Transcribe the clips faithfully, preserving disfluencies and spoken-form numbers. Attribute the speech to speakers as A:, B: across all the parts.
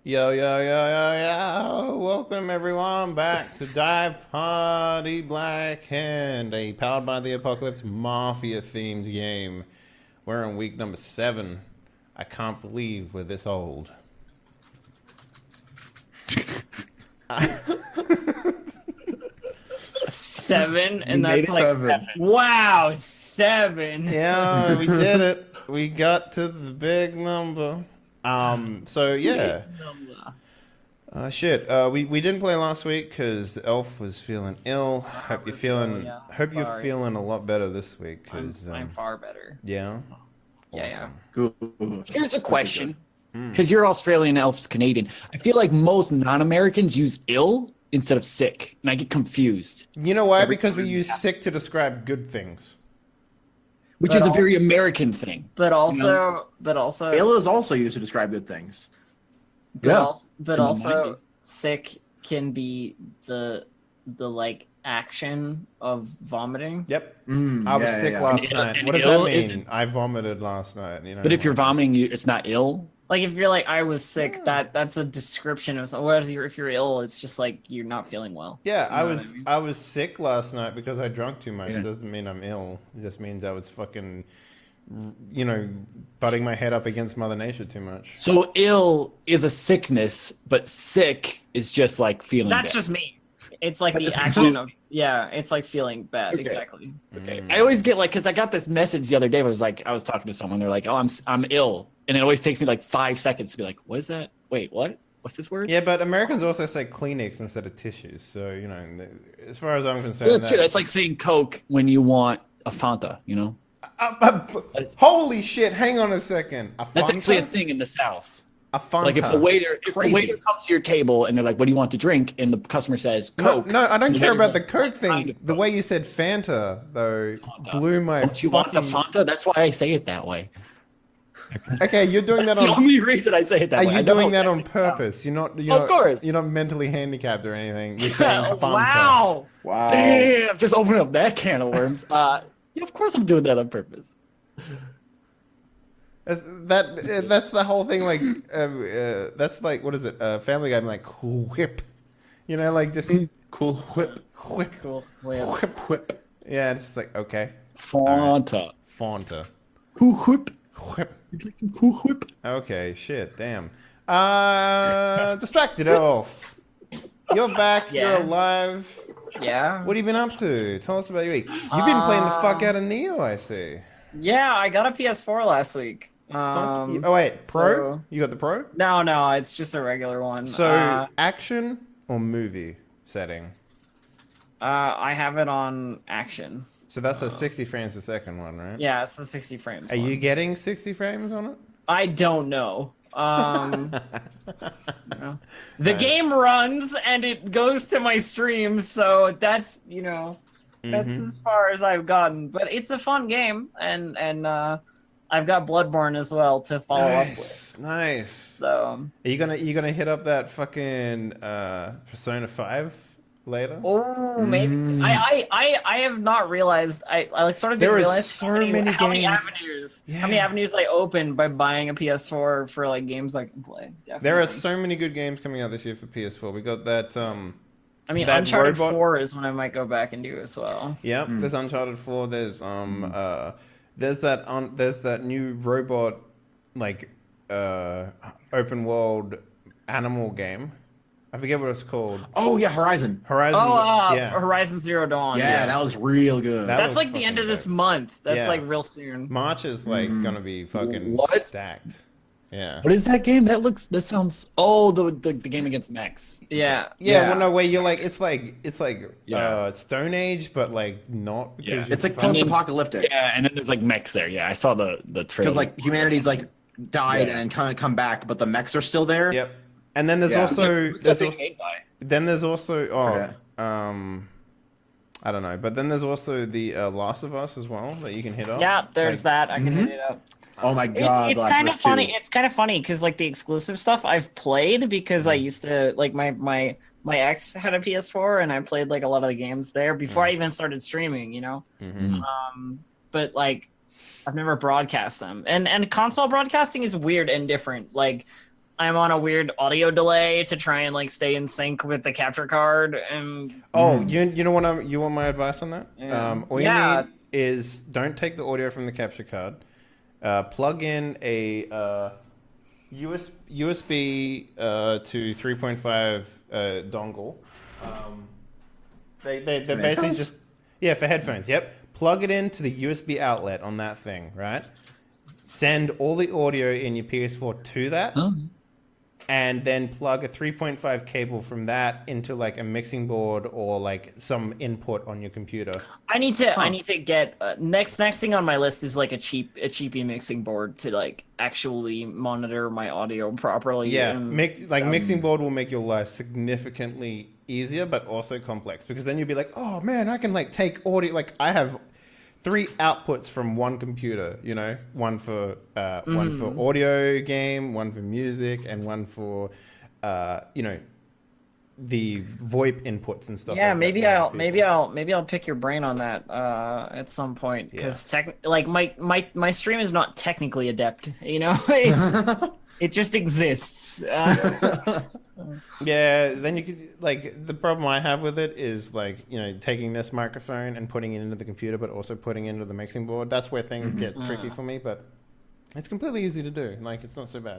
A: Yo, yo, yo, yo, yo. Welcome everyone back to Die Party Black Hand, a powered by the Apocalypse Mafia themed game. We're in week number seven. I can't believe we're this old.
B: Seven, and
C: We made
B: that's like
C: seven.
B: seven. Wow, seven.
A: Yeah, we did it. We got to the big number. Um, so yeah. Uh, shit. Uh, we we didn't play last week because Elf was feeling ill. Hope you're
B: was
A: feeling.
B: ill, yeah.
A: Hope you're
B: Sorry.
A: feeling a lot better this week.
B: I'm,
A: Cause
B: I'm
A: um,
B: far better.
A: yeah.
B: Yeah,
A: Awesome.
C: Good.
D: Here's a question.
A: Hmm.
D: Because you're Australian, Elf's Canadian. I feel like most non-Americans use ill instead of sick, and I get confused.
A: You know why?
D: Every
A: Because we
D: time
A: use
D: we have-
A: sick to describe good things.
D: Which
B: But
D: is a very
B: also-
D: American thing.
B: But also, but also,
C: Ill is also used to describe good things.
B: but
D: Yeah.
B: also, but
D: In the
B: also,
D: nineties.
B: sick can be the the like action of vomiting.
A: Yep.
C: Mm,
A: I was
C: yeah,
A: sick
C: yeah,
A: last
D: And-
A: night.
D: and
A: What does
D: ill
A: that mean?
D: isn't-
A: I vomited last night. You know.
D: But if you're vomiting, you, it's not ill.
B: Like if you're like I was sick, that that's a description of something. Whereas you're, if you're ill, it's just like you're not feeling well.
A: Yeah, I
B: know what
A: was
B: I mean?
A: I was sick last night because I drank too much.
D: Yeah.
A: It doesn't mean I'm ill. It just means I was fucking, you know, butting my head up against Mother Nature too much.
D: So ill is a sickness, but sick is just like feeling
B: That's
D: bad.
B: just me. It's like
D: That's
B: the
D: just
B: action
D: me.
B: of yeah. It's like feeling bad.
D: Okay.
B: Exactly.
D: Okay.
A: Mm.
D: I always get like, because I got this message the other day. Where I was like, I was talking to someone. They're like, "Oh, I'm I'm ill," and it always takes me like five seconds to be like, "What is that? Wait, what? What's this word?"
A: Yeah, but Americans also say Kleenex instead of tissues. So you know, as far as I'm concerned,
D: Well, that's true.
A: that-
D: That's like saying Coke when you want a Fanta. You know,
A: Uh, uh, holy shit! Hang on a second. A
D: that's
A: Fanta?
D: actually a thing in the South.
A: A Fanta.
D: Like if the waiter, if the
C: Crazy.
D: waiter comes to your table and they're like, "What do you want to drink?" and the customer says
A: No,
D: Coke.
A: no, I don't
D: and
A: care
D: waiter
A: about the
D: goes,
A: Coke
D: "What
A: thing.
D: kind of
A: The
D: Coke?"
A: way you said Fanta, though,
D: Fanta.
A: blew my
D: Don't you want
A: fucking...
D: the Fanta? That's why I say it that way.
A: Okay, you're doing
D: That's
A: that
D: the
A: on...
D: only reason I say it that
A: Are
D: way. I
A: you
D: know
A: doing that
D: that's
A: on
D: it.
A: purpose? You're not. You're
D: Of
A: not,
D: course.
A: You're not mentally handicapped or anything. You're saying Fanta.
B: wow.
C: Wow.
D: Damn! Just open up that can of worms. Uh, yeah, of course I'm doing that on purpose.
A: That's, that uh, that's the whole thing. Like, uh, uh, that's like what is it? Uh, Family Guy, like whip. You know, like just
C: Cool whip.
A: whip,
B: Cool. Well,
A: whip, whip. Yeah, it's just like okay,
D: Fanta.
A: Fanta,
D: Cool whip.
A: whip.
D: You like some cool whip?
A: Okay, shit, damn. Uh, distracted elf. You're back. You're
B: Yeah.
A: alive.
B: yeah.
A: What have you been up to? Tell us about your week. You've been playing the fuck
B: Um,
A: out of Neo, I see.
B: Yeah, I got a P S four last week.
A: Fuck
B: Um,
A: you- oh wait, pro?
B: so-
A: You got the pro?
B: No, no, it's just a regular one.
A: So
B: uh,
A: action or movie setting?
B: uh, I have it on action.
A: So that's a sixty frames per second one, right?
B: Yeah, it's the sixty frames.
A: Are
B: one.
A: you getting sixty frames on it?
B: I don't know. Um, you know. The
A: Nice.
B: game runs and it goes to my stream, so that's you know, that's
A: Mhm.
B: as far as I've gotten. But it's a fun game, and and uh, I've got Bloodborne as well to follow up with.
A: Nice, nice.
B: So,
A: Are you gonna you gonna hit up that fucking uh, Persona five later?
B: oh, maybe
C: Mm.
B: I, I I I have not realized. I I like sort of didn't
A: There is
B: realize
A: so
B: how many,
A: many
B: how many
A: games.
B: avenues,
A: Yeah.
B: how many avenues I opened by buying a P S four for like games I can play.
A: There are
B: Definitely.
A: so many good games coming out this year for P S four. We got that. Um,
B: I mean,
A: that
B: Uncharted
A: robot-
B: four is one I might go back and do as well.
A: yeah,
C: Mm.
A: there's Uncharted four. There's um, uh, there's that on. There's that new robot, like, uh, open world animal game. I forget what it's called.
C: Oh yeah, Horizon.
A: Horizon.
B: Oh, uh,
A: yeah.
B: Horizon Zero Dawn.
C: Yeah, that looks real good.
A: That-
B: That's
A: looks
B: like the
A: fucking
B: end of this
A: dope.
B: month. That's
A: Yeah.
B: like real soon.
A: March is like
C: Mhm.
A: gonna be fucking
D: What?
A: stacked. Yeah.
D: What is that game? That looks. That sounds. Oh, the the, the game against mechs.
B: Yeah.
A: Yeah,
C: Yeah.
A: well, no way. You're like it's like it's like
D: Yeah.
A: uh, Stone Age, but like not.
D: Yeah.
A: Because
C: It's like
A: you're fucking-
C: post-apocalyptic.
D: Yeah, and then there's like mechs there. Yeah, I saw the the trailer.
C: Because like humanity's like died
D: Yeah.
C: and kind of come back, but the mechs are still there.
A: Yep. And then there's
C: Yeah.
A: also
D: Who's that
A: there's
D: being
A: also,
D: made by?
A: then there's also
C: Forget.
A: oh um I don't know, but then there's also the uh, Last of Us as well that you can hit up.
B: Yeah, there's
A: Like,
B: that. I can
C: Mhm.
B: hit it up.
C: Oh my
B: It-
C: god,
B: it's
C: Last
B: kind
C: of
B: of
C: Us two.
B: funny. It's kind of funny because like the exclusive stuff I've played because I used to like my my my ex had a P S four and I played like a lot of the games there before I even started streaming. You know,
A: mhm.
B: um, but like I've never broadcast them, and and console broadcasting is weird and different. Like I'm on a weird audio delay to try and like stay in sync with the capture card. And
A: Oh, you you know what? I'm, you want my advice on that?
B: Yeah.
A: Um, all
B: Yeah.
A: you need is don't take the audio from the capture card. Uh, plug in a uh, U S, U S B uh, to three point five uh, dongle. Um, they they they basically
C: Headphones?
A: just yeah for headphones. Yep. Plug it into the U S B outlet on that thing, right? Send all the audio in your P S four to that.
D: Oh.
A: And then plug a three point five cable from that into like a mixing board or like some input on your computer.
B: I need to. I
C: Huh.
B: need to get uh, next. Next thing on my list is like a cheap, a cheapy mixing board to like actually monitor my audio properly.
A: Yeah,
B: and
A: mix, like
B: stuff.
A: mixing board will make your life significantly easier, but also complex because then you'll be like, oh man, I can like take audio. Like I have three outputs from one computer. You know, one for uh, one for audio game, one for music, and one for uh, you know the VoIP inputs and stuff.
B: Yeah,
A: like that
B: maybe
A: for other
B: I'll
A: people.
B: maybe I'll maybe I'll pick your brain on that uh, at some point because tech like my my my stream is not technically adept. You know, it's, it just exists. Uh,
A: Yeah, then you could like the problem I have with it is like you know taking this microphone and putting it into the computer, but also putting it into the mixing board. That's where things get tricky for me, but it's completely easy to do. Like it's not so bad.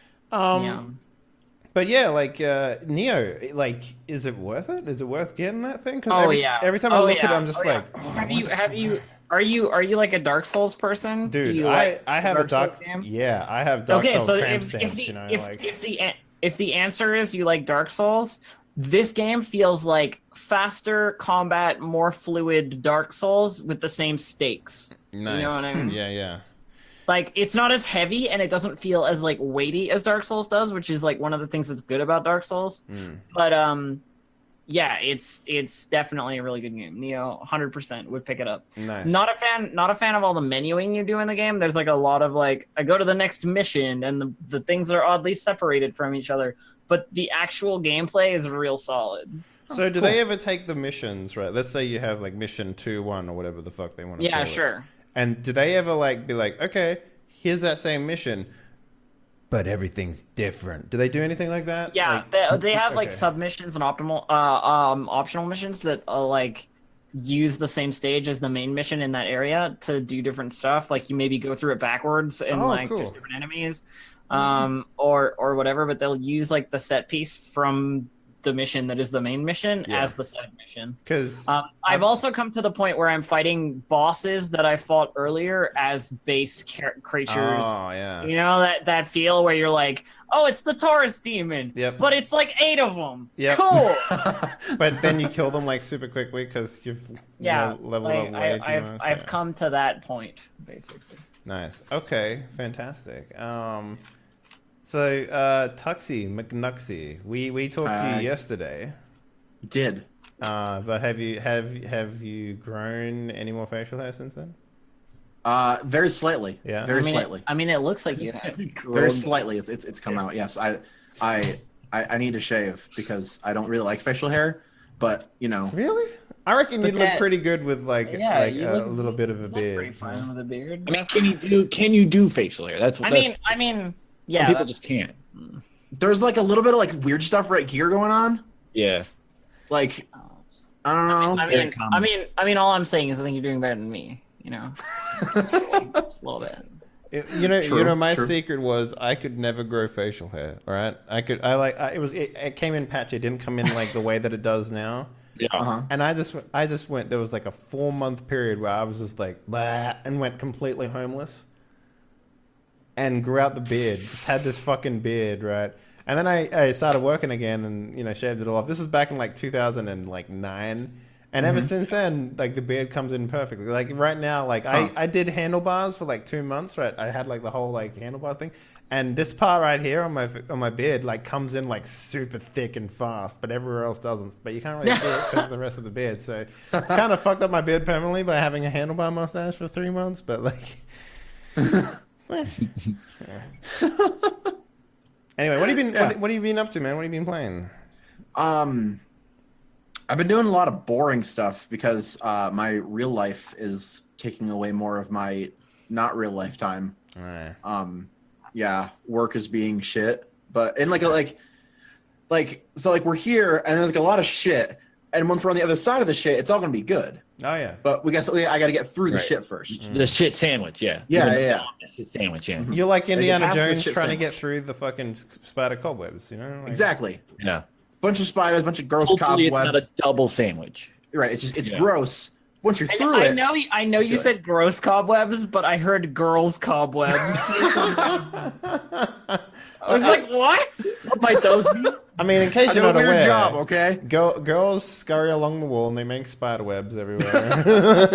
A: Um,
B: yeah.
A: But yeah, like uh, Neo, like is it worth it? Is it worth getting that thing? 'Cause
B: Oh
A: every,
B: yeah.
A: Every time I
B: Oh,
A: look at it,
B: yeah.
A: I'm just
B: Oh, yeah.
A: like, oh,
B: have
A: what
B: you
A: the
B: have
A: fuck?
B: you are you are you like a Dark Souls person? Do
A: Dude,
B: you
A: I,
B: like
A: I have a
B: Dark
A: dark.
B: Souls games?
A: Yeah, I have Dark
B: Okay,
A: Souls
B: so
A: tramp
B: if,
A: stamps.
B: if the
A: you know,
B: if,
A: like
B: if the an- if the answer is you like Dark Souls, this game feels like faster combat, more fluid Dark Souls with the same stakes.
A: nice.
B: You know what I mean?
A: Yeah, yeah.
B: Like it's not as heavy and it doesn't feel as like weighty as Dark Souls does, which is like one of the things that's good about Dark Souls.
A: Mm.
B: But um yeah, it's it's definitely a really good game. Neo one hundred percent would pick it up.
A: Nice.
B: Not a fan not a fan of all the menuing you do in the game. There's like a lot of like I go to the next mission and the the things are oddly separated from each other, but the actual gameplay is real solid.
A: So do they ever take the missions, right? Let's say you have like mission two one or whatever the fuck they want to call
B: Yeah,
A: it.
B: sure.
A: And do they ever like be like, okay, here's that same mission, but everything's different? Do they do anything like that?
B: Yeah,
A: Like-
B: they, they have like
A: okay.
B: submissions and optimal uh um optional missions that uh, like use the same stage as the main mission in that area to do different stuff. Like you maybe go through it backwards and
A: Oh,
B: like
A: cool.
B: there's different enemies, um or or whatever. But they'll use like the set piece from the mission that is the main mission
A: Yeah.
B: as the side mission.
A: Because
B: Um, I've also come to the point where I'm fighting bosses that I fought earlier as base char- creatures.
A: oh yeah,
B: You know that that feel where you're like, oh, it's the Taurus demon,
A: Yep.
B: but it's like eight of them.
A: Yep.
B: Cool.
A: but then you kill them like super quickly because you've you
B: Yeah,
A: know, leveled
B: like,
A: up
B: I,
A: way too
B: I've
A: much.
B: I've
A: yeah.
B: come to that point basically.
A: Nice. Okay, fantastic. Um, so uh, Tuxie McNuxie, we we talked to
C: Uh,
A: you yesterday.
C: Did.
A: Uh, but have you have have you grown any more facial hair since then?
C: Uh, very slightly.
A: Yeah?
C: Very
B: I mean,
C: slightly.
B: It, I mean, it looks like you have.
C: Very slightly. It's it's, it's come out. Yes, I, I, I, I need to shave because I don't really like facial hair. But you know,
A: Really? I reckon
B: But
A: you'd look
B: that-
A: pretty good with like
B: Yeah,
A: like
B: you
A: a
B: look-
A: little bit of a
B: Look pretty
A: beard.
B: fine with a beard.
D: I mean, can you do can you do facial hair? That's what
B: I
D: that's,
B: mean, I mean,
D: some
B: yeah,
D: people
B: that's-
D: just can't.
C: there's like a little bit of like weird stuff right here going on.
D: Yeah.
C: Like I don't know.
B: I
D: Very
B: mean,
D: common.
B: I mean, I mean, all I'm saying is I think you're doing better than me. You know, just a little bit.
A: It- you know,
C: True,
A: you know, my
C: true.
A: secret was I could never grow facial hair. All right, I could. I like. I, it was. It, it came in patchy. It didn't come in like the way that it does now.
D: Yeah.
C: Uh-huh.
A: And I just, I just went. There was like a four month period where I was just like, bah, and went completely homeless. And grew out the beard. Just had this fucking beard, right? And then I, I started working again, and you know, shaved it all off. This was back in like two thousand nine, and ever since then, like the beard comes in perfectly. Like right now, like
C: Huh.
A: I, I did handlebars for like two months, right? I had like the whole like handlebar thing. And this part right here on my on my beard like comes in like super thick and fast, but everywhere else doesn't. But you can't really see it because of the rest of the beard. So kind of fucked up my beard permanently by having a handlebar mustache for three months. But like, eh. Anyway, what have you been
C: Yeah.
A: what, what have you been up to, man? What have you been playing?
C: Um, I've been doing a lot of boring stuff because uh, my real life is taking away more of my not real life time.
A: Alright.
C: Um, yeah, work is being shit, but in like a like, like so like we're here and there's like a lot of shit, and once we're on the other side of the shit, it's all gonna be good.
A: Oh yeah.
C: But we got we, I got to get through the
D: Right.
C: shit first.
D: The shit sandwich, yeah.
C: Yeah,
D: Even
C: yeah,
D: the
C: yeah.
D: Shit sandwich, yeah.
A: You're like Indiana
C: pass the
A: Jones
C: shit
A: trying to
C: sandwich.
A: get through the fucking spider cobwebs, you know? Like,
C: Exactly.
D: Yeah.
C: Bunch of spiders, bunch of gross
D: Hopefully, it's not a
C: cobwebs.
D: double sandwich.
C: Right. It's just it's
D: Yeah.
C: gross. Once you're
B: I,
C: through
B: I
C: it,
B: know, I know you
C: Good.
B: said gross cobwebs, but I heard girls cobwebs. I was like, what?
D: What might those be?
A: I mean, in case
C: I
A: you're
C: do a
A: not
C: weird
A: aware,
C: job, okay?
A: girl, girls scurry along the wall and they make spider webs everywhere.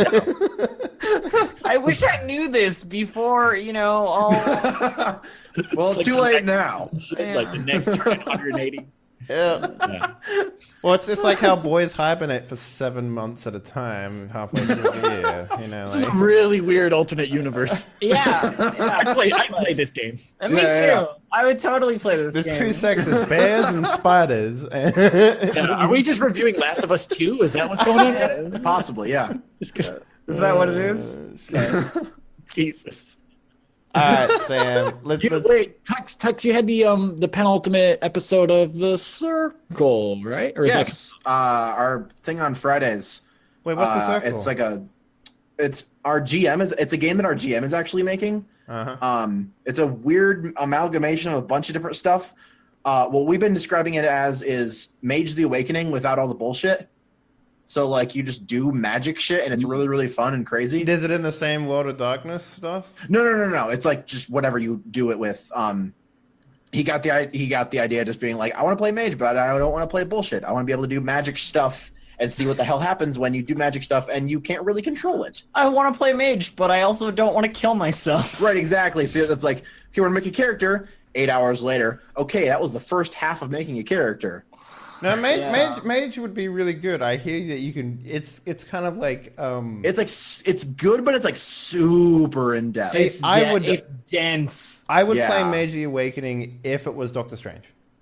B: I wish I knew this before, you know, all.
C: Well,
D: It's like
C: too
D: the
C: late
D: next-
C: now.
D: Shit, like the next turn one hundred eighty.
A: Yeah.
D: Yeah.
A: Well, it's it's like how boys hibernate for seven months at a time, halfway through the year. You know,
D: This is a
A: like
D: really weird alternate universe.
B: Yeah,
D: I
B: yeah.
D: play, I play this game.
B: And me
C: Yeah,
B: too.
C: yeah, yeah.
B: I would totally play this
A: there's
B: game.
A: two sexes: bears and spiders.
D: Yeah, are we just reviewing Last of Us two? Is that what's going on?
C: Possibly, yeah.
B: Is that what it is?
D: Jesus.
A: All right, Sam. Let,
D: You,
A: let's.
D: wait, Tux, Tux, you had the um the penultimate episode of The Circle, right? Or is
C: Yes. Uh, our thing on Fridays.
A: Wait, what's the
C: uh,
A: circle?
C: It's like a. It's our G M is. It's a game that our G M is actually making.
A: Uh-huh.
C: Um, it's a weird amalgamation of a bunch of different stuff. Uh, what we've been describing it as is Mage the Awakening without all the bullshit. So like you just do magic shit and it's really really fun and crazy.
A: Is it in the same World of Darkness stuff?
C: No, no, no, no. It's like just whatever you do it with. Um, he got the i- he got the idea of just being like, I want to play mage, but I don't want to play bullshit. I want to be able to do magic stuff and see what the hell happens when you do magic stuff and you can't really control it.
B: I want to play mage, but I also don't want to kill myself.
C: Right, exactly. So that's like, okay, we're gonna make a character. Eight hours later, okay, that was the first half of making a character.
A: No, mage,
B: Yeah.
A: mage, mage would be really good. I hear that you can. It's it's kind of like um.
C: It's like s- it's good, but it's like super in depth.
A: See,
B: It's
A: I
B: de-
A: would-
B: It's dense.
A: I would
C: Yeah.
A: play Mage the Awakening if it was Doctor Strange.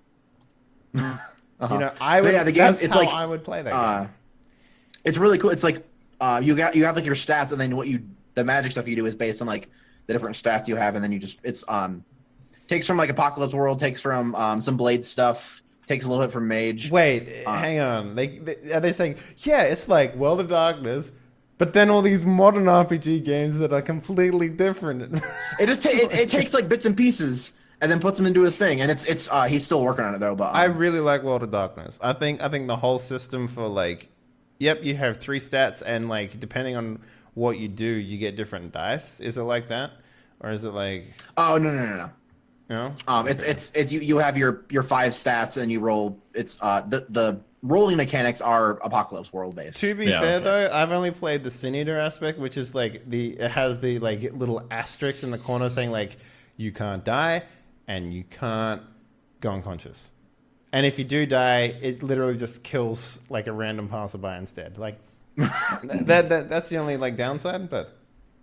C: Uh-huh.
A: You know, I would.
C: yeah, the game-
A: that's
C: it's
A: how
C: like,
A: I would play that game.
C: Uh, it's really cool. It's like uh, you got you have like your stats, and then what you the magic stuff you do is based on like the different stats you have, and then you just it's um takes from like Apocalypse World, takes from um some Blade stuff, takes a little bit from Mage.
A: Wait,
C: uh,
A: hang on. They, they are they saying yeah, it's like World of Darkness, but then all these modern R P G games that are completely different.
C: It just ta- it, it takes like bits and pieces and then puts them into a thing, and it's it's uh he's still working on it though. But um,
A: I really like World of Darkness. I think I think the whole system for like, yep, you have three stats, and like depending on what you do, you get different dice. Is it like that, or is it like
C: oh no no no no.
A: you know?
C: Um, it's it's it's you, you have your your five stats and you roll. It's uh the the rolling mechanics are Apocalypse World based.
A: To be
D: Yeah,
A: fair
D: okay.
A: though, I've only played the Sin Eater aspect, which is like the it has the like little asterisks in the corner saying like you can't die and you can't go unconscious. And if you do die, it literally just kills like a random passerby instead. Like that, that that's the only like downside, but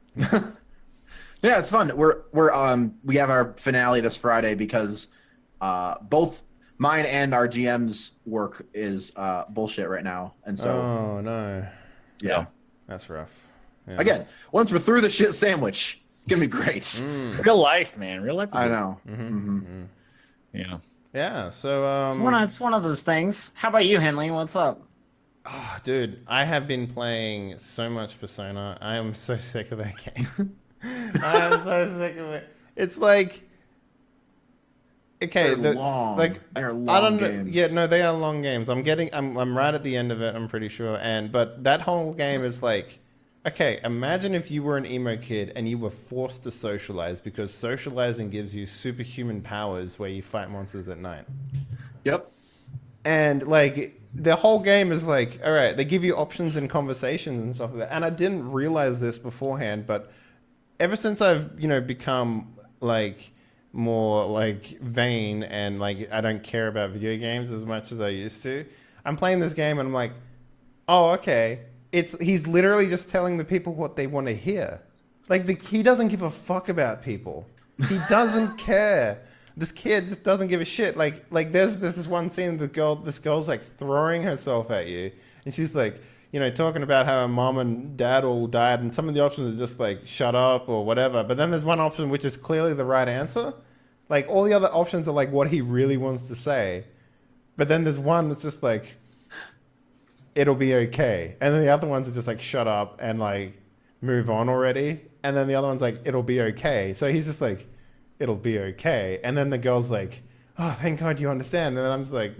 C: Yeah, it's fun. We're we're um we have our finale this Friday because uh both mine and our G M's work is uh bullshit right now, and so
A: oh no.
C: yeah.
A: That's rough. Yeah.
C: Again, once we're through the shit sandwich, it's gonna be great.
A: Mm.
D: Real life, man. Real life. is
C: I
D: good.
C: know.
A: Mm-hmm.
C: Mhm.
D: Yeah.
A: Yeah, so
B: It's
A: um
B: one, of, it's one of those things. How about you, Henley? What's up?
A: oh, dude, I have been playing so much Persona. I am so sick of that game. I am so sick of it. It's like okay,
C: They're
A: the,
C: long.
A: like
C: They're
A: I
C: long
A: don't know.
C: games.
A: Yeah, no, they are long games. I'm getting I'm I'm right at the end of it, I'm pretty sure. And but that whole game is like okay, imagine if you were an emo kid and you were forced to socialize because socializing gives you superhuman powers where you fight monsters at night.
C: Yep.
A: And like the whole game is like, all right, they give you options and conversations and stuff like that. And I didn't realize this beforehand, but ever since I've, you know, become like more like vain and like I don't care about video games as much as I used to, I'm playing this game and I'm like, oh, okay. It's he's literally just telling the people what they want to hear. Like the, he doesn't give a fuck about people. He doesn't care. This kid just doesn't give a shit. Like like there's there's this one scene the girl this girl's like throwing herself at you and she's like, you know, talking about how her mom and dad all died and some of the options are just like shut up or whatever. But then there's one option which is clearly the right answer. Like all the other options are like what he really wants to say, but then there's one that's just like, it'll be okay, and then the other ones are just like, shut up and like move on already, and then the other one's like, it'll be okay. So he's just like, it'll be okay, and then the girl's like, oh, thank God you understand, and then I'm just like.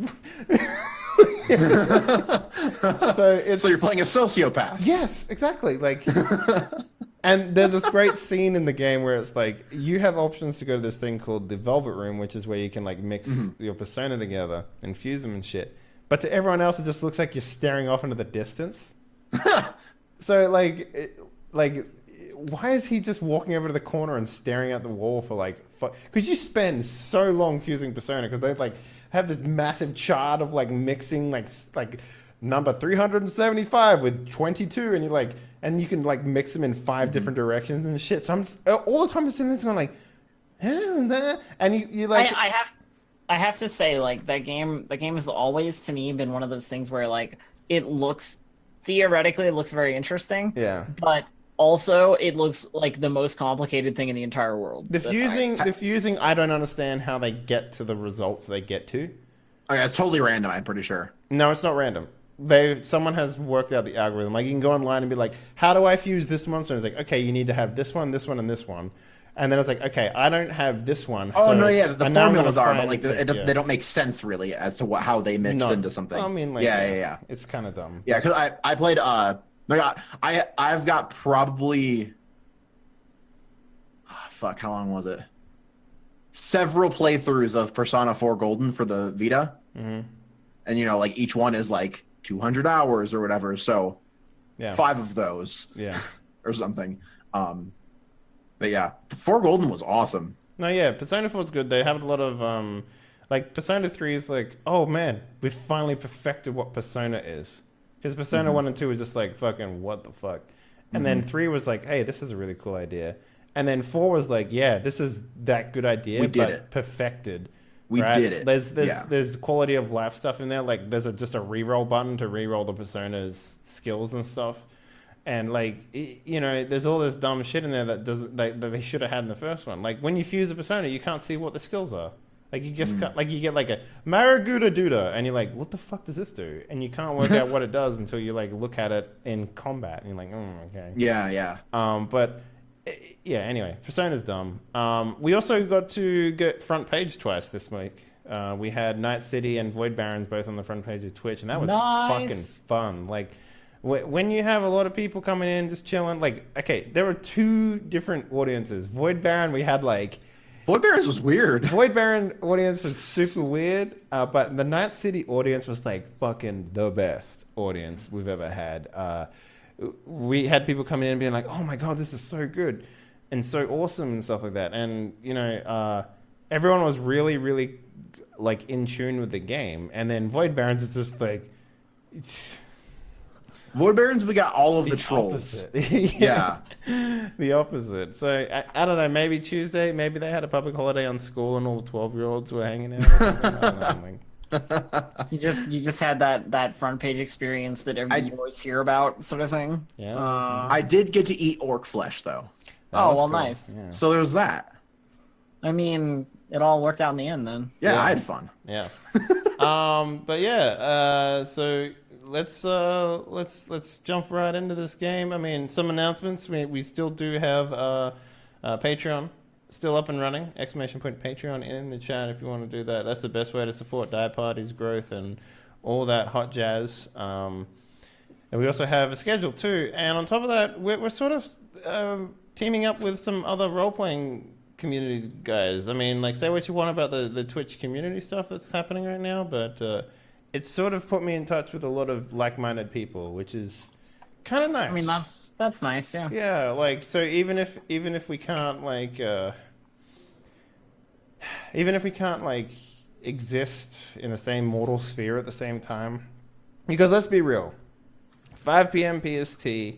A: so it's
C: So you're playing a sociopath.
A: yes, exactly. Like, and there's this great scene in the game where it's like you have options to go to this thing called the Velvet Room, which is where you can like mix mm-hmm. your persona together and fuse them and shit. But to everyone else, it just looks like you're staring off into the distance. So like, it, like, why is he just walking over to the corner and staring at the wall for like? Because you spend so long fusing persona because they like. Have this massive chart of like mixing like like number three hundred seventy-five with twenty-two, and you like and you can like mix them in five mm-hmm. different directions and shit. So I'm just, all the time I'm sitting there going like, eh, and you you like.
B: I, I have, I have to say like that game. The game has always to me been one of those things where like it looks theoretically it looks very interesting.
A: Yeah.
B: But also, it looks like the most complicated thing in the entire world.
A: The fusing, I, the fusing, I don't understand how they get to the results they get to.
C: Oh yeah, it's totally random, I'm pretty sure.
A: No, it's not random. They someone has worked out the algorithm. Like you can go online and be like, how do I fuse this monster? And it's like, okay, you need to have this one, this one, and this one. And then it's like, okay, I don't have this one.
C: Oh
A: so,
C: no, yeah, the formulas are, but like
A: the,
C: it does,
A: yeah.
C: they don't make sense really as to what how they mix
A: no,
C: into something.
A: I mean, like,
C: yeah,
A: yeah,
C: yeah, yeah.
A: It's kind of dumb.
C: Yeah, because I I played uh like I, I I've got probably. Fuck, how long was it? Several playthroughs of Persona four Golden for the Vita.
A: Mm-hmm.
C: And, you know, like, each one is, like, two hundred hours or whatever, so
A: yeah.
C: five of those.
A: Yeah.
C: or something. Um, but, yeah, four Golden was awesome.
A: No, yeah, Persona four is good. They have a lot of, um, like, Persona three is like, oh, man, we finally perfected what Persona is. Because Persona mm-hmm. one and two were just like, fucking, what the fuck? And mm-hmm. then three was like, hey, this is a really cool idea. And then four was like, yeah, this is that good idea,
C: we did
A: but
C: it.
A: perfected.
C: We
A: right?
C: did it.
A: There's there's
C: yeah.
A: there's quality of life stuff in there. Like there's a, just a reroll button to reroll the persona's skills and stuff. And like it, you know, there's all this dumb shit in there that doesn't that, that they should have had in the first one. Like when you fuse a persona, you can't see what the skills are. Like you just mm. can't, like you get like a Maraguda Duda, and you're like, what the fuck does this do? And you can't work out what it does until you like look at it in combat, and you're like, oh, okay.
C: Yeah, yeah.
A: Um, but. Yeah, anyway, Persona's dumb. Um, we also got to get front page twice this week. Uh, we had Night City and Void Barons both on the front page of Twitch, and that was
B: nice.
A: fucking fun. Like, wh- when you have a lot of people coming in just chilling, like, okay, there were two different audiences. Void Baron, we had like...
C: Void Barons was weird.
A: Void Baron audience was super weird, uh, but the Night City audience was like fucking the best audience we've ever had. Uh, we had people coming in and being like, oh my god, this is so good and so awesome and stuff like that. And you know, uh, everyone was really really like in tune with the game. And then Void Barons is just like it's
C: Void Barons, we got all of the,
A: the
C: trolls.
A: yeah, yeah. The opposite. So I, I don't know, maybe Tuesday, maybe they had a public holiday on school and all the twelve year olds were hanging out or something. I don't know, like,
B: you just you just had that that front page experience that every, you always hear about, sort of thing.
A: Yeah.
B: Uh,
C: I did get to eat orc flesh though.
A: That
B: oh
A: was
B: well,
A: cool.
B: nice.
A: Yeah.
C: So there's that.
B: I mean, it all worked out in the end then.
C: Yeah,
A: Yeah.
C: I had fun.
A: Yeah. um. But yeah. Uh. So let's uh let's let's jump right into this game. I mean, some announcements. We we still do have uh, uh Patreon. Still up and running, exclamation point Patreon in the chat if you want to do that. That's the best way to support Die Party's growth and all that hot jazz. Um, and we also have a schedule too. And on top of that, we're, we're sort of uh, teaming up with some other role-playing community guys. I mean, like, say what you want about the, the Twitch community stuff that's happening right now, but uh, it's sort of put me in touch with a lot of like-minded people, which is kind of nice.
B: I mean, that's that's nice, yeah.
A: Yeah, like, so even if even if we can't like uh even if we can't like exist in the same mortal sphere at the same time, because let's be real, five p.m. P S T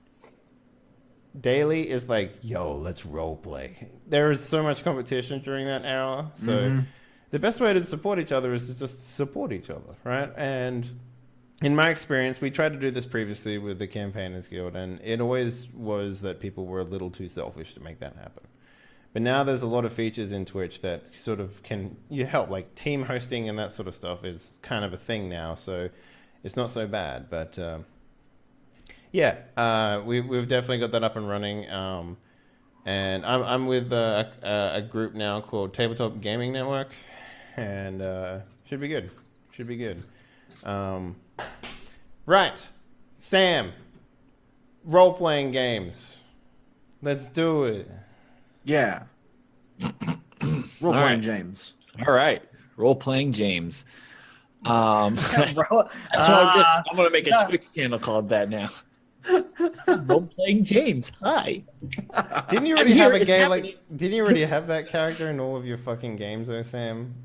A: daily is like, yo, let's role play. There is so much competition during that hour, so mm-hmm. the best way to support each other is to just support each other, right? And in my experience, we tried to do this previously with the Campaigners Guild, and it always was that people were a little too selfish to make that happen. But now there's a lot of features in Twitch that sort of can you help, like team hosting and that sort of stuff is kind of a thing now. So it's not so bad. But um, yeah, uh, we, we've definitely got that up and running. Um, and I'm, I'm with uh, a, a group now called Tabletop Gaming Network. And uh, should be good. Should be good. Um, right. Sam. Role-playing games. Let's do it.
C: Yeah. Role playing
D: right.
C: James.
D: All right, role playing James. Um, that's,
B: Bro,
D: that's all good.
B: uh,
D: I'm gonna make a
B: no.
D: Twitch channel called that now. Role playing James. Hi.
A: Didn't you
D: I'm
A: already
D: here,
A: have a
D: it's
A: game
D: happening.
A: like? Didn't you already have that character in all of your fucking games, though, Sam?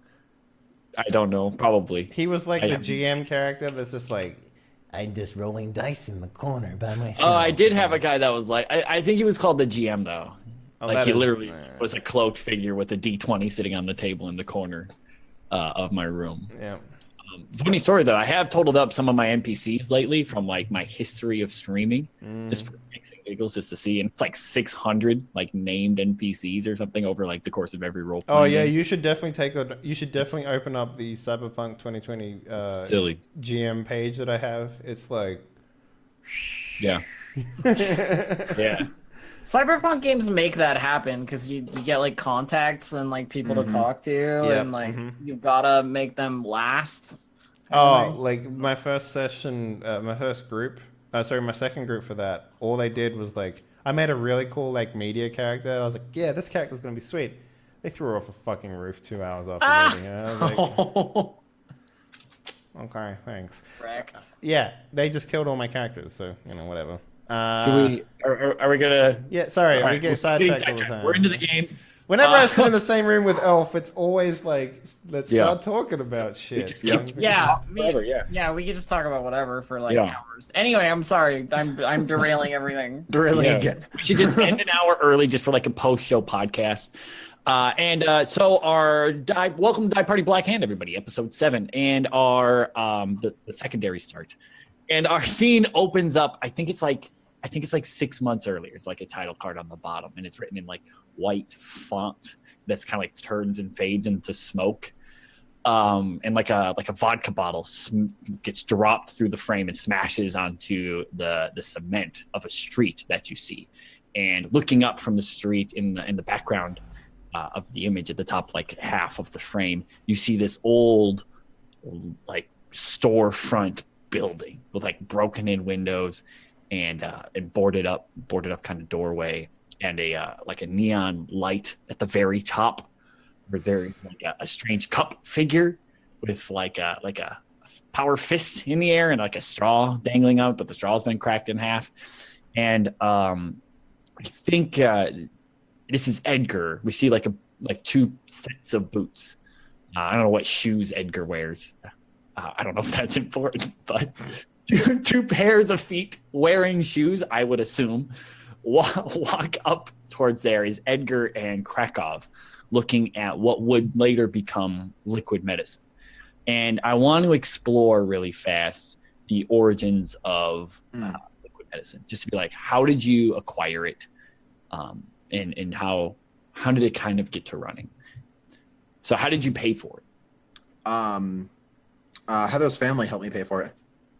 D: I don't know. Probably.
A: He was like
D: I
A: the
D: am.
A: G M character that's just like, I'm just rolling dice in the corner by myself.
D: Oh, I did have a guy that was like. I, I think he was called the G M though.
A: Oh,
D: like
A: that
D: he
A: is-
D: literally
A: uh,
D: was a cloaked figure with a D twenty sitting on the table in the corner uh, of my room.
A: Yeah.
D: Um, funny story though, I have totaled up some of my N P Cs lately from like my history of streaming,
A: Mm.
D: just for kicks and giggles, just to see. And it's like six hundred like named N P Cs or something over like the course of every role.
A: Oh yeah, you should definitely take a. You should definitely open up the Cyberpunk twenty twenty uh,
D: silly.
A: G M page that I have. It's like,
D: Yeah. Yeah.
B: Cyberpunk games make that happen because you, you get like contacts and like people to talk to, and like
A: mhm.
B: you've gotta make them last.
A: oh, like my first session, uh, my first group. Uh, sorry, my second group for that. All they did was like, I made a really cool like media character. I was like, yeah, this character's gonna be sweet. They threw her off a fucking roof two hours after
B: Ah!
A: meeting her. I was like, okay, thanks.
B: Correct.
A: Yeah, they just killed all my characters, so you know, whatever. Uh,
D: Should we? Are, are, are we gonna?
A: Yeah, sorry,
D: All
A: we
D: right,
A: get
D: we're
A: sidetracked
D: getting
A: all the
D: sidetracked.
A: time.
D: We're into the game.
A: Whenever
D: Uh,
A: I sit in the same room with Elf, it's always like, let's
D: Yeah.
A: start talking about shit.
D: just
A: you know
D: keep-
A: what I'm saying?
B: Yeah, me-
D: Forever, yeah.
B: yeah, we could just talk about whatever for like
D: Yeah.
B: hours. Anyway, I'm sorry, I'm I'm derailing everything.
C: Really
D: Yeah.
C: again.
D: We should just end an hour early just for like a post-show podcast. Uh, and uh, so our die, welcome to Die Party Black Hand, everybody, episode seven, and our um, the, the secondary start, and our scene opens up. I think it's like I think it's like six months earlier. It's like a title card on the bottom, and it's written in like white font that's kind of like turns and fades into smoke. Um, and like a like a vodka bottle sm- gets dropped through the frame and smashes onto the the cement of a street that you see. And looking up from the street in the in the background uh, of the image at the top, like half of the frame, you see this old like storefront building with like broken in windows and uh, and boarded up boarded up kind of doorway and a uh, like a neon light at the very top where there's like a, a strange cup figure with like a like a power fist in the air and like a straw dangling out, but the straw's been cracked in half. And um, I think uh, this is Edgar. We see like a like two sets of boots. Uh, I don't know what shoes Edgar wears. Uh, I don't know if that's important, but two, two pairs of feet wearing shoes, I would assume. Walk, walk up towards there is Edgar and Krakow looking at what would later become liquid medicine. And I want to explore really fast the origins of
C: Mm.
D: uh, liquid medicine, just to be like, how did you acquire it? Um, and, and how, how did it kind of get to running? So how did you pay for it?
C: Um, uh, Heather's family helped me pay for it.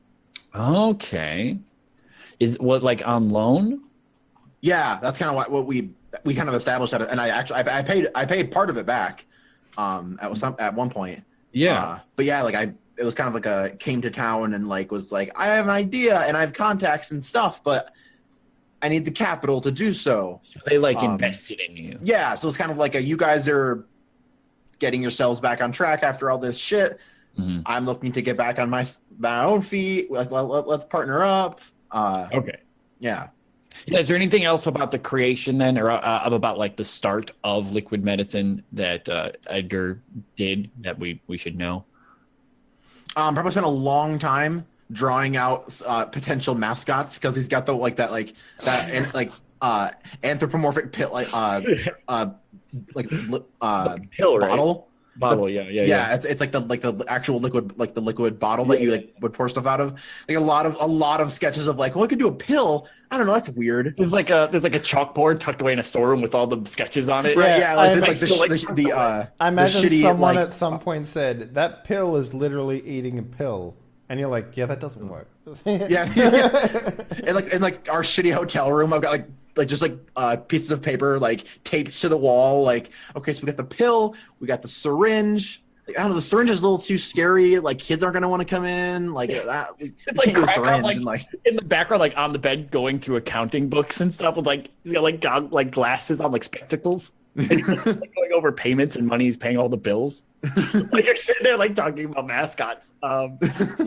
D: Okay. Is what like on loan?
C: Yeah, that's kind of what, what we we kind of established that, and I actually I, I paid I paid part of it back, um, at some at one point.
D: Yeah.
C: Uh, but yeah, like I it was kind of like a came to town and like was like I have an idea and I have contacts and stuff, but I need the capital to do so.
D: So they like
C: um,
D: invested in you.
C: Yeah, so it's kind of like a you guys are getting yourselves back on track after all this shit.
D: Mhm.
C: I'm looking to get back on my my own feet. Let, let, let's partner up. Uh,
D: Okay.
C: yeah.
D: Yeah, is there anything else about the creation then, or uh, about like the start of liquid medicine that uh, Edgar did that we we should know?
C: Um, probably spent a long time drawing out uh, potential mascots because he's got the like that like that and like uh anthropomorphic pit like uh uh like li- uh
D: Pill, right?
C: bottle
D: bottle. Yeah, yeah,
C: Yeah,
D: yeah.
C: it's it's like the like the actual liquid like the liquid bottle that you like would pour stuff out of. Like a lot of a lot of sketches of like, well, I could do a pill. I don't know, that's weird.
D: There's like a there's like a chalkboard tucked away in a storeroom with all the sketches on it.
C: Right?
A: Yeah,
C: Yeah, like,
A: I
C: the, like,
A: imagine-
C: the,
D: like,
C: sh- the, the uh.
A: I imagine
C: the shitty,
A: someone
C: like,
A: at some point said that pill is literally eating a pill, and you're like, yeah, that doesn't work.
C: Yeah, yeah. And like in like our shitty hotel room, I've got like like just like uh, pieces of paper like taped to the wall. Like, okay, so we got the pill, we got the syringe. Like, I don't know, the syringe is a little too scary. Like, kids aren't gonna want to come in. Like that.
D: It's like crack on, like,
C: and, like
D: in the background, like on the bed, going through accounting books and stuff with like he's got like gog- like glasses on, like spectacles, and he's, like, going over payments and money. He's paying all the bills. Like you're sitting there like talking about mascots. Um,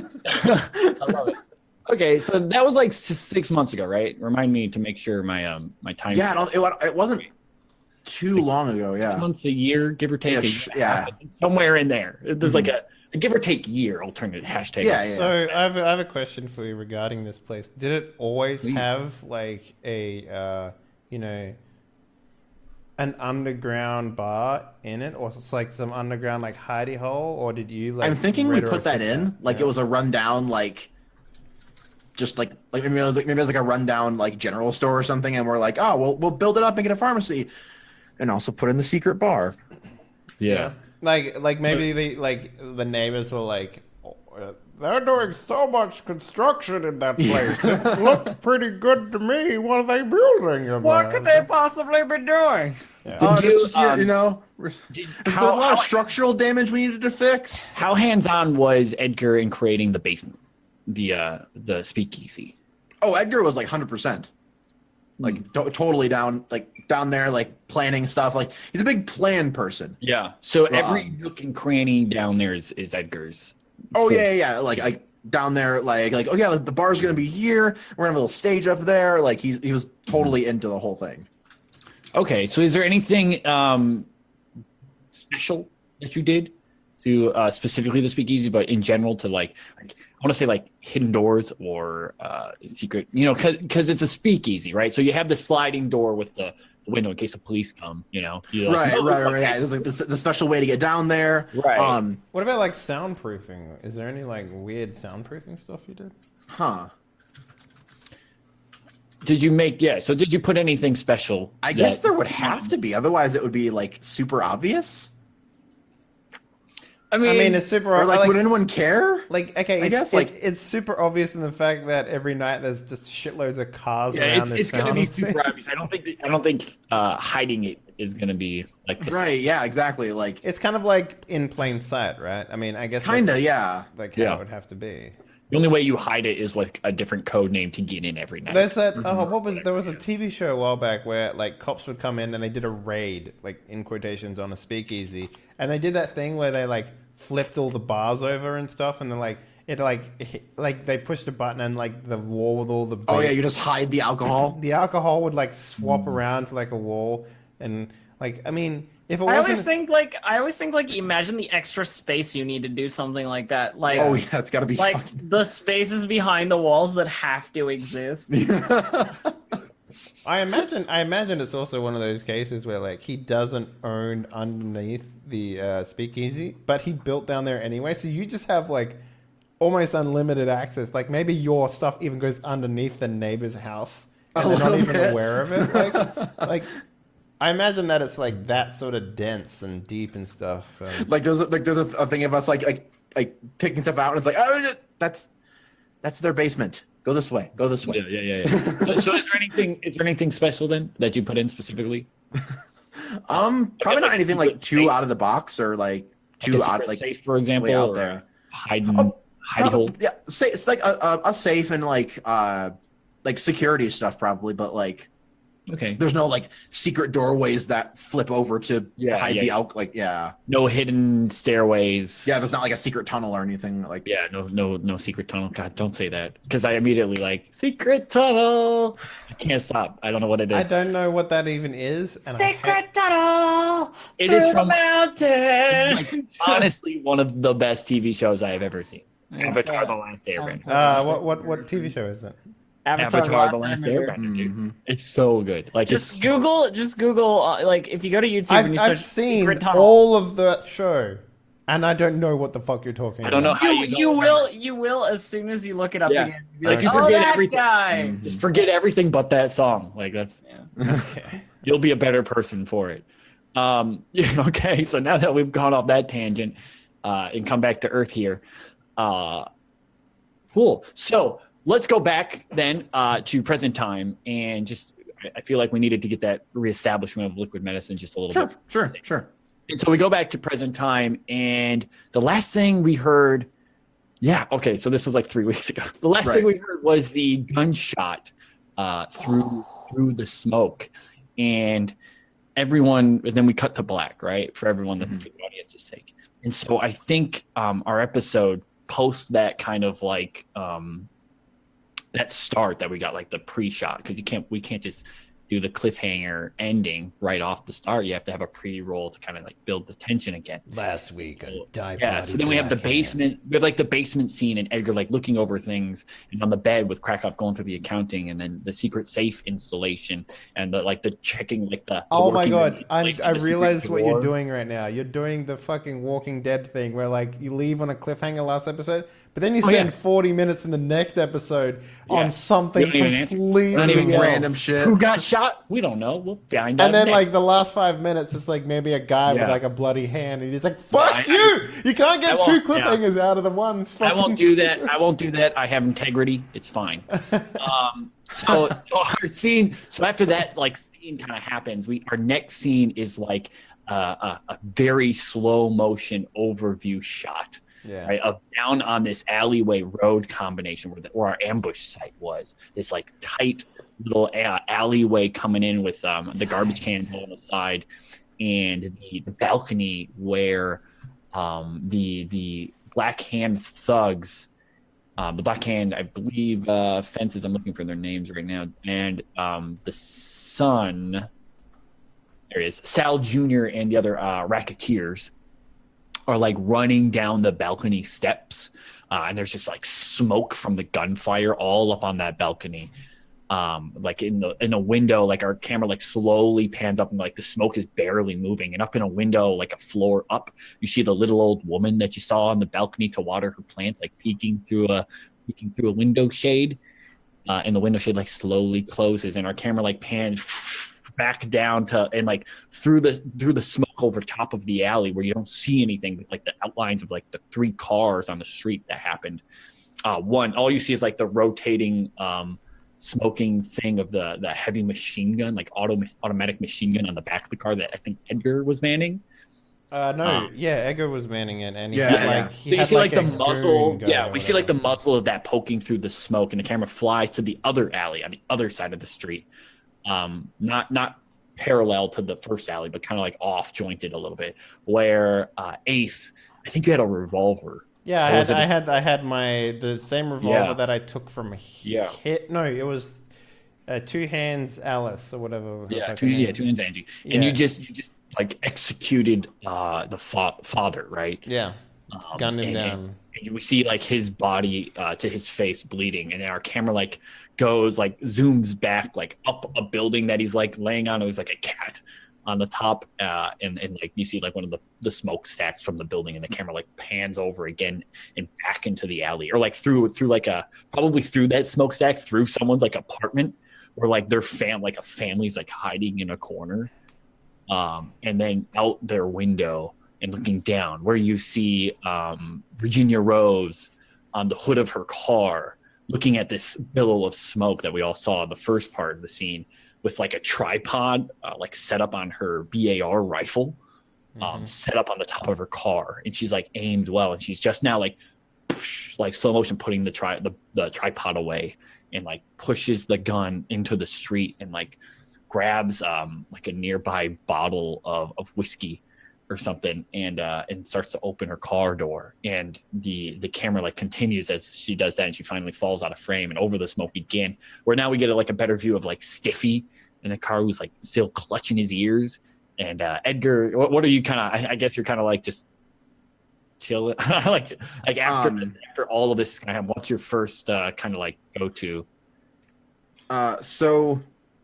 D: I love it. Okay, so that was like s- six months ago, right? Remind me to make sure my um my time.
C: yeah, it, don't- it, wa- it wasn't too long ago.
D: Six
C: Yeah,
D: months a year, give or take. a
C: Ish,
D: year and a half,
C: yeah.
D: somewhere in there. There's like a, a give or take year alternate hashtag.
C: Yeah, yeah.
A: So I have, I have a question for you regarding this place. Did it always
D: Please.
A: have like a uh, you know an underground bar in it, or it's like some underground like hidey hole, or did you like?
C: I'm thinking we put that
A: retrofit
C: in. Like
A: Yeah.
C: it was a rundown, like just like like maybe it was like maybe it was like a rundown like general store or something, and we're like, oh, we'll we'll build it up and get a pharmacy, and also put in the secret bar.
D: yeah.
A: Like like maybe the like the neighbors were like, "Oh, uh, they're doing so much construction in that place. It looks pretty good to me. What are they building? in
B: What
A: there?"
B: could they possibly be doing?
C: Oh,
D: Did
C: this
D: you,
C: was your-
D: um,
C: you know,
D: Did,
C: there's
D: how,
C: a lot of
D: how-
C: structural damage we needed to fix.
D: How hands-on was Edgar in creating the basement, the uh, the speakeasy?
C: Oh, Edgar was like one hundred percent. Like to- totally down, like down there, like planning stuff. Like he's a big plan person.
D: Yeah. So every
C: Um,
D: nook and cranny down there is, is Edgar's.
C: Oh yeah, yeah, yeah. Like like down there, like like oh yeah, like, the bar's gonna be here. We're gonna have a little stage up there. Like he's he was totally into the whole thing.
D: Okay. So is there anything um, special that you did to uh, specifically the speakeasy, but in general to like, like I want to say like hidden doors or uh, secret, you know, because it's a speakeasy, right? So you have the sliding door with the window in case the police come, you know. You're like,
C: Right,
D: "Oh,
C: right, right,
D: okay."
C: Yeah, there's like the, the special way to get down there.
D: Right.
C: Um.
A: What about like soundproofing? Is there any like weird soundproofing stuff you did?
C: Huh.
D: Did you make, yeah, so did you put anything special?
C: I guess
D: that-
C: there would have to be, otherwise it would be like super obvious.
D: I mean,
A: I mean, it's super.
C: Or like,
A: like,
C: would anyone care?
A: like okay,
C: I
A: it's,
C: guess,
A: it-
C: like-
A: it's super obvious in the fact that every night there's just shitloads of cars
D: yeah,
A: around
D: it's,
A: this
D: it's going to be
A: fountain.
D: super obvious. I don't think, I don't think uh, hiding it is going to be like, the,
C: Right? Yeah, exactly. Like
A: It's kind of like in plain sight, right? I mean, I guess
C: kinda,
A: that's,
C: yeah.
A: like how
D: Yeah.
A: it would have to be.
D: the only way you hide it is with a different code name to get in every night.
A: There's that. Oh, what was there was a T V show a while back where like cops would come in and they did a raid, like in quotations, on a speakeasy, and they did that thing where they like flipped all the bars over and stuff, and then like it like hit, like they pushed a button and like the wall with all the
C: Oh
A: big-
C: yeah, you just hide the alcohol.
A: the alcohol would like swap around to like a wall, and like I mean, if it
B: I
A: wasn't
B: always think like I always think like imagine the extra space you need to do something like that. Like
C: Oh yeah, it's got to be
B: like
C: fucking-
B: the spaces behind the walls that have to exist.
A: I imagine I imagine it's also one of those cases where like he doesn't own underneath the uh, speakeasy, but he built down there anyway. So you just have like almost unlimited access. Like maybe your stuff even goes underneath the neighbor's house, and
C: A
A: they're not
C: little
A: even
C: bit.
A: aware of it. Like, like I imagine that it's like that sort of dense and deep and stuff. Um,
C: like there's like there's a thing of us like like like picking stuff out, and it's like oh that's that's their basement. Go this way. Go this way.
D: Yeah, yeah, yeah. yeah. so, so is there anything, is there anything special then that you put in specifically?
C: Um, probably
D: like
C: not
D: a
C: anything
D: secret
C: like too
D: safe.
C: out of the box or like too
D: Like a
C: out
D: secret
C: like
D: safe, for example,
C: way out
D: or
C: there.
D: hiding,
C: Oh,
D: hidey hole.
C: Probably- yeah, say it's like a, a, a safe and like uh like security stuff probably, but like
D: Okay.
C: there's no like secret doorways that flip over to
D: Yeah,
C: hide
D: yeah,
C: the
D: yeah.
C: out like yeah
D: No hidden stairways.
C: yeah. There's not like a secret tunnel or anything like
D: Yeah, no, no, no secret tunnel. God, don't say that because I immediately like secret tunnel. I can't stop. I don't know what it
A: I
D: is.
A: don't know what that even is. And I hate-
B: Secret tunnel
D: It
B: through
D: is
B: the
D: from
B: mountain.
D: honestly one of the best T V shows I have ever seen.
B: It's,
D: Avatar:
B: uh,
D: The Last Airbender.
B: Avatar.
A: Uh, what what what T V show is it?
B: Avatar,
D: Avatar:
B: the
D: The Last
B: Airbender.
D: Airbender, dude.
C: Mhm.
D: It's so good. Like
B: Just
D: it's
B: Google, just Google, uh, like if you go to YouTube and
A: I've,
B: you
A: I've
B: search
A: seen
B: Secret Tunnel,
A: all of that show, and I don't know what the fuck you're talking
D: I don't know
A: about.
D: how
B: you,
D: you,
B: you
D: don't
B: will, you will as soon as you look it up
D: Yeah.
B: again. You'll be
D: Like,
B: like,
D: you
B: oh,
D: forget
B: that
D: everything.
B: guy.
C: Mhm.
D: just forget everything but that song. Like that's
A: Okay.
D: you'll be a better person for it. Um, yeah, okay, so now that we've gone off that tangent uh, and come back to Earth here, uh, cool. So let's go back then uh, to present time and just. I- I feel like we needed to get that reestablishment of liquid medicine just a little
C: Sure,
D: bit.
C: sure, sure.
D: And so we go back to present time, and the last thing we heard, yeah, okay, so this was like three weeks ago. The last thing
C: Right.
D: we heard was the gunshot uh, through through the smoke, and everyone. And then we cut to black, right, for everyone,
C: Mhm.
D: for the audience's sake. And so I think um, our episode post that kind of like um, that start that we got, like the pre-shot, because you can't we can't just do the cliffhanger ending right off the start. You have to have a pre-roll to kind of like build the tension again.
A: Last week on Die
D: Yeah.
A: Party
D: So then we have the
A: Black Hand.
D: basement. We have like the basement scene and Edgar like looking over things, and on the bed with Krakow going through the accounting, and then the secret safe installation, and the like the checking like the. the
A: Oh my
D: working
A: god, I,
D: installation
A: I
D: of the secret
A: realized what you're
D: drawer.
A: doing right now. You're doing the fucking Walking Dead thing where like you leave on a cliffhanger last episode, but then you
D: Oh,
A: spend
D: yeah.
A: forty minutes in the next episode
D: Yeah.
A: on something
D: We don't even answer.
A: completely
D: Not even
A: else.
C: Random shit.
D: Who got shot? We don't know. We'll find out.
A: And then
D: next.
A: like the last five minutes, it's like maybe a guy with
D: Yeah.
A: like a bloody hand, and he's like, "Fuck
D: I-
A: you! you can't
D: I
A: get two
D: won't- yeah.
A: cliffhangers out of the one."
D: I
A: fucking-
D: won't do that. I won't do that. I have integrity. It's fine. Um, so, so our scene. So after that, like scene kind of happens. We our next scene is like uh, a, a very slow motion overview shot,
A: Yeah.
D: right, of down on this alleyway road combination where the, where our ambush site was. This like tight little uh, alleyway coming in with um, the garbage cans on the side, and the, the balcony where um, the the Black Hand thugs, um, the Black Hand, I believe, uh, fences. I'm looking for their names right now, and um, the son. There he is, Sal Junior and the other uh, racketeers are like running down the balcony steps, uh, and there's just like smoke from the gunfire all up on that balcony. Um, like in the in a window, like our camera like slowly pans up and like the smoke is barely moving. And up in a window, like a floor up, you see the little old woman that you saw on the balcony to water her plants, like peeking through a peeking through a window shade. Uh, and the window shade like slowly closes, and our camera like pans back down to and like through the through the smoke over top of the alley where you don't see anything but like the outlines of like the three cars on the street that happened. Uh, one, all you see is like the rotating um, smoking thing of the the heavy machine gun, like auto automatic machine gun on the back of the car that I think Edgar was manning.
A: Uh, no,
D: Uh,
A: yeah, Edgar was manning it, and he
C: Yeah,
A: had,
C: yeah.
A: like he
D: So you
A: had,
D: see like,
A: a
D: the muzzle,
A: goon gun
D: yeah.
A: or
D: We see like the
A: whatever.
D: muzzle of that poking through the smoke, and the camera flies to the other alley on the other side of the street, um, not not parallel to the first alley, but kind of like off jointed a little bit. Where uh, Ace, I think you had a revolver.
A: Yeah, I
D: Or was
A: had,
D: it-
A: I had I had my the same revolver
D: Yeah.
A: that I took from H-
D: Yeah.
A: Hit. No, it was uh, Two Hands Alice or whatever. her
D: Yeah,
A: fucking
D: two,
A: name
D: yeah,
A: is.
D: two hands Angie, and you
A: Yeah.
D: just you just like executed uh, the fa- father, right?
A: Yeah,
D: Um,
A: gunned him
D: and-
A: down.
D: and we see like his body uh, to his face bleeding, and then our camera like goes like zooms back like up a building that he's like laying on. It was like a cat on the top, uh, and and like you see like one of the the smokestacks from the building, and the camera like pans over again and back into the alley, or like through through like a probably through that smokestack through someone's like apartment, where like their fam like a family's like hiding in a corner, um, and then out their window and looking down where you see um, Virginia Rose on the hood of her car looking at this billow of smoke that we all saw in the first part of the scene with like a tripod uh, like set up on her B A R rifle, um,
A: Mhm.
D: set up on the top of her car, and she's like aimed well, and she's just now like like slow motion putting the tri the, the tripod away and like pushes the gun into the street and like grabs um like a nearby bottle of, of whiskey or something, and uh and starts to open her car door, and the the camera like continues as she does that, and she finally falls out of frame and over the smoke again, where now we get a, like a better view of like Stiffy in the car who's like still clutching his ears, and uh Edgar, what, what are you kind of I, I guess you're kind of like just chilling like like after
C: Um,
D: after all of this kind of what's your first uh kind of like go to?
C: Uh, so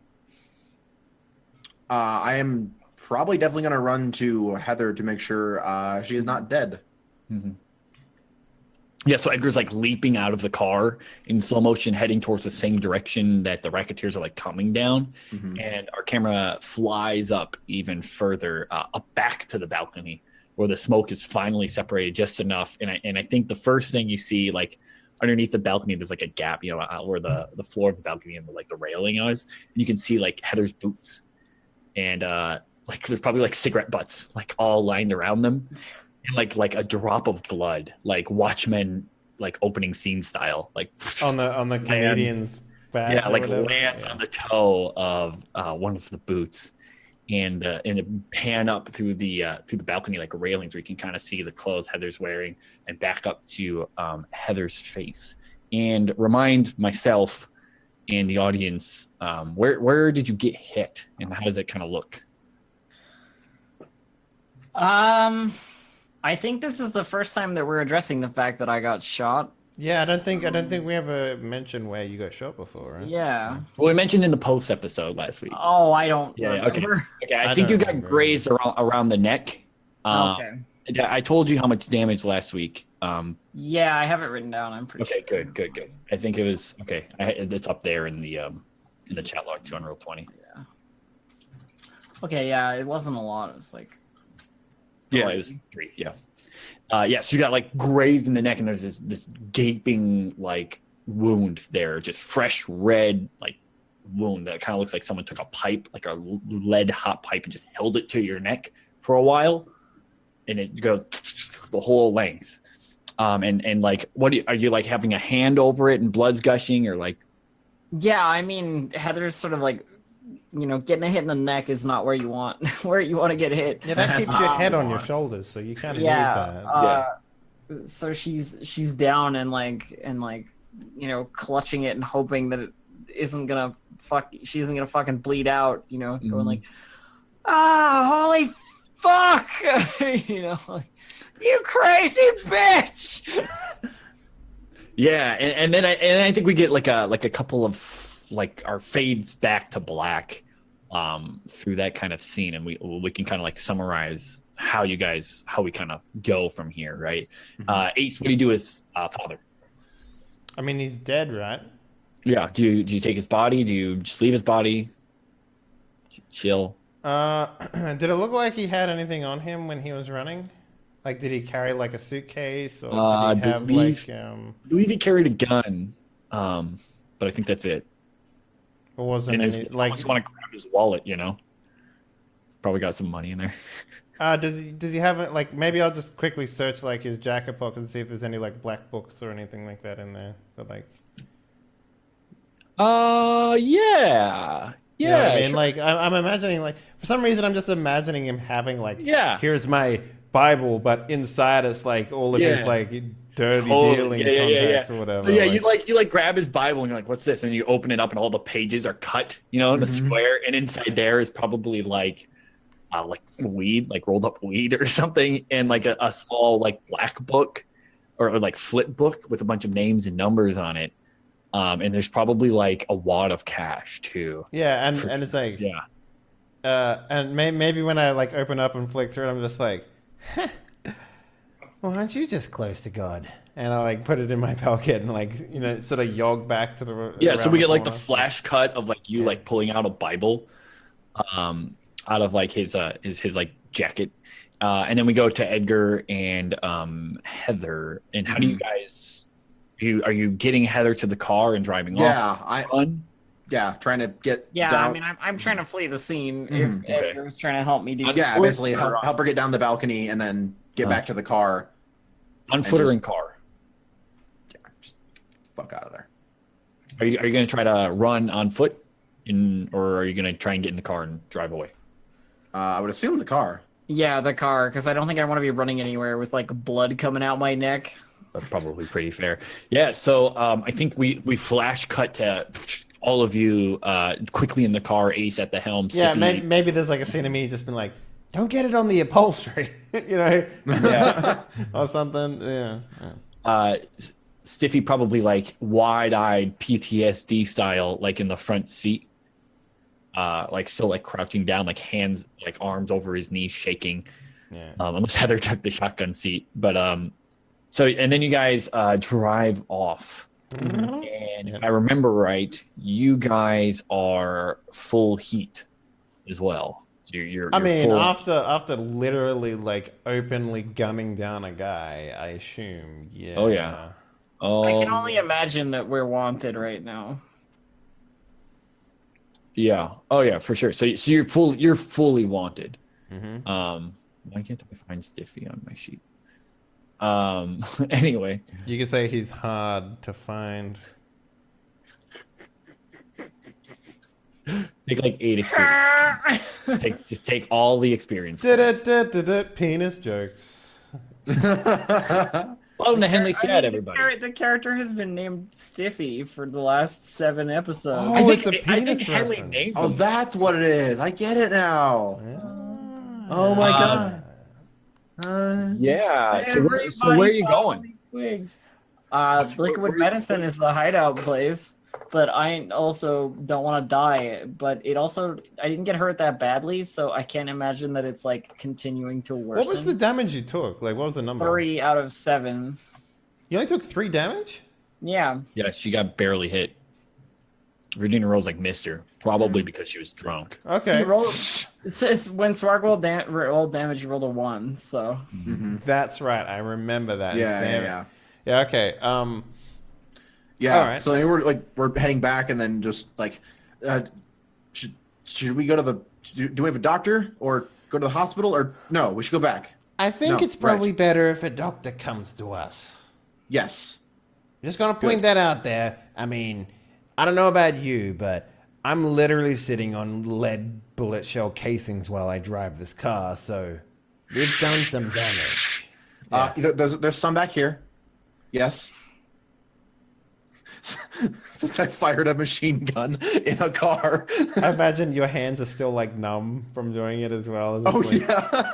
C: uh, I am probably definitely going to run to Heather to make sure uh, she is not dead.
D: Mm-hmm. Yeah, so Edgar's like leaping out of the car in slow motion, heading towards the same direction that the racketeers are like coming down.
C: Mm-hmm.
D: And our camera flies up even further, uh, up back to the balcony where the smoke is finally separated just enough. And I, and I think the first thing you see, like underneath the balcony, there's like a gap, you know, uh, where the, the floor of the balcony and the, like the railing is. And you can see like Heather's boots. And uh, like there's probably like cigarette butts like all lined around them. And like like a drop of blood, like Watchmen, like opening scene style, like
A: On the on the comedian's back.
D: yeah,
A: or
D: like
A: whatever.
D: lands
A: Yeah.
D: on the toe of uh, one of the boots, and uh, and it pan up through the uh, through the balcony like railings where you can kind of see the clothes Heather's wearing, and back up to um, Heather's face, and remind myself and the audience um, where where did you get hit, and how does it kind of look?
B: Um, I think this is the first time that we're addressing the fact that I got shot.
A: Yeah, I don't think I don't think we ever mentioned where you got shot before, right?
B: Yeah.
D: Well, we mentioned in the post episode last week.
B: Oh, I don't
D: Yeah, yeah, okay.
B: remember.
D: Okay, I,
A: I
D: think
A: don't
D: you got
A: remember.
D: grazed around, around the neck. Um,
B: Okay.
D: yeah, I told you how much damage last week. Um,
B: Yeah, I have it written down. I'm pretty
D: okay,
B: sure.
D: good, good, good. I think it was okay. I, it's up there in the um, in the chat log, two hundred twenty.
B: Yeah. Okay, yeah, it wasn't a lot. It was like
D: Yeah, it was three. Yeah, uh, yeah. So you got like grazed in the neck, and there's this this gaping like wound there, just fresh red like wound that kind of looks like someone took a pipe, like a lead hot pipe, and just held it to your neck for a while, and it goes the whole length. Um, and and like, what do you, are you like having a hand over it and blood's gushing, or like?
B: Yeah, I mean, Heather's sort of like, you know, getting a hit in the neck is not where you want where you want to get hit.
A: Yeah, that keeps your
B: Um,
A: head on your shoulders, so you kind of
B: Yeah.
A: need that.
B: Uh, So she's she's down and like and like you know clutching it and hoping that it isn't gonna fuck. She isn't gonna fucking bleed out. You know,
D: Mhm.
B: going like, ah, holy fuck, you know, like, you crazy bitch.
D: Yeah, and, and then I and I think we get like a like a couple of like our fades back to black um through that kind of scene, and we we can kind of like summarize how you guys how we kind of go from here, right?
C: Mhm.
D: Uh Ace, what do you do with uh father?
A: I mean, he's dead, right?
D: Yeah, do you do you take his body? Do you just leave his body? Chill.
A: Uh, did it look like he had anything on him when he was running? Like, did he carry like a suitcase, or
D: Uh,
A: did he have
D: believe-
A: like um?
D: I believe he carried a gun, um, but I think that's it.
A: Or wasn't
D: And his,
A: any,
D: like,
A: like?
D: just want to grab his wallet, you know. Probably got some money in there.
A: Uh, does he does he have it? Like, maybe I'll just quickly search like his jacket pocket and see if there's any like black books or anything like that in there. But like,
D: Uh, yeah,
A: you know what
D: yeah.
A: I mean,
D: sure.
A: like I, I'm imagining like for some reason I'm just imagining him having like,
D: Yeah.
A: here's my Bible, but inside it's like all of his
D: Yeah.
A: like dirty
D: Totally.
A: dealing
D: Yeah, yeah, yeah,
A: contacts
D: yeah.
A: or whatever.
D: yeah,
A: like,
D: you like you like grab his Bible and you're like, "What's this?" And you open it up and all the pages are cut, you know, in a
C: Mhm.
D: square, and inside there is probably like, uh, like some weed, like rolled up weed or something, and like a, a small like black book, or, or like flip book with a bunch of names and numbers on it. Um, and there's probably like a wad of cash too.
A: yeah, and
D: For
A: and it's like
D: Yeah.
A: Uh, and may, maybe when I like open up and flick through it, I'm just like, huh, well, aren't you just close to God? And I like put it in my pocket and like you know sort of jog back to the
D: Yeah, so
A: around
D: we get like the
A: corner.
D: flash cut of like you
A: Yeah.
D: like pulling out a Bible, um, out of like his uh his his like jacket, uh, and then we go to Edgar and um Heather. And how do you guys? You are you getting Heather to the car and driving
C: Yeah,
D: off?
C: I
D: Run?
C: yeah, trying to get
B: Yeah,
C: down.
B: I mean, I'm I'm trying to flee the scene.
C: Mhm.
B: If
D: Okay.
B: Edgar was trying to help me do.
C: yeah,
B: something.
C: basically help, help her get down the balcony and then get
D: Huh.
C: back to the car.
D: On foot or
C: just-
D: in car?
C: Yeah, just fuck out of there.
D: Are you are you gonna try to run on foot, in or are you gonna try and get in the car and drive away?
C: Uh, I would assume the car.
B: Yeah, the car, because I don't think I want to be running anywhere with like blood coming out my neck.
D: That's probably pretty fair. Yeah, so um, I think we we flash cut to all of you uh, quickly in the car, Ace at the helm.
A: Yeah,
D: Stiffy-
A: may, maybe there's like a scene of me just been like, don't get it on the upholstery, you know,
D: Yeah.
A: or something. Yeah. yeah.
D: Uh, Stiffy probably like wide-eyed P T S D style, like in the front seat, uh, like still like crouching down, like hands, like arms over his knees, shaking.
A: Yeah.
D: Um, unless Heather took the shotgun seat, but um, so and then you guys uh drive off, and if I remember right, you guys are full heat as well. So you're, you're,
A: I
D: you're
A: mean,
D: full,
A: after after literally like openly gunning down a guy, I assume. Yeah.
D: Oh, yeah. oh,
B: I can only imagine that we're wanted right now.
D: yeah, oh yeah, for sure. So so you're full, you're fully wanted.
A: Mhm.
D: Um, why can't I find Stiffy on my sheet? Um, anyway,
A: You could say he's hard to find.
D: take like eight experience. take just take all the experience.
A: Did
D: points.
A: it, did it, did it, penis jokes.
D: Welcome to Henley
B: I
D: Chat,
B: mean, the
D: everybody.
B: char- The character has been named Stiffy for the last seven episodes.
A: Oh,
D: I think,
A: it's a
D: I
A: penis
D: think Henley
A: reference.
D: named
C: Oh,
D: him.
C: that's what it is. I get it now.
A: Yeah.
C: Oh my
D: Uh,
C: god. Uh,
D: Yeah. So where, so where are you going?
B: Twigs. Uh, Liquid Medicine is the hideout place, but I also don't want to die. But it also, I didn't get hurt that badly, so I can't imagine that it's like continuing to worsen.
A: What was the damage you took? Like, what was the number?
B: Three out of seven.
A: You only took three damage?
B: Yeah.
D: Yeah, she got barely hit. Virginia Rose like missed her, probably because she was drunk.
A: Okay.
B: He rolled, it says when Swarg rolled, dam- rolled damage, he rolled a one. So
C: mhm.
A: That's right. I remember that.
C: Yeah, yeah,
A: Sam-
C: yeah.
A: Yeah, okay. Um,
C: Yeah.
A: All right.
C: So then we're like we're heading back, and then just like, uh, should should we go to the? Do, do we have a doctor or go to the hospital or no? We should go back.
A: I think
C: No,
A: it's probably
C: right.
A: better if a doctor comes to us.
C: Yes.
A: Just gonna point
C: Good.
A: that out there. I mean, I don't know about you, but I'm literally sitting on lead bullet shell casings while I drive this car, so we've done some damage.
C: Uh, there- there's there's some back here. Yes. Since I fired a machine gun in a car.
A: I imagine your hands are still like numb from doing it as well. It's
C: Oh
A: like-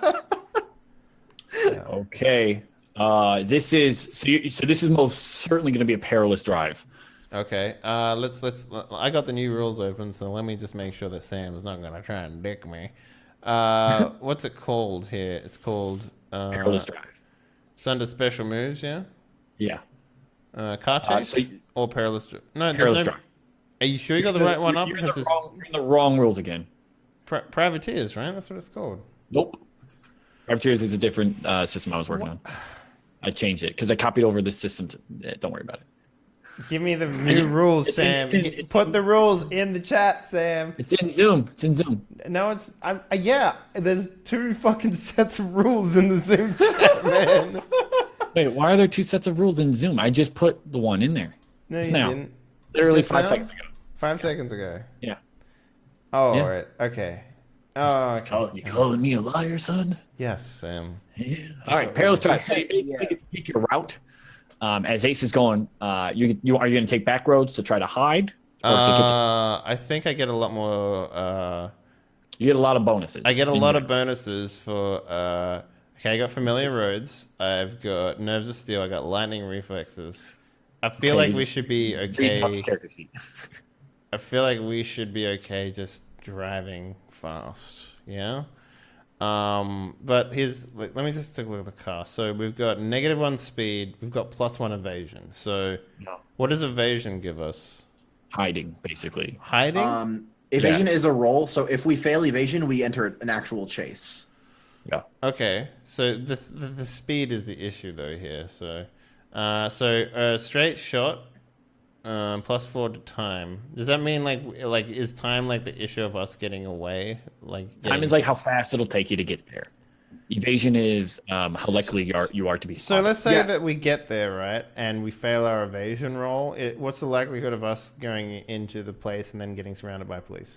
C: yeah.
D: Okay. Uh, this is so. You, so this is most certainly going to be a perilous drive.
A: Okay. Uh, let's let's. I got the new rules open, so let me just make sure that Sam's not gonna try and dick me. Uh, what's it called here? It's called uh,
D: Perilous drive.
A: It's under special moves, yeah.
D: Yeah.
A: Uh, car
D: Uh,
A: chase
D: so you-
A: or perilous drive? No, there's
D: Perilous
A: no.
D: drive.
A: Are you sure you got the right one up?
D: You're in
A: Because
D: the
A: it's
D: wrong, you're in the wrong rules again.
A: pri- privateers, right? That's what it's called.
D: Nope. Privateers is a different uh, system I was working on. I changed it because I copied over this system. To, eh, don't worry about it.
A: Give me the new rules,
D: it's in-
A: Sam.
D: it's in-
A: Get-
D: it's
A: Put
D: in-
A: the rules in the chat, Sam.
D: It's in Zoom. It's in Zoom.
A: No, it's I'm uh, yeah. There's two fucking sets of rules in the Zoom chat, man.
D: Wait, why are there two sets of rules in Zoom? I just put the one in there.
A: No,
D: Just
A: you
D: now.
A: didn't.
D: Literally
A: Just
D: five
A: now?
D: seconds ago.
A: Five seconds ago.
D: Yeah.
A: Oh,
D: Yeah.
A: all right. Okay. Oh, okay.
D: Call, you calling me a liar, son?
A: Yes, Sam.
D: Yeah. All right, perilous drive. So you basically take your route. Um, as Ace is going, uh, you you are you going to take back roads to try to hide, or to get the-
A: Uh, I think I get a lot more. Uh,
D: you get a lot of bonuses.
A: I get a
D: in
A: lot
D: there.
A: of bonuses for. Uh, okay, I got familiar roads. I've got nerves of steel. I got lightning reflexes. I feel
D: Okay,
A: like we
D: just
A: should be
D: Read off the
A: okay.
D: character sheet.
A: I feel like we should be okay just driving fast. Yeah. Um, but here's like, let me just take a look at the car. So we've got negative one speed. We've got plus one evasion. So
D: No.
A: what does evasion give us?
D: Hiding, basically.
A: Hiding.
C: Um, evasion is a roll, so if we fail evasion, we enter an actual chase.
D: Yeah.
A: Okay, so the, the the speed is the issue though here. So, uh, so a straight shot, um, plus four to time. Does that mean like like is time like the issue of us getting away? Like
D: Time
A: getting-
D: is like how fast it'll take you to get there. Evasion is um, how likely you are, you are to be
A: So
D: spotted.
A: let's say
C: Yeah.
A: that we get there right, and we fail our evasion roll. It, what's the likelihood of us going into the place and then getting surrounded by police?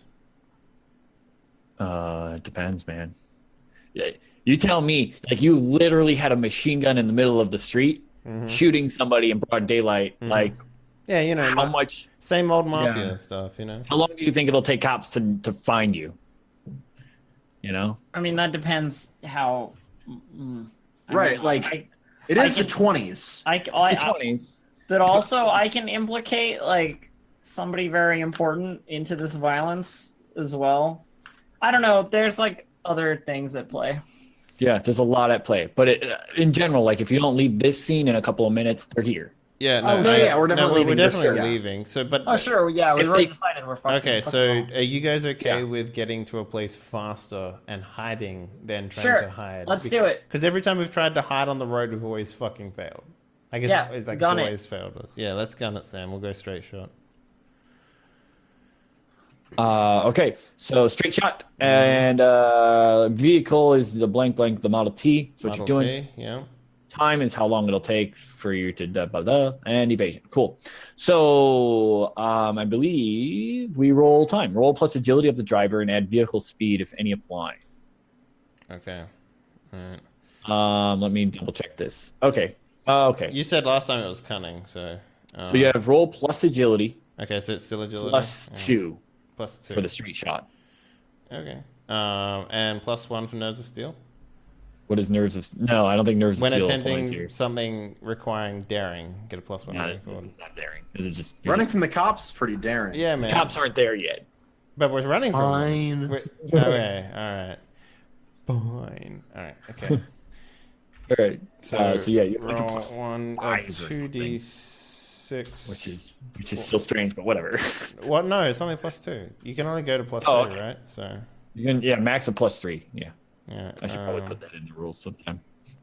D: Uh, it depends, man. Yeah, you tell me, like you literally had a machine gun in the middle of the street,
A: Mm-hmm.
D: shooting somebody in broad daylight. Like,
A: Yeah, you know,
D: how
A: ma-
D: much?
A: same old mafia
D: Yeah.
A: stuff. You know.
D: How long do you think it'll take cops to to find you? You know,
B: I mean, that depends how. Mm, I
C: Right,
B: mean,
C: like-
B: I,
C: It
B: I
C: is the
B: can-
C: twenties.
B: I, I,
D: it's the
B: I,
D: twenties.
B: But also, I can implicate like somebody very important into this violence as well. I don't know. There's like other things at play.
D: Yeah, there's a lot at play. But it, in general, like if you don't leave this scene in a couple of minutes, they're here.
A: Yeah, no,
C: Oh, no,
A: I-
C: yeah, we're definitely
A: no,
C: leaving
A: We're
C: this,
A: definitely
C: yeah.
A: leaving. So, but
B: Oh sure, yeah, we
D: If
B: already
D: they-
B: decided we're fucking.
A: okay.
B: fucking
A: So,
B: wrong.
A: are you guys okay
D: Yeah.
A: with getting to a place faster and hiding than trying
B: Sure,
A: to hide?
B: let's do it.
A: Because every time we've tried to hide on the road, we've always fucking failed. I guess
B: Yeah,
A: it's like it's
B: gun it.
A: always failed us. Yeah, let's gun it, Sam. We'll go straight shot.
D: Uh, okay, so straight shot and uh, vehicle is the blank blank the Model T. That's what
A: Model
D: you're doing.
A: T, yeah.
D: Time is how long it'll take for you to da, blah, blah, and evasion. Cool. So um, I believe we roll time. Roll plus agility of the driver and add vehicle speed if any apply.
A: Okay. All right.
D: Um, let me double check this. Okay. Uh, okay.
A: You said last time it was cunning, so. Uh,
D: So you have roll plus agility
A: Okay, so it's still agility.
D: plus
A: Yeah.
D: two
A: Plus two.
D: for the straight shot.
A: Okay. Um, and plus one for Nerves of Steel.
D: What is nerves of? No, I don't think nerves
A: When
D: of steel applies
A: attempting
D: here.
A: something requiring daring, get a plus one.
D: No,
A: moving
D: this, this
A: forward.
D: is not daring. This is just
C: Running from the cops is pretty daring.
A: Yeah, man.
D: Cops aren't there yet.
A: But we're running from them.
C: Fine.
A: We're- Okay, alright. Fine. Alright, okay.
D: All right. So, uh, so yeah, you have like a
A: roll
D: plus
A: one, uh,
D: five or
A: two d
D: something.
A: six.
D: which is which is still strange, but whatever.
A: What? No, it's only plus two. You can only go to plus
D: Oh,
A: two,
D: okay.
A: right? So,
D: You can yeah, max of plus three. Yeah,
A: yeah.
D: I should probably
A: um,
D: put that in the rules sometime.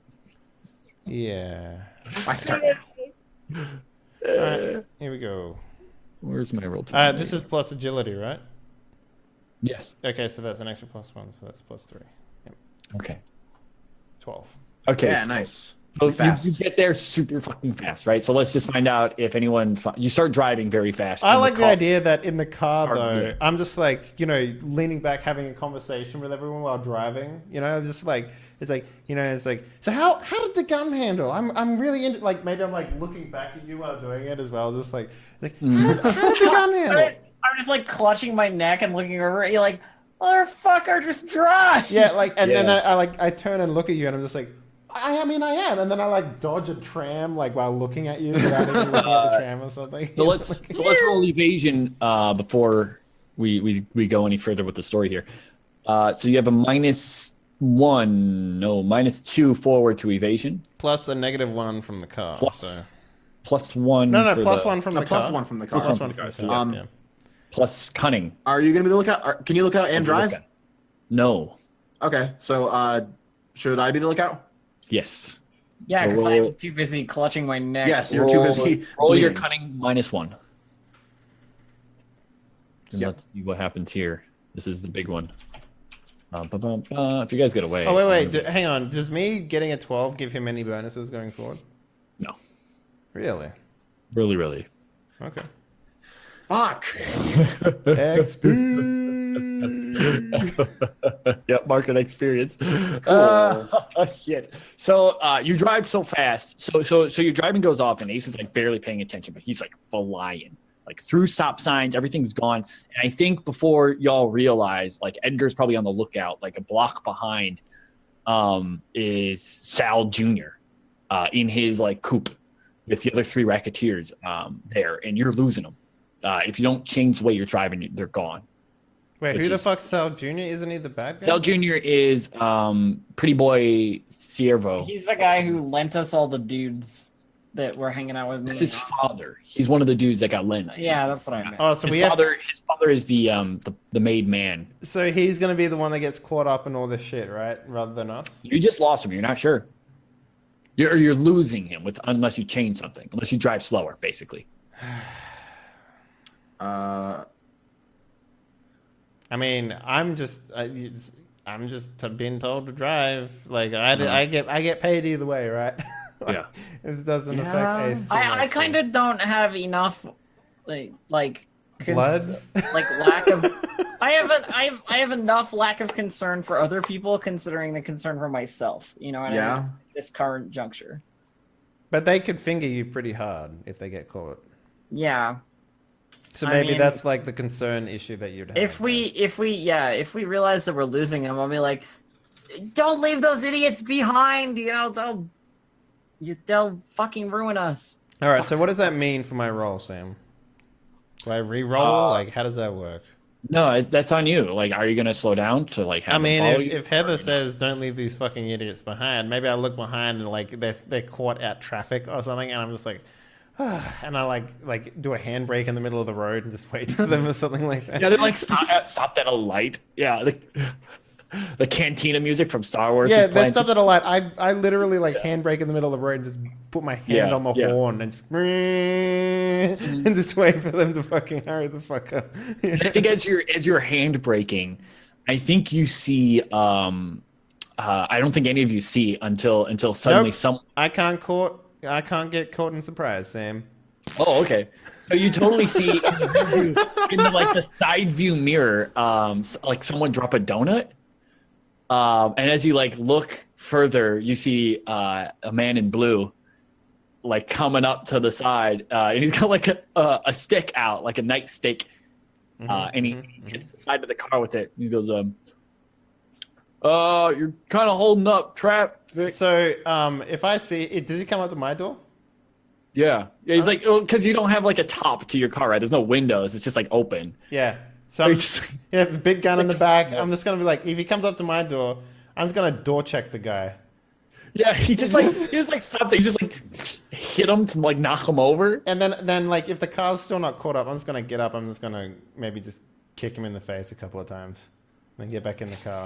A: Yeah.
C: I start.
A: Alright, here we go.
D: Where's my roll?
A: Uh, this is plus agility, right?
D: yes.
A: Okay, so that's an extra plus one, so that's plus three.
D: Okay.
A: Twelve.
D: Okay.
C: Yeah, nice.
D: So you,
C: Fast.
D: you get there super fucking fast, right? So let's just find out if anyone. Fi- you start driving very fast.
A: I
D: and
A: like the
D: car-
A: idea that in the car,
D: Car's
A: though,
D: good.
A: I'm just like, you know, leaning back, having a conversation with everyone while driving. You know, just like, it's like, you know, it's like, so how how did the gun handle? I'm I'm really into, like, maybe I'm like looking back at you while doing it as well, just like, like how, did, how did the gun
B: I'm
A: handle?
B: just, I'm just like clutching my neck and looking over at you like, motherfucker, just drive.
A: Yeah, like, and then
D: Yeah.
A: I, I like, I turn and look at you, and I'm just like, I, I mean, I am, and then I like dodge a tram, like while looking at you, without even looking at the tram or something.
D: So let's so let's roll evasion uh, before we, we we go any further with the story here. Uh, so you have a minus one, no, minus two forward to evasion,
A: plus a negative one from the car.
D: plus
A: so.
D: plus one.
A: No, no,
D: for
A: plus
D: the-
A: one from
C: A
A: the
C: plus
A: car.
C: one from the car.
A: Plus one from the
D: So,
A: car.
C: um,
A: yeah.
D: plus cunning.
C: Are you gonna be the lookout? Or, can you look out and drive?
D: No.
C: Okay, so uh, should I be the lookout?
D: Yes.
B: Yeah,
D: So
B: because
D: roll-
B: I'm too busy clutching my neck.
C: Yes, you're
D: roll,
C: too busy.
D: Roll your
C: bleeding.
D: cunning minus one. And
C: Yep.
D: let's see what happens here. This is the big one. Uh, ba- ba- ba. If you guys get away.
A: Oh wait, wait, d- hang on. Does me getting a twelve give him any bonuses going forward?
D: No.
A: Really?
D: Really, really.
A: Okay.
C: Fuck.
A: X P.
D: Yep, market experience. Uh, shit. So uh, you drive so fast. So so so your driving goes off, and Ace is like barely paying attention, but he's like flying, like through stop signs. Everything's gone. And I think before y'all realize, like Edgar's probably on the lookout, like a block behind, um, is Sal Junior Uh, in his like coupe with the other three racketeers um, there, and you're losing them. Uh, if you don't change the way you're driving, they're gone.
A: Wait,
D: Which
A: who the
D: is-
A: fuck's Sal Junior? Isn't he the bad guy?
D: Sal Junior is um, Pretty Boy Ciervo.
B: He's the guy who lent us all the dudes that were hanging out with me.
D: That's his father. He's one of the dudes that got lent. to.
B: Yeah, that's what I meant.
A: Oh, so
D: his
A: we have.
D: father. His father is the um the, the made man.
A: So he's gonna be the one that gets caught up in all this shit, right? Rather than us.
D: You just lost him. You're not sure. You're you're losing him with unless you change something. Unless you drive slower, basically.
C: Uh,
A: I mean, I'm just, I, just- I'm just t- being told to drive. Like I, d-
D: Uh-huh.
A: I get, I get paid either way, right?
D: Yeah.
A: It doesn't
C: Yeah.
A: affect Ace too
B: I, I
A: much, so-
B: kind of don't have enough, like, like, cons-
A: blood.
B: like lack of. I have an, I have, I have enough lack of concern for other people, considering the concern for myself. You know what I
C: yeah.
B: mean? At this current juncture.
A: But they could finger you pretty hard if they get caught.
B: Yeah.
A: So
B: I
A: maybe
B: mean-
A: that's like the concern issue that you'd have.
B: If we, if we, yeah, if we realize that we're losing them, I'll be like, don't leave those idiots behind. You know, they'll, you, they'll fucking ruin us.
A: All right. So what does that mean for my roll, Sam? Do I re-roll?
D: Uh,
A: like, how does that work?
D: No, it- that's on you. Like, are you gonna slow down to like have
A: I
D: them
A: mean,
D: follow
A: if,
D: you?
A: if Heather says don't leave these fucking idiots behind, maybe I look behind and like they're they're caught at traffic or something, and I'm just like, ah, and I like like do a handbrake in the middle of the road and just wait for them or something like that.
D: Yeah, they like stop at, stopped at a light. Yeah, the, the cantina music from Star Wars.
A: Yeah,
D: is
A: they
D: playing.
A: stopped at a light. I I literally like handbrake in the middle of the road and just put my hand
D: Yeah,
A: on the
D: yeah.
A: horn and just, and just wait for them to fucking hurry the fuck up.
D: I think as you're as you're hand braking, I think you see. Um, uh, I don't think any of you see until until suddenly
A: Nope.
D: some.
A: I can't caught. I can't get caught in surprise, Sam.
D: Oh, okay. So you totally see in the, rear view- in the like the side view mirror, um, s- like someone drop a donut. Um, and as you like look further, you see uh, a man in blue, like coming up to the side, uh, and he's got like a, a, a stick out, like a nightstick, uh, and he
A: mhm,
D: hits the side of the car with it. He goes, um, "Uh, you're kind of holding up traffic."
A: So, um, if I see it, does he come up to my door?
D: Yeah, yeah. He's like, because you don't have like a top to your car, right? There's no windows. It's just like open.
A: Yeah. So, I'm,
D: He's just-
A: yeah, the big gun in the
D: like-
A: back. I'm just gonna be like, if he comes up to my door, I'm just gonna door check the guy.
D: Yeah, he just like he just like stops. He just like hit him to like knock him over.
A: And then, then like, if the car's still not caught up, I'm just gonna get up. I'm just gonna maybe just kick him in the face a couple of times, then get back in the car.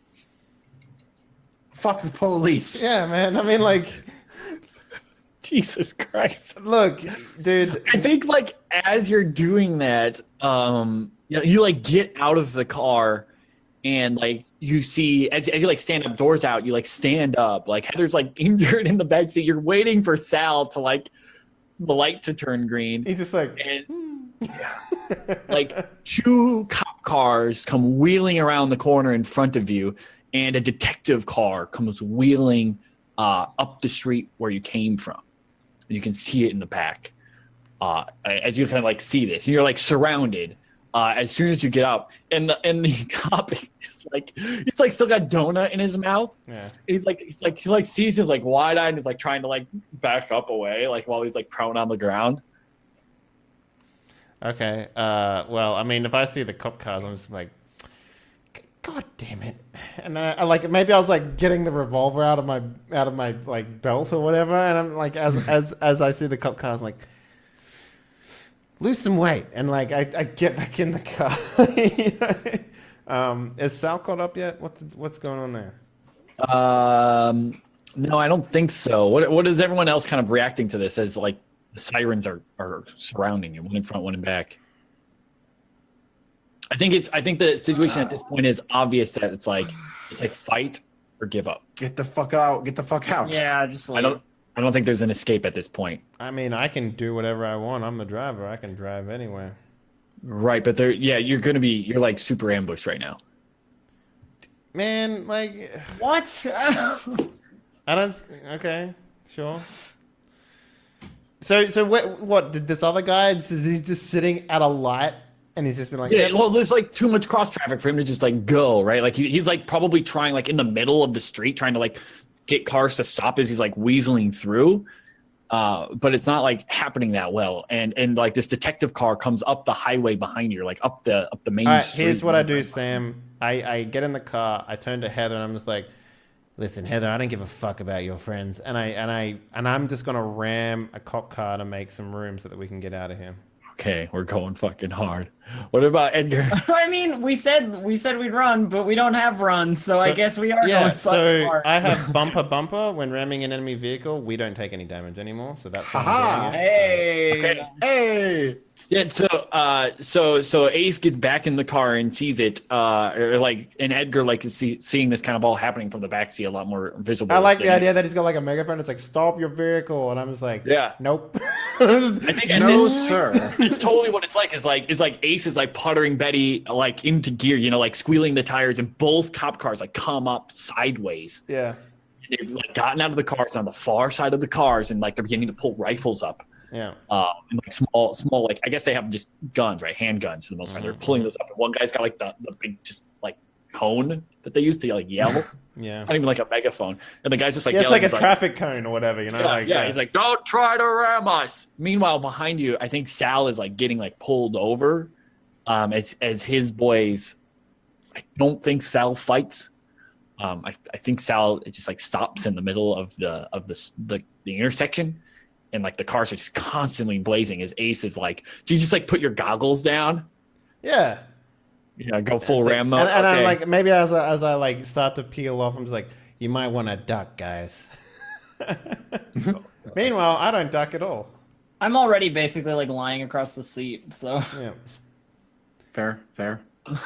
C: Fuck the police.
A: Yeah, man. I mean, like,
D: Jesus Christ!
A: look, dude.
D: I think like as you're doing that, um, you, know, you like get out of the car, and like you see as, as you like stand up, doors out. You like stand up. Like Heather's like injured in the back seat. You're waiting for Sal to like the light to turn green,
A: He's just like,
D: and like two cop cars come wheeling around the corner in front of you, and a detective car comes wheeling uh, up the street where you came from. You can see it in the back uh, as you kind of like see this, and you're like surrounded. Uh, as soon as you get up, and the and the cop is like, he's like still got donut in his mouth.
A: yeah.
D: He's like, he's like, he like sees his like wide eyed and is like trying to like back up away, like while he's like prone on the ground.
A: Okay. Uh, well, I mean, if I see the cop cars, I'm just like, God damn it! And then I, I like maybe I was like getting the revolver out of my out of my like belt or whatever, and I'm like as as as I see the cop cars, I'm like, lose some weight, and like I, I get back in the car. You know? um, is Sal caught up yet? What's what's going on there?
D: Um, no, I don't think so. What what is everyone else kind of reacting to this as like the sirens are are surrounding you, one in front, one in back? I think it's I think the situation at this point is obvious that it's like it's like fight or give up.
C: Get the fuck out. Get the fuck out.
B: Yeah, just like
D: I don't I don't think there's an escape at this point.
A: I mean, I can do whatever I want. I'm the driver. I can drive anywhere.
D: Right, but there yeah, you're gonna be you're like super ambushed right now.
A: Man, like,
B: what?
A: I don't. Okay, sure. So, so what? What did this other guy? Is he just sitting at a light and he's just been like,
D: Yeah, well, there's like too much cross traffic for him to just like go, right? Like he, he's like probably trying like in the middle of the street, trying to like get cars to stop as he's like weaseling through. Uh, but it's not like happening that well. And and like this detective car comes up the highway behind you, like up the up the main
A: All right,
D: street.
A: here's what I do, Sam. I, I get in the car. I turn to Heather and I'm just like, listen, Heather, I don't give a fuck about your friends, and I and I and I'm just gonna ram a cop car to make some room so that we can get out of here.
D: Okay, we're going fucking hard. What about Edgar?
B: I mean, we said we said we'd run, but we don't have runs, so, I
A: So-
B: guess we are
A: Yeah,
B: going fucking
A: so
B: hard.
A: I have bumper bumper when ramming an enemy vehicle. We don't take any damage anymore, so that's why
C: Haha.
A: I'm doing it. So-
B: Hey.
D: Okay.
C: Hey.
D: Yeah, so uh, so so Ace gets back in the car and sees it, uh, or like, and Edgar like is see, seeing this kind of all happening from the backseat a lot more visible.
A: I like the
D: than-
A: idea that he's got like a megaphone. It's like, stop your vehicle, and I'm just like,
D: Yeah.
A: nope. I'm just-
D: I think at
C: No,
D: this point,
C: sir.
D: it's totally what it's like. Is like is like Ace is like puttering Betty like into gear, you know, like squealing the tires, and both cop cars like come up sideways.
A: yeah.
D: They've like gotten out of the cars on the far side of the cars, and like they're beginning to pull rifles up.
A: Yeah.
D: Uh, and like small, small, like I guess they have just guns, right? Handguns for the most part. They're pulling those up. And one guy's got like the, the big, just like cone that they use to like yell.
A: Yeah.
D: It's not even like a megaphone. And the guy's just like,
A: Yeah, it's
D: yelling.
A: like a
D: He's
A: traffic cone or whatever, you know?
D: yeah,
A: like,
D: yeah, he's like, don't try to ram us. Meanwhile, behind you, I think Sal is like getting like pulled over um, as as his boys. I don't think Sal fights. Um, I, I think Sal it just like stops in the middle of the of the, the the intersection, and like the cars are just constantly blazing. As Ace is like, do you just like put your goggles down?
A: yeah.
D: You know, go full
A: It's like-
D: ram mode.
A: And, and I'm
D: Okay.
A: like, maybe as I, as I like start to peel off, I'm just like, you might want to duck, guys. Meanwhile, I don't duck at all.
B: I'm already basically like lying across the seat, so
A: Yeah.
C: Fair, fair.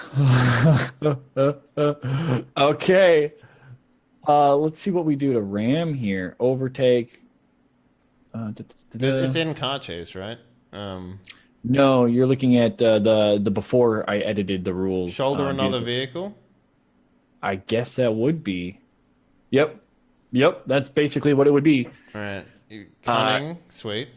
D: Okay. Uh, let's see what we do to ram here. Overtake. Uh, da- da- da-
A: It's
D: da.
A: in car chase, right? Um,
D: No, you're looking at uh, the the before I edited the rules.
A: shoulder
D: um,
A: another
D: vehicle.
A: vehicle.
D: I guess that would be. Yep. Yep. That's basically what it would be.
A: All right. You- Cunning, sweet.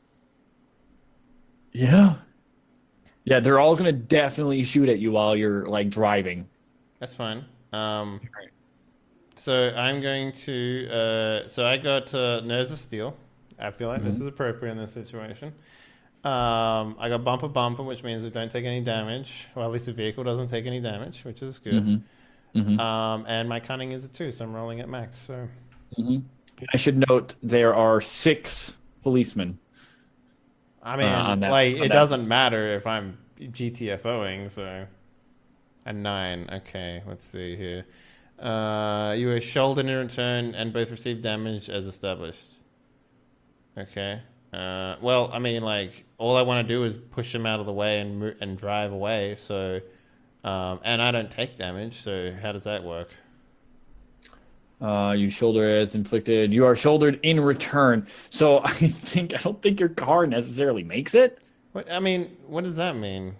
D: Yeah. Yeah, they're all gonna definitely shoot at you while you're like driving.
A: That's fine. Um,
D: Right.
A: so I'm going to. Uh, so I got uh, Nerves of Steel. I feel like this is appropriate in this situation. Um, I got Bumper Bumper, which means it don't take any damage. Well, at least the vehicle doesn't take any damage, which is good.
D: Mhm. Mhm.
A: Um, and my Cunning is a two, so I'm rolling at max. So
D: hmm I should note there are six policemen.
A: I mean,
D: Uh, on that-
A: like
D: on
A: it
D: that.
A: doesn't matter if I'm GTFOing. So a nine. Okay, let's see here. Uh, you were shouldered in return and both received damage as established. Okay. Uh, well, I mean, like all I want to do is push him out of the way and mo- and drive away. So, um, and I don't take damage. So how does that work?
D: Uh, you shoulder as inflicted. You are shouldered in return. So I think I don't think your car necessarily makes it.
A: What I mean, what does that mean?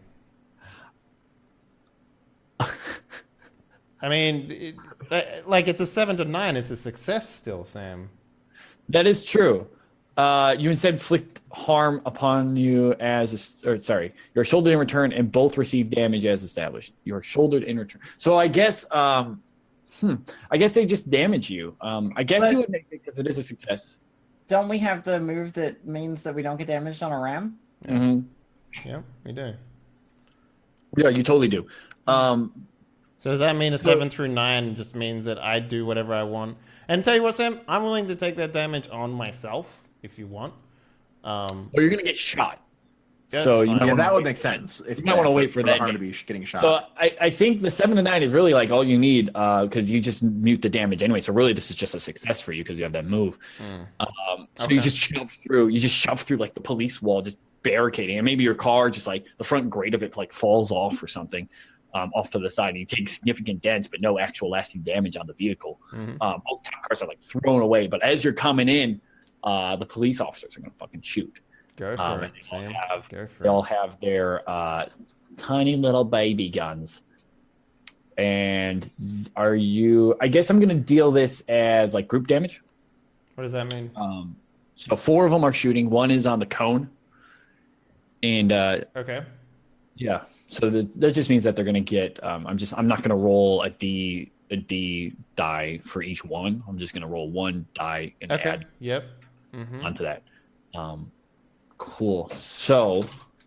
A: I mean, it, that- like it's a seven to nine. It's a success still, Sam.
D: That is true. Uh, you instead inflict harm upon you as, a, s- or sorry, you're shouldered in return and both receive damage as established. You're shouldered in return. So I guess, um, hmm, I guess they just damage you. Um, I guess
B: But-
D: you would make it because it is a success.
B: don't we have the move that means that we don't get damaged on a ram?
D: hmm
A: Yeah, we do.
D: Yeah, you totally do. Um,
A: So does that mean a
D: So-
A: seven through nine just means that I do whatever I want? And tell you what, Sam, I'm willing to take that damage on myself if you want. Um,
D: or you're gonna get shot.
A: That's
D: so you
A: fine.
D: might
C: Yeah,
D: wanna
C: that would
D: wait
C: make
D: for that.
C: sense. If
D: You might wanna
C: for-
D: wait for
C: the
D: that
C: harm to
D: game.
C: be sh- getting shot.
D: So I, I think the seven to nine is really like all you need because you just mute the damage anyway. So really, this is just a success for you because you have that move. Um, so you
A: Okay.
D: just shove through. You just shove through like the police wall, just barricading, and maybe your car just like the front grate of it like falls off or something um, off to the side, and you take significant dents, but no actual lasting damage on the vehicle.
A: Mhm.
D: Um, both cop cars are like thrown away, but as you're coming in, uh, the police officers are gonna fucking shoot.
A: Go for
D: Um,
A: it,
D: and they all
A: Sam.
D: have
A: Go for
D: they all
A: it.
D: have their uh, tiny little baby guns. And are you? I guess I'm gonna deal this as like group damage.
A: What does that mean?
D: Um, so four of them are shooting. One is on the cone, and uh,
A: Okay.
D: yeah. So the, that just means that they're gonna get. Um, I'm just. I'm not gonna roll a D a D die for each one. I'm just gonna roll one die and
A: Okay.
D: add
A: Yep. Mm-hmm.
D: onto that. Um, cool. So.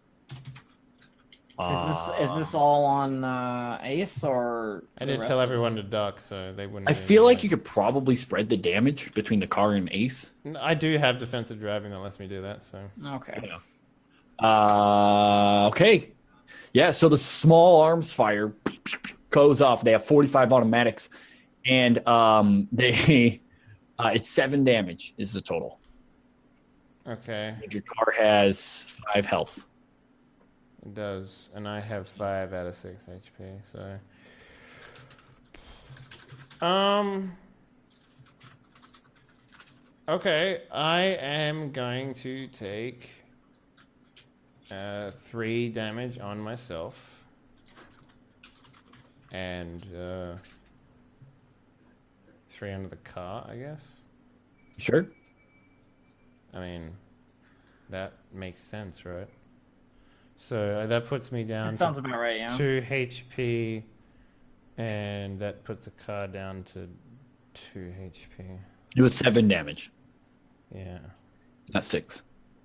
B: Is this is this all on uh, Ace or?
A: I
B: the
A: did
B: rest
A: tell
B: of
A: everyone
B: us?
A: to duck, so they wouldn't.
D: I
A: do
D: feel like
A: that.
D: you could probably spread the damage between the car and Ace.
A: I do have defensive driving that lets me do that. So
B: Okay.
D: Uh, okay. Yeah, so the small arms fire goes off. They have forty-five automatics, and um, they uh, it's seven damage is the total.
A: okay,
D: I think your car has five health.
A: it does, and I have five out of six H P. So, um, okay, I am going to take uh, three damage on myself, and uh, three under the car, I guess.
D: Sure.
A: I mean, that makes sense, right? So uh, that puts me down
B: That sounds
A: to
B: about right. Yeah.
A: two H P, and that puts the car down to two H P.
D: It was seven damage,
A: Yeah.
D: not six.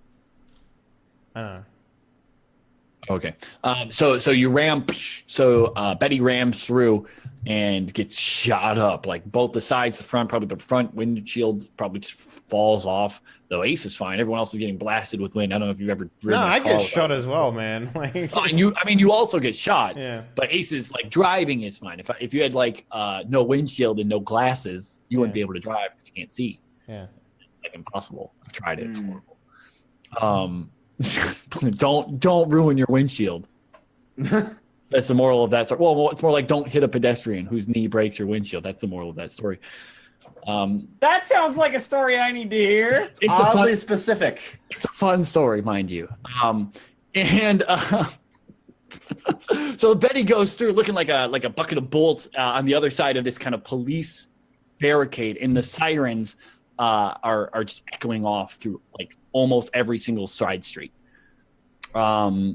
A: I don't know.
D: Okay. Um, so so you ram. So uh, Betty rams through and gets shot up. Like both the sides, the front, probably the front windshield probably just falls off. Though Ace is fine. Everyone else is getting blasted with wind. I don't know if you've ever.
A: No,
D: ridden a
A: I
D: car
A: get
D: with
A: shot
D: that.
A: as well, man. Like,
D: Oh, and you, I mean, you also get shot.
A: yeah.
D: But Ace's like driving is fine. If if you had like uh, no windshield and no glasses, you wouldn't
A: Yeah.
D: be able to drive because you can't see.
A: Yeah.
D: It's like impossible. I've tried it. It's
C: Mm.
D: horrible. Um, don't don't ruin your windshield. That's the moral of that story. Well, it's more like don't hit a pedestrian whose knee breaks your windshield. That's the moral of that story. Um,
B: That sounds like a story I need to hear.
D: it's a
C: Oddly
D: fun,
C: specific.
D: it's a fun story, mind you. Um, and uh, so Betty goes through looking like a like a bucket of bullets uh, on the other side of this kind of police barricade, and the sirens uh, are are just echoing off through like almost every single side street. Um,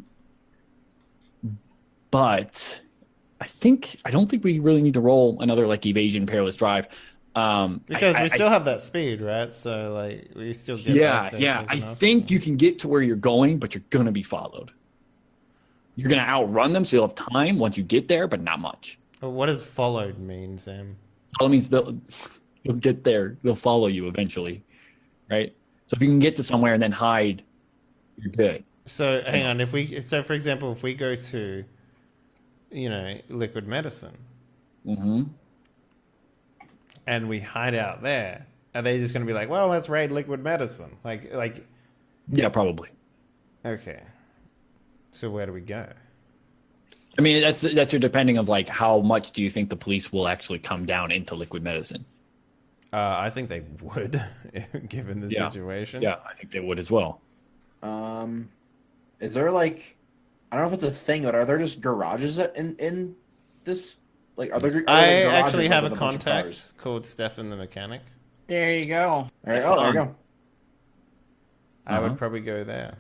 D: but I think I don't think we really need to roll another like evasion perilous drive. Um,
A: Because
D: I-
A: we
D: I-
A: still have that speed, right? So like we still get
D: yeah,
A: back there
D: yeah.
A: quick
D: I
A: enough.
D: think you can get to where you're going, but you're gonna be followed. You're gonna outrun them, so you'll have time once you get there, but not much.
A: But what does followed mean, Sam?
D: All it means they'll you'll get there. They'll follow you eventually, right? So if you can get to somewhere and then hide, you're good.
A: So hang on, if we so for example, if we go to, you know, liquid medicine
D: Mm-hmm.
A: and we hide out there, are they just going to be like, well, let's raid liquid medicine? Like, like,
D: Yeah, probably.
A: okay. So where do we go?
D: I mean, that's that's your depending of like how much do you think the police will actually come down into liquid medicine?
A: Uh, I think they would, given the
D: Yeah.
A: situation.
D: Yeah, I think they would as well.
C: Um, is there like, I don't know if it's a thing, but are there just garages in in this? Like, are there? Are there
A: I
C: like, garages,
A: actually
C: like,
A: have
C: with
A: a
C: bunch of
A: contact
C: cars?
A: called Stefan the mechanic.
B: There you go.
C: All right. Oh, there you go.
A: I
D: Uh-huh.
A: would probably go there.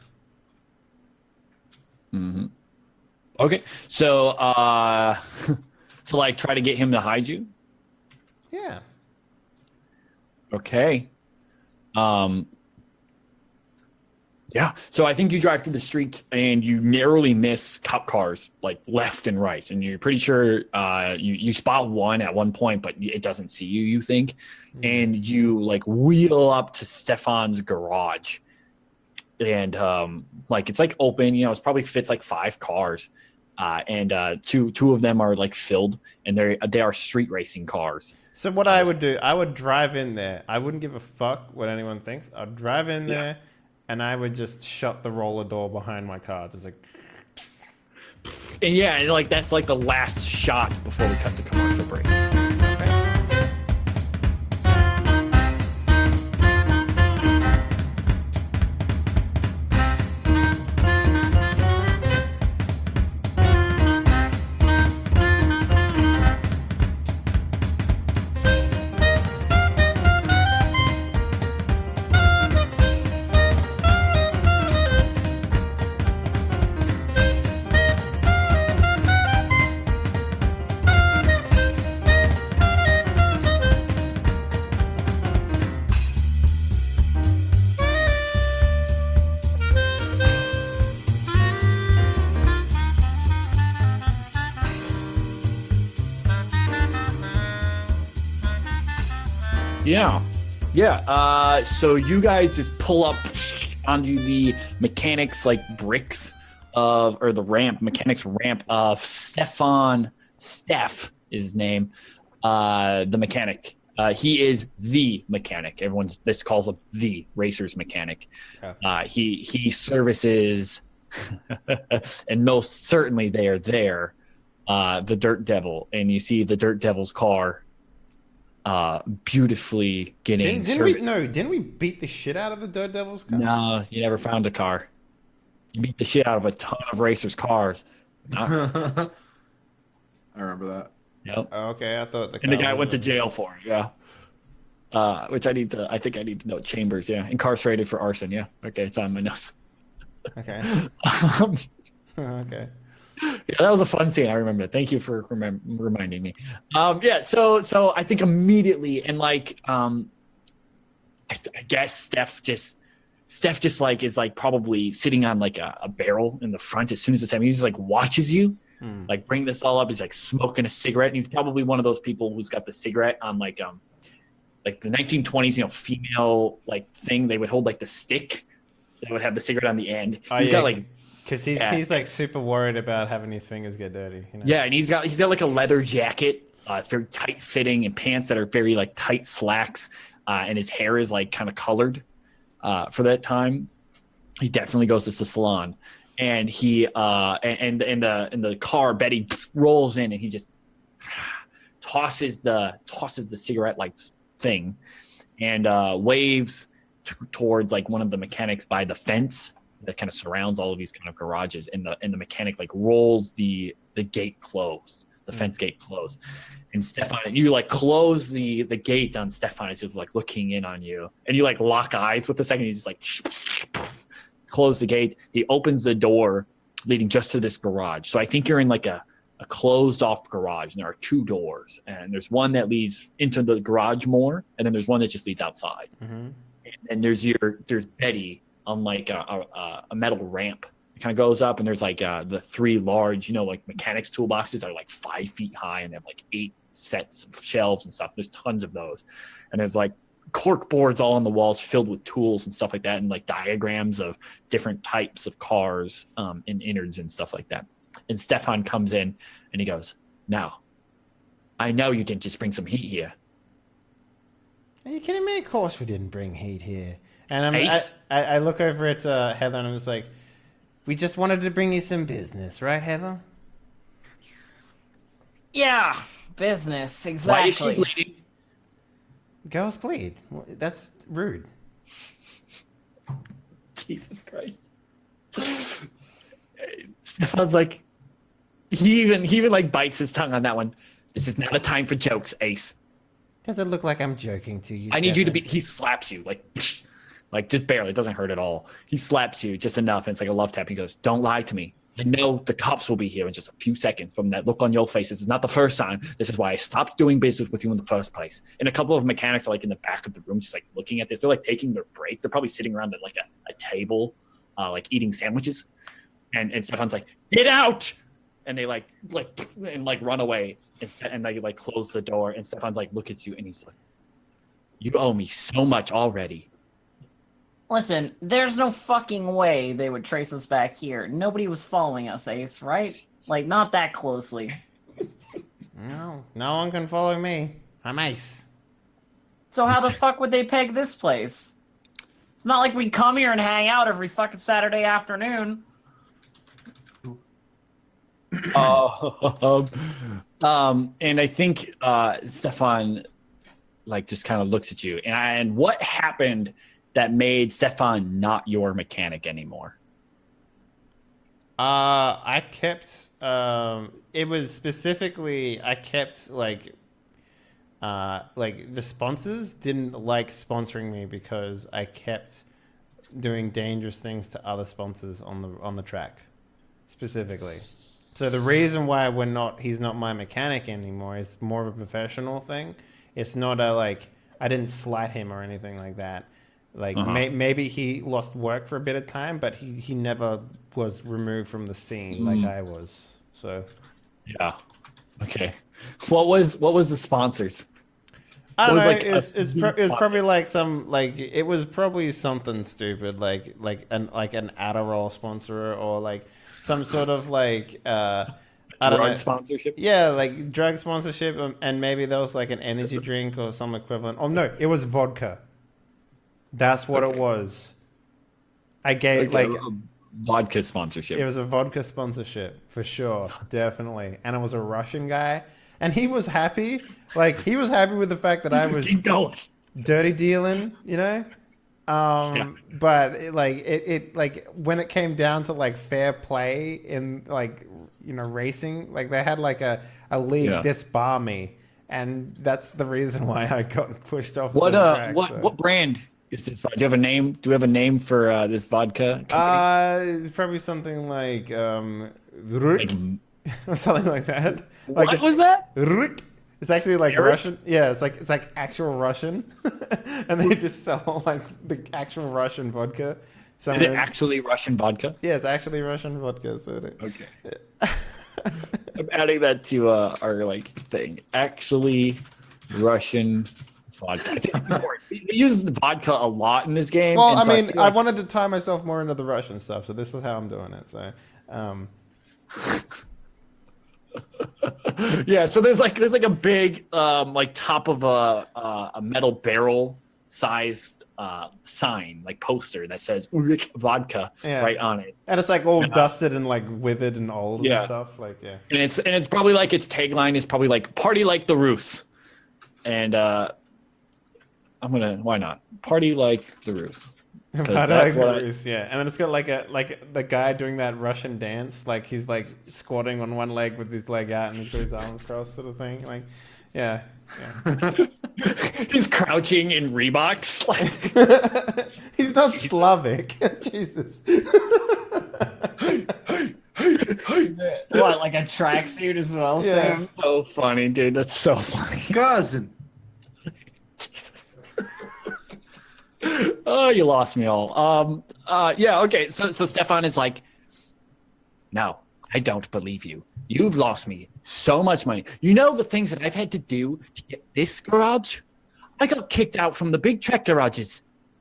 D: Mm-hmm. Okay, so uh, so like try to get him to hide you.
A: Yeah.
D: Okay. Um. Yeah. So I think you drive through the streets and you narrowly miss cop cars like left and right, and you're pretty sure uh, you you spot one at one point, but it doesn't see you. You think, and you like wheel up to Stefan's garage, and um, like it's like open. You know, it's probably fits like five cars, uh, and uh, two two of them are like filled, and they they are street racing cars.
A: So what I would do, I would drive in there. I wouldn't give a fuck what anyone thinks. I'd drive in
D: Yeah.
A: there, and I would just shut the roller door behind my car. Just like,
D: And yeah, and like that's like the last shot before we cut the commercial break. Yeah. Yeah. Uh, so you guys just pull up onto the mechanics like bricks of, or the ramp, mechanics ramp of Stefan. Steph is his name. Uh, the mechanic. Uh, he is the mechanic. Everyone's this calls him the racer's mechanic.
A: Yeah.
D: Uh, he he services, and most certainly they are there. Uh, the Dirt Devil, and you see the Dirt Devil's car. Uh, beautifully getting
A: didn't, didn't we?
D: serviced.
A: No, didn't we beat the shit out of the Dirt Devil's car?
D: No, you never found a car. You beat the shit out of a ton of racers' cars.
C: I remember that.
D: Yep.
A: Oh, okay, I thought the.
D: And the
A: car
D: guy
A: was
D: went to
A: in-
D: jail for it. Yeah. Uh, which I need to. I think I need to know Chambers. Yeah, incarcerated for arson. Yeah. Okay, it's on my notes.
A: Okay.
D: Um,
A: okay.
D: Yeah, that was a fun scene. I remember. Thank you for remem- reminding me. Um, yeah, so so I think immediately and like um, I, I guess Steph just Steph just like is like probably sitting on like a, a barrel in the front as soon as it's happening. He just like watches you
A: Hmm.
D: like bring this all up. He's like smoking a cigarette, and he's probably one of those people who's got the cigarette on like um like the nineteen twenties, you know, female like thing. They would hold like the stick. They would have the cigarette on the end.
A: Oh,
D: He's
A: yeah.
D: got like
A: Because he's
D: Yeah.
A: he's like super worried about having his fingers get dirty. You know?
D: yeah, and he's got he's got like a leather jacket. Uh, it's very tight fitting, and pants that are very like tight slacks. Uh, and his hair is like kind of colored uh, for that time. He definitely goes to the salon, and he uh, and in the in the car, Betty rolls in, and he just tosses the tosses the cigarette like thing, and uh, waves t- towards like one of the mechanics by the fence that kind of surrounds all of these kind of garages, and the and the mechanic like rolls the the gate closed, the
A: Mm.
D: fence gate closed, and Stefan, you like close the the gate on Stefan. He's just like looking in on you, and you like lock eyes with a second. You just like close the gate. He opens the door leading just to this garage. So I think you're in like a a closed off garage, and there are two doors, and there's one that leads into the garage more, and then there's one that just leads outside.
A: Mm-hmm.
D: And, and there's your there's Betty on like a, a, a metal ramp. It kind of goes up, and there's like uh, the three large, you know, like mechanics toolboxes that are like five feet high, and they have like eight sets of shelves and stuff. There's tons of those, and there's like cork boards all on the walls filled with tools and stuff like that, and like diagrams of different types of cars um, and innards and stuff like that. And Stefan comes in, and he goes, "Now, I know you didn't just bring some heat here."
A: Are you kidding me? Of course we didn't bring heat here. And I'm, I,
D: Ace?
A: I, I look over at uh, Heather, and I'm just like, we just wanted to bring you some business, right, Heather?
B: Yeah, business,
D: Why is she
B: exactly.
D: bleeding?
A: Girls bleed. Well, that's rude.
D: Jesus Christ. Stefan's like, he even he even like bites his tongue on that one. This is not a time for jokes, Ace.
A: Does it look like I'm joking to you?
D: I need you to be.
A: Stefan?
D: He slaps you like, like just barely. It doesn't hurt at all. He slaps you just enough, and it's like a love tap. He goes, "Don't lie to me. I know the cops will be here in just a few seconds. From that look on your face, this is not the first time. This is why I stopped doing business with you in the first place." And a couple of mechanics are like in the back of the room, just like looking at this. They're like taking their break. They're probably sitting around at like a, a table, uh, like eating sandwiches. And and Stefan's like, "Get out!" And they like like and like run away and se- and they like close the door. And Stefan's like, look at you, and he's like, "You owe me so much already."
B: Listen, there's no fucking way they would trace us back here. Nobody was following us, Ace, right? Like, not that closely.
A: No, no one can follow me. I'm Ace.
B: So how the fuck would they peg this place? It's not like we come here and hang out every fucking Saturday afternoon.
D: Oh, um, and I think uh, Stefan like just kind of looks at you, and I, and what happened that made Stefan not your mechanic anymore?
A: Uh, I kept. Um, it was specifically I kept like. Uh, like the sponsors didn't like sponsoring me because I kept doing dangerous things to other sponsors on the on the track, specifically. So the reason why we're not, he's not my mechanic anymore is more of a professional thing. It's not a like, I didn't slight him or anything like that. Like
D: Uh-huh.
A: may, maybe he lost work for a bit of time, but he, he never was removed from the scene like
D: Mm.
A: I was. So
D: Yeah. Okay. What was what was the sponsors?
A: I don't
D: What
A: know.
D: was, like,
A: it was,
D: a
A: it's, pro- it was
D: sponsor?
A: probably like some like it was probably something stupid like like an like an Adderall sponsor or like some sort of like uh I don't
D: Drug
A: know.
D: sponsorship?
A: Yeah, like drug sponsorship, um, and maybe there was like an energy drink or some equivalent. Oh no, it was vodka. That's what it
D: Okay.
A: was. I gave
D: Like,
A: like
D: a vodka sponsorship.
A: it was a vodka sponsorship for sure, definitely, and it was a Russian guy, and he was happy. Like he was happy with the fact that I
D: Just
A: was
D: keep going.
A: dirty dealing, you know. Um,
D: Yeah.
A: but it, like it, it like when it came down to like fair play in like you know racing, like they had like a a league
D: Yeah.
A: disbar me, and that's the reason why I got pushed off.
D: What
A: the
D: uh
A: track,
D: what
A: so.
D: what brand is this? Do you have a name? Do we have a name for uh, this vodka company?
A: Uh, it's probably something like um, Ruk, or something like that. Like
D: what
A: it's,
D: was that?
A: Ruk. It's actually like
D: Eric?
A: Russian. Yeah, it's like it's like actual Russian, and they just sell like the actual Russian vodka. Some
D: Is it
A: of-
D: actually Russian vodka?
A: Yeah, it's actually Russian vodka. So they-
D: Okay. I'm adding that to uh, our like thing. Actually, Russian vodka. I think it's important. We use vodka a lot in this game.
A: well,
D: and
A: I
D: so
A: mean,
D: feel
A: I
D: like-
A: wanted to tie myself more into the Russian stuff, so this is how I'm doing it. So, um,
D: yeah. So there's like there's like a big um like top of a uh, a metal barrel sized uh sign like poster that says Urik vodka
A: Yeah.
D: right on it.
A: and it's like all
D: Yeah.
A: dusted and like withered and old
D: Yeah.
A: and stuff. Like, yeah.
D: And it's and it's probably like its tagline is probably like party like the Rus. And uh I'm gonna why not? Party like the Rus.
A: But
D: that's
A: I like
D: what
A: the
D: I-
A: Rus, yeah, and then it's got like a like the guy doing that Russian dance, like he's like squatting on one leg with his leg out and he's got his arms crossed, sort of thing. Like, yeah, yeah.
D: He's crouching in Reeboks. Like
A: He's not Slavic. Jesus.
B: What, like a tracksuit as well,
A: Yeah.
B: Sam?
D: so funny, dude. That's so funny.
C: Cousin.
D: Jesus. Oh, you lost me all. Um uh yeah, okay. So so Stefan is like, no, I don't believe you. You've lost me so much money. You know the things that I've had to do to get this garage? I got kicked out from the big track garages.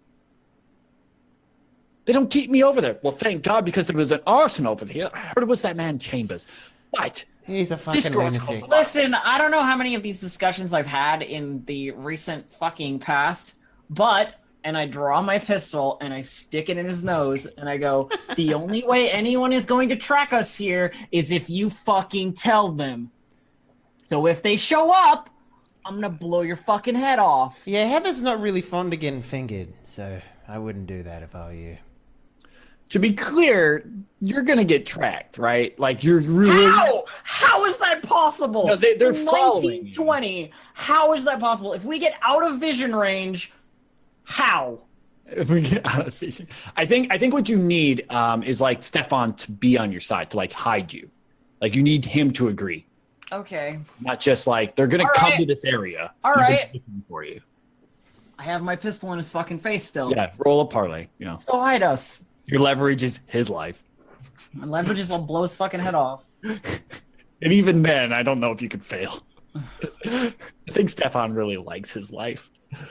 D: They don't keep me over there. Well, thank God, because there was an arson over here. I heard it was that man Chambers. But
A: He's a fucking
D: this garage
A: lunatic.
D: costs a lot.
B: Listen, I don't know how many of these discussions I've had in the recent fucking past, but, and I draw my pistol and I stick it in his nose and I go, the only way anyone is going to track us here is if you fucking tell them. So if they show up, I'm gonna blow your fucking head off.
A: Yeah, Heather's not really fond of getting fingered, so I wouldn't do that if I were you.
D: To be clear, you're gonna get tracked, right? Like you're really
B: How? How is that possible?
D: No, they- they're
B: In
D: following you.
B: nineteen twenty, how is that possible? If we get out of vision range, how?
D: If we get out of vision. I think I think what you need um, is like Stefan to be on your side to like hide you. Like you need him to agree,
B: Okay.
D: not just like they're gonna
B: All
D: come
B: right.
D: to this area.
B: All
D: He's
B: right.
D: looking for you.
B: I have my pistol in his fucking face still.
D: Yeah, roll a parlay. You know,
B: So hide us.
D: your leverage is his life,
B: My leverage is I'll blow his fucking head off.
D: and even then, I don't know if you could fail. I think Stefan really likes his life.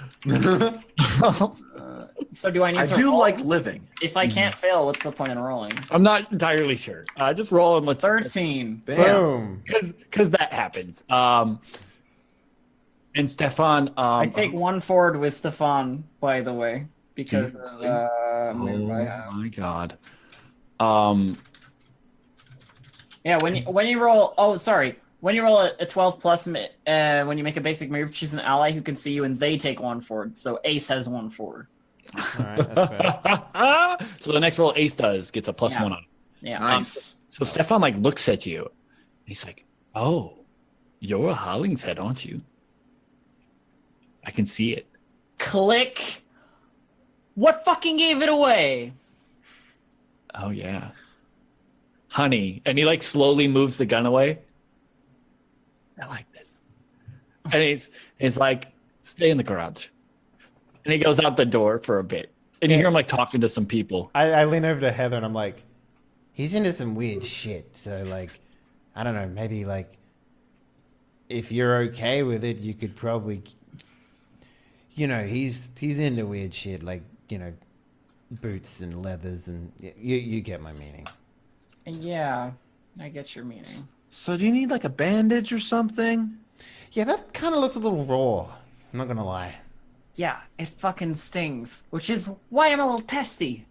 B: So do I need
C: I
B: to
C: do
B: roll?
C: like living.
B: If I can't fail, what's the point in rolling?
D: I'm not entirely sure. Uh, just roll and let's
B: Thirteen.
C: Bam.
A: Boom.
D: because because that happens. Um, and Stefan, um,
B: I take one forward with Stefan, by the way, because of uh,
D: Oh
B: move I have.
D: my god. Um,
B: Yeah, when you when you roll, oh sorry, when you roll a, a twelve plus, mi- uh, when you make a basic move, choose an ally who can see you, and they take one forward. So Ace has one forward.
A: All right, that's fair.
D: so the next roll Ace does gets a plus
B: Yeah.
D: one on it.
B: Yeah.
C: Nice.
D: So Stefan like looks at you. And he's like, "Oh, you're a Hollingshead, aren't you? I can see it."
B: Click. What fucking gave it away?
D: Oh yeah, honey. And he like slowly moves the gun away. I like this. And it's it's like stay in the garage. And he goes out the door for a bit. And you hear him like talking to some people.
A: I, I lean over to Heather and I'm like, he's into some weird shit. So like, I don't know, maybe like, if you're okay with it, you could probably, you know, he's he's into weird shit, like, you know, boots and leathers and you you get my meaning.
B: Yeah, I get your meaning.
C: So do you need like a bandage or something?
A: Yeah, that kind of looks a little raw. I'm not gonna lie.
B: Yeah, it fucking stings, which is why I'm a little testy.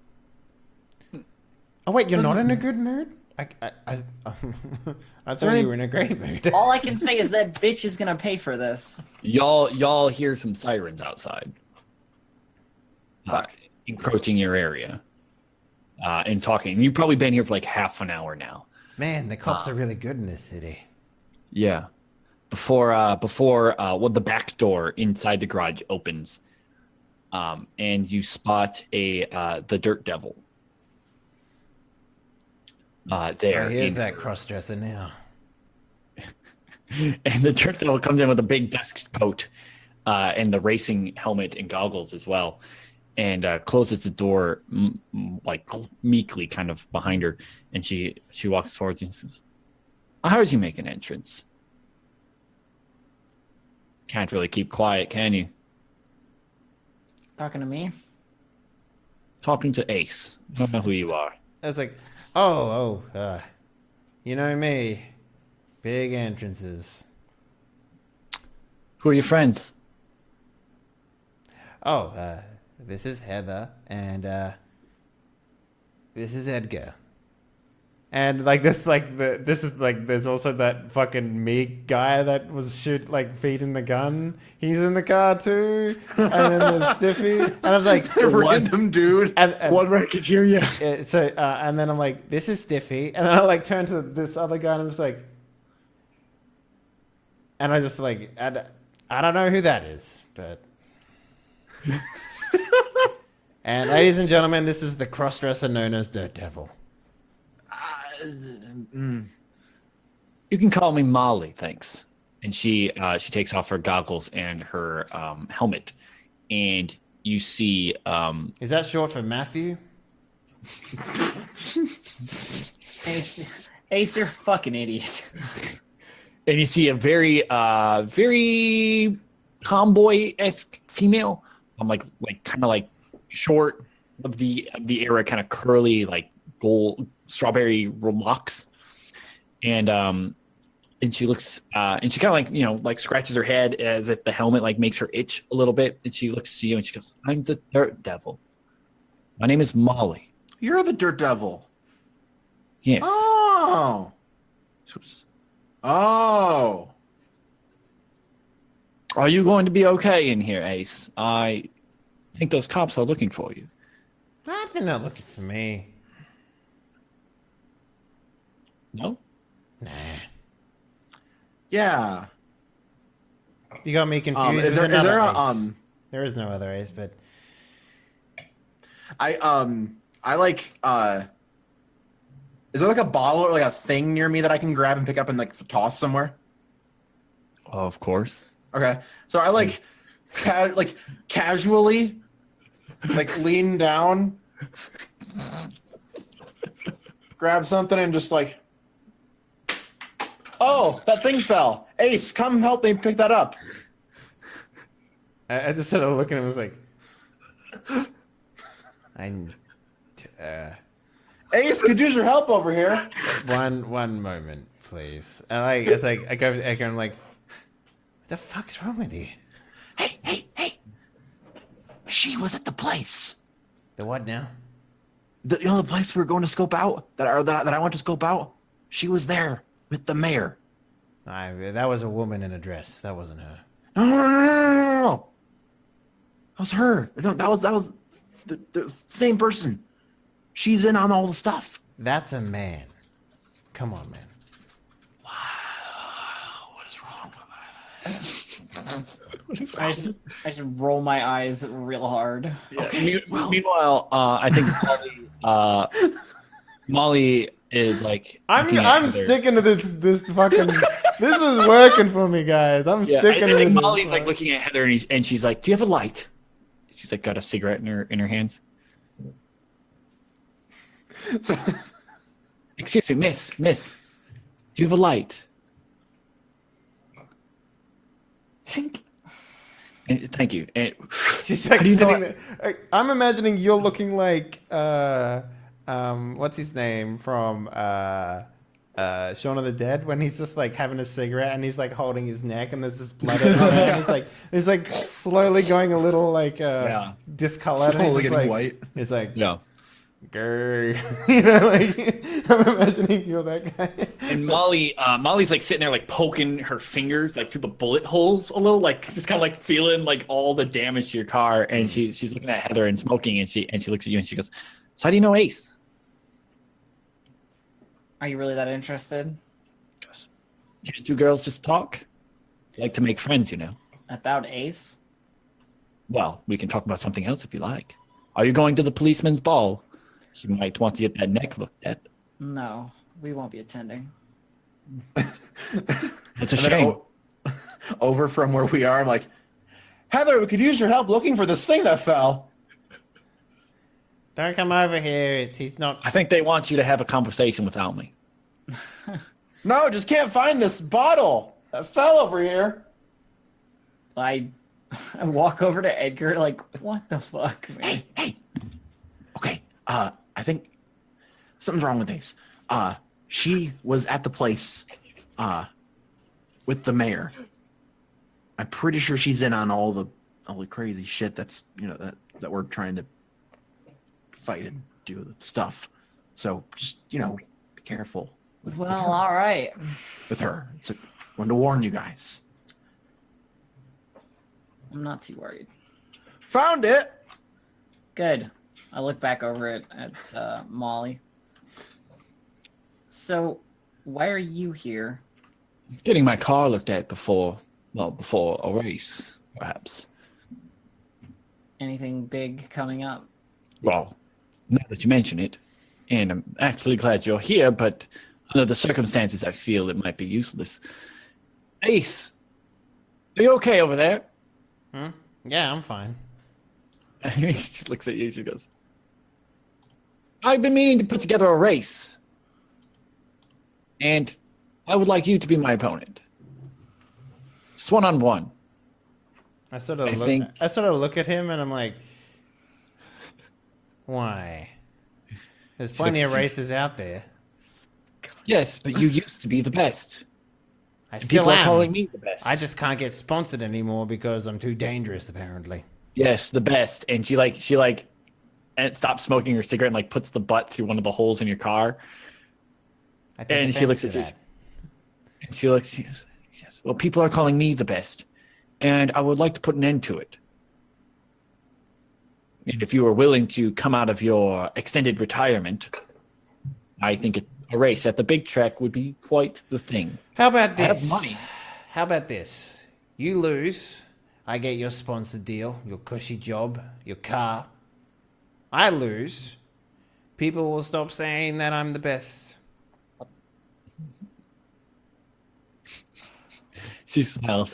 A: Oh wait, you're
C: Does
A: not
C: it-
A: in a good mood? I I I, I thought
C: any-
A: you were in a great mood.
B: All I can say is that bitch is gonna pay for this.
D: Y'all y'all hear some sirens outside. Uh, encroaching your area. Uh, and talking. You've probably been here for like half an hour now.
A: Man, the cops
D: Ah.
A: are really good in this city.
D: Yeah. Before uh before uh well the back door inside the garage opens. Um and you spot a uh the dirt devil. uh, there.
A: Oh, here's
D: in
A: that
D: her-
A: cross-dresser now.
D: And the Dirt Devil comes in with a big desk coat uh, and the racing helmet and goggles as well, and uh, closes the door m- m- like meekly, kind of behind her. And she she walks towards you and says, "I heard you make an entrance. Can't really keep quiet, can you?
B: Talking to me?
D: Talking to Ace. I don't know who you are."
A: I was like, oh, oh, uh, you know me. Big entrances.
D: Who are your friends?
A: Oh, uh, this is Heather, and uh, this is Edgar. And like this, like the this is like there's also that fucking meek guy that was shoot like feeding the gun. He's in the car too, and then there's Stiffy, and I was like,
C: Random dude.
A: and, and,
D: One Racketeer.
A: uh, so uh, and then I'm like, this is Stiffy, and then I like turn to this other guy, and I'm just like, and I just like, I, d- I don't know who that is, but. And ladies and gentlemen, this is the crossdresser known as Dirt Devil.
C: Mm.
D: You can call me Molly, thanks. And she uh, she takes off her goggles and her um, helmet, and you see um,
A: Is that short for Matthew?
B: Ace, Ace, you're a fucking idiot.
D: and you see a very uh, very tomboy-esque female. I'm like like kind of like short of the of the era, kind of curly, like gold strawberry locks, and um and she looks uh and she kind of like you know like scratches her head as if the helmet like makes her itch a little bit, and she looks to you and she goes, "I'm the Dirt Devil. My name is Molly."
C: You're the Dirt Devil.
D: Yes.
C: Oh. Oh.
D: Are you going to be okay in here, Ace? I think those cops are looking for you.
A: I think they're looking for me.
D: No?
A: Nah.
C: Yeah.
A: You got me confused.
C: Um, is
A: with
C: there is
A: another
C: there a
A: ace.
C: um
A: There is no other ace, but
C: I um I like uh is there like a bottle or like a thing near me that I can grab and pick up and like toss somewhere?
D: Of course.
C: Okay. So I like ca- like casually like lean down, grab something and just like, oh, that thing fell. Ace, come help me pick that up.
A: I, I just started looking and was like, I, uh,
C: Ace could use your help over here.
A: one one moment, please. And like it's like I go to Edgar and I'm like, what the fuck's wrong with you?
C: Hey, hey, hey. She was at the place.
A: The what now?
C: The, you know the place we were going to scope out? That, or that, that I went to scope out? She was there with the mayor.
A: I, that was a woman in a dress. That wasn't her.
C: No, no, no, no, no, no, no. That was her. No, that was that was the, the same person. She's in on all the stuff.
A: That's a man. Come on, man.
C: What is wrong?
B: I just, I just roll my eyes real hard.
C: Okay,
D: Me-
C: well-
D: Meanwhile, uh, I think Molly, uh, Molly is like.
A: I'm
D: looking at
A: I'm
D: Heather.
A: sticking to this this fucking. This is working for me, guys. I'm
D: Yeah, I
A: sticking to
D: think
A: this.
D: Molly's like looking at Heather and, he, and she's like, "Do you have a light?" She's like got a cigarette in her in her hands.
C: So,
D: Excuse me, miss, miss. Do you have a light? And, thank you. And,
A: She's like
D: How do you know
A: sitting
D: I-
A: there. I- I'm imagining you're looking like uh um what's his name from uh uh Shaun of the Dead when he's just like having a cigarette and he's like holding his neck and there's just blood on it and he's like he's like slowly going a little like uh
D: Yeah.
A: discolored. and he's
C: Slowly
A: just,
C: getting
A: like,
C: white.
A: It's like
D: yeah.
A: grr. You know, like I'm imagining you're that guy.
D: And Molly, uh, Molly's like sitting there, like poking her fingers like through the bullet holes a little, like just kind of like feeling like all the damage to your car. And she she's looking at Heather and smoking, and she and she looks at you and she goes, "So how do you know Ace?"
B: Are you really that interested?
D: She goes, "Can't two girls just talk? Like to make friends, you know."
B: About Ace?
D: Well, we can talk about something else if you like. Are you going to the policeman's ball? You might want to get that neck looked at.
B: No, we won't be attending.
D: It's a
C: And then
D: shame.
C: o- over from where we are, I'm like, Heather, we could use your help looking for this thing that fell.
A: Don't come over here. It's he's not.
D: I think they want you to have a conversation without me.
C: No, just can't find this bottle that fell over here.
B: I, I walk over to Edgar like, what the fuck, man?
C: Hey, hey. Okay, uh, I think something's wrong with Ace. Uh, she was at the place, uh, with the mayor. I'm pretty sure she's in on all the all the crazy shit that's you know that that we're trying to fight and do the stuff. So just you know, be careful with, with
B: Well,
C: her.
B: all right.
C: With her. It's a, wanted to warn you guys.
B: I'm not too worried.
C: Found it.
B: Good. I look back over it at uh, Molly. So, why are you here?
D: Getting my car looked at before, well, before a race, perhaps.
B: Anything big coming up?
D: Well, now that you mention it, and I'm actually glad you're here, but under the circumstances, I feel it might be useless. Ace, are you okay over there?
A: Hmm? Yeah, I'm fine.
D: She looks at you, she goes, I've been meaning to put together a race, and I would like you to be my opponent. Just one on one.
A: I sort of
D: I
A: look.
D: think-
A: I sort of look at him and I'm like, why? There's plenty of
D: looks-
A: races out there.
D: Yes, but you used to be the best.
A: I
D: And
A: still
D: people
A: am.
D: are calling me the best.
A: I just can't get sponsored anymore because I'm too dangerous, apparently.
D: Yes, the best. And she like she like and stops smoking her cigarette and like puts the butt through one of the holes in your car.
A: I take
D: And she
A: offense
D: looks
A: to
D: at you.
A: that.
D: And she looks, yes, yes. Well, people are calling me the best, and I would like to put an end to it. And if you were willing to come out of your extended retirement, I think it, a race at the big track would be quite the thing.
A: How about
D: I
A: this?
D: have money.
A: How about this? You lose, I get your sponsored deal, your cushy job, your car. I lose, people will stop saying that I'm the best.
D: She smiles.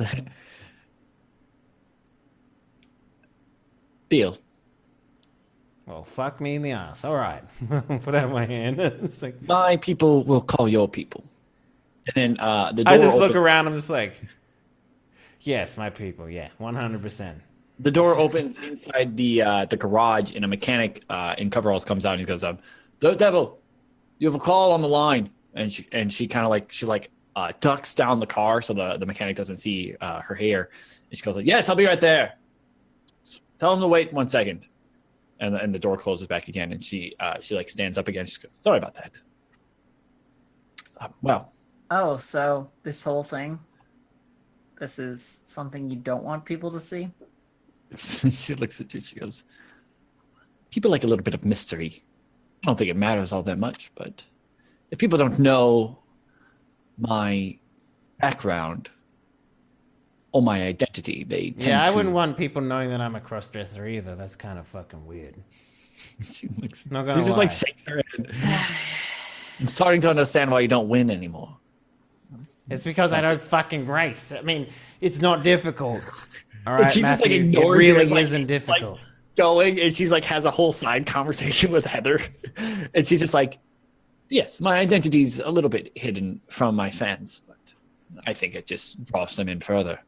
D: Deal.
A: Well, fuck me in the ass. All right. Put out my hand. It's like,
D: My people will call your people. And then uh, the door
A: I just look
D: opens-
A: around. I'm just like, yes, my people. Yeah, one hundred percent.
D: The door opens inside the uh, the garage, and a mechanic uh, in coveralls comes out and he goes, um, "The devil, you have a call on the line." And she and she kind of like she like uh, ducks down the car so the, the mechanic doesn't see uh, her hair. And she goes like, "Yes, I'll be right there. Tell him to wait one second." And the, and the door closes back again, and she uh, she like stands up again. She goes, "Sorry about that." Uh, well,
B: Oh, so this whole thing, this is something you don't want people to see?
D: she looks at you. She goes, "People like a little bit of mystery. I don't think it matters all that much, but if people don't know my background or my identity, they tend
A: Yeah, I
D: to."
A: wouldn't want people knowing that I'm a cross-dresser either. That's kind of fucking weird.
D: She, looks,
A: Not
D: she
A: gonna
D: just like
A: lie.
D: shakes her head. I'm starting to understand why you don't win anymore.
A: It's because I don't fucking race. I mean, it's not difficult. All right,
D: she just, like,
A: Matthew,
D: ignores
A: it
D: you.
A: really
D: It's like-
A: isn't
D: like-
A: difficult.
D: Going and she's like has a whole side conversation with Heather, and she's just like, "Yes, my identity's a little bit hidden from my fans, but I think it just draws them in further."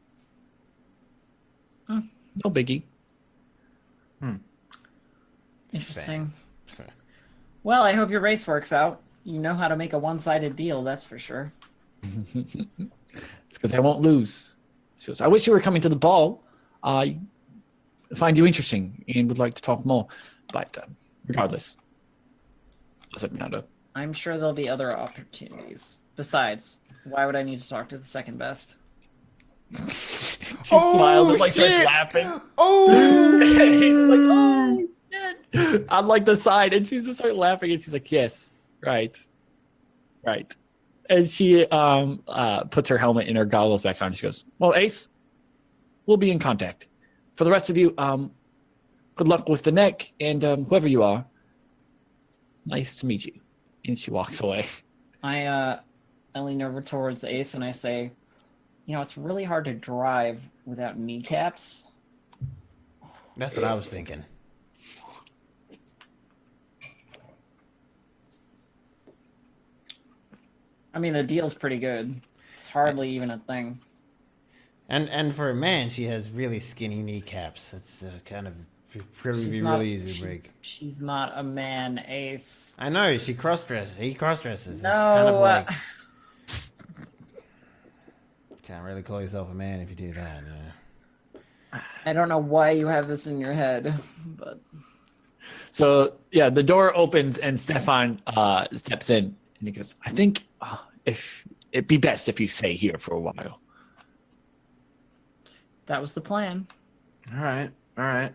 B: Hmm.
D: No biggie.
B: Interesting.
A: Fans.
B: Well, I hope your race works out. You know how to make a one-sided deal, that's for sure.
D: It's because I won't lose. She goes, "I wish you were coming to the ball. I find you interesting and would like to talk more, but um, regardless, doesn't matter."
B: I'm sure there'll be other opportunities. Besides, why would I need to talk to the second best?
D: She
A: Oh,
D: smiles and like starts
A: shit!
D: laughing.
A: Oh,
D: like, oh shit! On like the side, and she's just start laughing, and she's like, "Yes, right, right." And she um uh puts her helmet and her goggles back on. She goes, "Well, Ace, we'll be in contact. For the rest of you, um, good luck with the neck, and um, whoever you are, nice to meet you." And she walks away.
B: I uh, I lean over towards Ace and I say, you know, it's really hard to drive without kneecaps.
A: That's what I was thinking.
B: I mean, the deal's pretty good. It's hardly even a thing.
A: And and for a man, she has really skinny kneecaps. It's uh, kind of probably
B: She's
A: be
B: not-
A: really easy to
B: she-
A: break.
B: She's not a man, Ace.
A: I know she cross dresses. He cross dresses.
B: No,
A: It's kind of
B: uh,
A: like can't really call yourself a man if you do that. Yeah.
B: I don't know why you have this in your head, but
D: So yeah, the door opens and Stefan uh, steps in and he goes, "I think uh, if it'd be best if you stay here for a while."
B: that was the plan.
C: All right, all right.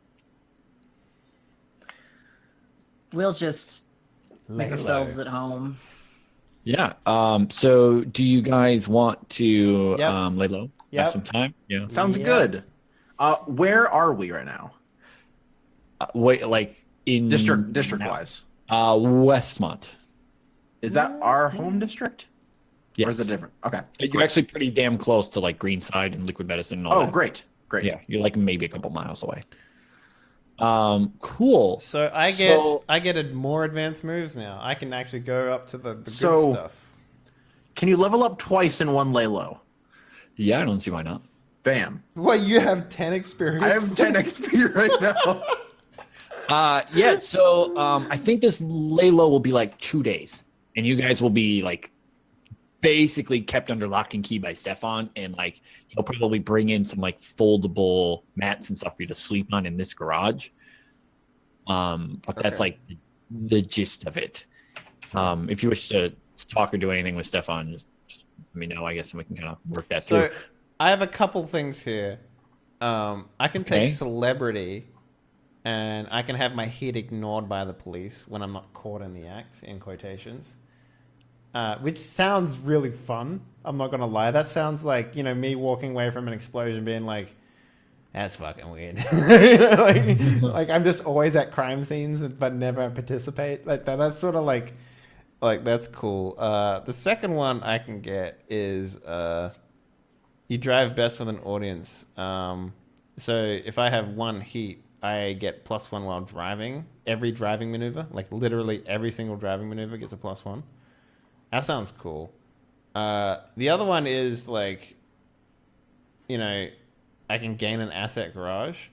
B: We'll just make
A: Lay
B: ourselves
A: low.
B: at home.
D: Yeah. Um. So, do you guys want to
A: Yep.
D: um lay low?
A: Yep.
D: Have some time. Yeah.
C: Sounds
A: Yeah.
C: good. Uh, where are we right now?
D: Uh, wait, like in
C: District district wise,
D: Uh, Westmont.
C: is that our home district? Or is
D: Yes.
C: it different? Okay.
D: You're actually pretty damn close to like Greenside and Liquid Medicine. And all
C: Oh,
D: that.
C: great, great.
D: Yeah, you're like maybe a couple miles away. Um. Cool.
A: So I get
D: So-
A: I get a more advanced moves now. I can actually go up to the, the good
C: So-
A: stuff.
C: Can you level up twice in one lay low?
D: Yeah, I don't see why not.
C: Bam.
A: What, you have ten experience?
C: I have ten X P right now.
D: Uh, yeah. So um, I think this lay low will be like two days, and you guys will be like basically kept under lock and key by Stefan, and like he'll probably bring in some like foldable mats and stuff for you to sleep on in this garage. Um, but that's
A: Okay.
D: like the gist of it. Um, if you wish to talk or do anything with Stefan, just, just let me know. I guess and we can kind of work that
A: So
D: through.
A: I have a couple things here. Um, I can take
D: Okay.
A: celebrity, and I can have my hit ignored by the police when I'm not caught in the act, in quotations. Uh, which sounds really fun. I'm not gonna lie. That sounds like, you know, me walking away from an explosion, being like, "That's fucking weird." You know, like, like I'm just always at crime scenes, but never participate. Like that. That's sort of like, like that's cool. Uh, the second one I can get is uh, you drive best with an audience. Um, so if I have one heat, I get plus one while driving. Every driving maneuver, like literally every single driving maneuver, gets a plus one. That sounds cool. Uh, the other one is like, you know, I can gain an asset garage.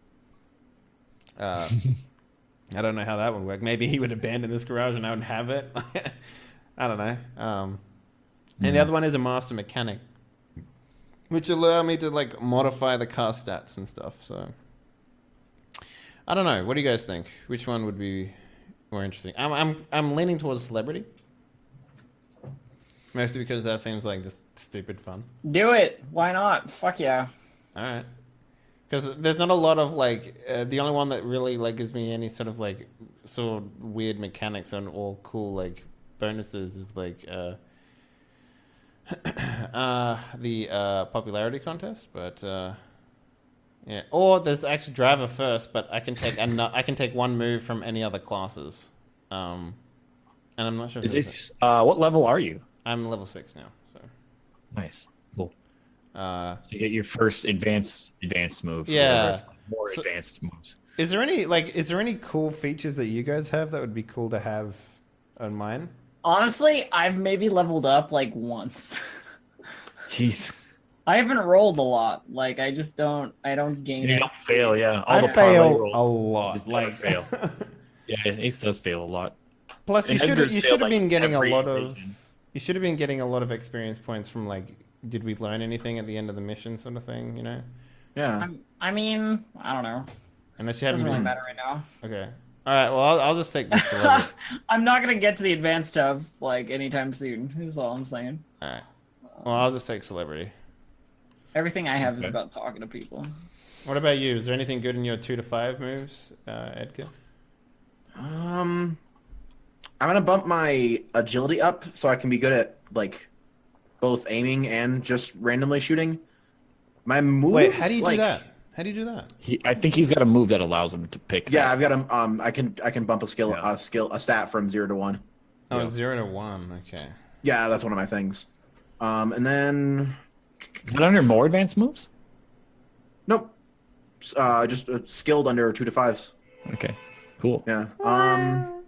A: Uh, I don't know how that would work. Maybe he would abandon this garage and I would have it. I don't know. Um, and the other one is a master mechanic, which allow me to like modify the car stats and stuff. So I don't know. What do you guys think? Which one would be more interesting? I'm I'm I'm leaning towards celebrity. Mostly because that seems like just stupid fun.
B: Do it. Why not? Fuck yeah.
A: All right. Because there's not a lot of like uh, the only one that really like gives me any sort of like sort of weird mechanics and all cool like bonuses is like uh, uh, the uh, popularity contest, but uh, yeah. Or there's actually driver first, but I can take an- I can take one move from any other classes, um, and I'm not sure. If
D: Is
A: there's
D: this uh, what level are you?
A: a- I'm level six now, so.
D: Nice. Cool.
A: Uh,
D: So you get your first advanced advanced move.
A: Yeah.
D: whatever it's called, More
A: So-
D: advanced moves.
A: Is there any like is there any cool features that you guys have that would be cool to have on mine?
B: Honestly, I've maybe leveled up like once.
D: Jeez.
B: I haven't rolled a lot. Like I just don't. I don't gain
D: You
B: it.
D: don't fail, yeah. All
A: I
D: the parlay
A: fail
D: rolls
A: a lot.
D: just never
A: Like
D: fail. Yeah, Ace does fail a lot.
A: plus you
D: And
A: should
D: Edgar's
A: you
D: failed,
A: should have
D: like,
A: been getting a
D: every
A: lot of
D: invasion.
A: you should have been getting a lot of experience points from like did we learn anything at the end of the mission sort of thing, you know?
C: Yeah.
B: I'm, I mean, I don't know.
A: Unless you haven't
B: Doesn't really
A: been
B: matter right now.
A: okay. All right. Well, I'll, I'll just take the celebrity.
B: I'm not gonna get to the advanced hub like anytime soon. Is all I'm saying.
A: All right. Well, I'll just take celebrity.
B: Everything I have is
D: Okay.
B: about talking to people.
A: What about you? Is there anything good in your two to five moves, uh, Edgar?
C: Um, I'm gonna bump my agility up so I can be good at like both aiming and just randomly shooting. My moves.
A: Wait, how do you
C: like,
A: do that? How do you do that?
D: He, I think he's got a move that allows him to pick.
C: Yeah,
D: that.
C: I've got a um. I can I can bump a skill
D: Yeah.
C: a skill a stat from zero to one.
A: Oh,
C: Yeah.
A: zero to one. Okay.
C: Yeah, that's one of my things. Um, and then
D: Is that under more advanced moves?
C: nope, uh, just uh, skilled under two to fives.
D: Okay, cool.
C: Yeah. Um,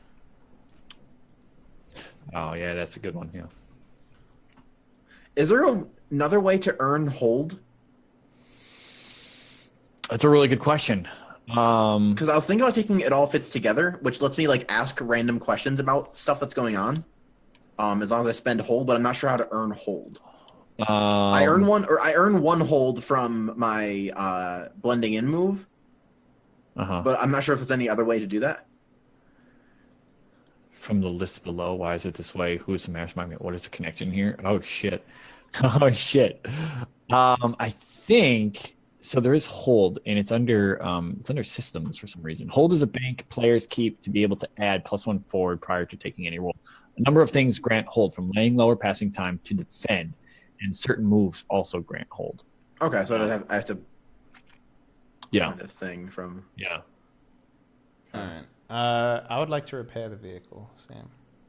D: Oh yeah, that's a good one. Yeah.
C: is there a, another way to earn hold?
D: That's a really good question. Um,
C: Because I was thinking about taking It All Fits Together, which lets me like ask random questions about stuff that's going on. Um, as long as I spend hold, but I'm not sure how to earn hold.
D: um,
C: I earn one, or I earn one hold from my uh, blending in move,
D: uh-huh.
C: but I'm not sure if there's any other way to do that.
D: From the list below, why is it this way? Who's the mastermind? What is the connection here? Oh shit. Oh shit. Um, I think so. There is hold, and it's under um, it's under systems for some reason. Hold is a bank players keep to be able to add plus one forward prior to taking any roll. A number of things grant hold, from laying low or passing time to defend, and certain moves also grant hold.
C: Okay, so I have, I have to
D: Yeah,
C: find a thing from.
D: yeah.
A: All right. Uh, I would like to repair the vehicle, Sam.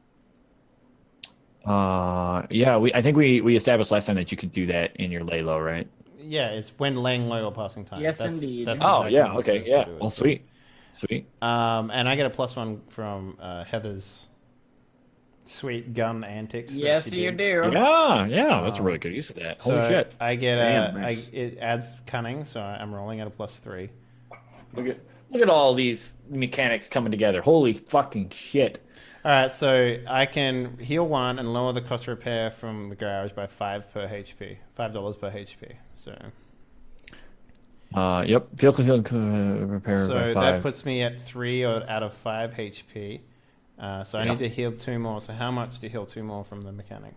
D: Uh, yeah. We I think we we established last time that you could do that in your lay low, right?
A: Yeah, it's when laying low or passing time.
B: Yes, indeed.
D: Oh
A: exactly
D: yeah.
A: what it
D: Okay.
A: says to
D: Yeah.
A: do it.
D: Well, sweet, sweet.
A: Um, and I get a plus one from uh, Heather's sweet gun antics. that
B: Yes,
A: she
B: you
A: did.
B: do.
D: Yeah, yeah. That's a
A: Um,
D: really good use of that. Holy
A: So
D: shit.
A: I get
C: Damn,
A: a,
C: nice.
A: I, it adds cunning, so I'm rolling at a plus three.
D: Look at look at all these mechanics coming together. Holy fucking shit.
A: All right, so I can heal one and lower the cost of repair from the garage by five per H P, five dollars per H P. So,
D: Uh, yep. Vehicle healing uh, repair
A: so
D: by
A: that
D: five.
A: puts me at three or out of five H P. Uh, so I
D: Yeah.
A: need to heal two more. So how much to heal two more from the mechanic?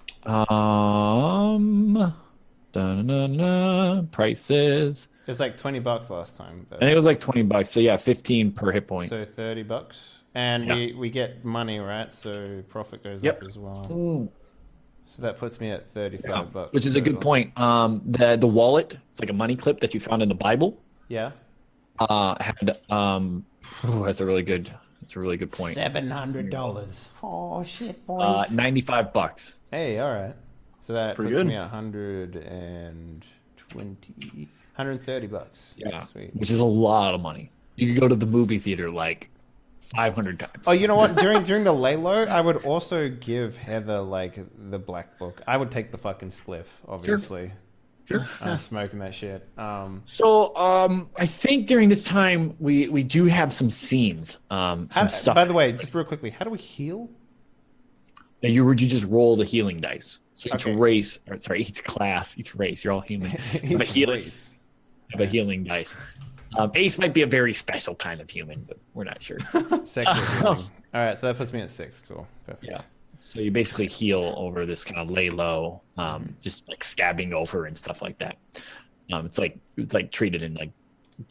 D: Um, da-na-na-na, prices.
A: It was like twenty bucks last time.
D: I think it
A: But,
D: was like twenty bucks. So yeah, fifteen per hit point.
A: so thirty bucks, and
D: Yeah.
A: we we get money, right? So profit goes
C: Yep.
A: up as well.
D: Mm,
A: So that puts me at thirty-five
D: yeah,
A: bucks.
D: which is a good
A: total.
D: point. Um, the the wallet, it's like a money clip that you found in the Bible.
A: Yeah.
D: Uh, had um, ooh, that's a really good. That's a really good point.
A: Seven hundred dollars. Oh shit, boys.
D: Uh, ninety-five bucks.
A: Hey, all right. So that
C: Pretty
A: puts
C: good.
A: me at one hundred twenty, one hundred thirty bucks.
D: Yeah,
A: Sweet.
D: which is a lot of money. You could go to the movie theater like five hundred times.
A: Oh, you know what? During during the Laylo, I would also give Heather like the black book. I would take the fucking spliff, obviously.
D: Sure.
A: I'm smoking that shit. Um,
D: So, um, I think during this time we we do have some scenes, um, some
A: how-
D: stuff.
A: By the way, just real quickly, how do we heal?
D: And you would you just roll the healing dice. So each
A: Okay.
D: race, or sorry, each class, each race, you're all human. have a
A: Each
D: healing,
A: race.
D: have a healing dice. Um, Ace might be a very special kind of human, but we're not sure.
A: Secular healing. All right, so that puts me at six. Cool. Perfect.
D: Yeah. So you basically heal over this kind of lay low, um, just like scabbing over and stuff like that. Um, it's like it's like treated in like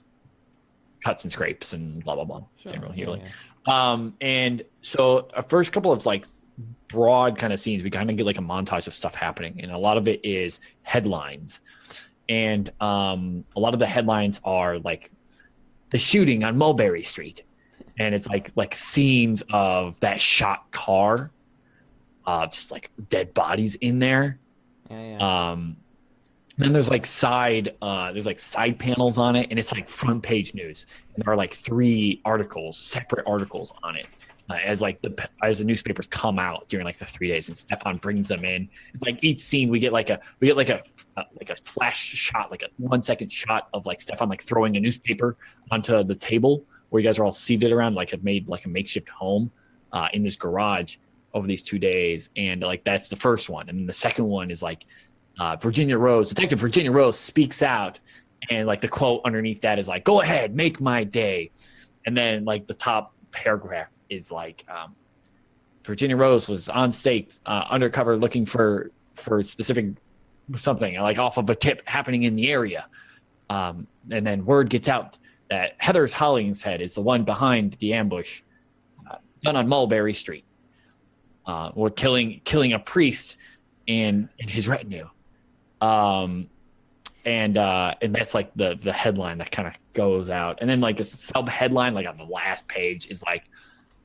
D: cuts and scrapes and blah blah blah.
A: Sure.
D: General
A: Yeah,
D: healing.
A: yeah.
D: Um, and so a first couple of like broad kind of scenes, we kind of get like a montage of stuff happening, and a lot of it is headlines, and um, a lot of the headlines are like the shooting on Mulberry Street, and it's like like scenes of that shot car, uh, just like dead bodies in there.
A: Yeah, yeah.
D: Um, then there's like side, uh, there's like side panels on it, and it's like front page news. And there are like three articles, separate articles on it, uh, as like the as the newspapers come out during like the three days, and Stefan brings them in. Like each scene, we get like a we get like a uh, like a flash shot, like a one second shot of like Stefan like throwing a newspaper onto the table where you guys are all seated around, like have made like a makeshift home uh, in this garage over these two days, and like that's the first one, and then the second one is like. Uh, Virginia Rose, Detective Virginia Rose speaks out, and like the quote underneath that is like, "Go ahead, make my day," and then like the top paragraph is like, um, Virginia Rose was on stake, uh, undercover, looking for for specific something like off of a tip happening in the area, um, and then word gets out that Heather's Hollingshead is the one behind the ambush uh, done on Mulberry Street, uh, or killing killing a priest and and his retinue. Um, and uh, and that's like the the headline that kind of goes out, and then like the sub headline, like on the last page, is like,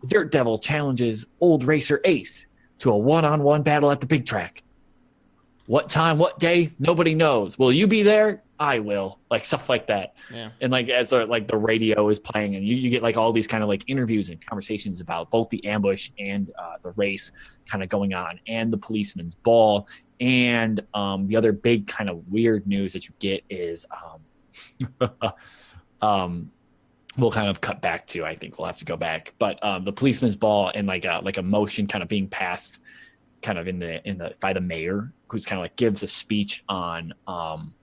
D: The Dirt Devil challenges old racer Ace to a one-on-one battle at the big track. What time, what day? Nobody knows. Will you be there? I will. Like stuff like that.
A: Yeah.
D: And like as uh, like the radio is playing, and you, you get like all these kind of like interviews and conversations about both the ambush and uh, the race kind of going on, and the policeman's ball. And um, the other big kind of weird news that you get is um, um, we'll kind of cut back to, I think we'll have to go back, but um, the policeman's ball and like a, like a motion kind of being passed kind of in the in the by the mayor, who's kind of like gives a speech on um,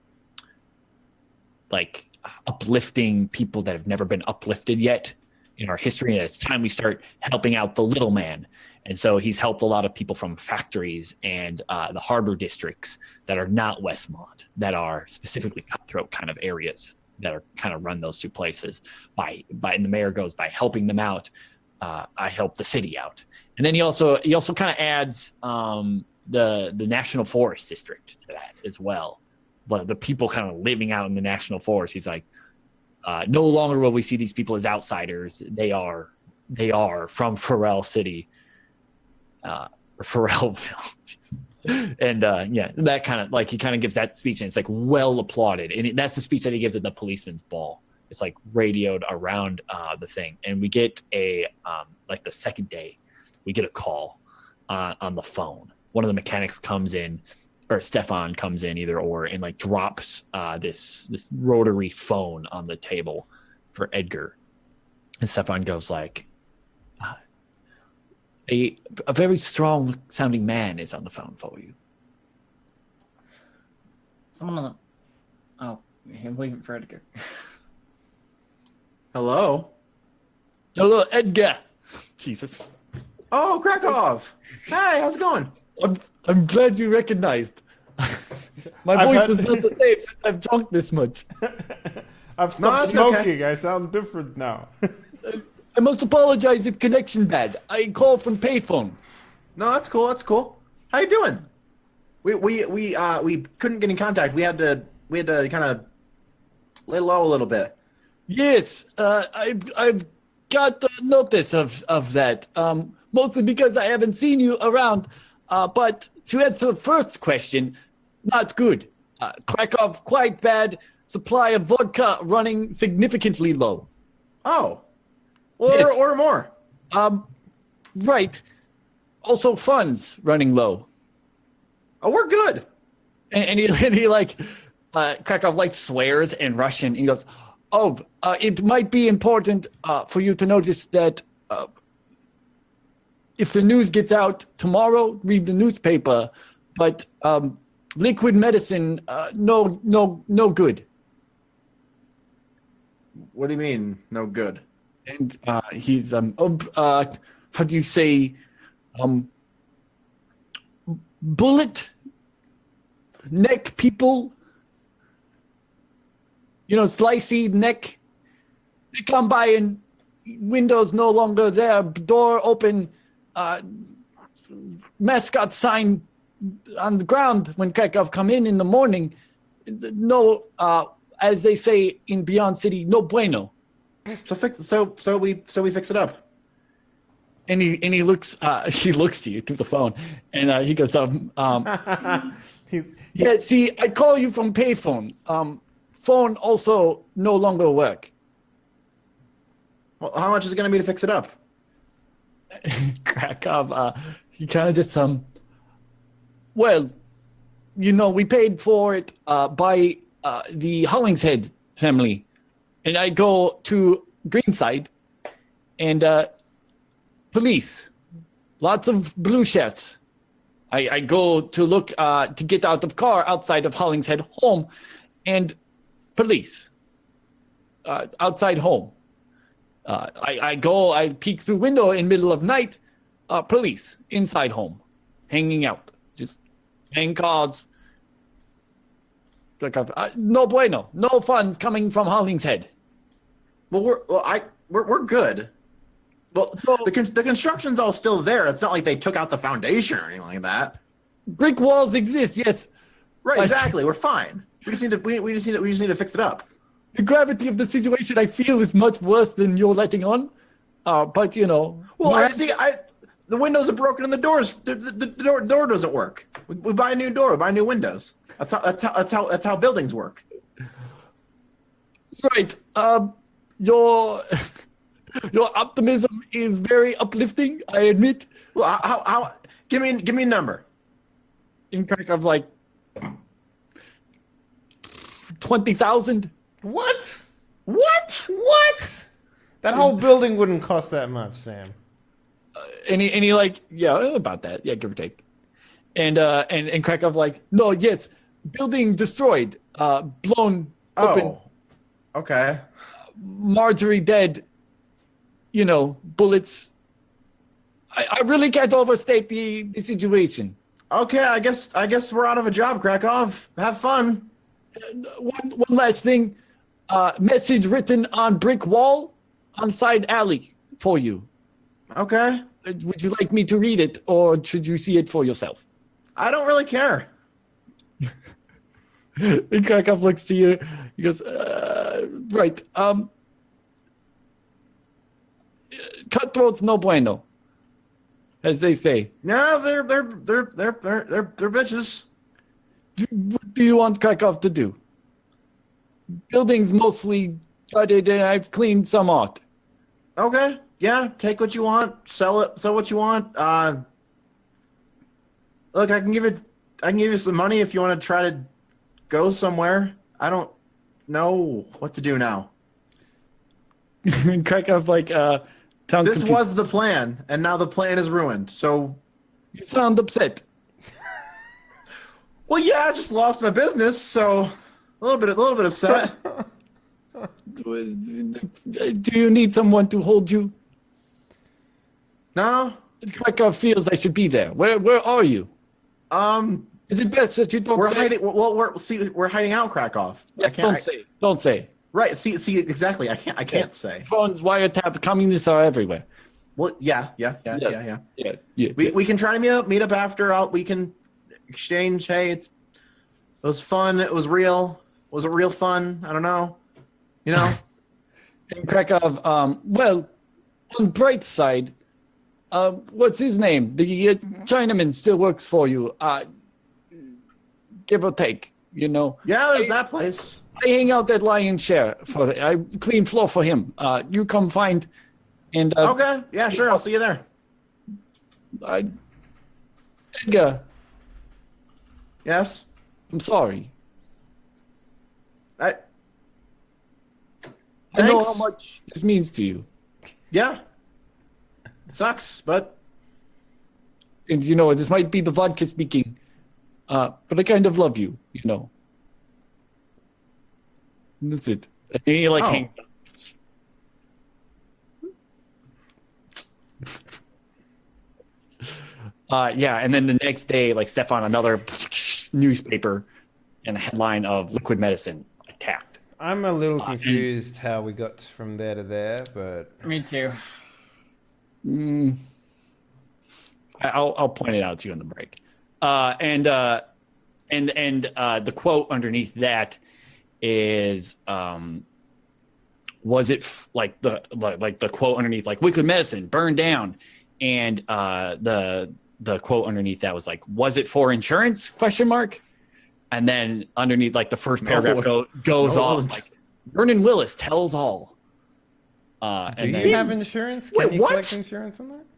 D: like uplifting people that have never been uplifted yet in our history. And it's time we start helping out the little man. And so he's helped a lot of people from factories and uh, the harbor districts that are not Westmont, that are specifically cutthroat kind of areas that are kind of run those two places. By by, and the mayor goes, by helping them out, uh, I help the city out. And then he also he also kind of adds um, the the National Forest District to that as well. But the people kind of living out in the National Forest, he's like, uh, no longer will we see these people as outsiders. They are they are from Pharrell City. Uh, or Pharrellville. and uh, yeah, that kind of like he kind of gives that speech, and it's like well applauded. And it, that's the speech that he gives at the policeman's ball. It's like radioed around uh, the thing, and we get a um, like the second day, we get a call uh, on the phone. One of the mechanics comes in, or Stefan comes in, either or, and like drops uh, this this rotary phone on the table for Edgar, and Stefan goes like. A, a very strong sounding man is on the phone for you.
B: Someone on the. Oh, I'm waiting for Edgar.
C: Hello.
D: Hello, Edgar. Jesus.
C: Oh, Krakow. Hi, how's it going?
D: I'm, I'm glad you recognized. My
A: I've
D: voice
A: had-
D: was not the same since I've drunk this much.
A: I've
C: No,
A: stopped
C: it's
A: smoking.
C: okay.
A: I sound different now.
D: I must apologize if connection bad. I call from payphone.
C: No, that's cool. That's cool. How you doing? We we we uh we couldn't get in contact. We had to we had to kind of lay low a little bit.
D: Yes, uh, I've I've got the notice of of that. Um, mostly because I haven't seen you around. Uh, but to answer the first question, not good. Uh, Krakow quite bad. Supply of vodka running significantly low.
C: Oh, well,
D: Yes.
C: order, order more.
D: Um, right. Also, funds running low.
C: Oh, we're good.
D: And, and he and he like uh, Krakow like swears in Russian. And he goes, "Oh, uh, it might be important uh, for you to notice that uh, if the news gets out tomorrow, read the newspaper. But um, liquid medicine, uh, no, no, no good."
C: What do you mean? No good.
D: And uh, he's um, oh, uh, how do you say, um, bullet neck people? You know, slicey neck. They come by and windows no longer there, door open, uh, mascot sign on the ground when Krakow come in in the morning. No, uh, as they say in Beyond City, no bueno.
C: So fix so so we so we fix it up.
D: And he and he looks uh, he looks to you through the phone, and uh, he goes, um, um,
A: He-
D: yeah. See, I call you from payphone. Um, phone also no longer work.
C: Well, how much is it going to be to fix it up?
D: Krakow, uh, he kind of just um. Well, you know, we paid for it uh, by uh, the Hollingshead family, and I go to Greenside, and uh, police, lots of blue shirts. I, I go to look uh, to get out of car outside of Hollingshead home, and police uh, outside home. Uh, I, I go, I peek through window in middle of night, uh, police inside home, hanging out, just playing cards. Like uh, no bueno, no funds coming from Hollingshead.
C: Well, we're well, I we're we're good. Well, the con- the construction's all still there. It's not like they took out the foundation or anything like that.
D: Brick walls exist, yes.
C: Right?
D: But-
C: Exactly. We're fine. We just need to we, we just need to, we just need to fix it up.
D: The gravity of the situation I feel is much worse than you're letting on. Uh, but you know,
C: Well, I
D: Miranda-
C: see. I the windows are broken and the doors the, the, the door, door doesn't work. We, we buy a new door. We buy new windows. That's how that's how that's how that's how buildings work.
D: right. Um, your your optimism is very uplifting. I admit.
C: Well, how, how, how give me give me a number.
D: In fact, of like twenty thousand.
A: What?
C: What?
A: What? That whole building wouldn't cost that much, Sam.
D: Any any like yeah about that yeah give or take, and uh and and Krakow like no yes building destroyed uh blown open
C: Oh, okay.
D: Marjorie dead, you know bullets. I, I really can't overstate the, the situation.
C: Okay, I guess I guess we're out of a job, Krakow. Have fun.
D: One one last thing, uh message written on brick wall on side alley for you.
C: Okay.
D: Uh, Would you like me to read it or should you see it for yourself?
C: I don't really care.
D: And Krakow looks to you. He goes, uh, right. Um, cutthroats no bueno, as they say.
C: No, they're they're they're they're they're they're, they're bitches.
D: What do you want Krakow to do? Buildings mostly gutted, and I've cleaned some out.
C: Okay. Yeah, take what you want, sell it, sell what you want. Uh, look, I can give it. I can give you some money if you want to try to go somewhere. I don't know what to do now.
D: And Krakow like, uh, sounds
C: This
D: confused.
C: was the plan, and now the plan is ruined. So,
D: You sound upset.
C: well, yeah, I just lost my business, so a little bit, a little bit upset.
D: Do you need someone to hold you?
C: No,
D: Krakow feels I should be there. Where Where are you?
C: um,
D: Is it best that you don't
C: we're
D: say?
C: hiding. Well, we're see, we're hiding out, Krakow.
D: Yeah,
C: I can't.
D: don't
C: I-
D: say. Don't say.
C: Right. See, see, exactly. I can't. I can't say.
D: Phones, wiretap, communists are everywhere.
C: Well, yeah, yeah, yeah,
D: Yeah.
C: yeah, yeah.
D: Yeah, yeah.
C: We
D: yeah.
C: we can try to meet up. Meet up after. I'll, we can exchange. Hey, it's it was fun. It was real. Was it real fun? I don't know. You know.
D: And Krakow, um, well, on bright side, uh, what's his name? The uh, Chinaman still works for you, uh, give or take. You know,
C: Yeah, there's that place.
D: I hang out at Lion Share for the, I clean floor for him. Uh, you come find, and uh,
C: Okay. Yeah, sure. I'll see you there.
D: I, Edgar,
C: Yes.
D: I'm sorry.
C: I.
D: I know how
C: Thanks.
D: much this means to you,
C: Yeah. It sucks, but
D: and you know this might be the vodka speaking, uh, but I kind of love you. You know. And that's it. And he like
C: Oh.
D: hangs up. Uh, yeah, and then the next day, like Stefan, another newspaper, and a headline of liquid medicine attacked.
A: I'm a little
D: Uh, and-
A: confused how we got from there to there, but
B: Me too.
D: Mm, I- I'll I'll point it out to you in the break. Uh, and uh, and and uh, the quote underneath that is um, was it f- like the like, like the quote underneath like liquid medicine burned down, and uh, the the quote underneath that was like was it for insurance question mark, and then underneath like the first paragraph
C: No.
D: go, goes
C: No.
D: off like Vernon Willis tells all. Uh,
A: do
D: and
A: you
D: then,
A: have insurance? Can
C: Wait,
A: you
C: what?
A: collect insurance on that?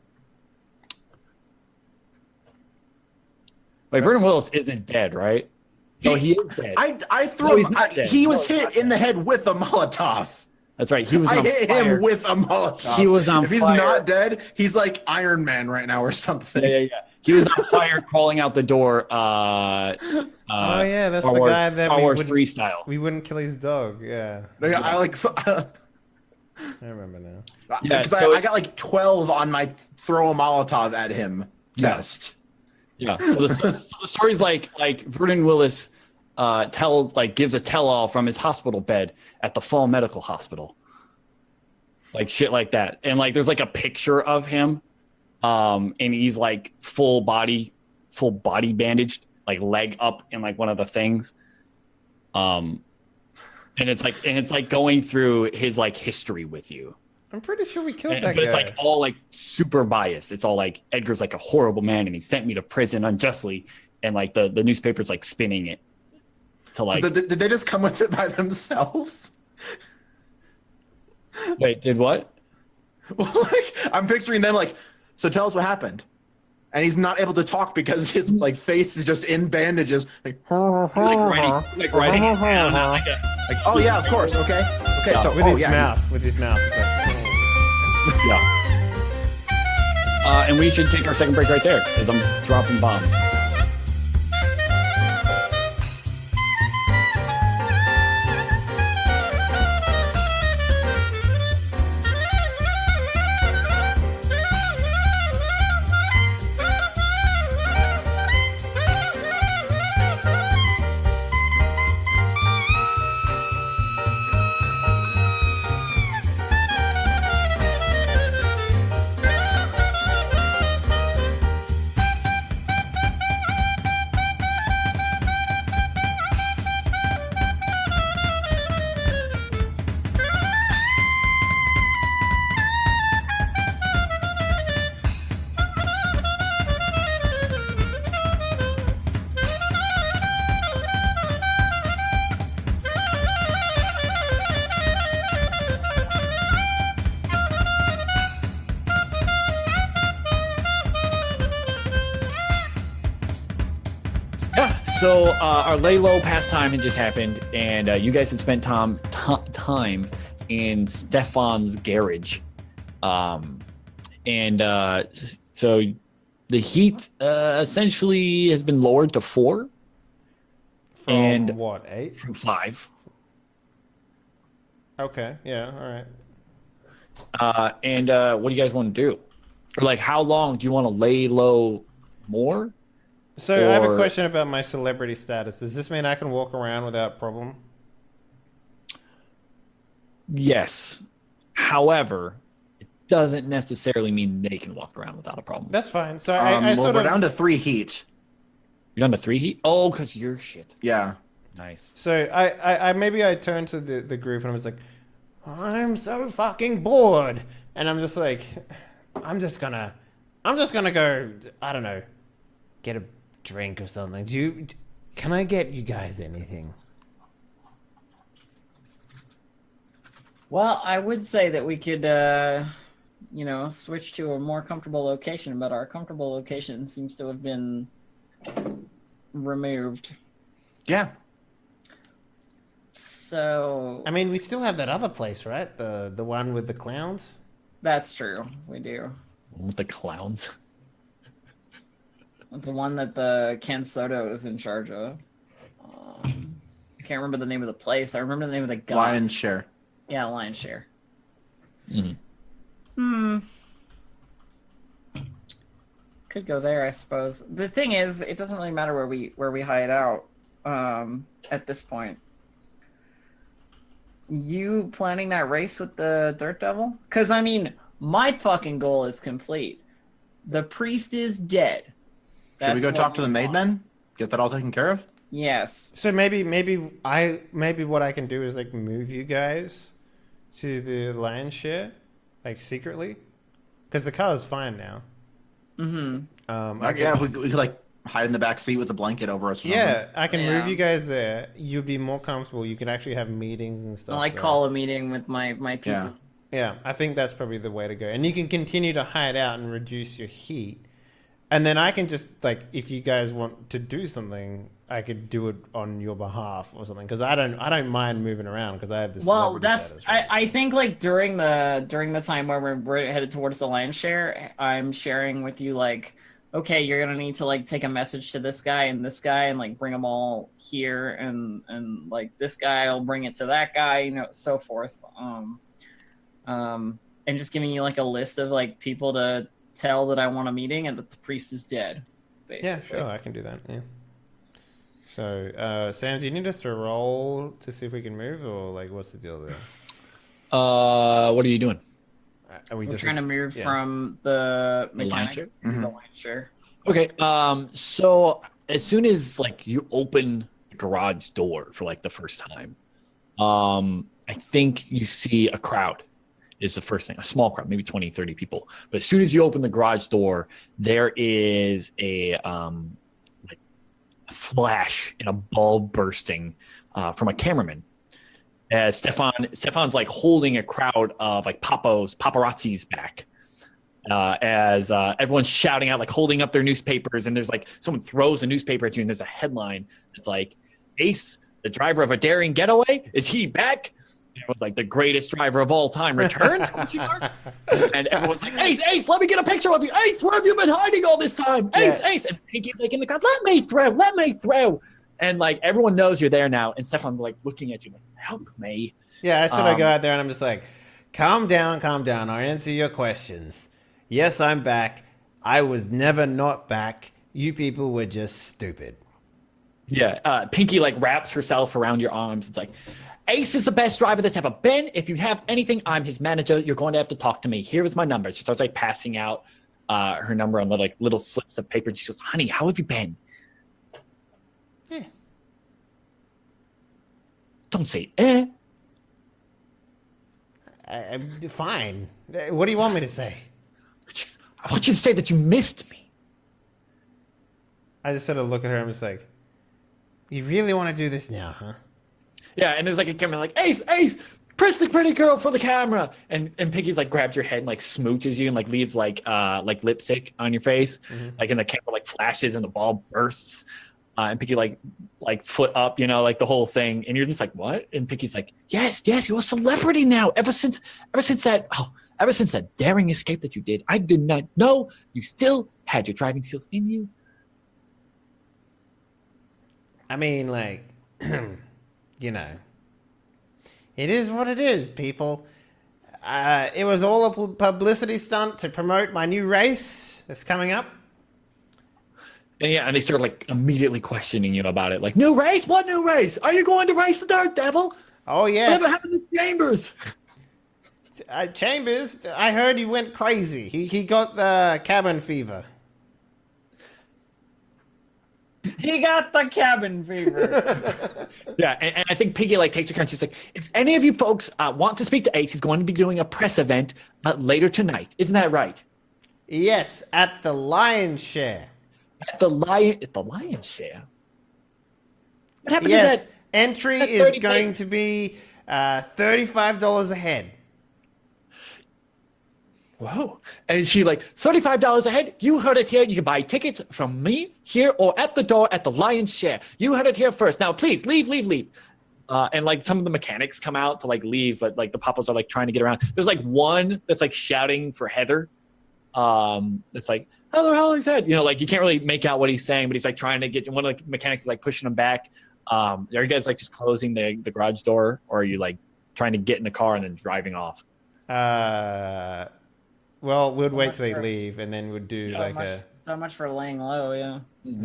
D: Wait, Vernon Willis isn't dead, right? No, he is dead.
C: I I threw
D: No, he's
C: him.
D: not
C: I,
D: dead.
C: he was
D: No, he's
C: hit in the head with a Molotov.
D: That's right. He was
C: I
D: on
C: hit
D: fire.
C: him with a Molotov.
D: He was on
C: If he's
D: fire.
C: not dead, he's like Iron Man right now or something.
D: Yeah, yeah, yeah. He was on fire, crawling out the door. Uh, uh,
A: Oh, yeah, that's
D: Star
A: the
D: Wars,
A: guy that
D: Star
A: we
D: Wars
A: would-
D: three style.
A: We wouldn't kill his dog. Yeah,
C: Like, I like.
A: I remember now.
D: Yeah,
C: because
D: so
C: I, I got like twelve on my throw a Molotov at him
D: Yeah.
C: test.
D: Yeah. So the, so the story's like like Vernon Willis uh, tells like gives a tell-all from his hospital bed at the Fall Medical Hospital, like shit like that, and like there's like a picture of him, um, and he's like full body, full body bandaged, like leg up in like one of the things, um, and it's like and it's like going through his like history with you.
A: I'm pretty sure we killed
D: And-
A: that
D: but
A: guy.
D: it's like all like super biased. It's all like Edgar's like a horrible man and he sent me to prison unjustly, and like the the newspaper's like spinning it to like
C: so did, did they just come with it by themselves?
D: wait, did what?
C: Well, like I'm picturing them like, so tell us what happened, and he's not able to talk because his like face is just in bandages. Like,
D: He's like writing, he's like writing it down on, like, a, like
C: oh yeah, of course, okay, okay. So
A: with
C: oh
A: his
C: yeah,
A: mouth, with his mouth. It's like,
D: yeah. Uh, and we should take our second break right there because I'm dropping bombs. Yeah. So uh, our lay low pastime had just happened, and uh, you guys had spent tom, t- time in Stefan's garage, um, and uh, s- so the heat uh, essentially has been lowered to four
A: from
D: and-
A: what, eight?
D: from five.
A: Okay, yeah, all right.
D: Uh, and uh, what do you guys want to do? Or like, how long do you want to lay low more?
A: So I have a
D: Or-
A: question about my celebrity status. Does this mean I can walk around without problem?
D: Yes. However, it doesn't necessarily mean they can walk around without a problem.
A: That's fine. So
C: um,
A: I, I
C: well,
A: sort
C: we're
A: of
C: down to three heat.
D: You're down to three heat? Oh, because you're shit.
C: Yeah.
D: Nice.
A: so I, I, I maybe I turned to the, the group and I was like, I'm so fucking bored, and I'm just like, I'm just gonna, I'm just gonna go, I don't know, get a drink or something. Do you, can I get you guys anything?
B: Well, I would say that we could, uh, you know, switch to a more comfortable location, but our comfortable location seems to have been removed.
C: Yeah.
B: So
A: I mean, we still have that other place, right? The the one with the clowns.
B: that's true. We do.
D: With the clowns.
B: The one that the Ken Soto is in charge of. Um, I can't remember the name of the place. I remember the name of the guy.
C: Lion's share.
B: Yeah, Lion's Share.
D: Mhm.
B: Hmm. Could go there, I suppose. The thing is, it doesn't really matter where we where we hide out. Um, at this point, you planning that race with the Dirt Devil? Because I mean, my fucking goal is complete. The priest is dead.
C: Should we
B: That's
C: go
B: what
C: talk to the
B: we
C: maid
B: want.
C: men? Get that all taken care of?
B: Yes.
A: So maybe maybe I maybe what I can do is like move you guys to the land share, like secretly, because the car is fine now.
B: Mm-hmm.
A: Um, I
C: Like,
A: can-
C: yeah, if we, we could like hide in the back seat with a blanket over us. or something.
A: yeah, I can
B: Yeah.
A: move you guys there. You'd be more comfortable. You can actually have meetings and stuff.
B: I like
A: there.
B: call a meeting with my my people.
C: Yeah.
A: Yeah, I think that's probably the way to go. And you can continue to hide out and reduce your heat. And then I can just, like, if you guys want to do something, I could do it on your behalf or something. Because I don't, I don't mind moving around because I have this.
B: Well,
A: celebrity
B: that's
A: status,
B: I,
A: right?
B: I think like during the during the time where we're, we're headed towards the lion's share, I'm sharing with you like, okay, you're gonna need to like take a message to this guy and this guy and like bring them all here and and like this guy will bring it to that guy, you know, so forth. Um, um, and just giving you like a list of like people to tell that I want a meeting and that the priest is dead. Basically.
A: Yeah, sure, I can do that. Yeah. So, uh, Sam, do you need us to roll to see if we can move, or like, what's the deal there?
D: Uh, what are you doing?
A: Are we
B: We're
A: just
B: trying to move from the
D: The line
B: mechanics
D: share?
B: to
C: Mhm.
B: the lion's share.
D: Okay. Um. So as soon as like you open the garage door for like the first time, um, I think you see a crowd. is the first thing. A small crowd, maybe twenty, thirty people. But as soon as you open the garage door, there is a um, like a flash and a bulb bursting uh, from a cameraman. As Stefan, Stefan's like holding a crowd of like papos, paparazzis back. Uh, as uh, everyone's shouting out, like holding up their newspapers, and there's like someone throws a newspaper at you, and there's a headline that's like, Ace, the driver of a daring getaway, is he back? And everyone's like, the greatest driver of all time returns? Question mark. And everyone's like, Ace, Ace, let me get a picture of you. Ace, where have you been hiding all this time? Ace,
A: Yeah.
D: Ace. And Pinky's like in the crowd, let me through, let me through. And like everyone knows you're there now, and Stefan's like looking at you like, help me.
A: Yeah, that's when I go
D: Um,
A: out there and I'm just like, calm down, calm down. I'll answer your questions. Yes, I'm back. I was never not back. You people were just stupid.
D: Yeah, uh, Pinky like wraps herself around your arms. It's like, Ace is the best driver that's ever been. If you have anything, I'm his manager. You're going to have to talk to me. Here is my number. She starts like passing out uh, her number on little, like little slips of paper. And she goes, honey, how have you been?
A: Yeah.
D: Don't say eh.
A: I, I'm fine. Uh, What do you want me to say?
D: I want you to say that you missed me.
A: I just sort of look at her and I'm just like, you really want to do this now, huh?
D: Yeah, and there's like a camera like, Ace, Ace, press the pretty girl for the camera. And and Pinky's like grabs your head and like smooches you and like leaves like uh like lipstick on your face.
A: Mhm.
D: Like and the camera like flashes and the ball bursts. Uh, and Pinky like like foot up, you know, like the whole thing. And you're just like, what? And Pinky's like, yes, yes, you're a celebrity now. Ever since ever since that oh, ever since that daring escape that you did, I did not know you still had your driving skills in you.
A: I mean, like, you know, it is what it is, people. Uh, it was all a pu- publicity stunt to promote my new race that's coming up.
D: And yeah, and they start like immediately questioning you about it. Like, new race? What new race? Are you going to race the Dark Devil?
A: Oh, yes.
D: Whatever happened to Chambers?
A: Uh, Chambers, I heard he went crazy. He, he got the cabin fever.
B: He got the cabin fever.
D: Yeah, and, and I think Piggy like takes her car. She's like, if any of you folks uh, want to speak to Ace, he's going to be doing a press event uh, later tonight. Isn't that right?
A: Yes, at the Lion's Share.
D: At the lion, at the Lion's Share. What happened
A: Yes,
D: to that?
A: entry
D: that
A: is
D: thirty
A: going
D: place-
A: to be uh, thirty-five dollars a head.
D: Whoa! And she like thirty-five dollars a head. You heard it here. You can buy tickets from me here or at the door at the Lion's Share. You heard it here first. Now, please leave, leave, leave. Uh, and like some of the mechanics come out to like leave, but like the papas are like trying to get around. There's like one that's like shouting for Heather. Um, it's like Heather Hollingshead. You know, like you can't really make out what he's saying, but he's like trying to get. One of the mechanics is like pushing him back. Um, are you guys like just closing the the garage door, or are you like trying to get in the car and then driving off?
A: Uh, well, we'd wait
B: much
A: till they
B: for-
A: leave, and then we'd do
B: so,
A: like
B: much,
A: a.
B: so much for laying low, yeah.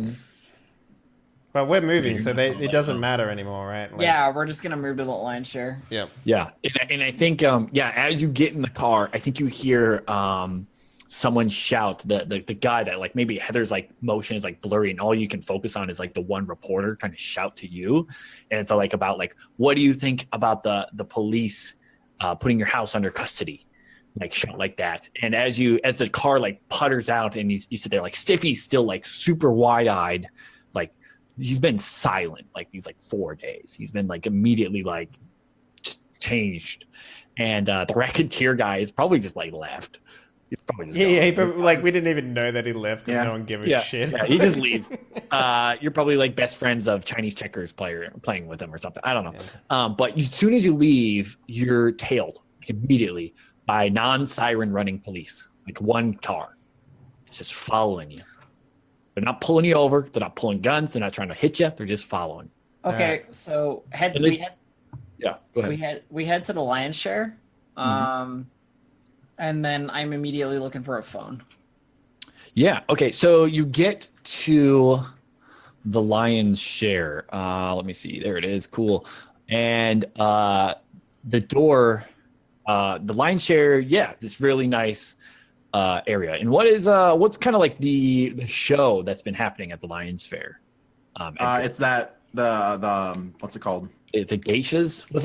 A: But we're moving,
D: You're
A: so
D: not
A: they,
D: gonna
A: it
D: let
A: doesn't
D: go.
A: matter anymore, right? Like,
B: Yeah, we're just gonna move to the line share.
A: Yep.
D: Yeah, and, I- and I think um yeah, as you get in the car, I think you hear um someone shout the, the the guy that like maybe Heather's like motion is like blurry and all you can focus on is like the one reporter trying to shout to you, and it's like about like what do you think about the the police uh, putting your house under custody, like shout like that. And as you as the car like putters out and you, you sit there like Stiffy's still like super wide eyed, like he's been silent like these like four days. He's been like immediately like just changed, and uh, the racketeer guy is probably just like left. He's probably just
A: Yeah,
D: gone.
A: yeah, he probably, like we didn't even know that he left because
C: Yeah.
A: no one gave a
D: yeah,
A: shit.
D: yeah, he just leaves. Uh, you're probably like best friends of Chinese checkers player playing with him or something. I don't know. Um, but as soon as you leave, you're tailed like, immediately by non-siren running police. Like one car, it's just following you. They're not pulling you over. They're not pulling guns. They're not trying to hit you. They're just following.
B: Okay, so head
D: At
B: we
D: least-
B: head,
D: Yeah, go ahead.
B: we head we head to the lion's share. Um and then I'm immediately looking for a phone.
D: Yeah. Okay. So you get to the lion's share. Uh, let me see. There it is. Cool. And uh, the door, uh, the lion's share. Yeah, this really nice uh, area. And what is uh, what's kind of like the the show that's been happening at the Lions Fair? Um,
C: Uh, it's that the the um, what's it called?
D: the, the geishas, was it?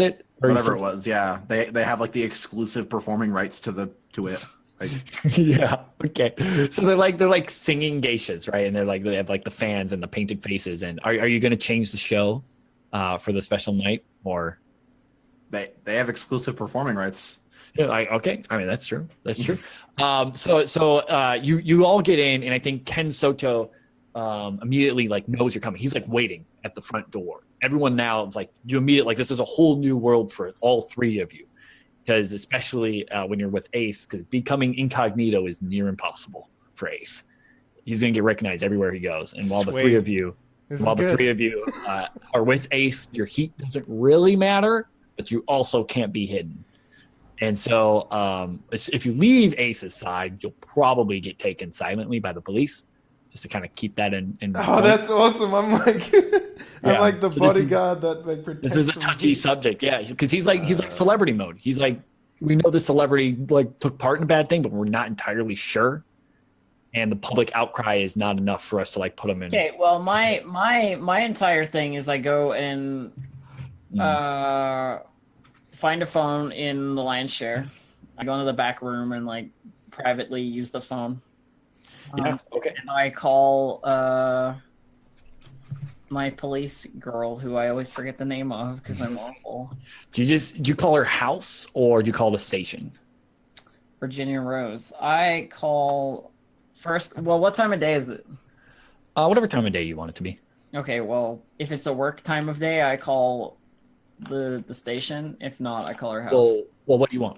D: Very
C: whatever
D: sim-
C: it was. Yeah, they they have like the exclusive performing rights to the to it. Like,
D: yeah. Okay. So they're like they're like singing geishas, right? And they're like they have like the fans and the painted faces. And are are you going to change the show uh, for the special night or?
C: they they have exclusive performing rights.
D: Yeah, I, okay. I mean, that's true. That's true. Um, so, so uh, you you all get in, and I think Ken Soto um, immediately like knows you're coming. He's like waiting at the front door. Everyone now is like you immediately like this is a whole new world for all three of you, because especially uh, when you're with Ace, because becoming incognito is near impossible for Ace. He's gonna get recognized everywhere he goes, and while the
A: Sweet.
D: three of you,
A: This is
D: while the
A: good.
D: three of you uh, are with Ace, your heat doesn't really matter, but you also can't be hidden. And so, um, if you leave Ace's side, you'll probably get taken silently by the police, just to kind of keep that in. in
A: Oh,
D: mind.
A: that's awesome! I'm like, I'm
D: Yeah.
A: like the
D: So this is-
A: bodyguard that like protects.
D: This is a
A: from
D: touchy
A: heat.
D: subject, yeah, because he's like he's like celebrity mode. He's like, we know the celebrity like took part in a bad thing, but we're not entirely sure. And the public outcry is not enough for us to like put him in.
B: Okay, well, my my my entire thing is I go and
D: Mm.
B: uh, find a phone in the lion's share. I go into the back room and like privately use the phone. Um,
D: Yeah. Okay.
B: and I call uh, my police girl, who I always forget the name of because I'm awful.
D: Do you just do you call her house or do you call the station?
B: Virginia Rose. I call first. Well, what time of day is it?
D: Uh, whatever time of day you want it to be.
B: Okay, well, if it's a work time of day, I call the the station. If not, I call her house.
D: Well, well, what do you want?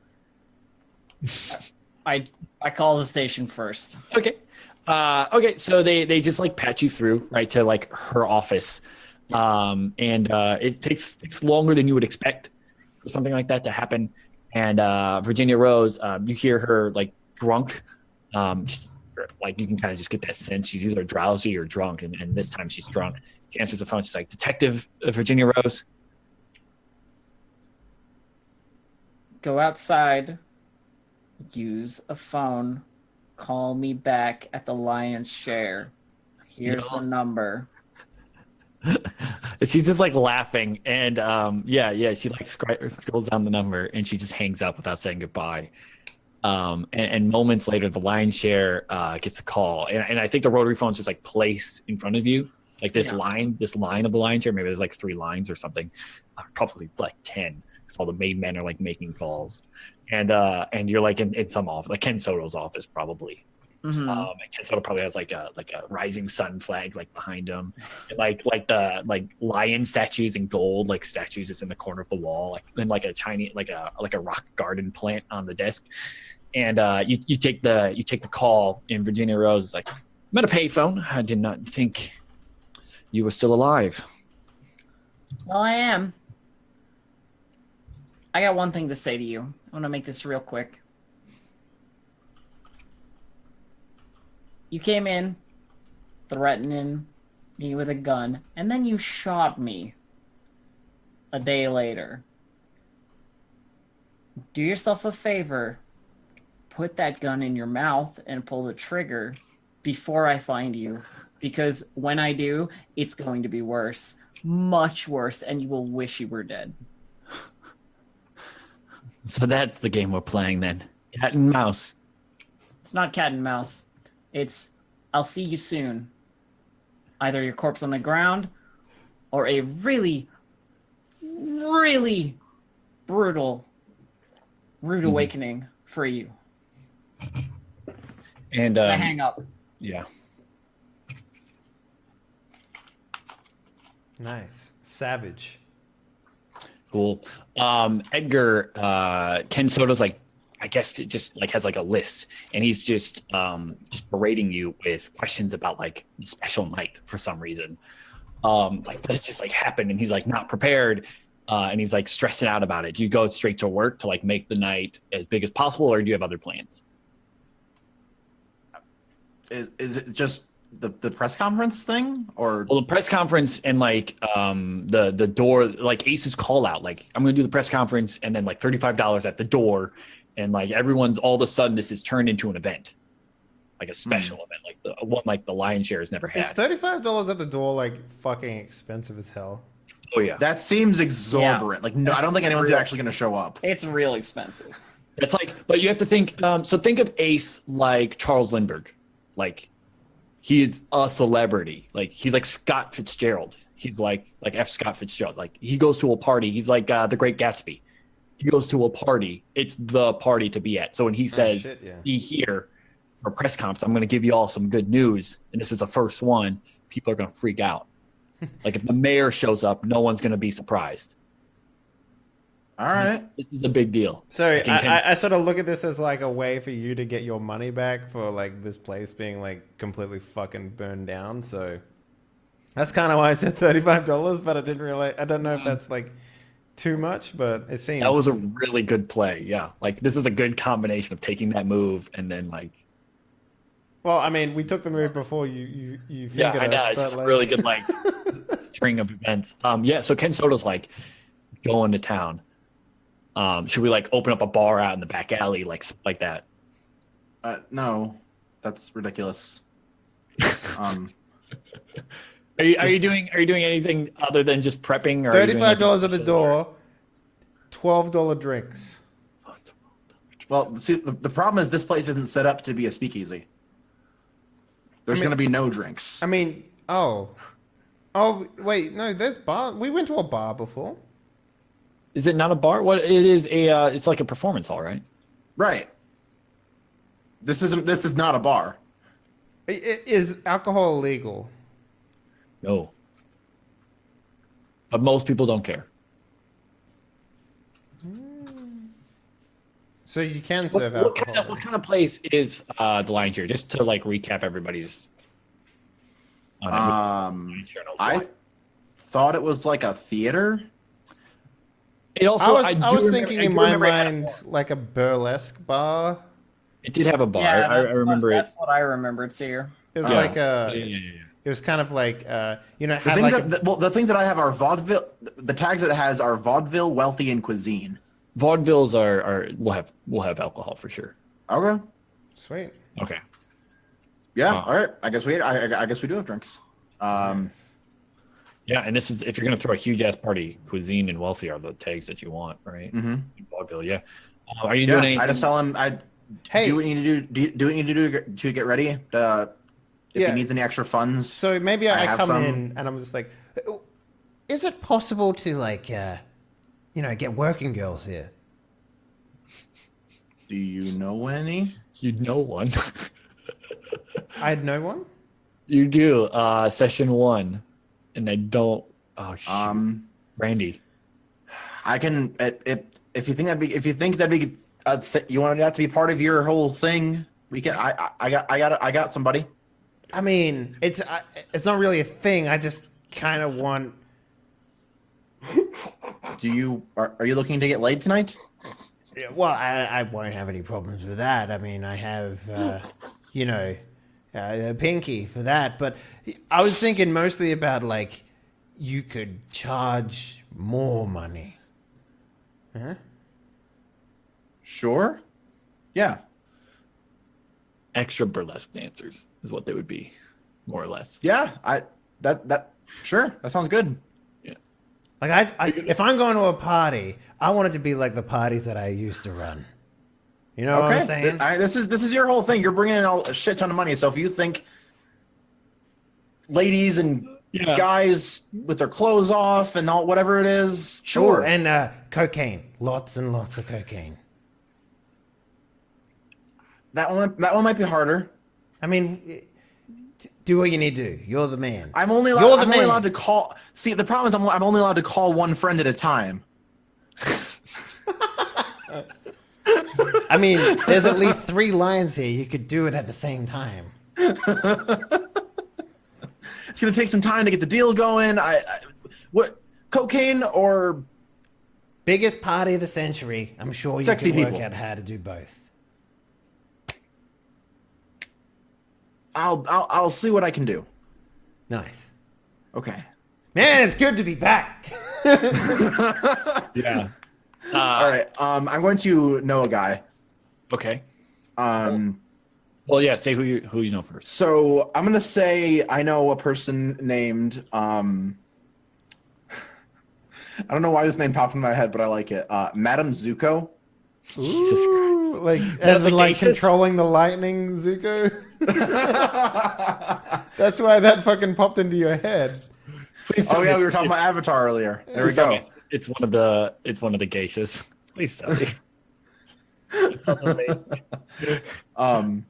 B: I I call the station first.
D: Okay. Uh, okay. So they, they just like patch you through right to like her office. Um, and uh, it takes, takes longer than you would expect for something like that to happen. And uh, Virginia Rose, um, you hear her like drunk. Um, she's, like you can kind of just get that sense she's either drowsy or drunk. And, and this time she's drunk. She answers the phone. She's like, Detective uh, Virginia Rose.
B: Go outside. Use a phone. Call me back at the lion's share. Here's
D: Yeah.
B: the number.
D: She's just like laughing, and um, yeah, yeah. She like scr- scrolls down the number, and she just hangs up without saying goodbye. Um, and, and moments later, the lion's share uh, gets a call, and, and I think the rotary phone's just like placed in front of you, like this
B: Yeah.
D: line, this line of the lion's share. Maybe there's like three lines or something, uh, probably like ten, because all the made men are like making calls, and uh, and you're like in, in some office, like Ken Soto's office, probably.
B: Mhm.
D: Um, and Ken Soto probably has like a like a rising sun flag like behind him, and like like the like lion statues in gold, like statues is in the corner of the wall, like and like a Chinese like a like a rock garden plant on the desk. And uh, you you take the you take the call, and Virginia Rose is like, I'm at a payphone. I did not think you were still alive.
B: Well, I am. I got one thing to say to you. I'm gonna make this real quick. You came in threatening me with a gun, and then you shot me a day later. Do yourself a favor. Put that gun in your mouth and pull the trigger before I find you. Because when I do, it's going to be worse. Much worse, and you will wish you were dead.
D: So that's the game we're playing then, cat and mouse.
B: It's not cat and mouse. It's, I'll see you soon. Either your corpse on the ground, or a really, really brutal, rude awakening for you.
D: And
B: I
D: um,
B: hang up.
D: yeah.
A: Nice, savage.
D: Cool. Um, Edgar, uh, Ken Soto's like, I guess it just like has like a list, and he's just um just berating you with questions about like the special night for some reason. Um, like that just like happened, and he's like not prepared, uh, and he's like stressing out about it. Do you go straight to work to like make the night as big as possible, or do you have other plans?
C: Is, is it just the, the press conference thing, or
D: Well, the press conference and like um the the door, like Ace's call out, like I'm gonna do the press conference, and then like thirty-five dollars at the door, and like everyone's all of a sudden this is turned into an event, like a special event, like the one like the lion's share has never
A: Is
D: had.
A: thirty-five dollars at the door like fucking expensive as hell?
D: Oh yeah.
C: That seems exorbitant. Like, no, I don't think anyone's
B: real.
C: actually going to show up.
B: It's real expensive.
D: It's like, but you have to think. Um, so think of Ace like Charles Lindbergh, like he's a celebrity. Like he's like Scott Fitzgerald. He's like like F. Scott Fitzgerald. Like he goes to a party. He's like uh, the Great Gatsby. He goes to a party. It's the party to be at. So when he says,
A: shit, yeah.
D: "Be here for a press conference," I'm going to give you all some good news, and this is the first one. People are going to freak out. Like if the mayor shows up, no one's going to be surprised.
C: All right.
D: This is a big deal.
A: So
D: Like, in
A: I,
D: Kansas-
A: I, I sort of look at this as like a way for you to get your money back for like this place being like completely fucking burned down. So that's kind of why I said thirty-five dollars, but I didn't realize. I don't know if that's like too much, but it seemed
D: That was a really good play. Yeah. Like this is a good combination of taking that move and then like
A: well. I mean, we took the move before you you you
D: yeah,
A: fingered
D: I know.
A: us,
D: It's
A: but
D: just a
A: like,
D: really good like string of events. Um yeah, so Ken Soto's like going to town. Um should we like open up a bar out in the back alley like like that?
C: Uh, no, that's ridiculous. Um,
D: Are you are
C: Just-
D: you doing are you doing anything other than just prepping or are you doing
A: thirty-five dollars at
D: anything
A: the
D: special?
A: door, twelve dollar drinks.
C: well, see, the, the problem is this place isn't set up to be a speakeasy. There's
A: I mean-
C: going to be no drinks.
A: I mean, oh, oh wait, no, there's bar. We went to a bar before.
D: Is it not a bar? What it is a uh, it's like a performance hall, right?
C: Right. This isn't. This is not a bar.
A: I- i- Is alcohol illegal?
D: No. But most people don't care.
A: So you can
D: What,
A: serve
D: what
A: alcohol.
D: kind of what kind of place is uh, the Lion here? Just to like recap everybody's. On it.
C: Um,
D: Sure knows
C: I
D: why.
C: thought it was like a theater.
D: It also
A: I was,
D: do
A: I was
D: remember-
A: thinking
D: I
A: in
D: do
A: my
D: remember it had a
A: mind
D: bar.
A: like a burlesque bar.
D: It did have a bar.
B: Yeah,
D: I, I
B: that's
D: remember
B: what,
D: it.
B: That's what I remember too.
A: It was
D: Yeah.
A: like a.
D: Yeah, yeah, yeah, yeah.
A: It was kind of like uh, you know, it
C: The
A: had
C: things
A: like
C: that,
A: a,
C: well, the things that I have are vaudeville. The tags that it has are vaudeville, wealthy, and cuisine.
D: Vaudevilles are are we'll have we'll have alcohol for sure.
C: Okay.
A: sweet.
D: Okay.
C: Yeah.
D: Wow.
C: All right. I guess we. I, I guess we do have drinks. Um.
D: Yeah, and this is if you're gonna throw a huge ass party, cuisine and wealthy are the tags that you want, right?
C: mhm.
D: Vaudeville, yeah. Uh, are you
C: Yeah.
D: doing anything?
C: I just tell him. I
A: Hey.
C: do what you need to do. Do, do what you need to do to get ready. Uh, if
A: Yeah.
C: he needs any extra funds.
A: So maybe
C: I
A: I,
C: have
A: come
C: some-
A: in and I'm just like, is it possible to like, uh, you know, get working girls here?
C: Do you know any?
D: You know one.
A: I had no one.
D: You do. Uh, session one, and I don't. Oh shoot,
C: Um.
D: Randy.
C: I can. It, it, if you think that'd be. If you think that'd be. Uh, th- you want that to be part of your whole thing. We can. I. I, I got. I got. I got somebody.
A: I mean, it's I, it's not really a thing. I just kind of want.
C: Do you? Are, are you looking to get laid tonight?
A: Well, I, I won't have any problems with that. I mean, I have, uh, you know, uh, Pinky for that. But I was thinking mostly about like, you could charge more money. Huh?
C: Sure. Yeah.
D: Extra burlesque dancers is what they would be, more or less.
C: Yeah. I. That. That. Sure. That sounds good.
A: Like I, I, if I'm going to a party, I want it to be like the parties that I used to run. You know what I'm
C: Okay.
A: saying?
C: Th- I, this is this is your whole thing. You're bringing in all, a shit ton of money. So if you think ladies and
D: Yeah.
C: guys with their clothes off and all whatever it is, sure.
A: Sure, and uh, cocaine, lots and lots of cocaine.
C: that one. That one might be harder.
A: I mean, t- do what you need to do. You're the man.
C: I'm only allowed,
A: You're the
C: I'm only
A: man.
C: allowed to call. See, the problem is I'm, I'm only allowed to call one friend at a time.
A: I mean, there's at least three lines here. You could do it at the same time.
C: It's gonna take some time to get the deal going. I, I what cocaine or
A: Biggest party of the century. I'm sure you
C: Sexy
A: can work
C: people.
A: out how to do both.
C: I'll I'll I'll see what I can do.
A: Nice.
C: Okay.
A: Man, it's good to be back.
D: Yeah. Uh,
C: All right. Um, I'm going to know a guy.
D: Okay.
C: Um,
D: Well, yeah. Say who you who you know first.
C: so I'm gonna say I know a person named um. I don't know why this name popped in my head, but I like it. Uh, Madame Zuko.
D: Jesus
A: Ooh,
D: Christ.
A: like as in like
D: Legacious?
A: controlling the lightning, Zuko. That's why that fucking popped into your head.
D: Please tell
C: Oh
D: me
C: yeah,
D: it's-
C: we were talking
D: it's-
C: about Avatar earlier. There we
D: please tell me
C: go.
D: It's, it's one of the it's one of the geishas. Please tell me. It sounds amazing.
C: Um.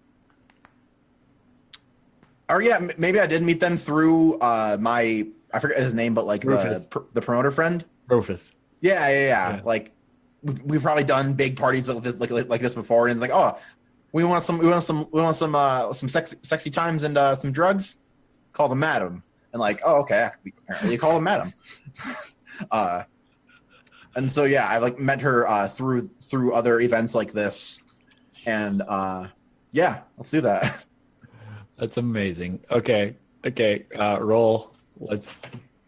C: Or yeah, m- maybe I did meet them through uh my I forget his name, but like the
D: Rufus.
C: pr- the promoter friend.
D: Rufus.
C: Yeah, yeah, yeah.
D: Yeah.
C: Like we- we've probably done big parties with this like like, like this before, and it's like, oh, we want some, we want some, we want some, uh, some sexy, sexy times and uh, some drugs. Call them Madam, and like, oh, okay, apparently you call them Madam. uh, and so yeah, I like met her uh, through through other events like this, and uh, yeah, let's do that.
D: That's amazing. Okay. Okay. Uh, roll. Let's.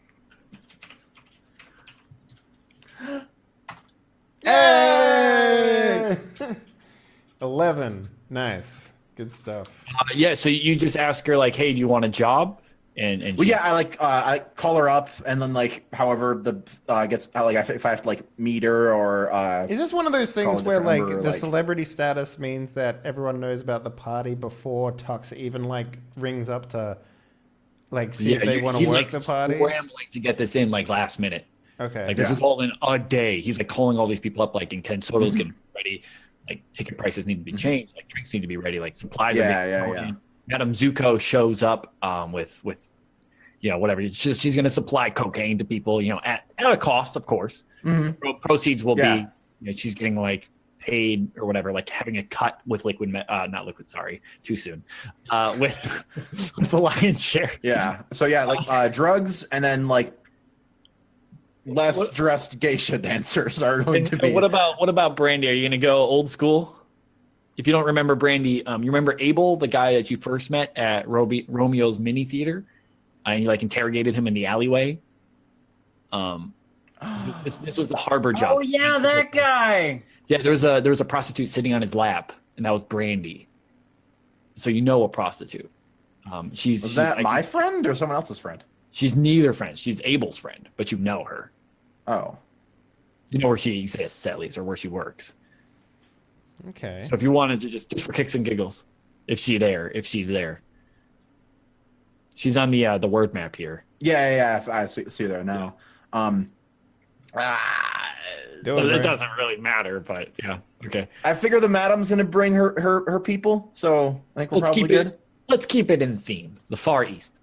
A: Hey! Eleven. Nice. Good stuff.
D: Uh, yeah. So you just ask her like, "Hey, do you want a job?" And and
C: Well,
D: she-
C: yeah, I like uh, I call her up, and then like, however the uh, gets uh, like if I have to like meet her or uh,
A: Is this one of those
C: Call
A: things
C: a
A: where
C: different
A: like
C: number,
A: the
C: like-
A: celebrity status means that everyone knows about the party before Tux even like rings up to like see if
D: Yeah,
A: they
D: you-
A: want to
D: he's,
A: work
D: like,
A: the party?
D: scrambling to get this in like last minute.
A: Okay.
D: Like this
C: Yeah.
D: is all in a day. He's like calling all these people up, like, and Ken Soto's
C: Mm-hmm.
D: getting ready. Like ticket prices need to be changed. Like drinks need to be ready. Like supplies.
C: Yeah,
D: are being
C: yeah,
D: thrown
C: yeah.
D: in. Madame Zuko shows up um, with with you know whatever. It's just, she's going to supply cocaine to people. You know, at, at a cost, of course.
C: Mhm.
D: Pro- Proceeds will
C: Yeah.
D: be. You know, she's getting like paid or whatever. Like having a cut with liquid. Me- uh, not liquid. Sorry, too soon. Uh, with with the lion's share.
C: Yeah. So yeah, like uh, drugs, and then like less
D: What-
C: dressed geisha dancers are going
D: And,
C: to
D: and
C: be.
D: what about what about Brandy? Are you gonna go old school? If you don't remember Brandy, um, you remember Abel, the guy that you first met at Roby, Romeo's mini theater, uh, and you like interrogated him in the alleyway. Um, this this was the harbor job.
B: Oh yeah, that guy.
D: Yeah, there was a there was a prostitute sitting on his lap, and that was Brandy. So you know a prostitute. Um, she's
C: Was
D: she's,
C: that
D: like-
C: my friend or someone else's friend?
D: She's neither friend. She's Abel's friend, but you know her.
C: Oh,
D: You know where she exists at least, or where she works.
A: Okay.
D: So if you wanted to just just for kicks and giggles, if she there, if she's there, she's on the uh, the word map here.
C: yeah, yeah, yeah. I see, see there now. Um, ah,
A: Do
D: But
A: it,
D: it
A: bro.
D: doesn't really matter, but yeah, okay.
C: I figure the madam's gonna bring her her her people, so I think we're
D: Let's
C: probably
D: keep
C: good.
D: it. Let's keep it in theme. The Far East.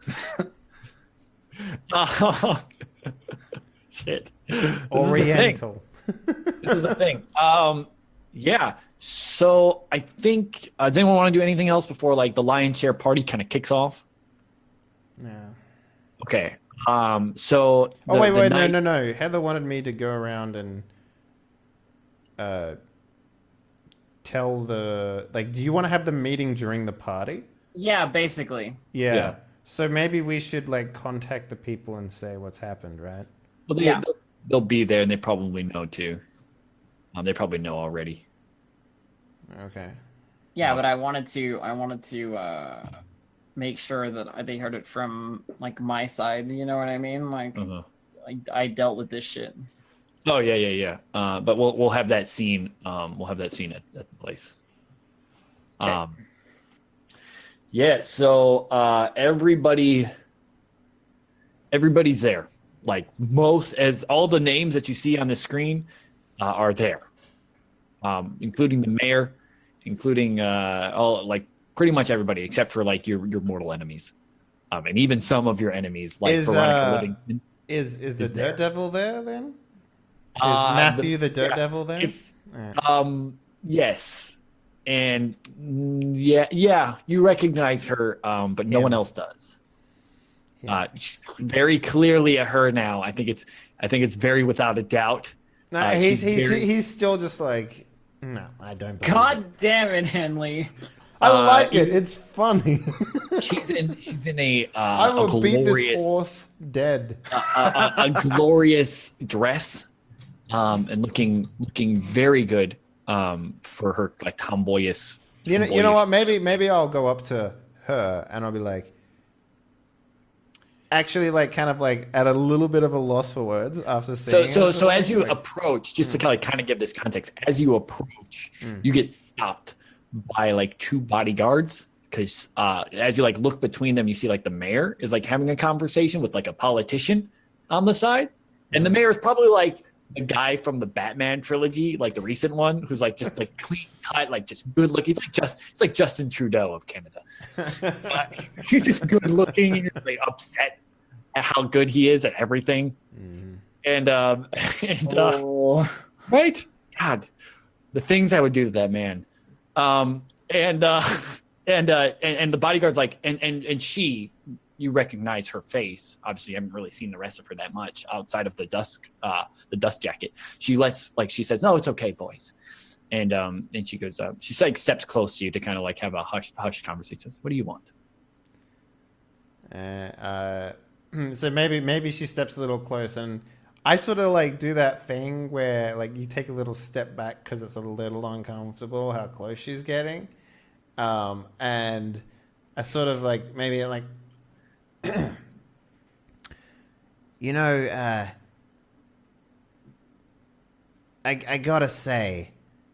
D: Uh, shit. This is the thing.
A: Oriental.
D: This is the thing. Um, yeah. So I think uh, does anyone want to do anything else before like the lion's share party kind of kicks off?
A: No.
D: Okay. Um. So.
A: Oh
D: the-
A: wait,
D: the
A: wait,
D: night-
A: no, no, no. Heather wanted me to go around and uh tell the like. Do you want to have the meeting during the party?
B: Yeah, basically.
A: Yeah.
D: Yeah.
A: So maybe we should like contact the people and say what's happened, right?
D: Well, they,
B: Yeah.
D: they'll, they'll be there, and they probably know too. Um, they probably know already.
A: Okay.
B: Yeah, but I
D: Nice.
B: wanted to. I wanted to uh, make sure that they heard it from like my side. You know what I mean? Like
D: Uh-huh.
B: I, I dealt with this shit.
D: Oh yeah, yeah, yeah. Uh, but we'll we'll have that scene. Um, we'll have that scene at, at the place.
B: Okay.
D: Um, yeah. So uh, everybody, everybody's there. Like most, as all the names that you see on the screen uh, are there, um, including the mayor, including uh, all like pretty much everybody except for like your your mortal enemies, um, and even some of your enemies like
A: Is,
D: Veronica
A: uh,
D: Livingston.
A: Is is the
D: Is there.
A: Daredevil there then? Is
D: Uh,
A: Matthew the,
D: yes.
A: Daredevil there?
D: If-
A: Alright.
D: Um. Yes. And mm, yeah, yeah, you recognize her, um, but no
A: Him.
D: one else does.
A: Him.
D: Uh, she's very clearly a her now. I think it's. I think it's very without a doubt.
A: No,
D: uh,
A: he's
D: she's
A: he's
D: very-
A: he's still just like no, I don't. believe it.
B: God damn it, Henley.
A: I
D: uh,
A: like it.
D: you-
A: It's funny.
D: She's in. She's in a. Uh,
A: I
D: a
A: will beat this
D: glorious,
A: horse dead.
D: a, a, a glorious dress, um, and looking looking very good, um, for her like tomboyish.
A: You know, you know
D: tomboyish-
A: what? Maybe maybe I'll go up to her and I'll be like, actually like kind of like at a little bit of a loss for words after
D: So
A: seeing.
D: so
A: it,
D: so as you
A: like,
D: approach, just to kind of kind of give this context, as you approach,
A: Mm.
D: you get stopped by like two bodyguards because uh, as you like look between them, you see like the mayor is like having a conversation with like a politician on the side, and the mayor is probably like the guy from the Batman trilogy, like the recent one, who's like just like clean cut, like just good looking. He's like just it's like Justin Trudeau of Canada. Uh, he's, he's just good looking and just like upset at how good he is at everything.
A: Mhm.
D: And um and uh,
B: Oh.
D: right? God, the things I would do to that man. Um and uh and uh and, and the bodyguard's like and and and she, you recognize her face. Obviously, you haven't really seen the rest of her that much outside of the dusk uh the dust jacket. She lets like she says, "No, it's okay, boys." And um and she goes, uh, she like steps close to you to kind of like have a hush hush conversation. What do you want?
A: Uh, uh, so maybe maybe she steps a little close, and I sort of like do that thing where like you take a little step back because it's a little uncomfortable how close she's getting, um, and I sort of like maybe like, you know, uh, I I gotta say,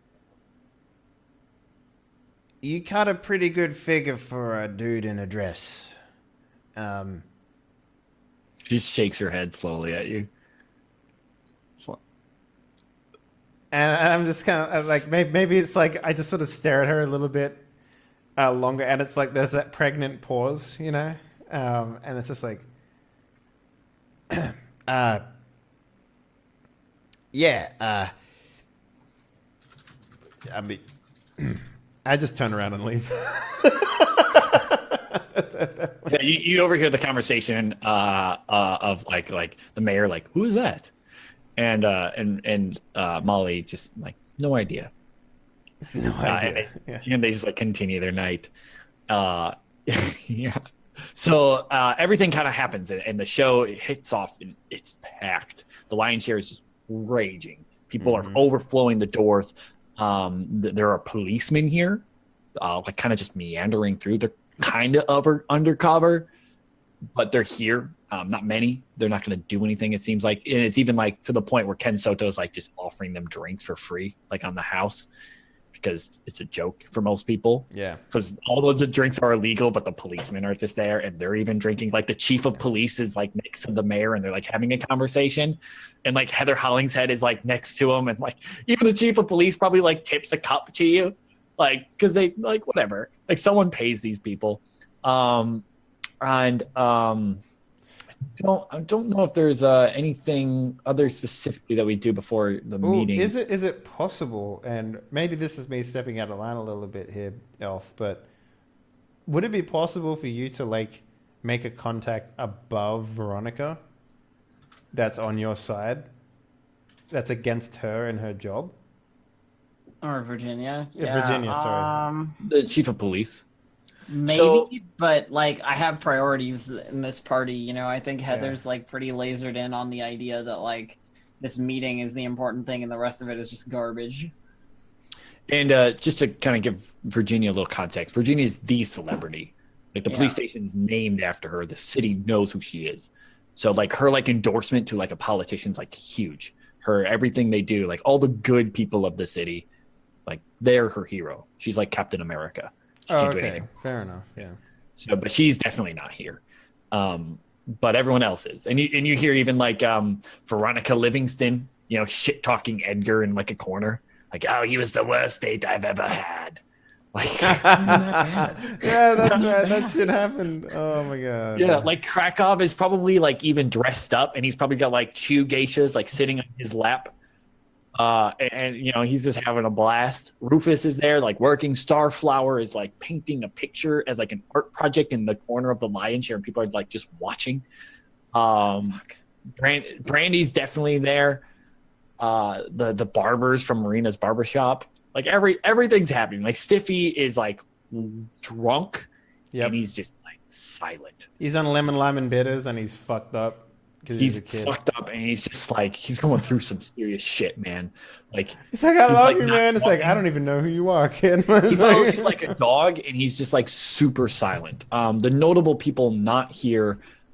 A: you cut a pretty good figure for a dude in a dress. Um,
D: She shakes her head slowly at you.
A: and I'm just kind of like, maybe, maybe it's like I just sort of stare at her a little bit uh, longer, and it's like there's that pregnant pause, you know, um, and it's just like, uh, yeah, uh, I mean, I just turn around and leave.
D: Yeah, you, you overhear the conversation uh, uh, of like like the mayor, like, who is that? And uh, and and uh, Molly just like, no idea.
A: No
D: Uh, and,
A: idea.
D: they,
A: Yeah.
D: and they just like continue their night. Uh, yeah. So uh, everything kind of happens, and, and the show hits off, and it's packed. The lion's share is just raging. People
A: Mhm.
D: are overflowing the doors. Um, th- there are policemen here, uh, like kind of just meandering through. They're kind of over undercover, but they're here. Um, not many. They're not going to do anything. It seems like, and it's even like to the point where Ken Soto is like just offering them drinks for free, like on the house, because it's a joke for most people.
A: Yeah.
D: Because all of the drinks are illegal, but the policemen are just there and they're even drinking. Like the chief of police is like next to the mayor and they're like having a conversation. And like Heather Hollingshead is like next to him. And like even the chief of police probably like tips a cup to you. Like, because they like whatever. Like someone pays these people. Um, and um, I don't I don't know if there's uh, anything other specifically that we do before the
A: Ooh,
D: meeting.
A: is it is it possible? And maybe this is me stepping out of line a little bit here, Elf. But would it be possible for you to like make a contact above Veronica? That's on your side. That's against her and her job.
B: Or Virginia.
A: Yeah, Virginia, sorry.
B: Um,
D: The chief of police.
B: maybe,
D: So-
B: but like I have priorities in this party. You know, I think Heather's like pretty lasered in on the idea that like this meeting is the important thing, and the rest of it is just garbage.
D: And uh, just to kind of give Virginia a little context, Virginia is the celebrity. Like the
B: Yeah.
D: police station is named after her. The city knows who she is. So like her like endorsement to like a politician's like huge. Her everything they do, like all the good people of the city, like they're her hero. She's like Captain America. She
A: Oh,
D: can't do
A: okay.
D: anything.
A: Fair enough. Yeah.
D: So, but she's definitely not here. Um, but everyone else is, and you and you hear even like um, Veronica Livingston, you know, shit talking Edgar in like a corner, like, "Oh, he was the worst date I've ever had." Like,
A: yeah, that's right. That shit happened. Oh my god.
D: yeah, like Krakow is probably like even dressed up, and he's probably got like two geishas like sitting on his lap. Uh, and, and you know he's just having a blast. Rufus is there, like working. Starflower is like painting a picture as like an art project in the corner of the lion chair, and people are like just watching. Um, Brand, Brandy's definitely there. Uh, the the barbers from Marina's barbershop, like every everything's happening. Like Stiffy is like drunk,
A: Yep.
D: and he's just like silent.
A: He's on lemon lime and bitters, and he's fucked up because he's,
D: He's
A: a kid.
D: fucked up, and he's just like he's going through some serious shit, man. Like
A: He's like, I
D: he's,
A: love
D: like,
A: you,
D: not
A: man. It's like, I
D: talking.
A: don't even know who you are, kid.
D: he
A: It's
D: follows you like a dog, and he's just like super silent. Um, the notable people not here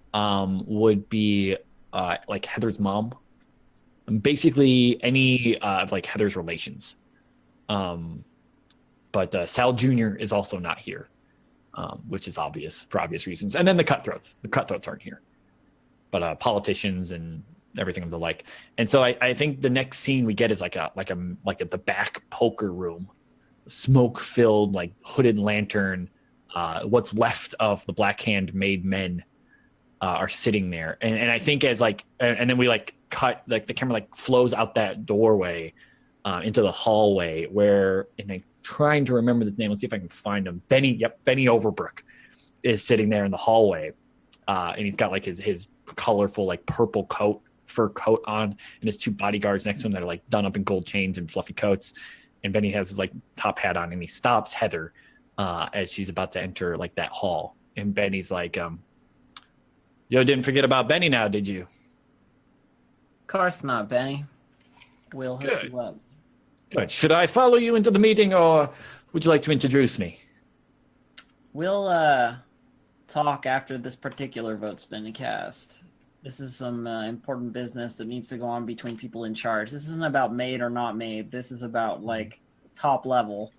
D: um, would be uh, like Heather's mom. Basically, any uh, of like Heather's relations. Um, but uh, Sal Junior is also not here, um, which is obvious for obvious reasons. And then the cutthroats. The cutthroats aren't here, but uh, politicians and everything of the like. And so I, I think the next scene we get is like a like a like at the back poker room, smoke filled like hooded lantern. Uh, what's left of the Black Hand made men uh, are sitting there, and and I think as like and, and then we like cut like the camera like flows out that doorway uh, into the hallway where and I'm trying to remember this name. Let's see if I can find him. Benny, yep, Benny Overbrook is sitting there in the hallway, uh, and he's got like his his colorful like purple coat fur coat on, and his two bodyguards next to him that are like done up in gold chains and fluffy coats, and Benny has his like top hat on, and he stops Heather uh, as she's about to enter like that hall, and Benny's like, um, "Yo, didn't forget about Benny now, did you?"
B: Of course not, Benny. We'll hook
D: Good.
B: you up.
D: Good. Should I follow you into the meeting, or would you like to introduce me?
B: We'll uh talk after this particular vote's been cast. This is some uh, important business that needs to go on between people in charge. This isn't about made or not made. This is about like top level.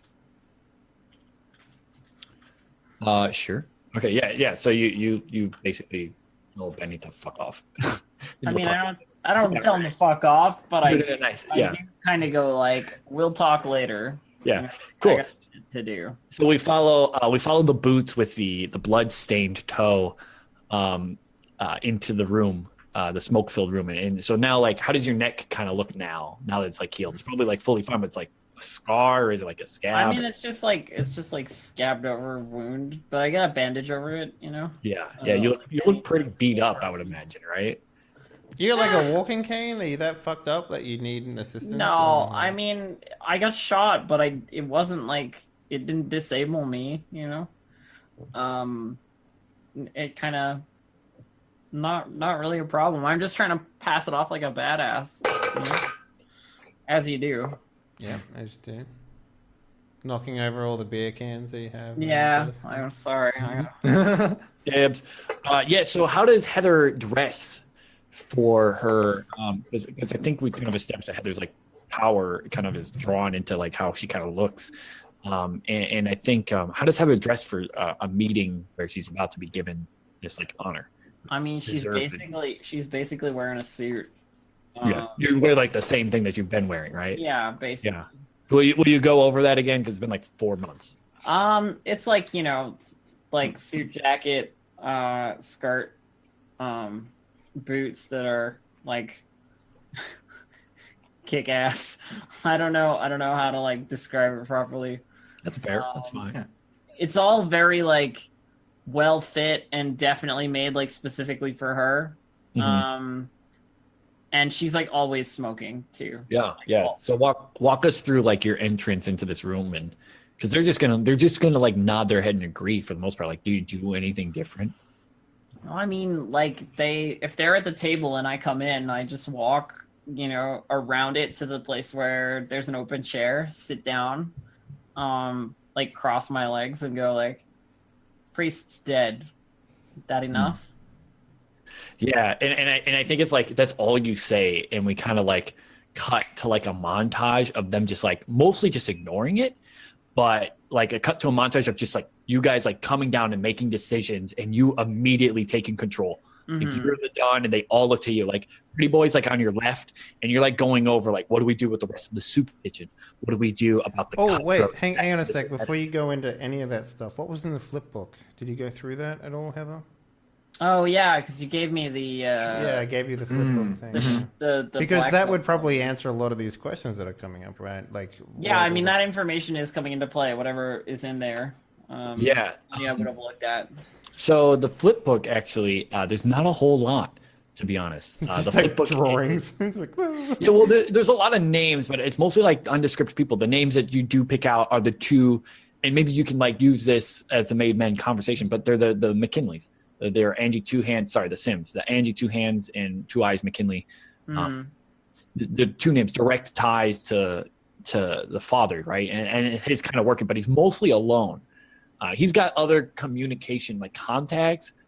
D: Uh, sure. Okay. Yeah. Yeah. So you you you basically tell Benny to fuck off.
B: I mean, I don't, I don't tell him to fuck off, but I,
D: Yeah,
B: do,
D: nice.
B: I
D: Yeah.
B: do kind of go like, "We'll talk later."
D: Yeah.
B: I
D: Cool.
B: got shit to do.
D: So we follow uh, we follow the boots with the the blood stained toe um, uh, into the room, uh, the smoke filled room, and, and so now like, how does your neck kind of look now? Now that it's like healed, it's probably like fully fine, but it's like a scar, or is it like a scab?
B: I mean, it's just like it's just like scabbed over wound, but I got a bandage over it. You know.
D: yeah, yeah. You look you look pretty beat up, I would imagine, right?
A: You're like a walking cane? Are you that fucked up that you need an assistance?
B: No,
A: or-
B: I mean, I got shot, but I it wasn't like it didn't disable me, you know. Um, it kind of not not really a problem. I'm just trying to pass it off like a badass, you know? As you do.
A: Yeah, as you do. Knocking over all the beer cans that you have.
B: Yeah, I'm sorry. I,
D: Dibs. Uh, yeah. So how does Heather dress for her? Um, because I think we kind of established that Heather's like power kind of is drawn into like how she kind of looks. Um, and, and I think um, how does Heather dress for uh, a meeting where she's about to be given this like honor?
B: I mean, she's
D: Deserved.
B: basically she's basically wearing a suit.
D: Yeah,
B: Um,
D: you wear like the same thing that you've been wearing, right?
B: yeah, basically.
D: Yeah. Will you will you go over that again? Because it's been like four months.
B: Um, it's like, you know, it's like suit jacket, uh, skirt, um, boots that are like kick ass. I don't know. I don't know how to like describe it properly.
D: That's fair. That's
B: Um,
D: fine.
B: It's all very like well fit and definitely made like specifically for her.
D: Mhm.
B: Um, and she's like always smoking too.
D: Yeah, yeah. So walk walk us through like your entrance into this room, and because they're just gonna they're just gonna like nod their head and agree for the most part. Like, do you do anything different?
B: I mean, like they, if they're at the table and I come in, I just walk, you know, around it to the place where there's an open chair, sit down, um, like cross my legs and go like, "Priest's dead." That enough?
D: Yeah, and and I and I think it's like that's all you say, and we kind of like cut to like a montage of them just like mostly just ignoring it, but like a cut to a montage of just like you guys like coming down and making decisions, and you immediately taking control. Like,
B: Mhm.
D: you're the Don, and they all look to you. Like Pretty Boy's like on your left, and you're like going over like, what do we do with the rest of the soup kitchen? What do we do about the?
A: Oh, wait.
D: cutthroat?
A: Hang, hang on a sec. Before you go into any of that stuff, what was in the flip book? Did you go through that at all, Heather?
B: Oh yeah, because you gave me the uh,
A: yeah, I gave you the flip
C: mm,
A: book thing.
B: the, sh- the, the
A: Because
B: black
A: that
B: book.
A: would probably answer a lot of these questions that are coming up, right? Like,
B: Yeah,
A: what-
B: I mean that information is coming into play. Whatever is in there. Um,
D: Yeah.
B: Yeah, I would have looked at.
D: So the flip book actually, uh, there's not a whole lot, to be honest. Uh,
A: just
D: the
A: like
D: flip book
A: drawings. It's like, "Ah."
D: Yeah, well, there, there's a lot of names, but it's mostly like undescript people. The names that you do pick out are the two, and maybe you can like use this as the made men conversation, but they're the the McKinleys. They're Angie Two Hands, sorry, the Sims, the Angie Two Hands and Two Eyes McKinley.
B: Mhm.
D: The, the two names, direct ties to to the father, right? And and his kind of working, but he's mostly alone. Uh, he's got other communication like contacts,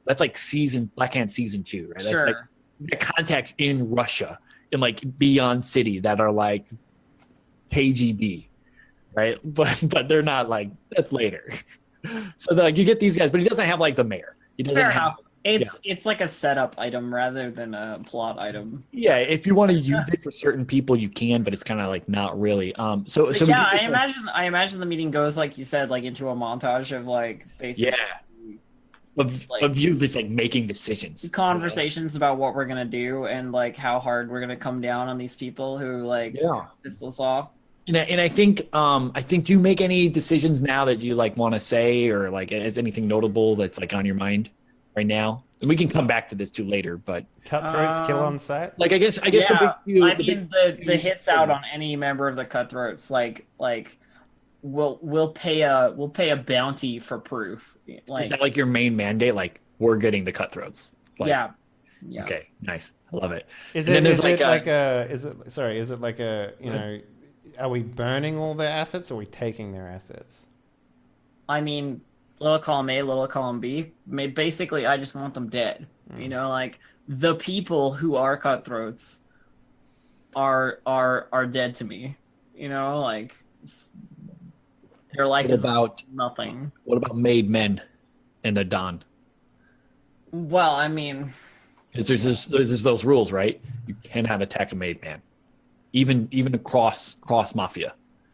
D: That's like season Black Hand season two, right? That's
B: Sure.
D: like the contacts in Russia in like Beyond City that are like K G B, right? But but they're not like that's later. So like you get these guys, but he doesn't have like the mayor. He doesn't
B: Fair
D: have.
B: enough. It's it's like a setup item rather than a plot item.
D: Yeah, if you want to use it for certain people, you can, but it's kind of like not really. Um, so
B: But
D: so we
B: yeah,
D: get
B: I
D: this, like-
B: imagine I imagine the meeting goes like you said, like into a montage of like basically
D: Yeah. of,
B: like-
D: of you just like making decisions.
B: conversations about what we're gonna do and like how hard we're gonna come down on these people who like
D: Yeah.
B: piss us off.
D: And I, and I think um I think do you make any decisions now that you like want to say or like is anything notable that's like on your mind right now? And we can come back to this too later, but
A: Cutthroats kill
B: Um,
A: on sight.
D: like I guess I guess
B: yeah,
D: the big
B: I
D: the
B: mean
D: big-
B: the the hits out on any member of the Cutthroats like like we'll we'll pay a we'll pay a bounty for proof. Like
D: is that like your main mandate? Like we're getting the cutthroats. Like,
B: yeah. Yeah.
D: Okay. Nice. I love it.
A: Is
D: and
A: it,
D: then there's
A: is
D: like
A: it
D: a-
A: like a is it sorry, is it like a you know are we burning all their assets or are we taking their assets?
B: I mean, little column A, little column B. ma- Basically, I just want them dead. You know, like the people who are cutthroats are are are dead to me. You know, like their life
D: What
B: is
D: about
B: nothing.
D: what about made men and the Don?
B: Well, I mean,
D: Because there's, this, there's there's those rules, right? You cannot attack a made man, even even across cross mafia.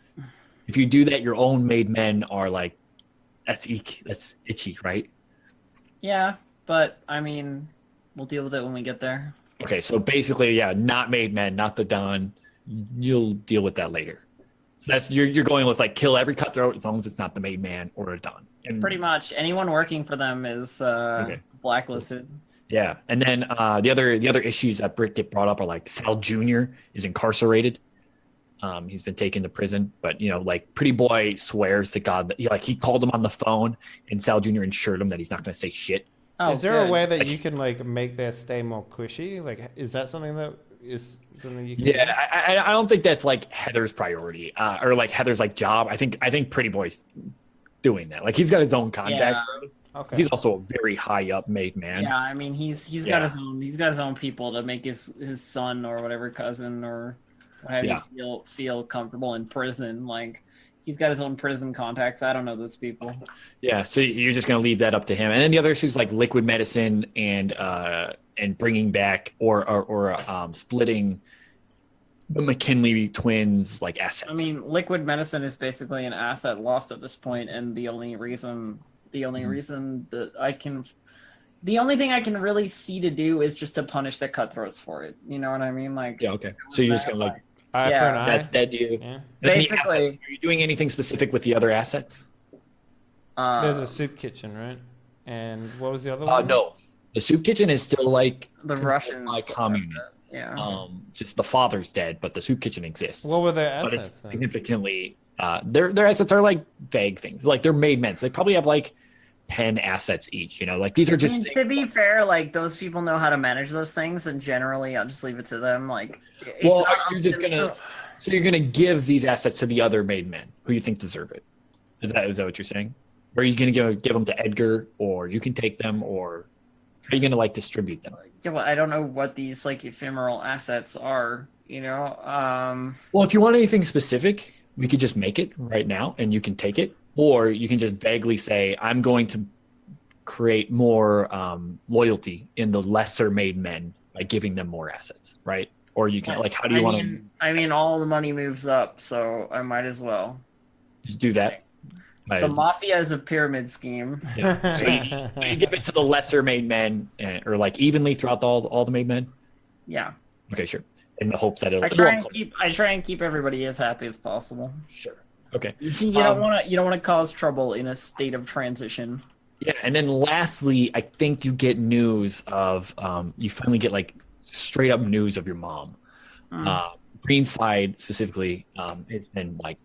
D: If you do that, your own made men are like, that's eek, that's itchy, right?
B: yeah, but I mean, we'll deal with it when we get there.
D: Okay, so basically, yeah, not made men, not the Don. You'll deal with that later. So that's you're you're going with like kill every cutthroat as long as it's not the made man or a Don. And
B: Pretty much anyone working for them is uh,
D: Okay.
B: blacklisted.
D: yeah, and then uh, the other the other issues that Brick get brought up are like Sal Junior is incarcerated. Um, he's been taken to prison, but you know, like Pretty Boy swears to God that he, like he called him on the phone, and Sal Junior assured him that he's not going to say shit.
B: Oh,
A: is there a
B: good.
A: way that
D: Like-
A: you can like make their stay more cushy? Like is that something that is something you can
D: Yeah, I, I I don't think that's like Heather's priority uh, or like Heather's like job. I think I think Pretty Boy's doing that. Like he's got his own contacts.
A: do? Okay.
D: 'Cause He's also a very high up made man.
B: Yeah, I mean he's he's
D: Yeah.
B: got his own he's got his own people to make his his son or whatever cousin or what have
D: Yeah.
B: you feel feel comfortable in prison. Like he's got his own prison contacts. I don't know those people.
D: Yeah, so you're just gonna leave that up to him, and then the other issues like liquid medicine and uh and bringing back or or, or um, splitting the McKinley twins like assets.
B: I mean, liquid medicine is basically an asset lost at this point, and the only reason the only
D: Mhm.
B: reason that I can the only thing I can really see to do is just to punish the cutthroats for it. You know what I mean? Like
D: yeah, okay. So you're just gonna like
A: Eye
B: yeah,
A: for an eye?
D: that's dead to you.
A: Yeah.
D: And then the
B: Basically-
D: assets, are you doing anything specific with the other assets?
B: uh,
A: There's a soup kitchen, right? And what was the other
D: Uh,
A: one?
D: no, the soup kitchen is still like
B: the
D: controlled
B: Russians
D: by communists.
B: Yeah.
D: Um, just the father's dead, but the soup kitchen exists.
A: What were their
D: but
A: assets
D: it's
A: then?
D: significantly uh, their their assets are like vague things. Like they're made men. So they probably have like ten assets each. You know, like these are
B: I
D: just
B: mean, to be fair, like those people know how to manage those things, and generally, I'll just leave it to them. Like, it's
D: well,
B: not
D: you're
B: up
D: just
B: to me.
D: gonna so you're gonna give these assets to the other made men who you think deserve it. Is that is that what you're saying? Or are you gonna give give them to Edgar, or you can take them, or are you gonna like distribute them?
B: Yeah, well, I don't know what these like ephemeral assets are. You know, um,
D: Well, if you want anything specific, we could just make it right now, and you can take it, or you can just vaguely say, "I'm going to create more um, loyalty in the lesser made men by giving them more assets," right? Or you can like, how do you
B: I
D: want
B: mean, I mean, all the money moves up, so I might as well.
D: to do that? By-
B: The mafia is a pyramid scheme.
D: yeah. So, you, so you give it to the lesser made men, uh, or like evenly throughout the, all all the made men.
B: Yeah,
D: Okay, sure. In the hopes that it'll.
B: I try and keep I try and keep everybody as happy as possible.
D: Sure. Okay.
B: You, you
D: Um,
B: don't want to you don't want to cause trouble in a state of transition.
D: Yeah, and then lastly, I think you get news of um, you finally get like straight up news of your mom.
B: Mm.
D: Uh, Greenside specifically um, has been like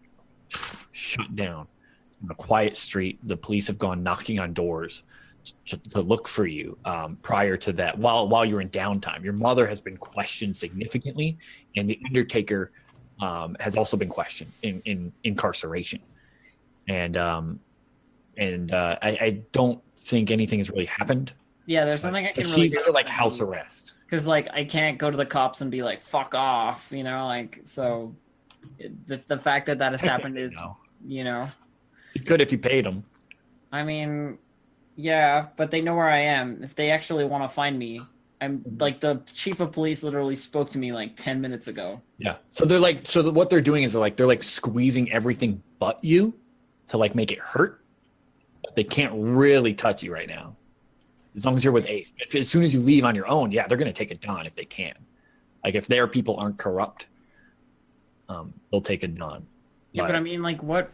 D: shut down. It's been a quiet street. The police have gone knocking on doors to, to look for you. Um, prior to that, while while you're in downtime, your mother has been questioned significantly, and the Undertaker um, has also been questioned in in incarceration. And um, and uh, I, I don't think anything has really happened
B: Yeah, there's something I can
D: Like,
B: really
D: she's
B: do
D: under like house arrest.
B: because like I can't go to the cops and be like fuck off, you know, like so. It, the the fact that that has happened is,
D: No.
B: you know,
D: You could if you paid them.
B: I mean, yeah, but they know where I am. If they actually want to find me, I'm like the chief of police literally spoke to me like ten minutes ago.
D: Yeah. So they're like, so the, what they're doing is they're like, they're like squeezing everything but you to like make it hurt. But they can't really touch you right now. As long as you're with Ace. If, as soon as you leave on your own, yeah, they're going to take it down if they can. Like if their people aren't corrupt, um, they'll take it down.
B: Yeah, but I mean, like, what?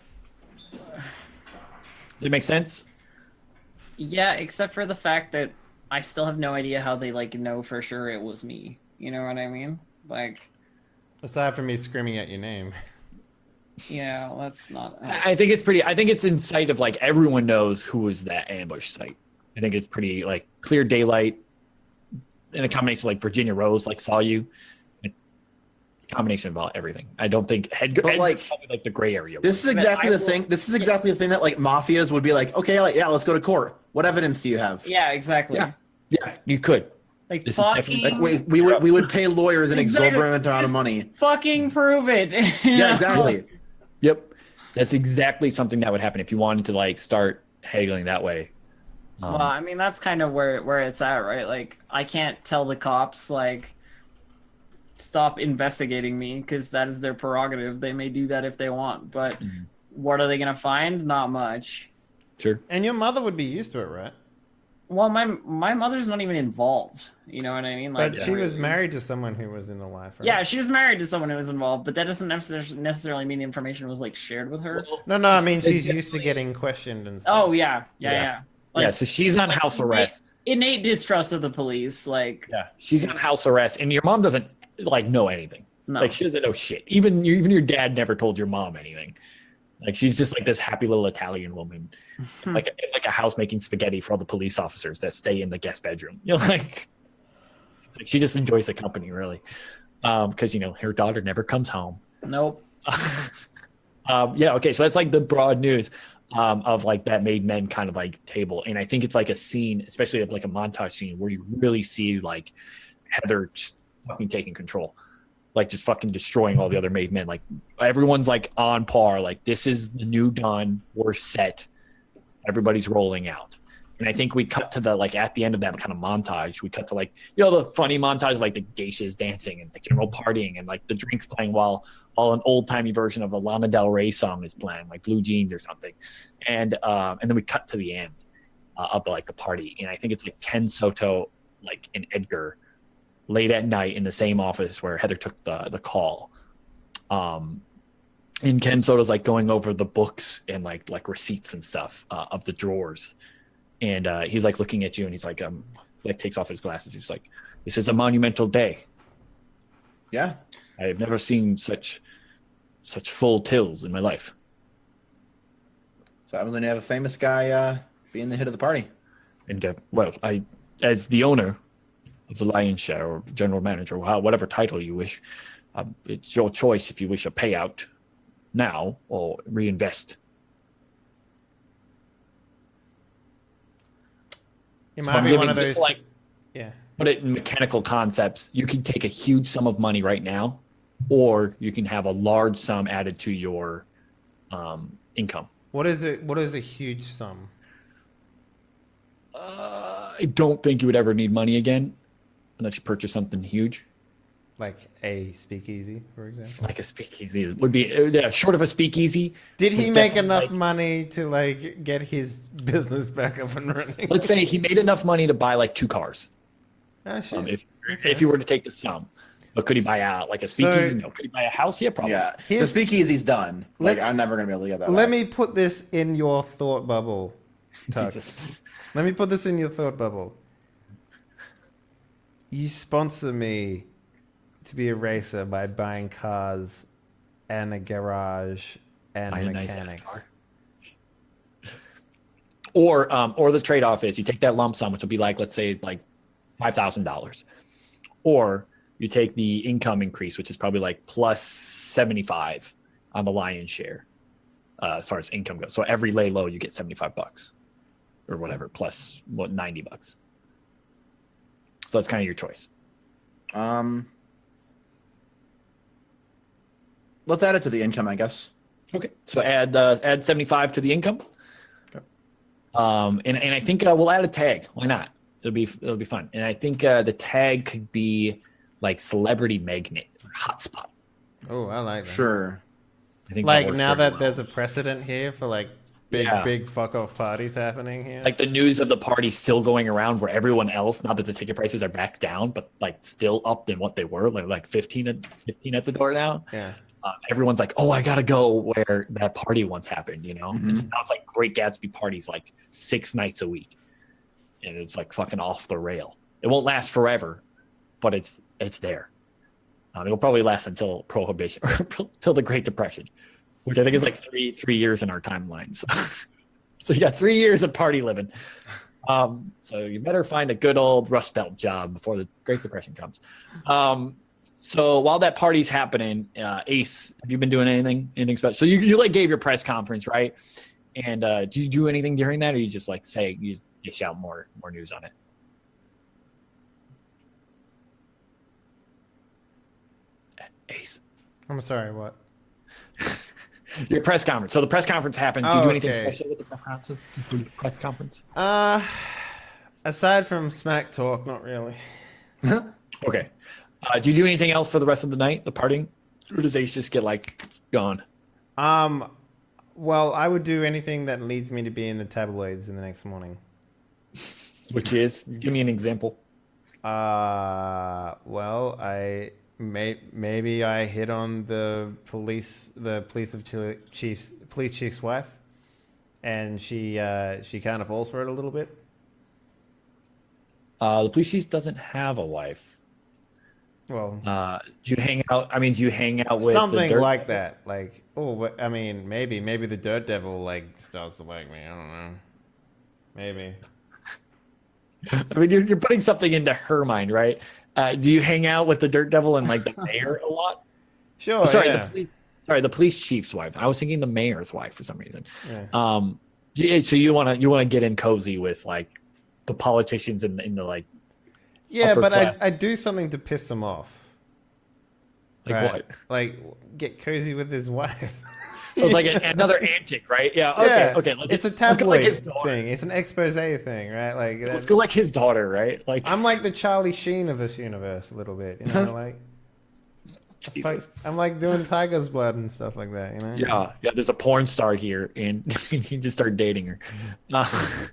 D: Does it make sense?
B: Yeah, except for the fact that I still have no idea how they like know for sure it was me. You know what I mean? Like,
A: Aside from me screaming at your name.
B: yeah, that's not.
D: I I think it's pretty. I think it's in sight of like everyone knows who was that ambush site. I think it's pretty like clear daylight, and a combination like Virginia Rose like saw you. It's a combination of all, everything. I don't think Edgar,
C: But,
D: Edgar's
C: like,
D: probably like the gray area.
C: This is
B: But
C: exactly
B: I
C: the
B: will-
C: thing. This is exactly the thing that like mafias would be like. Okay, like, yeah, let's go to court. What evidence do you have?
B: Yeah, exactly.
D: Yeah. Yeah, you could.
B: Like
D: This is
B: fucking,
D: definitely-
C: Like we, we would we would pay lawyers an
B: Exactly.
C: exorbitant amount of
B: Just-
C: money.
B: fucking prove it. you
C: Yeah,
B: know?
C: exactly.
D: Yep, that's exactly something that would happen if you wanted to like start haggling that way. Um,
B: Well, I mean, that's kind of where where it's at, right? Like, I can't tell the cops like stop investigating me because that is their prerogative. They may do that if they want, but
D: Mhm.
B: what are they gonna find? Not much.
D: sure.
A: And your mother would be used to it, right?
B: Well, my my mother's not even involved. You know what I mean? Like,
A: But she was
B: really.
A: married to someone who was in the life, right?
B: Yeah, she was married to someone who was involved, but that doesn't necessar- necessarily mean the information was like shared with her.
A: No, no, I mean
D: They
A: she's used to
D: definitely-
A: getting questioned and stuff.
B: Oh yeah, yeah,
D: Yeah.
B: yeah. Like,
D: yeah, so she's on house arrest.
B: innate distrust of the police. Like,
D: Yeah, she's on house arrest, and your mom doesn't like know anything.
B: no.
D: Like she doesn't know shit. Even even your dad never told your mom anything. Like she's just like this happy little Italian woman, like like a house making spaghetti for all the police officers that stay in the guest bedroom. You know, like it's like she just enjoys the company really, because you know her daughter never comes home.
B: Nope.
D: um, yeah, okay, so that's like the broad news um, of like that made men kind of like table, and I think it's like a scene, especially of like a montage scene where you really see like Heather just fucking taking control. Like just fucking destroying all the other made men. Like everyone's like on par. Like this is the new dawn. We're set. Everybody's rolling out. And I think we cut to the like at the end of that kind of montage. We cut to like you know the funny montage of like the geishas dancing and like general partying and like the drinks playing while while an old timey version of a Lana Del Rey song is playing, like Blue Jeans or something. And um, and then we cut to the end uh, of the like the party. And I think it's like Ken Soto, like and Edgar. Late at night in the same office where Heather took the the call. Um, and Ken Soto's like going over the books and like like receipts and stuff uh, of the drawers. And uh, he's like looking at you and he's like, um, like takes off his glasses. He's like, this is a monumental day.
C: Yeah.
D: I've never seen such such full tills in my life.
C: So I'm going to have a famous guy uh, being the hit of the party.
D: And uh, well, I, as the owner of the lion's share or general manager, or whatever title you wish, um, it's your choice if you wish a payout now or reinvest.
A: It
D: So
A: might
D: I'm
A: be one
D: giving
A: of
D: just
A: those.
D: like
A: Yeah.
D: put it in mechanical concepts. You can take a huge sum of money right now, or you can have a large sum added to your um, income.
A: What is it? What is a huge sum?
D: Uh, I don't think you would ever need money again unless you purchase something huge.
A: Like a speakeasy, for example.
D: Like a speakeasy It would be, yeah, short of a speakeasy.
A: Did he
D: would
A: make
D: definitely,
A: enough
D: like-
A: money to like get his business back up and running?
D: Let's say he made enough money to buy like two cars.
A: Oh, shit.
D: Um, if
A: Okay.
D: if you were to take the sum, but could he buy a like a speakeasy?
A: So-
D: no. Could he buy a house? Yeah, probably.
C: Yeah. The
A: Here's-
C: speakeasy's done. Like
A: Let's-
C: I'm never going to be able to get that.
A: Let
C: back.
A: me put this in your thought bubble, Tux.
D: Jesus.
A: Let me put this in your thought bubble. You sponsor me to be a racer by buying cars and a garage and
D: Buy a nice ass
A: mechanics.
D: car. Or um, or the trade off is you take that lump sum, which will be like let's say like five thousand dollars, or you take the income increase, which is probably like plus seventy five on the lion's share, uh, as far as income goes. So every lay low you get seventy five bucks, or whatever, plus what ninety bucks. So that's kind of your choice.
C: Um, let's add it to the income, I guess.
D: Okay. So add uh, add seventy-five to the income.
C: Okay.
D: Um, and, and I think uh, we'll add a tag. Why not? It'll be it'll be fun. And I think uh, the tag could be like celebrity magnet or hotspot.
A: Oh, I like that.
C: Sure.
D: I think
A: Like
D: works
A: now
D: very
A: that
D: well.
A: there's a precedent here for like big,
D: Yeah.
A: big fuck off parties happening here.
D: like the news of the party still going around where everyone else, now that the ticket prices are back down, but like still up than what they were, like like fifteen at fifteen at the door now.
A: yeah.
D: Uh, everyone's like, oh, I gotta go where that party once happened, you know. And so
C: Mhm.
D: now it's like Great Gatsby parties like six nights a week, and it's like fucking off the rail. It won't last forever, but it's it's there. Um, it'll probably last until Prohibition or until the Great Depression, which I think is like three three years in our timelines. So you got three years of party living. Um, so you better find a good old Rust Belt job before the Great Depression comes. Um, so while that party's happening, uh, Ace, have you been doing anything anything special? So you, you like gave your press conference, right? And uh, do you do anything during that, or you just like say you just dish out more more news on it? Ace.
A: I'm sorry, what?
D: Your press conference. So the press conference happens. Do you
A: Oh,
D: do anything
A: okay.
D: special with the press conference? Press conference?
A: Uh, aside from smack talk, not really.
D: Okay. Uh, do you do anything else for the rest of the night, the partying? Or does Ace just get like gone?
A: Um, well, I would do anything that leads me to be in the tabloids in the next morning.
D: Which is, give me an example.
A: Uh, well, I may maybe I hit on the police, the police of Chile, chief's police chief's wife, and she uh, she kind of falls for it a little bit.
D: Uh, the police chief doesn't have a wife.
A: Well,
D: Uh, do you hang out? I mean, do you hang out with the
A: something
D: dirt-
A: like that. Like, oh, but I mean, maybe maybe the Dirt Devil like starts to like me. I don't know. Maybe.
D: I mean, you're, you're putting something into her mind, right? Uh, do you hang out with the Dirt Devil and like the mayor a lot?
A: Sure.
D: Oh, sorry,
A: yeah.
D: the police, sorry, the police chief's wife. I was thinking the mayor's wife for some reason.
A: yeah.
D: Um, yeah, so you want to you want to get in cozy with like the politicians in the, in the like
A: Yeah,
D: upper
A: but I
D: class.
A: I do something to piss him off.
D: like
A: right?
D: what?
A: Like get cozy with his wife.
D: So it's like a, another antic, right? Yeah. Okay.
A: Yeah,
D: Okay. Let's,
A: it's a
D: let's go
A: tabloid
D: like his daughter.
A: thing. It's an expose thing, right? Like
D: Let's
A: that's-
D: go like his daughter, right? Like
A: I'm like the Charlie Sheen of this universe a little bit, you know, like
D: Jesus.
A: like, I'm like doing Tiger's Blood and stuff like that, you know.
D: Yeah, yeah. There's a porn star here, and you just start dating her. Uh,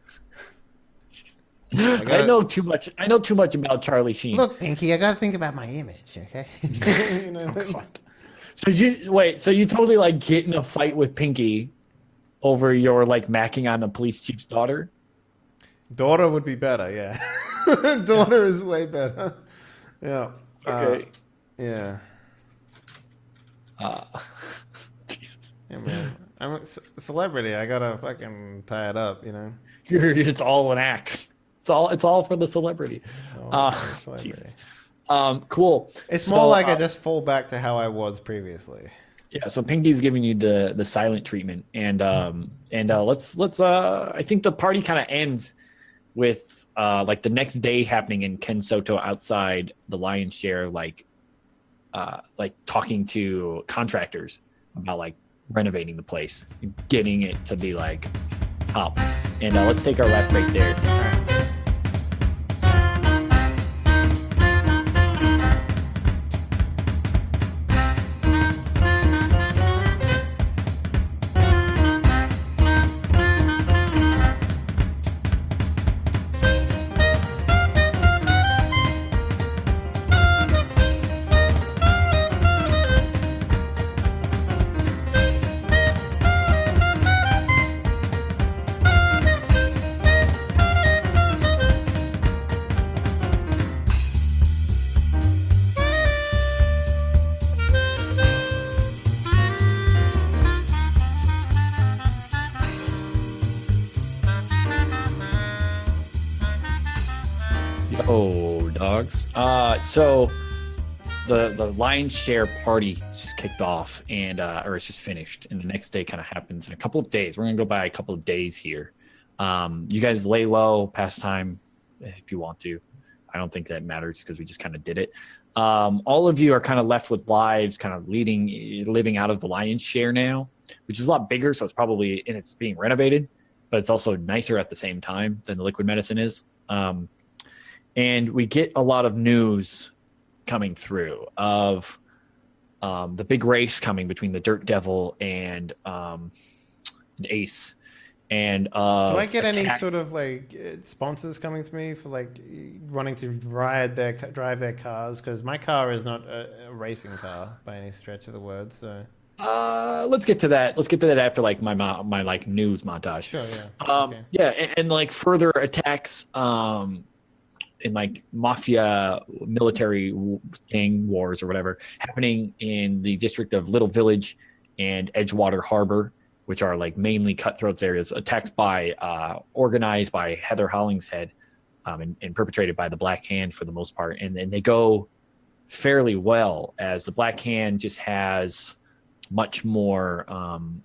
D: I,
A: gotta-
D: know too much. I know too much about Charlie Sheen.
A: Look, Pinky, I gotta think about my image, okay? you know,
D: So you wait. So you totally like get in a fight with Pinky over your like macking on the police chief's daughter?
A: daughter would be better, yeah. daughter is way better. Yeah.
D: Okay.
A: Uh, yeah.
D: Uh, Jesus.
A: Yeah, man. I'm a c- celebrity. I gotta fucking tie it up, you know.
D: You're, it's all an act. It's all. It's all for the celebrity.
A: Oh,
D: Uh,
A: celebrity.
D: Jesus. Um. Cool.
A: It's
D: So,
A: more like I
D: uh,
A: just fall back to how I was previously.
D: Yeah, so Pinky's giving you the the silent treatment, and um and uh, let's let's uh I think the party kind of ends with uh like the next day happening in Ken Soto outside the Lion's Share, like uh like talking to contractors about like renovating the place, getting it to be like top. And uh, let's take our last break there. Yo, dogs. Uh, so the the Lion's Share party just kicked off, and uh, or it's just finished, and the next day kind of happens in a couple of days. We're gonna go by a couple of days here. Um, you guys lay low, pass time if you want to. I don't think that matters because we just kind of did it. Um, all of you are kind of left with lives, kind of leading, living out of the lion's share now, which is a lot bigger. So it's probably, and it's being renovated, but it's also nicer at the same time than the liquid medicine is. Um, and we get a lot of news coming through of um, the big race coming between the Dirt Devil and, um, and Ace. And uh,
A: Do I get any
D: attack-
A: sort of like uh, sponsors coming to me for like running to ride their drive their cars? Because my car is not a, a racing car by any stretch of the word. So
D: Uh, let's get to that. Let's get to that after like my mo- my like news montage.
A: sure, yeah,
D: Um,
A: okay.
D: yeah, and, and like further attacks, um, in like mafia, military w- gang wars or whatever happening in the district of Little Village and Edgewater Harbor, which are like mainly cutthroats areas. Attacks by uh, organized by Heather Hollingshead, um, and, and perpetrated by the Black Hand for the most part, and and they go fairly well as the Black Hand just has much more um,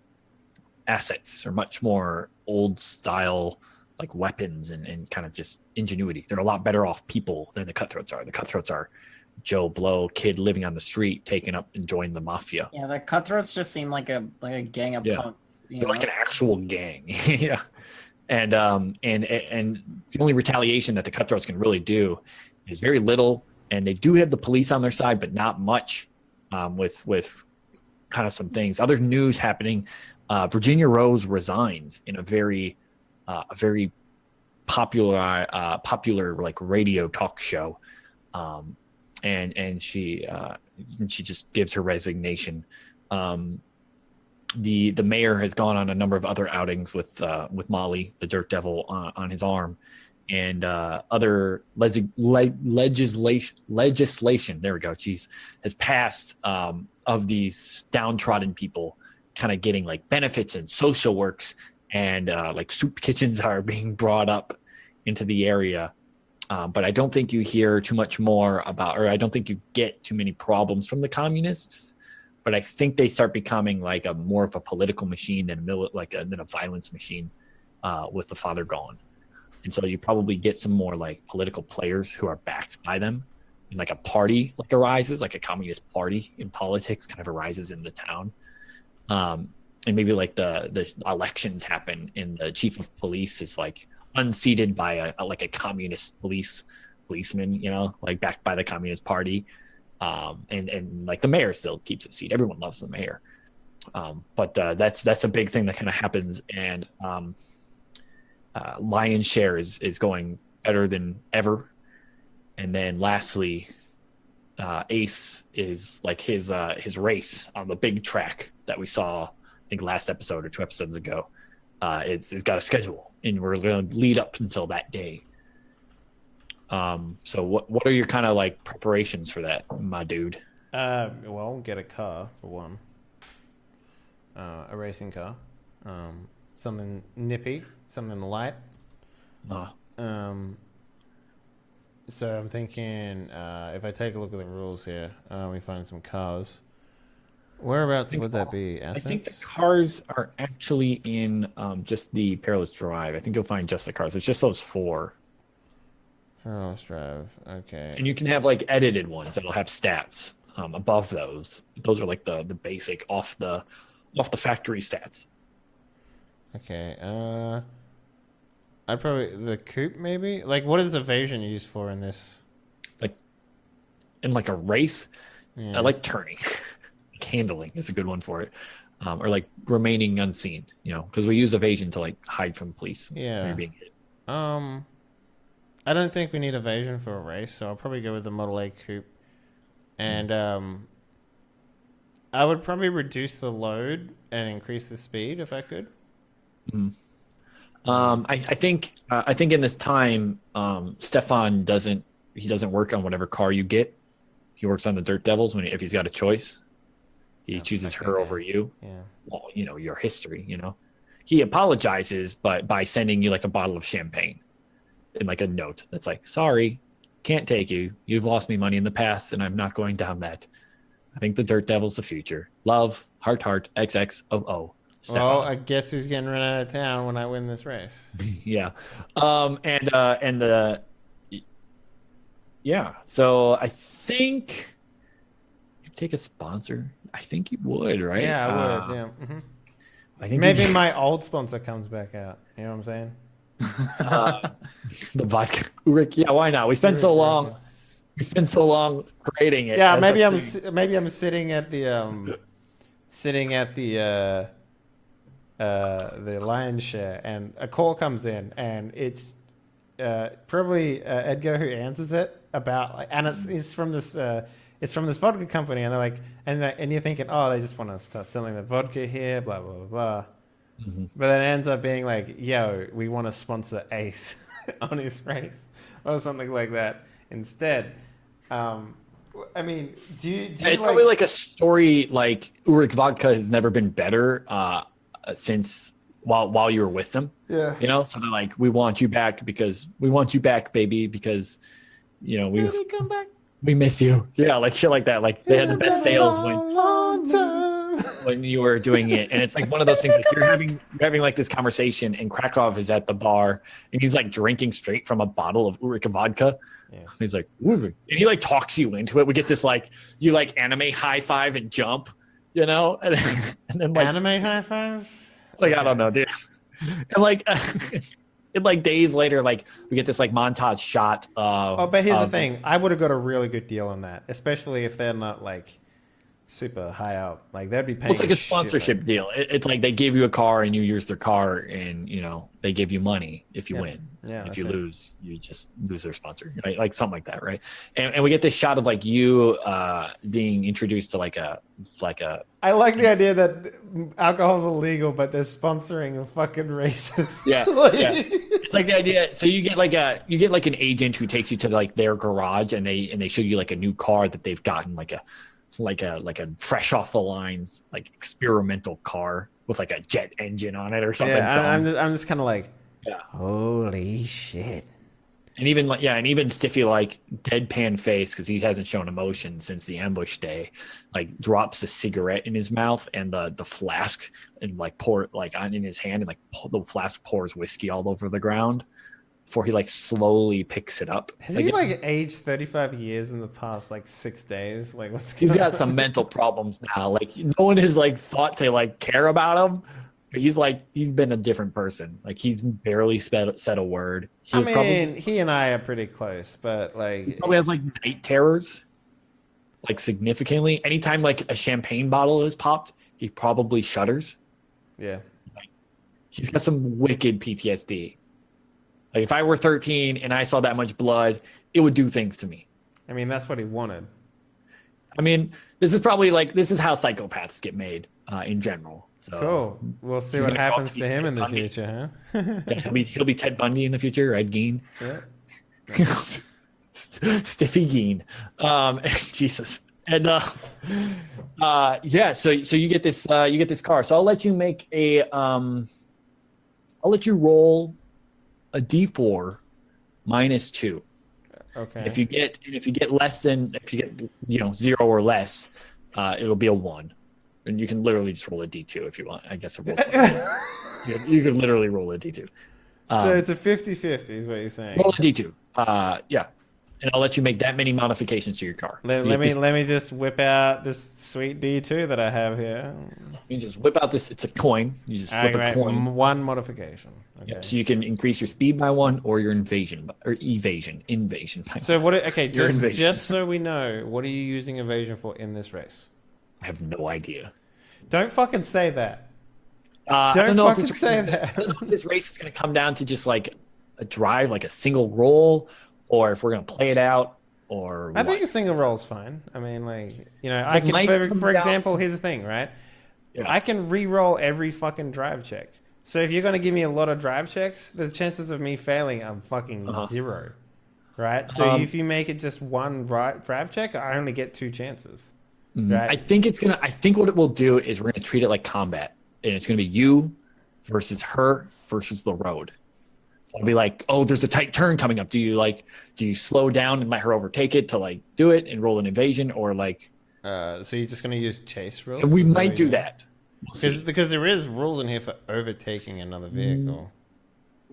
D: assets or much more old style like weapons and, and kind of just ingenuity. They're a lot better off people than the cutthroats are. The cutthroats are Joe Blow, kid living on the street, taking up and joining the mafia.
B: Yeah, the cutthroats just seem like a like a gang of
D: Yeah.
B: punks. You
D: They're
B: know?
D: like an actual gang. Yeah. And um and and the only retaliation that the cutthroats can really do is very little. And they do have the police on their side, but not much. Um, with with kind of some things. Other news happening. Uh, Virginia Rose resigns in a very uh, a very popular uh, popular like radio talk show, um, and and she uh, and she just gives her resignation. Um, the the mayor has gone on a number of other outings with uh, with Molly, the Dirt Devil, on, on his arm, and uh, other les- le- legislation legislation. There we go. Jeez, has passed um, of these downtrodden people, kind of getting like benefits and social works, and uh, like soup kitchens are being brought up into the area. Um, but I don't think you hear too much more about, or I don't think you get too many problems from the communists. But I think they start becoming like a more of a political machine than a mili- like a, than a violence machine uh, with the father gone. And so you probably get some more like political players who are backed by them, and like a party like arises, like a communist party in politics kind of arises in the town. Um, and maybe like the the elections happen, and the chief of police is like unseated by a, a like a communist police policeman, you know, like backed by the Communist Party. Um, and and like the mayor still keeps his seat. Everyone loves the mayor. Um, but uh, that's that's a big thing that kind of happens, and um, uh, lion's share is is going better than ever. And then lastly, uh, Ace is like his uh, his race on the big track that we saw, I think last episode or two episodes ago. Uh, it's, it's got a schedule, and we're going to lead up until that day. Um, so what what are your kind of like preparations for that, my dude?
A: Uh, well, get a car for one. Uh, a racing car. Um, something nippy, something light.
D: Uh,
A: Um, so I'm thinking, uh, if I take a look at the rules here, uh, we find some cars. Whereabouts
D: think
A: would that
D: all-
A: be?
D: I
A: Assets?
D: think the cars are actually in um, just the Perilous Drive. I think you'll find just the cars. It's just those four.
A: Perilous Drive. Okay.
D: And you can have like edited ones that'll have stats um, above those. Those are like the the basic off the off the factory stats.
A: Okay. Uh, I'd probably the coupe maybe. Like, what is evasion used for in this?
D: In like a race,
A: Yeah.
D: I like turning. Like handling is a good one for it, um, or like remaining unseen. You know, because we use evasion to like hide from police when
A: Yeah.
D: you're being hit.
A: Um, I don't think we need evasion for a race, so I'll probably go with the Model A coupe. And um, I would probably reduce the load and increase the speed if I could.
D: Um, I, I think uh, I think in this time, um, Stefan doesn't he doesn't work on whatever car you get. He works on the Dirt Devils when if he's got a choice. He
A: Oh,
D: chooses
A: okay,
D: her
A: yeah.
D: over you.
A: Yeah.
D: Well, you know your history. You know, he apologizes, but by sending you like a bottle of champagne and like a note that's like, "Sorry, can't take you. You've lost me money in the past, and I'm not going down that. I think the Dirt Devil's the future. Love, heart, heart, X X O O."
A: Well, I guess who's getting run out of town when I win this race?
D: Yeah, um, and uh, and the yeah. So I think you take a sponsor. I think you would, right?
A: Yeah, I would.
D: Uh,
A: yeah. hmm
D: I think
A: Maybe
D: you-
A: my old sponsor comes back out. You know what I'm saying?
D: uh, the vodka. Rick, yeah, why not? We spent so
A: Uric
D: long.
A: vodka.
D: We spent so long creating it.
A: Yeah,
D: as
A: maybe
D: a
A: I'm
D: thing.
A: si- maybe I'm sitting at the um, sitting at the uh, uh, the lion's share, and a call comes in, and it's uh, probably uh, Edgar who answers it about, like, and it's it's from this uh, it's from this vodka company, and they're like, and they, and you're thinking, oh, they just want to start selling the vodka here, blah blah blah blah.
D: Mhm.
A: But then it ends up being like, yo, we want to sponsor Ace on his race or something like that instead. Um, I mean, do you, do you
D: It's
A: like,
D: probably like a story like Uric Vodka has never been better uh, since while while you were with them.
A: yeah.
D: You know, so they're like, we want you back because we want you back, baby, because you know we
A: Baby, come back.
D: we miss you. Yeah, like shit like that. Like they had the best sales when
A: Long time.
D: when you were doing it, and it's like one of those things. Like you're having you're having like this conversation, and Krakow is at the bar, and he's like drinking straight from a bottle of Uric vodka.
A: Yeah.
D: He's like, "Uric," and he like talks you into it. We get this like you like anime high five and jump, you know, and then, and then like
A: Anime high five.
D: like I don't know, dude. And like, and like days later, like we get this like montage shot of.
A: Oh, but here's
D: of-
A: the thing: I would have got a really good deal on that, especially if they're not like super high up. Like they'd be paying.
D: Well, it's like a
A: shit
D: sponsorship
A: ton.
D: deal. It, it's like they give you a car and you use their car, and you know they give you money if you
A: Yeah.
D: win.
A: Yeah,
D: if
A: that's
D: you
A: it.
D: lose, you just lose their sponsor, right? Like something like that, right? And, and we get this shot of like you uh, being introduced to like a like a
A: I like the idea that alcohol's illegal, but they're sponsoring a fucking racist.
D: Yeah,
A: Like-
D: yeah. It's like the idea. So you get like a you get like an agent who takes you to like their garage, and they and they show you like a new car that they've gotten, like a like a like a fresh off the lines like experimental car with like a jet engine on it or something.
A: Yeah,
D: dumb.
A: I- I'm just, I'm just kind of like,
D: Yeah.
A: holy shit.
D: And even like yeah, and even Stiffy like deadpan face because he hasn't shown emotion since the ambush day, like drops a cigarette in his mouth and the the flask and like pour like on in his hand and like pull, the flask pours whiskey all over the ground before he like slowly picks it up.
A: Has
D: Like,
A: he like aged thirty-five years in the past like six days? Like what's
D: he's
A: going
D: got
A: on?
D: some mental problems now. Like no one has like thought to like care about him. But he's like he's been a different person. Like he's barely said said a word. He
A: I
D: was
A: mean,
D: probably,
A: he and I are pretty close, but
D: he
A: like,
D: probably has like night terrors, like significantly. Anytime like a champagne bottle is popped, he probably shudders.
A: yeah.
D: He's got some wicked P T S D. Like if I were thirteen and I saw that much blood, it would do things to me.
A: I mean, that's what he wanted.
D: I mean, this is probably like this is how psychopaths get made uh, in general. So
A: Cool. We'll see
D: He's
A: what
D: gonna go
A: happens
D: to
A: to him in the
D: Ted Bundy.
A: future, huh?
D: yeah, he'll be he'll be Ted Bundy in the future, Ed Gein.
A: Yeah.
D: Stiffy Gein. Um, Jesus. And uh, uh, yeah, so so you get this uh, you get this car. So I'll let you make a um, I'll let you roll a D four minus two.
A: Okay.
D: If you get if you get less than if you get you know zero or less, uh, it'll be a one, and you can literally just roll a D two if you want. I guess it rolls. you, you could literally roll a D two.
A: so
D: Um,
A: it's a fifty-fifty is what you're saying.
D: roll a D two. Uh, yeah, and I'll let you make that many modifications to your car.
A: Let,
D: You
A: let
D: get
A: me
D: this-
A: let me just whip out this sweet D two that I have here.
D: You just whip out this. It's a coin. You just
A: All
D: flip
A: right,
D: a coin.
A: m- one modification. Okay.
D: Yep, so you can increase your speed by one or your invasion by, or evasion invasion by
A: So what? Okay,
D: Your
A: just,
D: invasion.
A: just so we know, what are you using evasion for in this race?
D: I have no idea.
A: Don't fucking say that.
D: Uh, I
A: Don't
D: don't know if
A: fucking
D: this,
A: say
D: I
A: that.
D: don't know if this race is going to come down to just like a drive, like a single roll, or if we're going to play it out, or
A: I
D: what.
A: think a single roll is fine. I mean, like you know, I
D: It
A: can.
D: might
A: For,
D: come
A: for
D: down
A: example,
D: to-
A: here's the thing, right?
D: Yeah.
A: I can re-roll every fucking drive check. So if you're going to give me a lot of drive checks, the chances of me failing are fucking
D: Uh-huh.
A: zero, right? So
D: Um,
A: if you make it just one dri- drive check, I only get two chances.
D: Mhm.
A: Right.
D: I think it's gonna. I think what it will do is we're gonna treat it like combat, and it's gonna be you versus her versus the road. So it'll be like, oh, there's a tight turn coming up. Do you like? Do you slow down and let her overtake it to like do it and roll an invasion, or like?
A: Uh, so you're just going to use chase rules?
D: And we
A: Is that
D: might
A: what
D: do
A: you're doing?
D: that. We'll
A: Because
D: see.
A: because there is rules in here for overtaking another vehicle.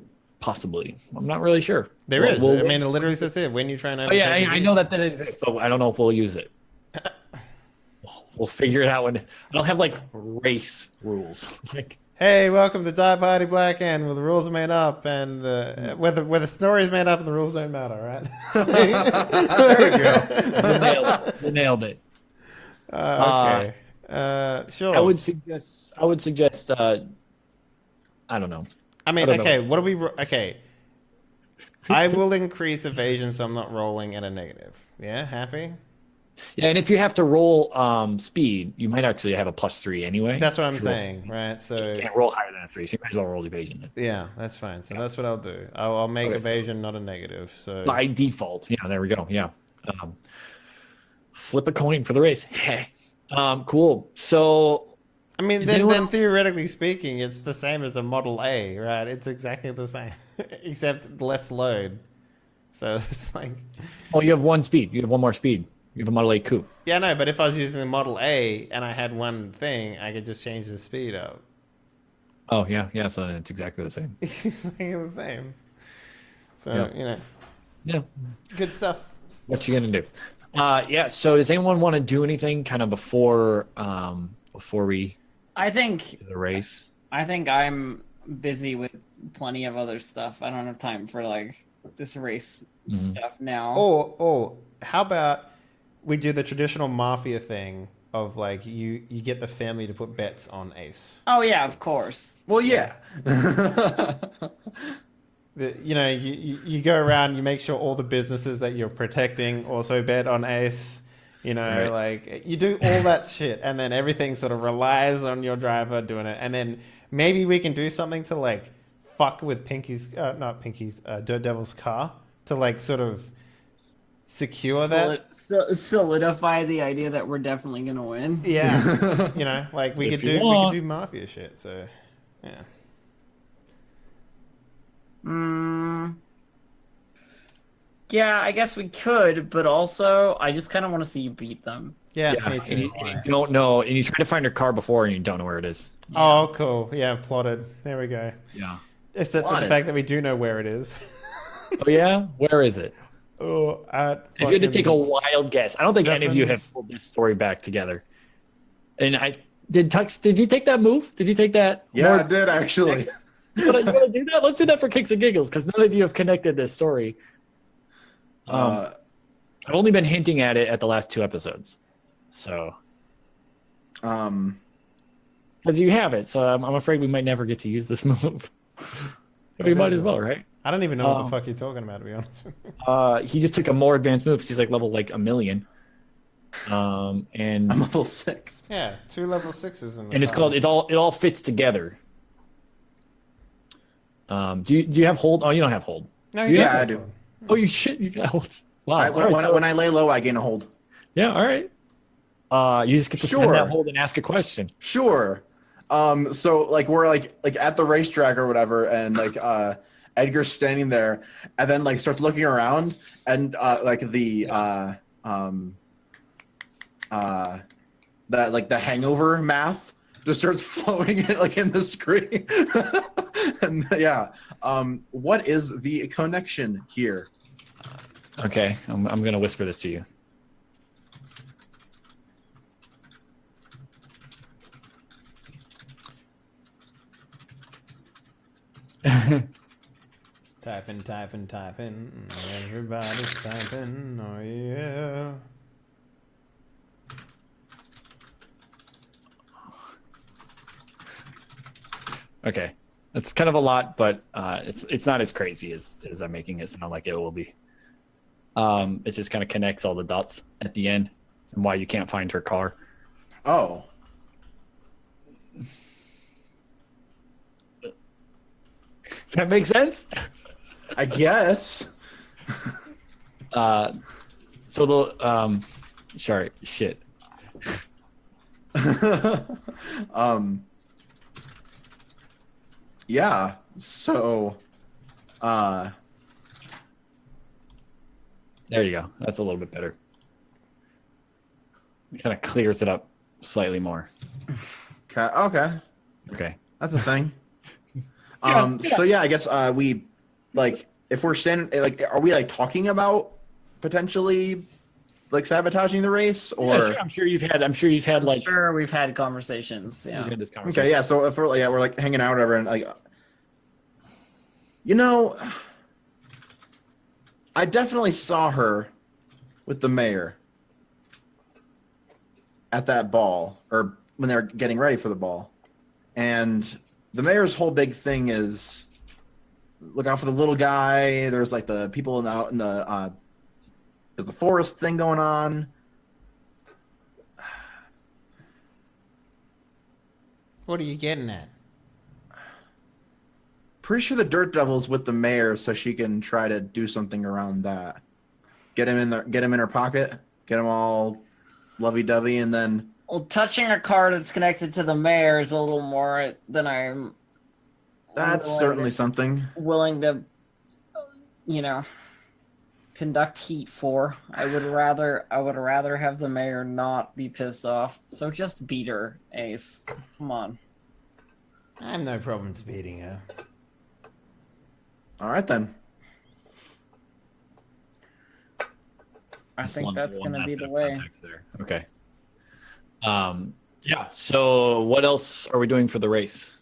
D: Possibly. I'm not really sure.
A: There
D: We'll-
A: is.
D: we'll-
A: I mean, it literally says here when you try and.
D: Oh yeah,
A: overtake
D: I,
A: a
D: I know that that exists, but I don't know if we'll use it. We'll figure it out when I don't have like race rules. Like
A: Hey, welcome to Die Party Black End, where the rules are made up and the where the where the story is made up and the rules don't matter, right?
C: There we go.
D: you nailed it. You nailed it.
A: Uh, okay. Uh, sure.
D: I would suggest. I would suggest. Uh, I don't know.
A: I mean,
D: I don't
A: okay.
D: know.
A: What do we? ro- Okay. I will increase evasion, so I'm not rolling at a negative. Yeah, happy.
D: Yeah, and if you have to roll um, speed, you might actually have a plus three anyway.
A: That's what I'm
D: If you roll-
A: saying, right? So
D: You can't roll higher than a three, so you might as well roll evasion then.
A: yeah, that's fine. So that's what I'll do. I'll, I'll make
D: Okay, so-
A: evasion not a negative. So
D: By default. Yeah, there we go. Yeah. Um, flip a coin for the race. Hey. Um, cool. So
A: I mean,
D: Is
A: then,
D: anyone
A: then
D: else-
A: theoretically speaking, it's the same as a Model A, right? It's exactly the same, except less load. So it's like,
D: oh, you have one speed. You have one more speed. You have a Model A coupe.
A: yeah, no, but if I was using the Model A and I had one thing, I could just change the speed up.
D: Oh yeah, yeah. So it's exactly the same.
A: It's exactly the same. So,
D: Yeah.
A: you know,
D: Yeah.
A: good stuff.
D: What you gonna do? Uh, yeah. So does anyone want to do anything kind of before um, before we
B: I think
D: do the race?
B: I think I'm busy with plenty of other stuff. I don't have time for like this race
D: Mhm.
B: stuff now.
A: Or, or how about we do the traditional mafia thing of like you, you get the family to put bets on Ace.
B: Oh yeah, of course.
C: Well, yeah.
A: The, you know, you, you, you go around, you make sure all the businesses that you're protecting also bet on Ace. You know,
D: Right.
A: like you do all that shit, and then everything sort of relies on your driver doing it. And then maybe we can do something to like fuck with Pinky's, uh, not Pinky's, uh, Dirt Devil's car to like sort of secure that.
B: Solid, so, solidify the idea that we're definitely gonna win.
A: Yeah, you know, like we
D: If
A: could
D: you
A: do
D: want.
A: we could do mafia shit. So, yeah.
B: Mm, yeah, I guess we could, but also I just kind of want to see you beat them.
A: Yeah,
D: Yeah.
A: me
D: And
A: too.
D: you, and you don't know, and you try to find your car before, and you don't know where it is.
A: Oh, cool. Yeah, plotted. There we go.
D: Yeah.
A: Except for the
C: Plotted.
A: fact that we do know where it is.
D: Oh yeah. Where is it?
A: Oh, at
D: If you had to take a
A: fucking-
D: wild guess, I don't think any of you have
A: Stephan's-
D: pulled this story back together. And I did. Tux, did you take that move? Did you take that?
C: Yeah, I
D: more-
C: did actually.
D: You want to do that? Let's do that for kicks and giggles, because none of you have connected this story. Um,
C: Uh,
D: I've only been hinting at it at the last two episodes, so
C: um,
D: because you have it. So I'm, I'm afraid we might never get to use this move. We might as well, right?
A: I don't even know what
D: Um,
A: the fuck you're talking about, to be honest with you.
D: Uh, he just took a more advanced move because he's like level like a million. Um, and
C: I'm level six.
A: Yeah, two level sixes in the
D: and it's
A: car.
D: called it all it all fits together. Um, do you do you have hold? Oh, you don't have hold.
A: No,
D: do you
A: you
C: Yeah,
A: have
C: I
A: that
C: do.
A: one.
D: Oh, you shit, you got hold. Wow.
C: I,
D: all
C: when,
D: right,
C: when,
D: so-
C: when I lay low, I gain a hold.
D: yeah, all right. Uh, you just get to spin
C: Sure.
D: that hold and ask a question.
C: Sure. Um, so like we're like like at the racetrack or whatever, and like uh Edgar's standing there and then like starts looking around and uh like the uh um uh that like the hangover math just starts flowing in, like in the screen. And yeah. Um what is the connection here?
D: Okay, I'm I'm gonna whisper this to you.
A: Typing, typing, typing. Everybody's typing. Oh, yeah.
D: Okay, it's kind of a lot, but uh, it's it's not as crazy as as I'm making it sound like it will be. Um, it just kind of connects all the dots at the end and why you can't find her car.
C: Oh.
D: Does that make sense?
C: I guess.
D: Uh, so the um, sorry, shit.
C: um yeah, so uh
D: There you go. That's a little bit better. It kind of clears it up slightly more.
C: okay, okay.
D: Okay.
C: That's a thing.
D: Yeah,
C: um so yeah, I guess uh we like if we're standing, like, are we like talking about potentially like sabotaging the race, or
D: Yeah, sure, I'm sure you've had. I'm sure you've had
B: I'm
D: like.
B: sure we've had conversations. Yeah.
D: You've had this conversation.
C: okay, yeah. So if we're like, yeah, we're like hanging out, or whatever, and like, you know, I definitely saw her with the mayor at that ball, or when they were getting ready for the ball, and the mayor's whole big thing is look out for the little guy. There's like the people in the in the uh, there's the forest thing going on.
A: What are you getting at?
C: Pretty sure the Dirt Devil's with the mayor, so she can try to do something around that. Get him in the, get him in her pocket, get him all lovey-dovey, and then
B: Well, touching a car that's connected to the mayor is a little more than I'm
C: that's
B: willing
C: certainly
B: to,
C: something.
B: willing to, you know, conduct heat for. I would rather I would rather have the mayor not be pissed off. So just beat her, Ace. Come on.
A: I have no problems beating her.
C: All right then.
B: I
D: Just
B: think
D: love
B: that's
D: one
B: going to
D: last
B: be
D: bit
B: the
D: of
B: way.
D: context there. Okay. Um. Yeah. So, what else are we doing for the race?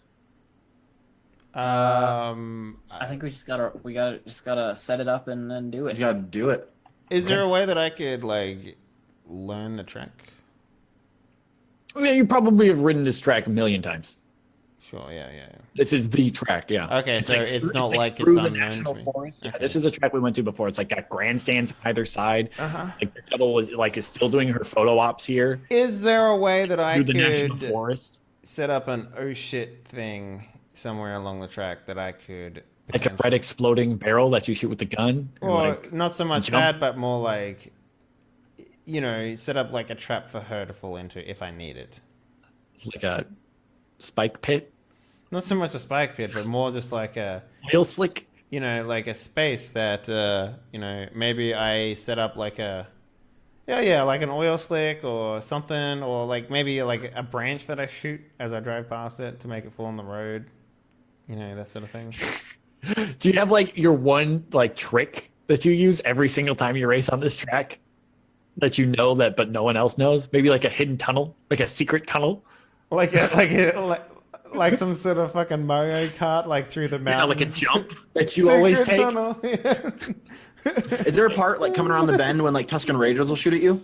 A: Um,
B: I think we just gotta we gotta just gotta set it up and then do
C: You
B: it.
C: gotta do it.
A: is there a way that I could like learn the track?
D: Yeah, you probably have ridden this track a million times.
A: Sure. Yeah. Yeah. yeah.
D: This is the track. Yeah.
A: Okay, so it's
D: through-
A: not like it's
D: through the
A: unknown to
D: national
A: me.
D: forest. Yeah,
A: Okay.
D: this is a track we went to before. It's like got grandstands either side.
A: Uh huh.
D: Like the double was like is still doing her photo ops here
A: Is there a way that I
D: through the national
A: could
D: forest.
A: set up an oh shit thing somewhere along the track that I could
D: Like a red
A: potentially-
D: exploding barrel that you shoot with the gun. Or
A: or
D: like,
A: not so much
D: jump?
A: that, but more like, you know, set up like a trap for her to fall into if I need it.
D: like a spike pit,
A: Not so much a spike pit, but more just like a,
D: oil slick.
A: you know, like a space that, uh, you know, maybe I set up like a, yeah, yeah, like an oil slick or something, or like maybe like a branch that I shoot as I drive past it to make it fall on the road. You know, that sort of thing.
D: Do you have like your one like trick that you use every single time you race on this track that you know that but no one else knows? Maybe like a hidden tunnel, like a secret tunnel.
A: Like a, like a, like like some sort of fucking Mario Kart, like through the
D: Yeah,
A: mountains.
D: like a jump that you always
A: Secret
D: take.
A: tunnel, yeah.
C: Is there a part like coming around the bend when like Tuscan Raiders will shoot at you?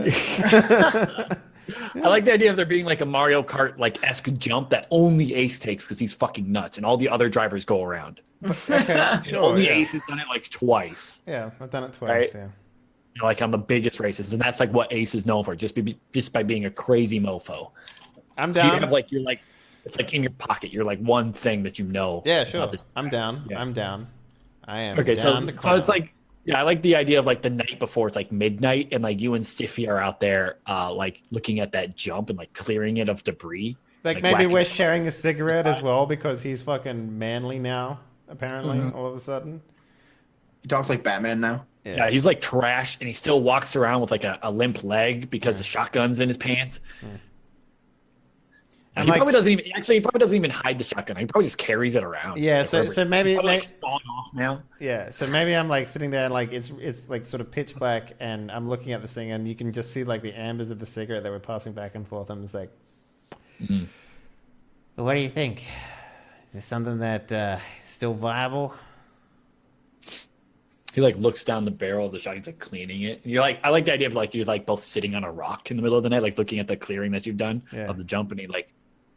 D: I like the idea of there being like a Mario Kart like esque jump that only Ace takes because he's fucking nuts, and all the other drivers go around.
A: Okay, sure.
D: only
A: yeah.
D: Ace has done it like twice,
A: Yeah, I've done it twice.
D: Right?
A: Yeah.
D: you know, like on the biggest races, and that's like what Ace is known for, just be just by being a crazy mofo.
A: I'm
D: So you
A: down.
D: have like you're like it's like in your pocket. You're like one thing that you know.
A: yeah,
D: about
A: sure.
D: this
A: I'm down.
D: Yeah.
A: I'm down. I am.
D: Okay, so
A: down to
D: so it's
A: clown.
D: like yeah, I like the idea of like the night before it's like midnight and like you and Stiffy are out there uh like looking at that jump and like clearing it of debris.
A: like
D: like
A: maybe
D: whacking
A: we're
D: it
A: sharing a cigarette as
D: side.
A: well because he's fucking manly now. Apparently,
D: Mhm.
A: all of a sudden.
C: He talks like Batman now.
D: Yeah, he's like trash and he still walks around with like a, a limp leg because the shotgun's in his pants.
A: I'm
D: he
A: like-
D: probably doesn't even actually he probably doesn't even hide the shotgun. He probably just carries it around.
A: Yeah,
D: like,
A: so-
D: wherever.
A: so maybe-
D: He's probably,
A: may-
D: like sawing off now.
A: Yeah, so maybe I'm like sitting there, like it's it's like sort of pitch black, and I'm looking at this thing, and you can just see like the ambers of the cigarette that we're passing back and forth. I'm just like,
D: Mhm.
A: what do you think? Is this something that uh, is still viable?
D: He like looks down the barrel of the shotgun. He's like cleaning it. And you're like, I like the idea of like you're like both sitting on a rock in the middle of the night, like looking at the clearing that you've done
A: Yeah.
D: of the jump, and he like,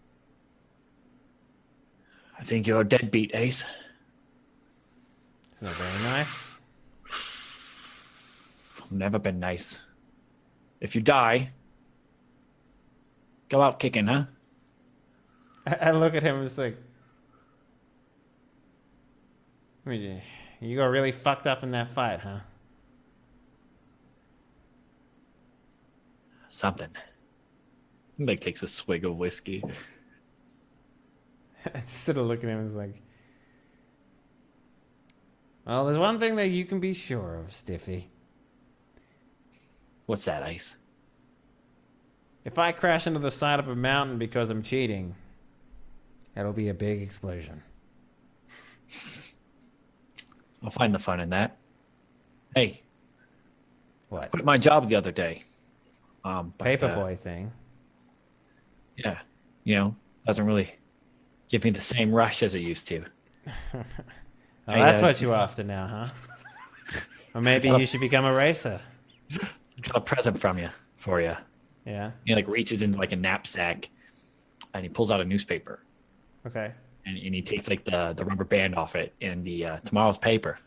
D: I think you're a deadbeat, Ace.
A: It's not very nice.
D: I've never been nice. If you die, go out kicking, huh?
A: I, I look at him and just like, I mean, you got really fucked up in that fight, huh?
D: Something. He like takes a swig of whiskey.
A: I just sort of look at him and was like, well, there's one thing that you can be sure of, Stiffy.
D: What's that, Ice?
A: If I crash into the side of a mountain because I'm cheating, that'll be a big explosion.
D: I'll find the fun in that. Hey,
A: What?
D: quit my job the other day. Um, but, uh,
A: Paperboy thing.
D: yeah, you know, doesn't really give me the same rush as it used to.
A: Oh,
D: I,
A: that's
D: uh,
A: what you're after now, huh? Or maybe you should become a racer.
D: Got a present from you for you.
A: Yeah.
D: He like reaches into like a knapsack, and he pulls out a newspaper,
A: Okay.
D: and, and he takes like the the rubber band off it and the uh, tomorrow's paper.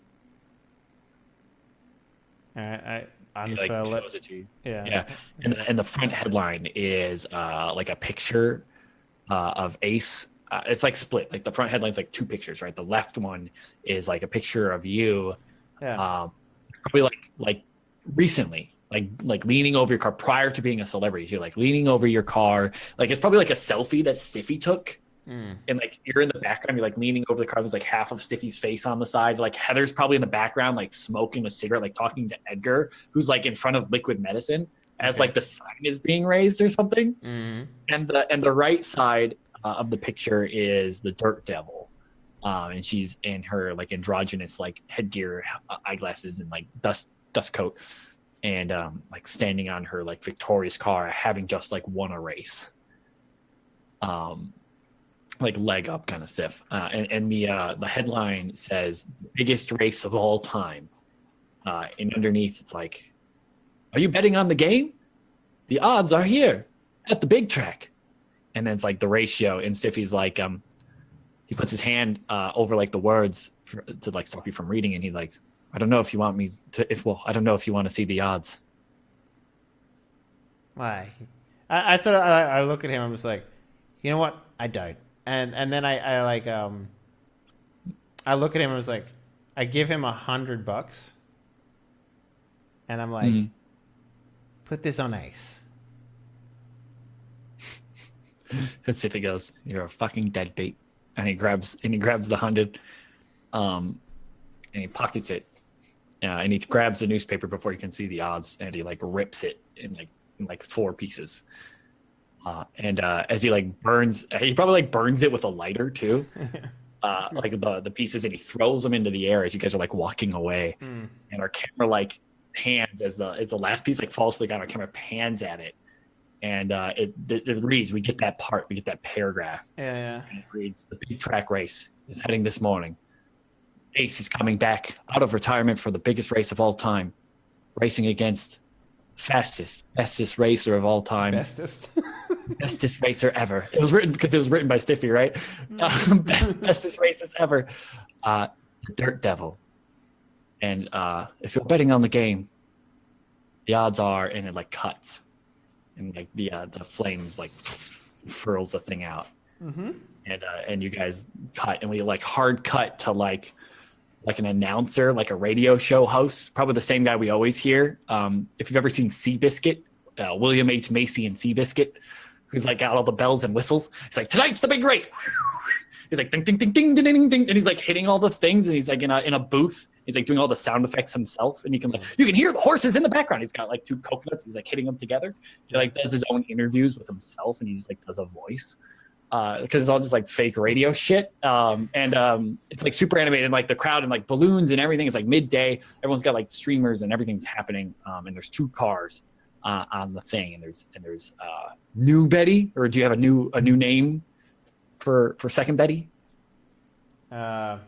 A: All right. I
D: He like
A: unfurl it.
D: shows it to you.
A: Yeah.
D: Yeah, and the, and the front headline is uh, like a picture uh, of Ace. Uh, it's like split. Like the front headline's like two pictures, right? The left one is like a picture of you,
A: Yeah.
D: um, probably like like recently, like like leaning over your car prior to being a celebrity. You're like leaning over your car, like it's probably like a selfie that Stiffy took.
A: Mm.
D: And like you're in the background, you're like leaning over the car. There's like half of Stiffy's face on the side. Like Heather's probably in the background, like smoking a cigarette, like talking to Edgar, who's like in front of Liquid Medicine as
A: Okay.
D: like the sign is being raised or something.
A: Mm-hmm.
D: And the and the right side uh, of the picture is the Dirt Devil, um, and she's in her like androgynous like headgear, uh, eyeglasses, and like dust dust coat, and um, like standing on her like victorious car, having just like won a race. Um. Like leg up kind of stiff, uh, and and the uh, the headline says biggest race of all time, uh, and underneath it's like, are you betting on the game? The odds are here at the big track, and then it's like the ratio, and Stiffy's like um, he puts his hand uh, over like the words for, to like stop you from reading, and he like, I don't know if you want me to if well I don't know if you want to see the odds.
A: Why? I, I sort of I, I look at him. I'm just like, you know what? I don't. And and then I, I like um. I look at him. I was like, I give him a hundred bucks. And I'm like,
D: Mhm.
A: put this on Ace.
D: And Stiffy goes, "You're a fucking deadbeat," and he grabs and he grabs the hundred, um, and he pockets it, uh, and he grabs the newspaper before he can see the odds, and he like rips it in like in like four pieces, uh, and uh, as he like burns, he probably like burns it with a lighter too, uh, like the the pieces, and he throws them into the air as you guys are like walking away,
A: Mm.
D: and our camera like pans as the as the last piece like falls to the ground, our camera pans at it. And uh, it, it it reads, we get that part, we get that paragraph.
A: Yeah, yeah.
D: And it reads, the big track race is heading this morning. Ace is coming back out of retirement for the biggest race of all time, racing against fastest, bestest racer of all time,
A: Bestest.
D: bestest racer ever. It was written because it was written by Stiffy, right? Um, best, bestest races ever. Uh, the Dirt Devil. And uh, if you're betting on the game, the odds are, and it like cuts. And like the uh, the flames like furls the thing out,
A: Mm-hmm.
D: and uh, and you guys cut, and we like hard cut to like like an announcer, like a radio show host, probably the same guy we always hear. Um, if you've ever seen Seabiscuit, uh, William H Macy and Seabiscuit, who's like got all the bells and whistles. He's like, tonight's the big race. He's like ding ding ding ding ding ding ding, and he's like hitting all the things, and he's like in a in a booth. He's like doing all the sound effects himself, and you can like you can hear the horses in the background. He's got like two coconuts. He's like hitting them together. He like does his own interviews with himself, and he's like does a voice because uh, it's all just like fake radio shit. Um, and um, it's like super animated, and like the crowd and like balloons and everything. It's like midday. Everyone's got like streamers and everything's happening. Um, and there's two cars uh, on the thing, and there's and there's uh, new Betty, or do you have a new a new name for for second Betty?
A: Uh,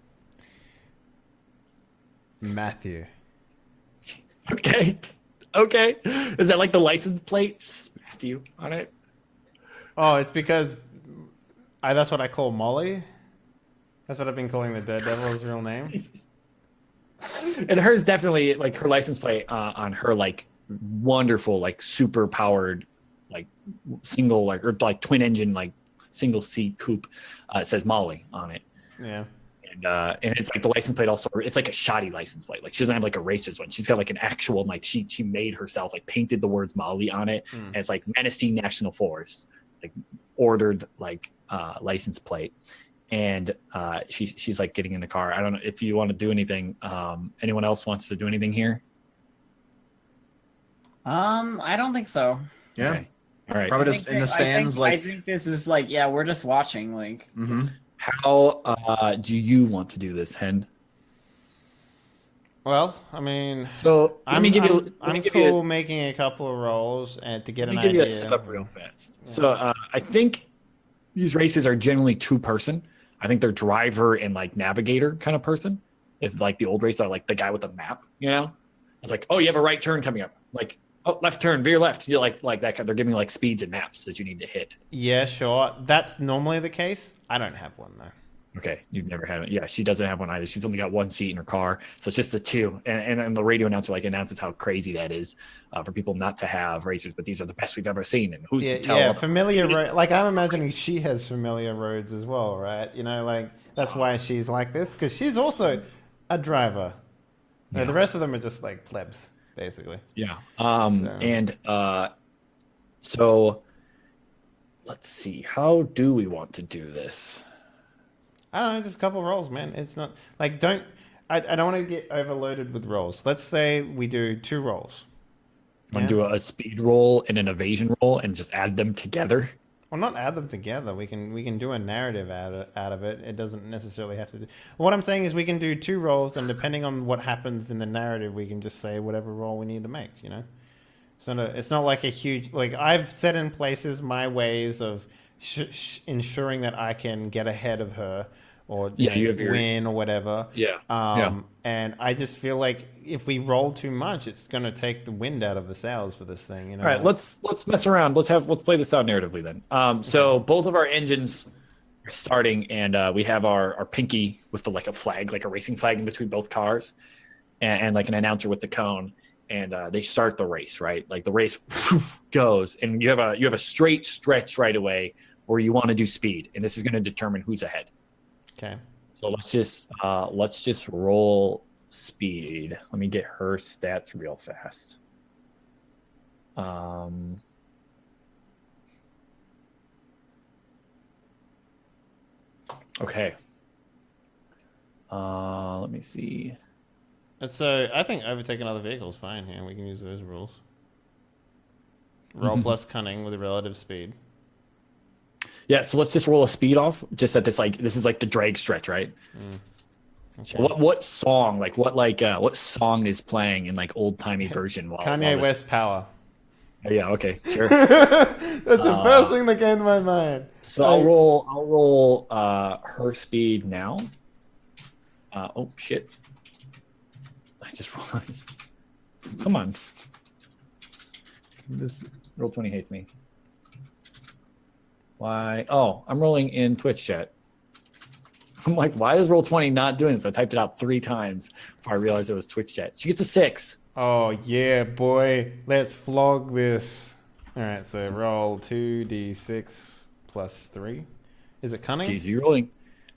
A: Matthew.
D: Okay. Okay. Is that like the license plate? Just Matthew on it.
A: Oh, it's because I, that's what I call Molly. That's what I've been calling the Daredevil's real name.
D: And hers definitely like her license plate uh, on her like wonderful like super powered like single like or like twin engine like single seat coupe. Uh, it says Molly on it.
A: Yeah.
D: And uh, and it's like the license plate also it's like a shoddy license plate. Like she doesn't have like a racer's one. She's got like an actual like she she made herself like painted the words Molly on it.
A: Mm.
D: And it's like Menacing National Forest, like ordered like uh, license plate. And uh, she she's like getting in the car. I don't know if you want to do anything. Um, anyone else wants to do anything here?
B: Um, I don't think so.
C: Yeah.
D: Okay. All right.
C: Probably
B: I
C: just
B: think
C: in the
B: that- I think-
C: stands,
B: I
C: like.
B: think this is like, yeah, we're just watching. Like,
C: Mm-hmm.
D: How uh, do you want to do this, Hen?
A: Well, I mean,
D: So let
A: I'm,
D: me give you.
A: I'm,
D: let me
A: I'm
D: give
A: cool
D: you.
A: making a couple of rolls and to get
D: Let me
A: an
D: give you
A: idea.
D: a setup real fast. So uh, I think these races are generally two person. I think they're driver and like navigator kind of person. If like the old races are like the guy with the map, you know, it's like, oh, you have a right turn coming up. Like, oh, left turn, veer left. You're like like that. They're giving like speeds and maps that you need to hit.
A: Yeah, sure. That's normally the case. I don't have one though.
D: Okay, you've never had it. Yeah, she doesn't have one either. She's only got one seat in her car, so it's just the two. And and, and the radio announcer like announces how crazy that is uh, for people not to have racers, but these are the best we've ever seen. And who's
A: Yeah,
D: to tell?
A: yeah.
D: otherwise?
A: Familiar road. Like I'm imagining she has familiar roads as well, right? You know, like that's why she's like this because she's also a driver. No,
D: Yeah.
A: the rest of them are just like plebs, basically.
D: Yeah. Um,
A: So-
D: and uh, so let's see. How do we want to do this?
A: I don't know, just a couple rolls, man. It's not like don't. I, I don't want to get overloaded with rolls. Let's say we do two rolls.
D: Want to do a, a speed roll and an evasion roll and just add them together?
A: Well, not add them together. We can we can do a narrative out of, out of it. It doesn't necessarily have to do. What I'm saying is we can do two rolls, and depending on what happens in the narrative, we can just say whatever roll we need to make. You know, so no, it's not like a huge like I've set in places my ways of sh- sh- ensuring that I can get ahead of her or
D: Yeah, you have your-
A: win or whatever.
D: Yeah.
A: Um,
D: yeah.
A: And I just feel like if we roll too much, it's going to take the wind out of the sails for this thing. You know.
D: All right, let's let's mess around. Let's have let's play this out narratively then. Um, so both of our engines are starting, and uh, we have our our pinky with the like a flag, like a racing flag in between both cars, and, and like an announcer with the cone, and uh, they start the race. Right, like the race goes, and you have a you have a straight stretch right away where you want to do speed, and this is going to determine who's ahead.
A: Okay.
D: So let's just uh, let's just roll speed. Let me get her stats real fast. Um, okay. Uh, let me see.
A: So I think overtaking other vehicles fine here. We can use those rules. Roll plus cunning with a relative speed.
D: Yeah, so let's just roll a speed off. Just at this like this is like the drag stretch, right?
A: Okay.
D: So what what song like what like uh, what song is playing in like old timey version? While,
A: Kanye
D: while this-
A: West Power.
D: Oh, yeah. Okay. Sure.
A: That's the
D: Uh,
A: first thing that came to my mind.
D: So I'll roll. I'll roll uh, her speed now. Uh, oh shit! I just rolled. Come on. This roll twenty hates me. Why? Oh, I'm rolling in Twitch chat. I'm like, why is roll twenty not doing this? I typed it out three times before I realized it was Twitch chat. She gets a six.
A: Oh yeah, boy. Let's flog this. All right, so roll two d six plus three. Is it cunning?
D: Jeez, are you rolling?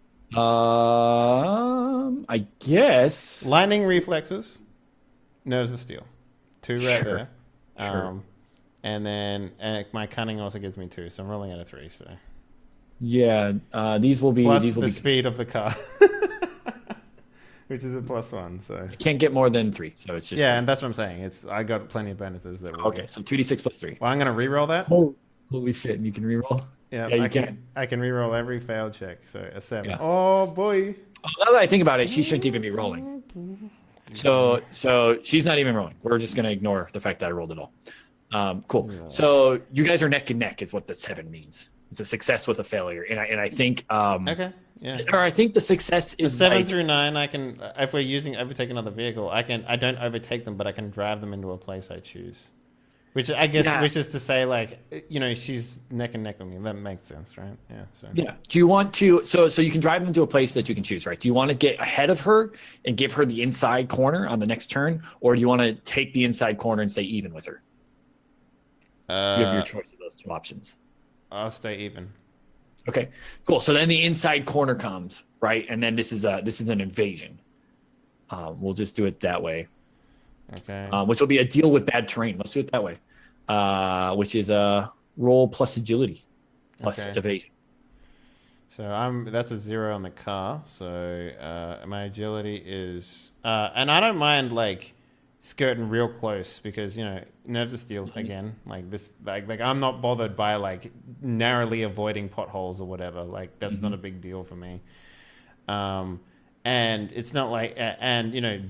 D: Um, I guess.
A: Lightning reflexes. Nerves of steel. Two right
D: Sure.
A: there.
D: Sure.
A: Um, and then uh, my cunning also gives me two, so I'm rolling at a three. So
D: Yeah, uh, these will be.
A: plus
D: these will
A: the
D: be.
A: speed of the car, which is a plus one. So
D: Can't get more than three, so it's just
A: yeah, and that's what I'm saying. It's I got plenty of bonuses that. Will
D: okay. So two d six plus three.
A: Well, I'm gonna re-roll that.
D: Oh, holy shit! And you can reroll.
A: Yeah,
D: Yeah, you
A: I can.
D: can.
A: I can re-roll every failed check. So a seven.
D: Yeah.
A: Oh boy.
D: Oh, now that I think about it, she shouldn't even be rolling. So, so she's not even rolling. We're just gonna ignore the fact that I rolled it all. Um, cool. So you guys are neck and neck, is what the seven means. It's a success with a failure, and I and I think, um,
A: Okay. Yeah.
D: or I think the success
A: The
D: is
A: seven
D: like-
A: through nine, I can. If we're using overtake another vehicle, I can. I don't overtake them, but I can drive them into a place I choose. Which I guess,
D: Yeah.
A: which is to say, like, you know, she's neck and neck with me. That makes sense, right? Yeah. So.
D: Yeah. Do you want to? So, so you can drive them to a place that you can choose, right? Do you want to get ahead of her and give her the inside corner on the next turn, or do you want to take the inside corner and stay even with her? You have your
A: Uh,
D: choice of those two options.
A: I'll stay even.
D: Okay, cool. So then the inside corner comes, right? And then this is a this is an invasion. Um, we'll just do it that way,
A: Okay.
D: um, which will be a deal with bad terrain. Let's do it that way, uh, which is a roll plus agility plus
A: Okay.
D: evasion.
A: So I'm that's a zero on the car. So uh, my agility is, uh, and I don't mind like skirting real close because you know nerves of steel again. Like this, like like I'm not bothered by like narrowly avoiding potholes or whatever. Like that's not a big deal for me. Um, and it's not like, a- and you know,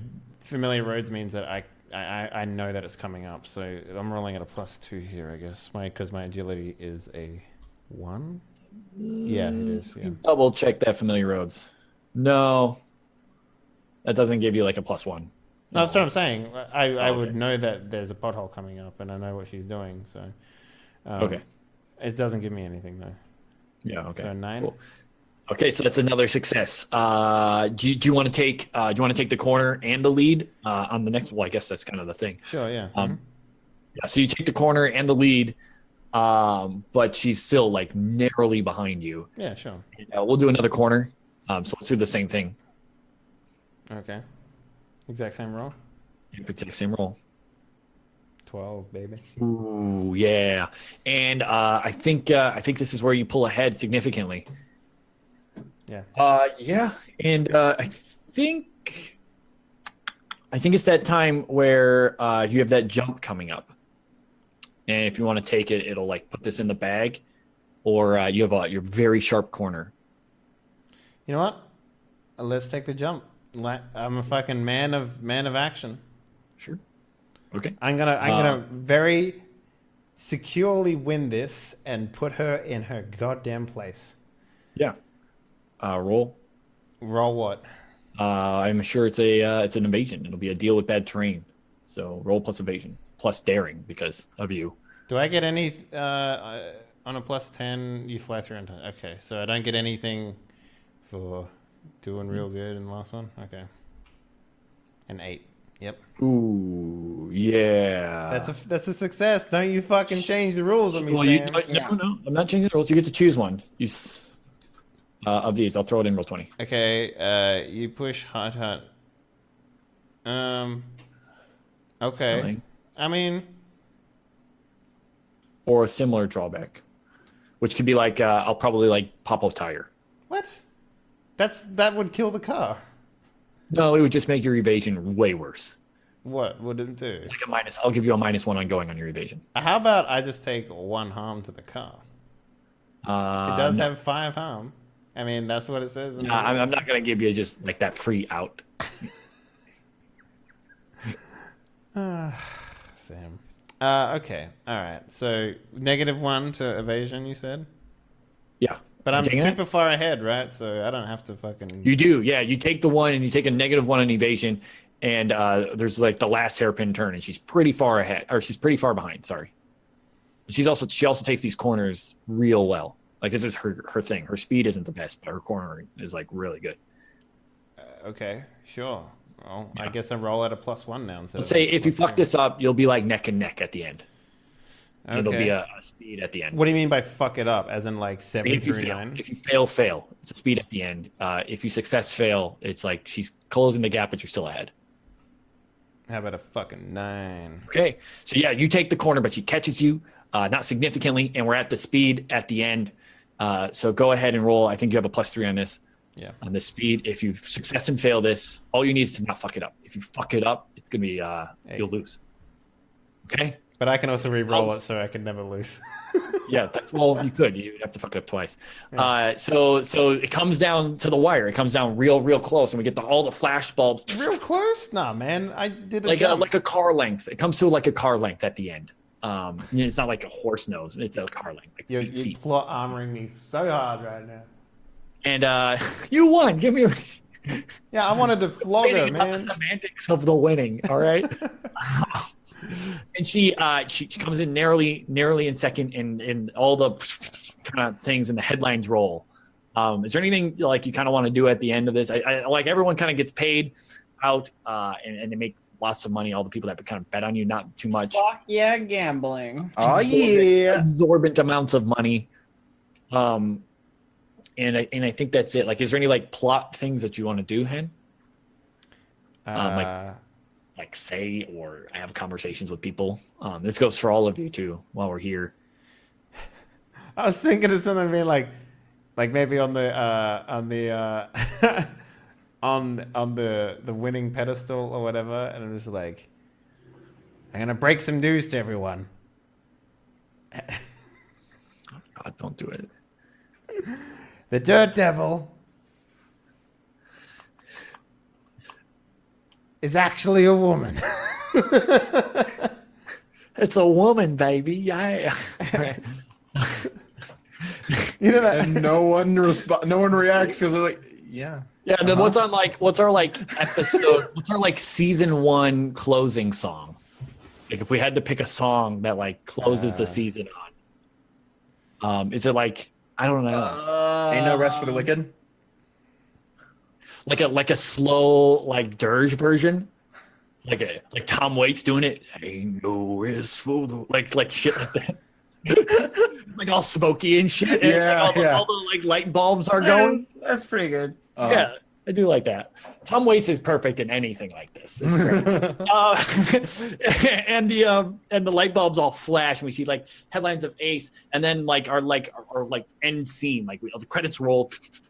A: familiar roads means that I, I I know that it's coming up. So I'm rolling at a plus two here, I guess. My because my agility is a one. Yeah, it is. Yeah.
D: Double check that familiar roads. No, that doesn't give you like a plus one.
A: No, that's what I'm saying. I, I
D: Oh,
A: would
D: okay.
A: know that there's a pothole coming up, and I know what she's doing. So, um,
D: Okay.
A: it doesn't give me anything though.
D: Yeah. Okay.
A: So nine.
D: Cool. Okay, so that's another success. Uh, do you, do you want to take uh, do you want to take the corner and the lead uh, on the next? Well, I guess that's kind of the thing.
A: Sure. Yeah.
D: Um,
A: Mhm.
D: Yeah, so you take the corner and the lead, um, but she's still like narrowly behind you.
A: Yeah. Sure.
D: Uh, we'll do another corner. Um, so let's do the same thing.
A: Okay. Exact same roll.
D: Exact same roll.
A: Twelve, baby.
D: Ooh, yeah. And uh, I think uh, I think this is where you pull ahead significantly.
A: Yeah.
D: Uh, yeah, and uh, I think I think it's that time where uh, you have that jump coming up, and if you want to take it, it'll like put this in the bag, or uh, you have a your very sharp corner.
A: You know what? Uh, Let's take the jump. La- I'm a fucking man of man of action.
D: Sure. Okay.
A: I'm gonna I'm
D: Uh,
A: gonna very securely win this and put her in her goddamn place.
D: Yeah. Uh, roll.
A: Roll what?
D: Uh, I'm sure it's a uh, it's an evasion. It'll be a deal with bad terrain. So roll plus evasion plus daring because of you.
A: Do I get any uh, uh, on a plus ten? You fly through. Into, okay, so I don't get anything for doing real good in the last one. Okay, an eight. Yep,
D: Ooh, yeah.
A: that's a that's a success. Don't you fucking change the rules on me,
D: Well, you,
A: Sam.
D: no,
B: Yeah.
D: no, no, I'm not changing the rules. You get to choose one. You s- uh, of these. I'll throw it in roll twenty.
A: Okay, uh, you push hot hot. Um. Okay,
D: Fine.
A: I mean,
D: Or a similar drawback, which could be like uh, I'll probably like pop a tire.
A: what? That's that would kill the car.
D: No, it would just make your evasion way worse.
A: What would it do?
D: Like a minus. I'll give you a minus one ongoing on your evasion.
A: How about I just take one harm to the car?
D: Uh,
A: It does
D: no.
A: have five harm. I mean, that's what it says. In
D: Nah,
A: the
D: I'm, I'm
A: rules.
D: not gonna give you just like that free out.
A: Sam. Uh, okay. All right. So negative one to evasion, you said?
D: Yeah.
A: But
D: You
A: I'm
D: taking that?
A: super far ahead, right? So I don't have to fucking.
D: You do, yeah. You take the one and you take a negative one on evasion, and uh, there's like the last hairpin turn, and she's pretty far ahead, or she's pretty far behind. Sorry. She's also she also takes these corners real well. Like this is her her thing. Her speed isn't the best, but her cornering is like really good.
A: Uh, okay. Sure. Well, I guess I roll at a plus one now. Instead
D: Let's
A: of
D: say
A: a
D: if you
A: plus
D: fuck
A: three.
D: this up, you'll be like neck and neck at the end.
A: Okay.
D: It'll be a, a speed at the end.
A: What do you mean by fuck it up? As in like seven
D: if you
A: through
D: fail,
A: nine?
D: if you fail, fail. It's a speed at the end. Uh, if you success fail, it's like she's closing the gap, but you're still ahead.
A: How about a fucking nine?
D: Okay, so yeah, you take the corner, but she catches you, uh, not significantly, and we're at the speed at the end. Uh, so go ahead and roll. I think you have a plus three on this.
A: Yeah.
D: On the speed, if you success and fail this, all you need is to not fuck it up. If you fuck it up, it's gonna be uh,
A: Hey.
D: you'll lose. Okay.
A: But I can also re-roll
D: Um,
A: it, so I can never lose.
D: Yeah, that's well, you could. You'd have to fuck it up twice. Uh, so so it comes down to the wire. It comes down real, real close, and we get the, all the flash bulbs.
A: Real close? Nah, man. I did a
D: like a
A: jump.
D: like a car length. It comes to like a car length at the end. Um, it's not like a horse nose. It's a car length, like
A: You're,
D: eight
A: you're
D: feet.
A: plot armoring me so hard right now.
D: And uh, you won. Give me a
A: Yeah, I wanted to flog her,
D: complaining about the
A: man.
D: semantics of the winning. All right. And she uh she, she comes in narrowly narrowly in second, and and all the kind of things and the headlines roll. Um, is there anything like you kind of want to do at the end of this? I, I like everyone kind of gets paid out, uh, and, and they make lots of money. All the people that kind of bet on you, not too much.
B: Fuck yeah, gambling.
C: Oh
D: Exorbitant-
C: yeah.
D: exorbitant amounts of money. Um, and I and I think that's it. Like, is there any like plot things that you want to do, Hen? Um, like-
A: Uh,
D: Like say or have conversations with people. Um, this goes for all of you too. While we're here,
A: I was thinking of something being like, like maybe on the uh, on the uh, on on the the winning pedestal or whatever, and it was like, I'm gonna break some news to everyone.
D: God, don't do it.
A: The Dirt Devil is actually a woman.
D: It's a woman, baby. Yeah.
A: You know that?
C: And no one resp- no one reacts because they're like, yeah.
D: Yeah, and then
C: Uh-huh.
D: what's on like what's our like episode what's our like season one closing song? Like if we had to pick a song that like closes
A: Uh.
D: the season on. Um is it like I don't know.
B: Uh,
C: Ain't no rest for the wicked.
D: Like a like a slow like dirge version? Like a like Tom Waits doing it. Ain't no rest for the like like shit like that. Like all smoky and shit. And,
C: Yeah,
D: like, all, the,
C: yeah.
D: all the like light bulbs are going.
B: That's, that's pretty good.
C: Uh,
D: Yeah, I do like that. Tom Waits is perfect in anything like this. It's great. uh, and the um, and the light bulbs all flash, and we see like headlines of Ace, and then like our like our, our like end scene, like we, the credits roll,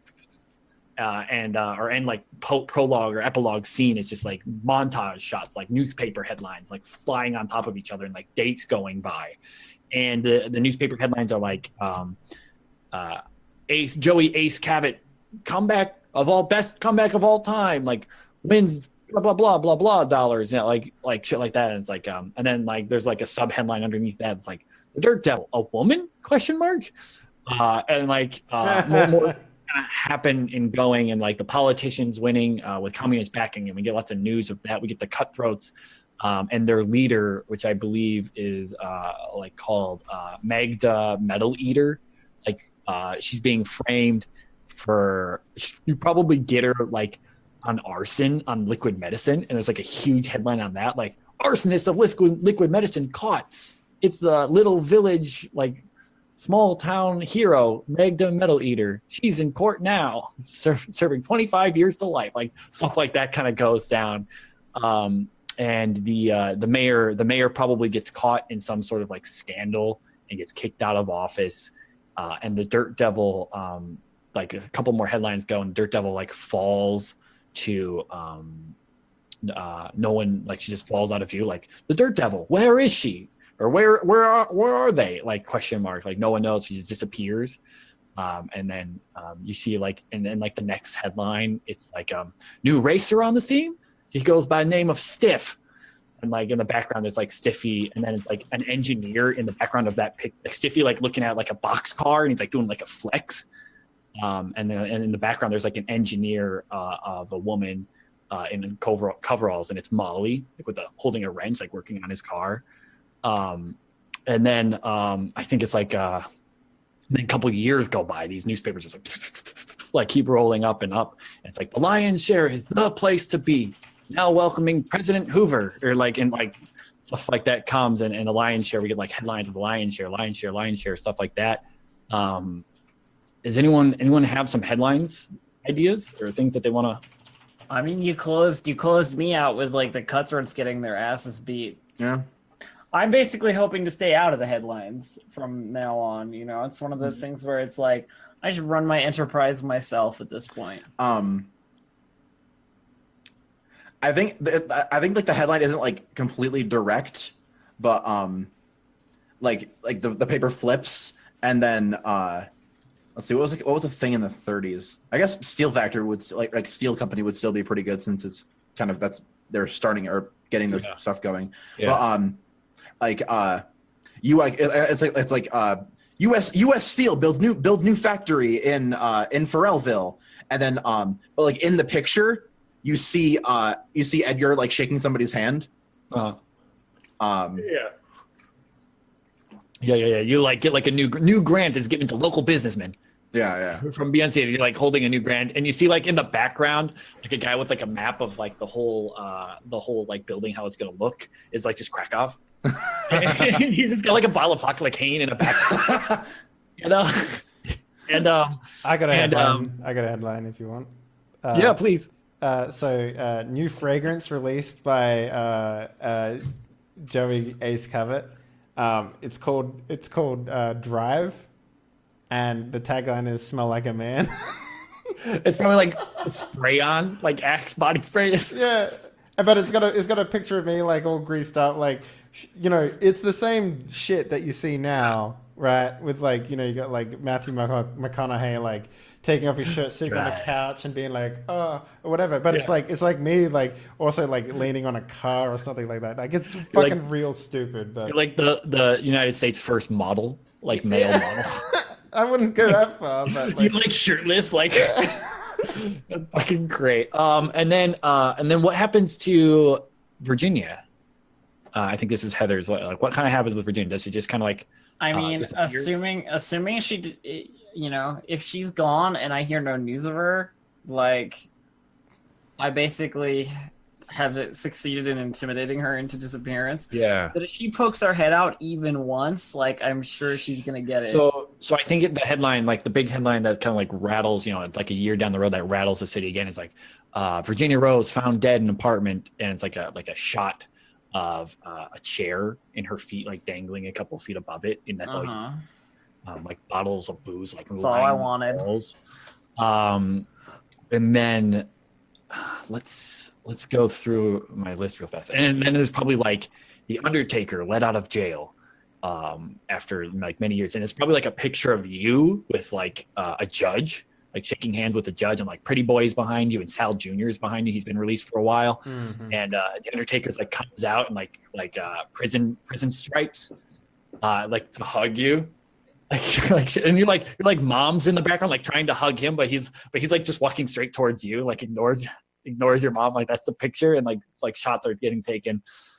D: uh, and uh, our end like po- prologue or epilogue scene is just like montage shots, like newspaper headlines, like flying on top of each other, and like dates going by, and the the newspaper headlines are like um, uh, Ace Joey Ace Cavett comeback of all best comeback of all time, like wins blah blah blah blah blah dollars, you know, like like shit like that. And it's like um and then like there's like a sub headline underneath that. It's like the Dirt Devil, a woman question mark, uh and like uh more more kind of happen in going, and like the politicians winning uh with communist backing, and we get lots of news of that. We get the cutthroats um and their leader, which I believe is uh like called uh Magda Metal Eater, like uh she's being framed for, you probably get her like on arson on Liquid Medicine, and there's like a huge headline on that, like arsonist of liquid liquid medicine caught. It's the little village, like small town hero Magda Metal Eater. She's in court now, ser- serving twenty-five years to life. Like stuff like that kind of goes down. Um, and the uh, the mayor the mayor probably gets caught in some sort of like scandal and gets kicked out of office. Uh, and the Dirt Devil. Um, like a couple more headlines go, and Dirt Devil like falls to um uh no one, like she just falls out of view, like the Dirt Devil, where is she, or where where are where are they, like question mark, like no one knows. She just disappears. Um and then um you see like, and then like the next headline, it's like um new racer on the scene, he goes by the name of Stiff, and like in the background there's like Stiffy, and then it's like an engineer in the background of that pic, like Stiffy like looking at like a box car, and he's like doing like a flex. Um, and then and in the background, there's like an engineer uh, of a woman uh, in cover- coveralls, and it's Molly, like with the holding a wrench, like working on his car. Um, and then um, I think it's like uh, then a couple of years go by, these newspapers just like like keep rolling up and up. And it's like the lion's share is the place to be. Now welcoming President Hoover, or like and like stuff like that comes, and, and the lion's share, we get like headlines of the lion's share, lion's share, lion's share, stuff like that. Um, Does anyone anyone have some headlines ideas or things that they want to?
B: I mean, you closed you closed me out with like the cutthroats getting their asses beat.
C: Yeah.
B: I'm basically hoping to stay out of the headlines from now on. You know, it's one of those things where it's like I should run my enterprise myself at this point.
C: Um, I think th- I think like the headline isn't like completely direct, but um, like like the, the paper flips, and then uh, let's see, what was it, what was the thing in the thirties? I guess Steel Factory would st- like like Steel Company would still be pretty good, since it's kind of that's they're starting or getting this
D: Yeah.
C: stuff going.
D: Yeah.
C: But um, like uh, you like it- it's like it's like uh. U S U S Steel builds new builds new factory in uh, in Pharrellville, and then um, but like in the picture, you see uh, you see Edgar like shaking somebody's hand.
D: Uh,
C: Um,
D: yeah. Yeah, yeah, yeah. You like get like a new new grant is given to local businessmen
C: yeah, yeah.
D: from Beyonce. You're like holding a new grant, and you see like in the background, like a guy with like a map of like the whole uh the whole like building, how it's gonna look, is like just Krakow. He's just got like a bottle of vodka like hanging in a back. You know, and um,
A: I got a
D: And,
A: headline.
D: um,
A: I got a headline if you want. Uh,
D: yeah, please.
A: Uh, so, uh, new fragrance released by uh, uh, Joey Ace Cavett. Um, it's called it's called uh, Drive, and the tagline is "Smell like a man."
D: It's probably like spray on, like Axe body sprays.
A: Yeah, but it's got a it's got a picture of me like all greased up, like sh- you know, it's the same shit that you see now, right? With like you know, you got like Matthew Mc- McConaughey like taking off his shirt, sitting on the
D: Right.
A: couch, and being like, "Oh," or whatever. But it's
D: Yeah.
A: like it's like me, like also like leaning on a car or something like that. Like it's fucking
D: like-
A: real stupid. But
D: You're like the the United States first model, like male model.
A: I wouldn't go that far. But
D: You
A: like,
D: like shirtless, like that's fucking great. Um, and then uh, and then what happens to Virginia? Uh, I think this is Heather's. What like what kind of happens with Virginia? Does she just kind of like?
B: I
D: Uh,
B: mean,
D: disappear?
B: assuming assuming she, d- you know, if she's gone and I hear no news of her, like, I basically have succeeded in intimidating her into disappearance.
D: Yeah.
B: But if she pokes her head out even once, like, I'm sure she's gonna get it.
D: So so I think it, the headline, like the big headline that kind of like rattles, you know, it's like a year down the road that rattles the city again. Is like uh, Virginia Rose found dead in an apartment, and it's like a like a shot of uh, a chair and her feet like dangling a couple feet above it, and that's all.
B: uh-huh.
D: Um, like bottles of booze, like
B: That's all I
D: lined
B: wanted.
D: walls. Um, and then uh, let's let's go through my list real fast. And then there's probably like the Undertaker let out of jail um, after like many years, and it's probably like a picture of you with like uh, a judge, like shaking hands with a judge, and like Pretty Boy's behind you, and Sal Junior is behind you. He's been released for a while,
A: mhm.
D: and uh, the Undertaker's like comes out and like like uh, prison prison stripes, uh, like to hug you. Like, like, and you're like, you're like mom's in the background, like trying to hug him, but he's, but he's like just walking straight towards you, like ignores, ignores your mom. Like that's the picture, and like it's like shots are getting taken.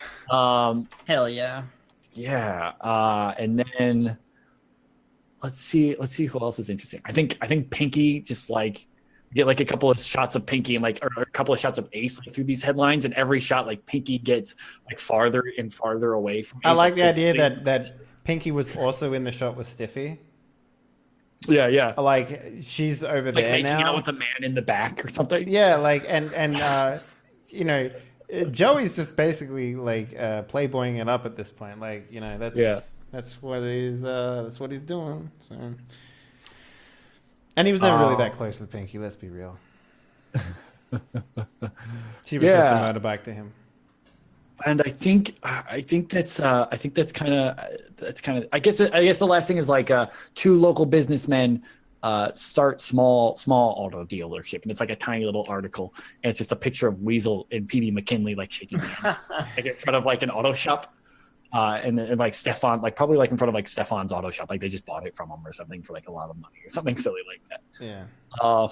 D: Um,
B: Hell yeah.
D: yeah, uh, and then let's see, let's see who else is interesting. I think, I think Pinky just like get like a couple of shots of Pinky and like or a couple of shots of Ace like, through these headlines, and every shot like Pinky gets like farther and farther away from.
A: I
D: Ace
A: like the idea
D: physically.
A: that that Pinky was also in the shot with Stiffy.
D: yeah, yeah.
A: Like she's over
D: Like
A: there
D: making
A: now.
D: out with a man in the back or something.
A: Yeah, like and and uh, you know, uh, Joey's just basically like uh, playboying it up at this point. Like you know, that's
D: Yeah.
A: that's what he's uh, that's what he's doing. So, and he was never really
D: Oh.
A: that close to Pinky. Let's be real. She was just
D: Yeah.
A: a motorbike to him.
D: And I think I think that's uh, I think that's kind of that's kind of I guess I guess the last thing is like uh, two local businessmen uh, start small small auto dealership, and it's like a tiny little article, and it's just a picture of Weasel and P D McKinley like shaking hands like in front of like an auto shop, uh, and, and like Stefan like probably like in front of like Stefan's auto shop, like they just bought it from him or something for like a lot of money or something silly like that.
A: Yeah.
D: Uh,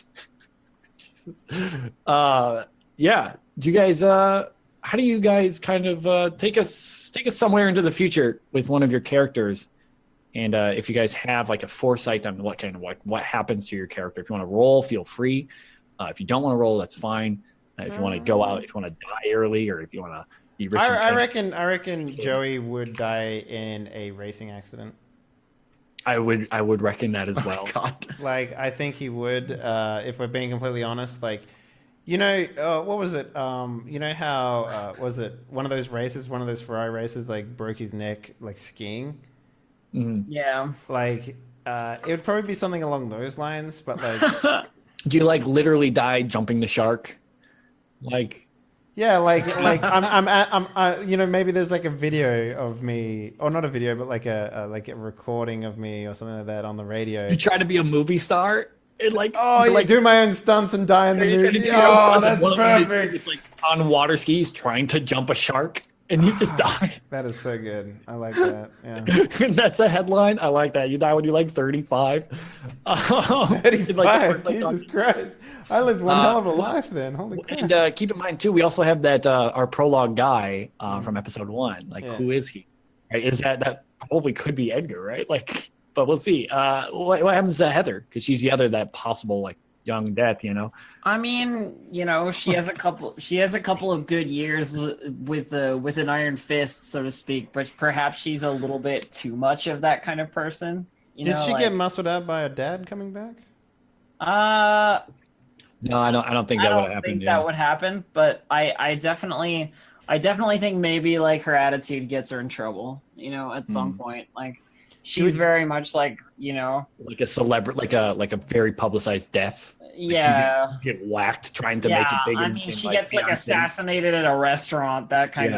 D: Jesus. Uh, yeah. Do you guys? Uh, how do you guys kind of uh, take us take us somewhere into the future with one of your characters? And uh, if you guys have like a foresight on what kind of like what happens to your character, if you want to roll, feel free. Uh, if you don't want to roll, that's fine. Uh, if you want to go out, if you want to die early, or if you want to be rich. and
A: I, I
D: famous,
A: reckon I reckon Joey would die in a racing accident.
D: I would I would reckon that as well.
C: God.
A: Like I think he would, uh, if we're being completely honest. Like, you know, uh, what was it? Um, you know how uh, was it one of those races, one of those Ferrari races, like broke his neck, like skiing.
D: Mhm.
B: Yeah.
A: Like, uh, it would probably be something along those lines. But like,
D: Do you like literally die jumping the shark? Like.
A: yeah, like like I'm I'm at, I'm uh, you know maybe there's like a video of me, or not a video, but like a, a like a recording of me or something like that on the radio.
D: You try to be a movie star and like
A: Oh,
D: you're
A: yeah,
D: like
A: do my own stunts and die in the
D: you're trying to
A: movie.
D: do your own
A: Oh,
D: stunts, and
A: that's
D: one of them is-
A: perfect.
D: is, like on water skis trying to jump a shark and you just die.
A: That is so good. I like that. Yeah.
D: That's a headline. I like that. You die when you're like thirty-five. Um,
A: thirty-five.
D: like, it's like
A: Jesus
D: on-
A: Christ. I lived one
D: Uh,
A: hell of a life then. Holy crap.
D: and uh, keep in mind too, we also have that uh, our prologue guy uh, from episode one. Like,
A: Yeah.
D: who is he? Right? Is that that probably could be Edgar, right? Like, but we'll see. Uh, what, what happens to Heather? Because she's the other that possible like young death. You know.
B: I mean, you know, she has a couple. She has a couple of good years w- with uh, with an iron fist, so to speak. But perhaps she's a little bit too much of that kind of person. You
A: Did
B: know,
A: she
B: like,
A: get muscled out by her dad coming back?
B: Uh,
D: No, I don't. I don't think
B: I
D: that would
B: don't
D: happen.
B: think
D: Yeah.
B: that would happen. But I, I definitely, I definitely think maybe like her attitude gets her in trouble. You know, at some
D: Mm.
B: point, like she's very much like you know,
D: Like a celebrity, like a like a very publicized death.
B: yeah.
D: Get whacked trying to
B: yeah,
D: make it big.
B: I
D: and-
B: mean,
D: and,
B: she
D: like,
B: gets like
D: Beyonce.
B: assassinated at a restaurant, that kind
D: Yeah.
B: of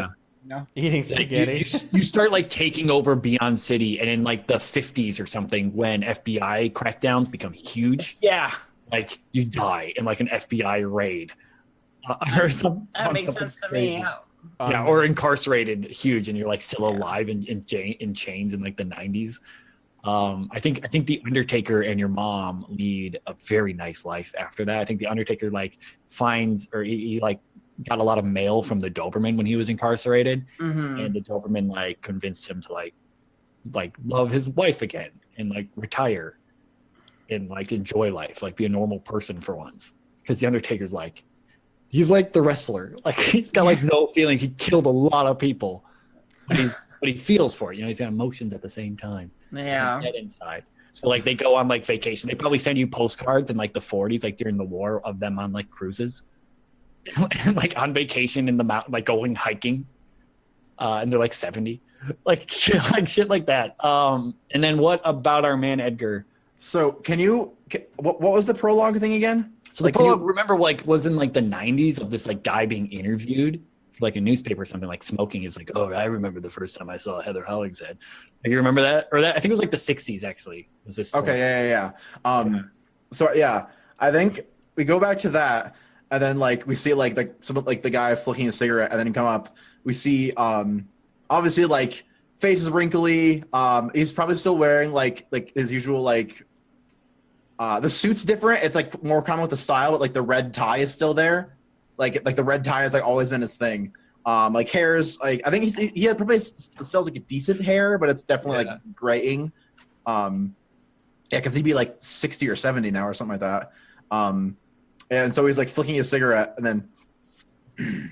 B: No.
A: Eating
D: Like, you,
A: spaghetti.
D: you, you start like taking over Beyond City, and in like the fifties or something, when F B I crackdowns become huge,
B: Yeah,
D: like you die in like an F B I raid, uh, or some,
B: that
D: on
B: makes
D: something
B: sense to
D: crazy.
B: me. Yeah.
D: Yeah,
A: Um,
D: or incarcerated, huge, and you're like still
B: Yeah.
D: alive in in, cha- in chains in like the nineties. Um, I think I think the Undertaker and your mom lead a very nice life after that. I think the Undertaker like finds or he, he like got a lot of mail from the Doberman when he was incarcerated,
B: Mm-hmm.
D: and the Doberman like convinced him to like like love his wife again and like retire and like enjoy life, like be a normal person for once. Because the Undertaker's like he's like the wrestler, like he's got like no feelings. He killed a lot of people, but, he's, but he feels for it. You know, he's got emotions at the same time.
B: Yeah.
D: Dead inside. So like they go on like vacation. They probably send you postcards in like the forties, like during the war, of them on like cruises, and like on vacation in the mountain, like going hiking. Uh, and they're like seventy, like shit, like shit like that. Um, and then what about our man Edgar?
C: So can you? Can, what what was the prologue thing again?
D: So
C: Like,
D: the
C: can you-
D: prologue, remember, like was in like the nineties of this like guy being interviewed for like a newspaper or something, like smoking. It's like, oh, I remember the first time I saw Heather Hollingshead. Like, you remember that? Or that? I think it was like the sixties actually. Was this story.
C: Okay, yeah, yeah, yeah. Um, so yeah, I think we go back to that, and then like we see like the some like the guy flicking a cigarette, and then come up. We see um, obviously like face is wrinkly. Um, he's probably still wearing like like his usual like. Uh, the suit's different. It's like more common with the style, but like the red tie is still there. Like like the red tie has like always been his thing. Um, like hair's like I think he's he had probably still has like a decent hair, but it's definitely
D: Yeah.
C: like graying. Um, yeah, because he'd be like sixty or seventy now or something like that. Um, and so he's like flicking a cigarette, and then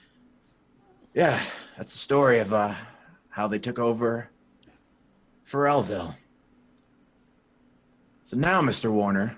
C: yeah, that's the story of uh, how they took over Pharrellville. So now, Mister Warner,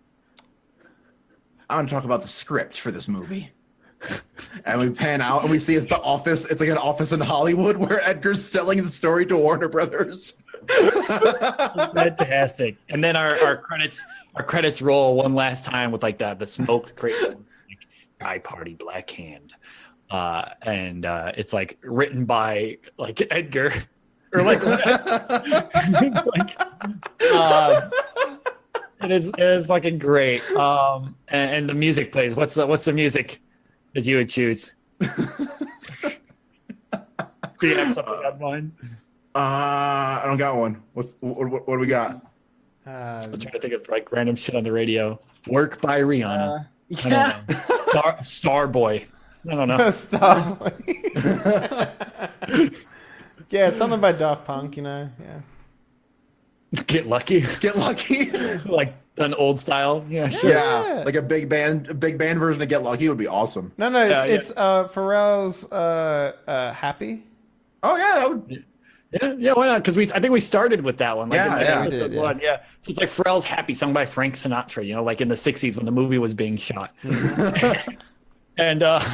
C: I want to talk about the script for this movie. And we pan out and we see it's the office. It's like an office in Hollywood where Edgar's selling the story to Warner Brothers.
D: Fantastic. And then our, our credits our credits roll one last time with like the the smoke crazy like Guy Party Black Hand. Uh, and uh, it's like written by like Edgar or like it's like uh, it is it is fucking great. Um, and, and the music plays. What's the what's the music that you would choose? Do you have something on mind?
C: Uh, I don't got one. What's what, what, what do we got?
A: uh,
D: I'm trying to think of like random shit on the radio. Work by Rihanna.
B: Uh,
D: I
B: yeah.
D: don't know. Star, Starboy. I don't know.
A: Starboy. Yeah, something by Daft Punk, you know. Yeah.
D: Get lucky.
C: Get Lucky.
D: Like an old style. Yeah, sure.
C: Yeah,
A: Yeah.
C: like a big band, a big band version of Get Lucky would be awesome.
A: No, no, it's,
D: Yeah, yeah.
A: it's uh, Pharrell's uh, uh, Happy.
C: Oh yeah, that would.
D: Yeah, yeah, why not? Because we, I think we started with that one. Like
C: Yeah,
D: in like
C: yeah, we
D: episode
A: did, yeah.
D: one. Yeah. So it's like Pharrell's Happy, sung by Frank Sinatra. You know, like in the sixties when the movie was being shot. And uh,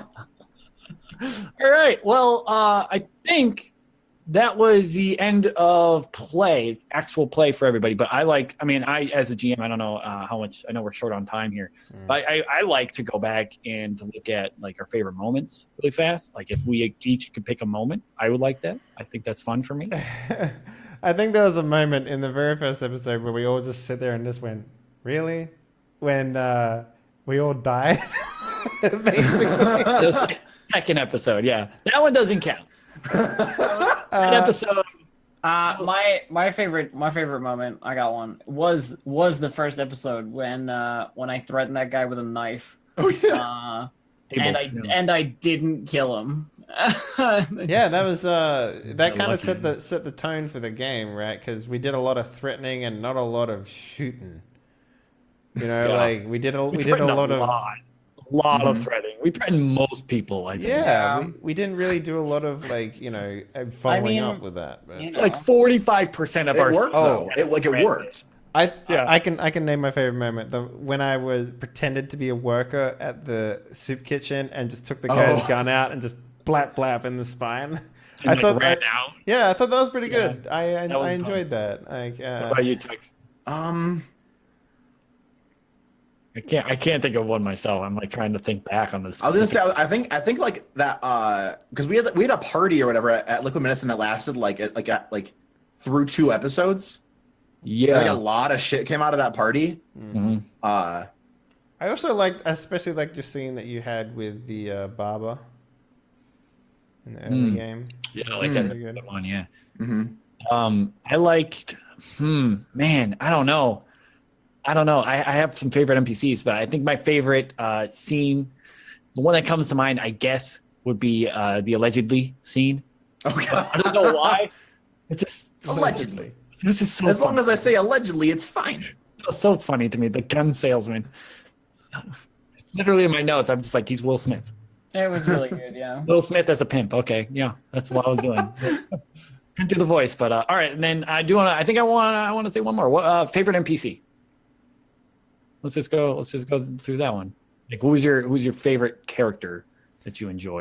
D: all right, well, uh, I think that was the end of play, actual play for everybody. But I like, I mean, I as a G M, I don't know uh, how much. I know we're short on time here, but I, I like to go back and to look at like our favorite moments really fast. Like if we each could pick a moment, I would like that. I think that's fun for me.
A: I think there was a moment in the very first episode where we all just sit there and just went, really? When uh, we all died? Basically.
D: The second episode, yeah, that one doesn't count. That episode.
B: Uh, my my favorite my favorite moment, I got one, was was the first episode when uh when I threatened that guy with a knife.
C: Oh yeah.
B: Uh,
D: Able,
B: and I
D: yeah.
B: and I didn't kill him.
A: Yeah, that was uh, that kind of
D: lucky.
A: set the set the tone for the game, right? Because we did a lot of threatening and not a lot of shooting. You know,
D: Yeah.
A: like we did a we,
D: We
A: did a
D: threatened
A: lot of
D: lot, a lot of
C: Mhm.
D: threatening. We threatened most people. I think.
A: yeah.
B: Yeah.
A: We, we didn't really do a lot of like you know uh, following
B: mean,
A: up with that. But
B: you know.
D: Like forty-five percent of
C: It
D: our
C: worked though. It like it worked.
A: I
D: Yeah.
A: I can I can name my favorite moment. The when I was pretended to be a worker at the soup kitchen and just took the guy's
C: Oh.
A: gun out and just blap blap in the spine.
D: And,
A: I
D: like,
A: thought
D: ran
A: that-
D: out.
A: Yeah, I thought that was pretty
D: Yeah.
A: good. I I,
D: That was
A: I
D: fun.
A: enjoyed that. Like
D: What
A: uh,
D: about you, Tex?
C: Um.
D: I can't. I can't think of one myself. I'm like trying to think back on this.
C: I was gonna say, I think, I think like that, uh, because we had we had a party or whatever at, at Liquid Medicine that lasted like at- like at, like through two episodes.
D: Yeah.
C: Like a lot of shit came out of that party.
D: Mhm.
C: Uh,
A: I also liked, I especially liked your scene that you had with the uh, barber in the early
D: Mm.
A: game.
D: Yeah, I like
C: Mm.
D: that,
A: Very good.
D: that one. Yeah.
C: mhm.
D: Um, I liked. Hmm. Man, I don't know. I don't know. I, I have some favorite N P Cs, but I think my favorite uh, scene, the one that comes to mind, I guess, would be uh, the allegedly scene.
C: Okay.
D: I don't know why. It's just
C: Allegedly.
D: It's just so
C: As long
D: funny.
C: as I say allegedly, it's fine.
D: It's so funny to me. The gun salesman. Literally in my notes, I'm just like, he's Will Smith.
B: It was really good, yeah.
D: Will Smith as a pimp. Okay, yeah, that's what I was doing. Couldn't do the voice, but uh, all right. And then I do want to. I think I want. I want to say one more. What uh, favorite N P C? Let's just go. Let's just go through that one. Like, who's your who's your favorite character that you enjoy?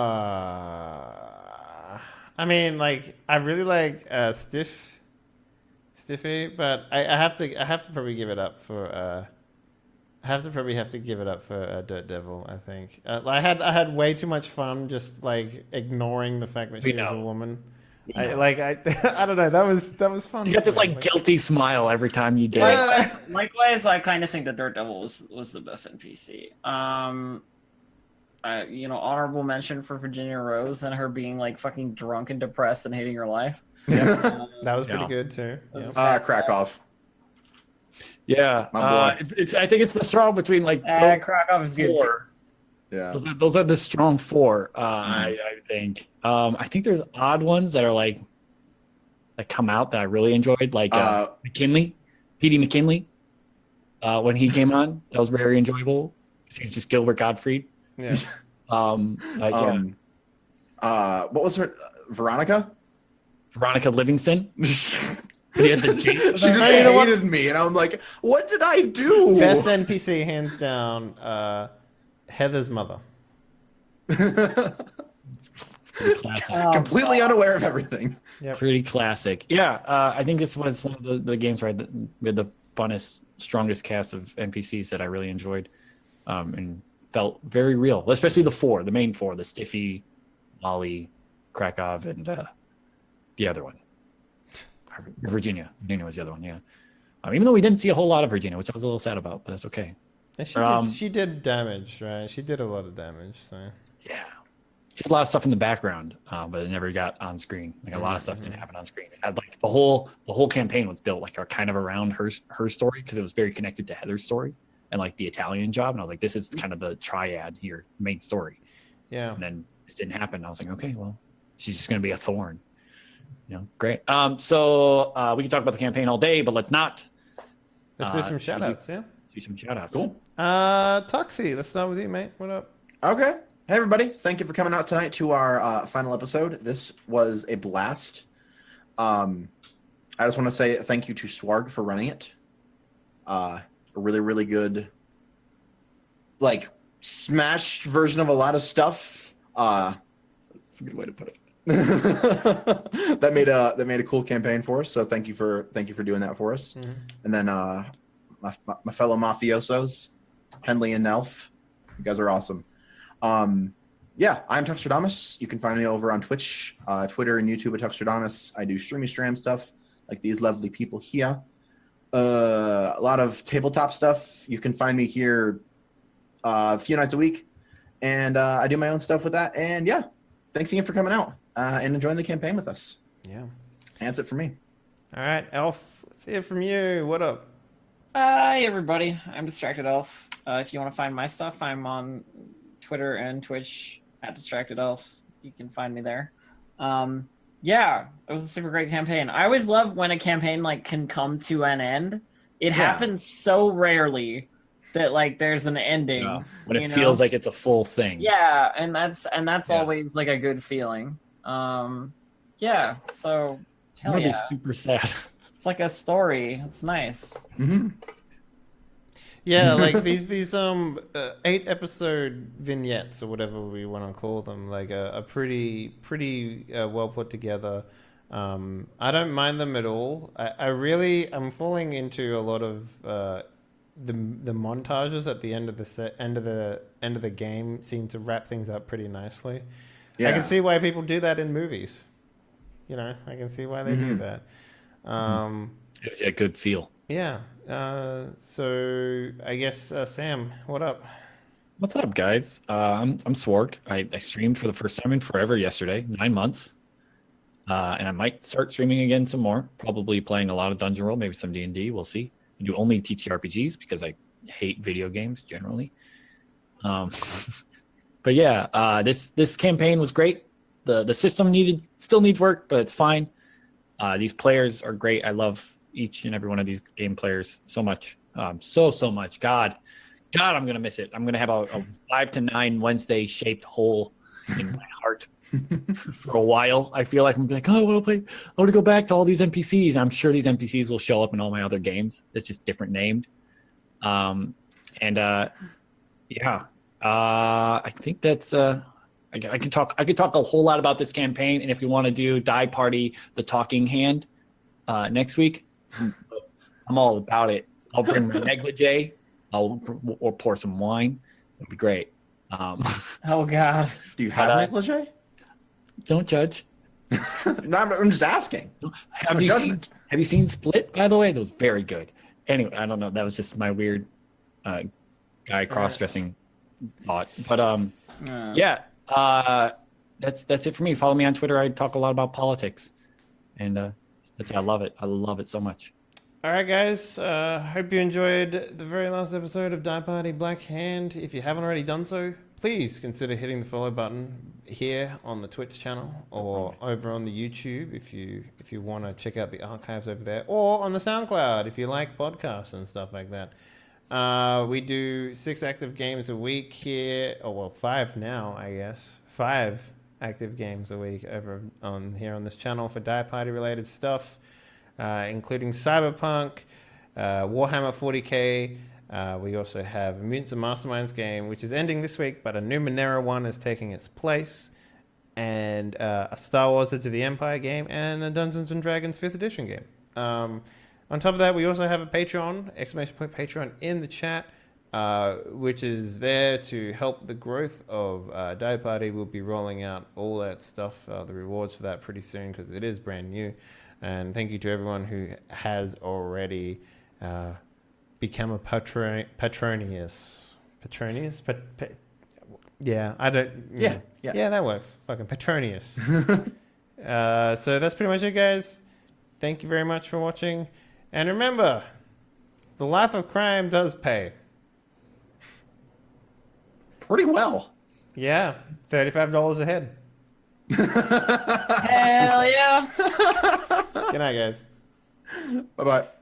A: Uh, I mean, like, I really like uh, Stiff, Stiffy, but I, I have to, I have to probably give it up for, uh, I have to probably have to give it up for uh, Dirt Devil. I think uh, I had, I had way too much fun just like ignoring the fact that
D: We
A: she was a
D: know.
A: woman.
D: We
A: I,
D: know.
A: like, I, I don't know. That was, that was fun.
D: You got this
A: for me.
D: like guilty smile every time you did it.
A: Yeah.
B: Likewise, likewise, I kind of think that Dirt Devil was was the best N P C. Um, I, you know, honorable mention for Virginia Rose and her being like fucking drunk and depressed and hating her life. Um,
A: That was pretty
D: Yeah.
A: good too.
B: was
A: Yeah.
B: a
C: Uh, Krakow.
D: Yeah,
C: My
D: uh,
C: boy.
D: it- it's. I think it's the straw between like
B: uh,
D: those
B: Krakow is good. too.
D: four.
C: Yeah.
D: Those are, those are the strong four. Uh,
C: Mm-hmm.
D: I, I think. Um, I think there's odd ones that are like that come out that I really enjoyed, like uh,
C: Uh,
D: McKinley, P D McKinley. Uh, when he came on, that was very enjoyable. He's just Gilbert Gottfried.
A: Yeah.
D: Um, uh, yeah.
C: um, uh, what was her? Veronica?
D: Veronica Livingston. He had the J-
C: She just
A: Hey, you know what?
C: hated me, and I'm like, what did I do?
A: Best N P C hands down. Uh, Heather's mother.
D: pretty classic.
B: Oh,
C: Completely
B: God.
C: unaware of everything.
A: Yep.
D: Pretty classic. Yeah, uh, I think this was one of the, the games right with the funnest, strongest cast of N P Cs that I really enjoyed, um, and felt very real. Especially the four, the main four: the Stiffy, Molly, Krakow, and uh, the other one, Virginia. Virginia was the other one. Yeah. Um, even though we didn't see a whole lot of Virginia, which I was a little sad about, but that's okay.
A: And she,
D: Um,
A: did, she did damage, right? She did a lot of damage. So
D: Yeah. She had a lot of stuff in the background, uh, but it never got on screen. Like a lot of stuff didn't happen on screen. It had like the whole the whole campaign was built like kind of around her her story because it was very connected to Heather's story and like the Italian job. And I was like, this is kind of the triad here, main story.
A: yeah.
D: And then this didn't happen. I was like, okay, well, she's just gonna be a thorn. You know, great. Um, so uh, we can talk about the campaign all day, but let's not
A: Let's do
D: uh,
A: some
D: should
A: shout
D: we-
A: outs, yeah?
D: do some shout outs.
C: Cool.
A: Uh, Toxie, let's start with you, mate. What up?
C: Okay. Hey, everybody. Thank you for coming out tonight to our uh, final episode. This was a blast. Um, I just want to say thank you to Swarg for running it. Uh, a really, really good, like, smashed version of a lot of stuff. Uh,
D: That's a good way to put it.
C: that made a that made a cool campaign for us. So thank you for thank you for doing that for us.
A: Mhm.
C: And then uh, my, my my fellow mafiosos, Henley and Nelf, you guys are awesome. Um, yeah, I'm Tuxtradamus. You can find me over on Twitch, uh, Twitter, and YouTube at Tuxtradamus. I do streamy stram stuff like these lovely people here. Uh, a lot of tabletop stuff. You can find me here uh, a few nights a week, and uh, I do my own stuff with that. And yeah, thanks again for coming out uh, and enjoying the campaign with us.
A: Yeah.
C: And that's it for me.
A: All right, Elf, let's hear from you. What up?
B: Hi, everybody. I'm Distracted Elf. Uh, if you want to find my stuff, I'm on Twitter and Twitch at Distracted Elf. You can find me there. Um, yeah, it was a super great campaign. I always love when a campaign like can come to an end. It happens so rarely that like there's an ending.
D: Yeah. When it
B: you know?
D: feels like it's a full thing.
B: Yeah, and that's and that's
D: Yeah.
B: always like a good feeling. Um, yeah, so
D: I'm
B: hell
D: gonna
B: yeah,
D: be super sad.
B: it's like a story. It's nice.
C: Mm-hmm.
A: Yeah, like these these um uh, eight episode vignettes or whatever we want to call them, like a, a pretty pretty uh, well put together. Um, I don't mind them at all. I, I really I'm falling into a lot of uh, the the montages at the end of the set, end of the end of the game seem to wrap things up pretty nicely.
C: Yeah.
A: I can see why people do that in movies. You know, I can see why they do
C: Mhm.
A: that. Um,
D: It's a good feel.
A: yeah. Uh, so I guess uh, Sam, what up?
D: What's up, guys? Uh, I'm I'm Swarg. I, I streamed for the first time in forever yesterday, nine months, uh, and I might start streaming again some more. Probably playing a lot of Dungeon World, maybe some D and D. We'll see. I do only T T R P Gs because I hate video games generally. Um, but yeah, uh, this this campaign was great. the The system needed still needs work, but it's fine. Uh, these players are great. I love each and every one of these game players so much, um, so so much. God. God, I'm gonna miss it. I'm gonna have a, a five to nine Wednesday shaped hole in my heart for a while. I feel like I'm like, oh, I want to play. I want to go back to all these N P Cs. I'm sure these N P Cs will show up in all my other games. It's just different named. Um, and uh, yeah, uh, I think that's. Uh, I, I can talk. I could talk a whole lot about this campaign, and if you want to do Die Party, the Talking Hand, uh, next week, I'm all about it. I'll bring my negligee. I'll or pour some wine. It'd be great. Um,
B: Oh God.
C: Do you have
D: But, uh,
C: negligee?
D: don't judge.
C: No, I'm, I'm just asking.
D: Have
C: No
D: you seen
C: judgment.
D: Have you seen Split? By the way, that was very good. Anyway, I don't know. That was just my weird uh, guy cross-dressing thought. But um,
B: Uh,
D: yeah, uh, that's that's it for me. Follow me on Twitter. I talk a lot about politics, and uh, that's I love it. I love it so much.
A: All right, guys. Uh, hope you enjoyed the very last episode of Die Party Black Hand. If you haven't already done so, please consider hitting the follow button here on the Twitch channel or over on the YouTube if you if you want to check out the archives over there, or on the SoundCloud if you like podcasts and stuff like that. Uh, we do six active games a week here, or well, five now, I guess. Five active games a week over on here on this channel for Die Party related stuff. Uh, including Cyberpunk, uh, Warhammer forty K. Uh, we also have a Mutants and Masterminds game, which is ending this week, but a new Monero one is taking its place, and uh, a Star Wars Edge of the Empire game, and a Dungeons and Dragons fifth edition game. Um, on top of that, we also have a Patreon, exclamation point Patreon, in the chat, uh, which is there to help the growth of uh, Die Party. We'll be rolling out all that stuff, uh, the rewards for that pretty soon, because it is brand new. And thank you to everyone who has already uh, become a patron- patronius. Patronius? Pat- pat- yeah, I don't.
C: Yeah, yeah.
A: Yeah, that works. Fucking patronius. uh, so that's pretty much it, guys. Thank you very much for watching. And remember, the life of crime does pay.
C: Pretty well.
A: Yeah, thirty-five dollars a head.
B: Hell yeah.
A: Good night, guys.
C: Bye bye.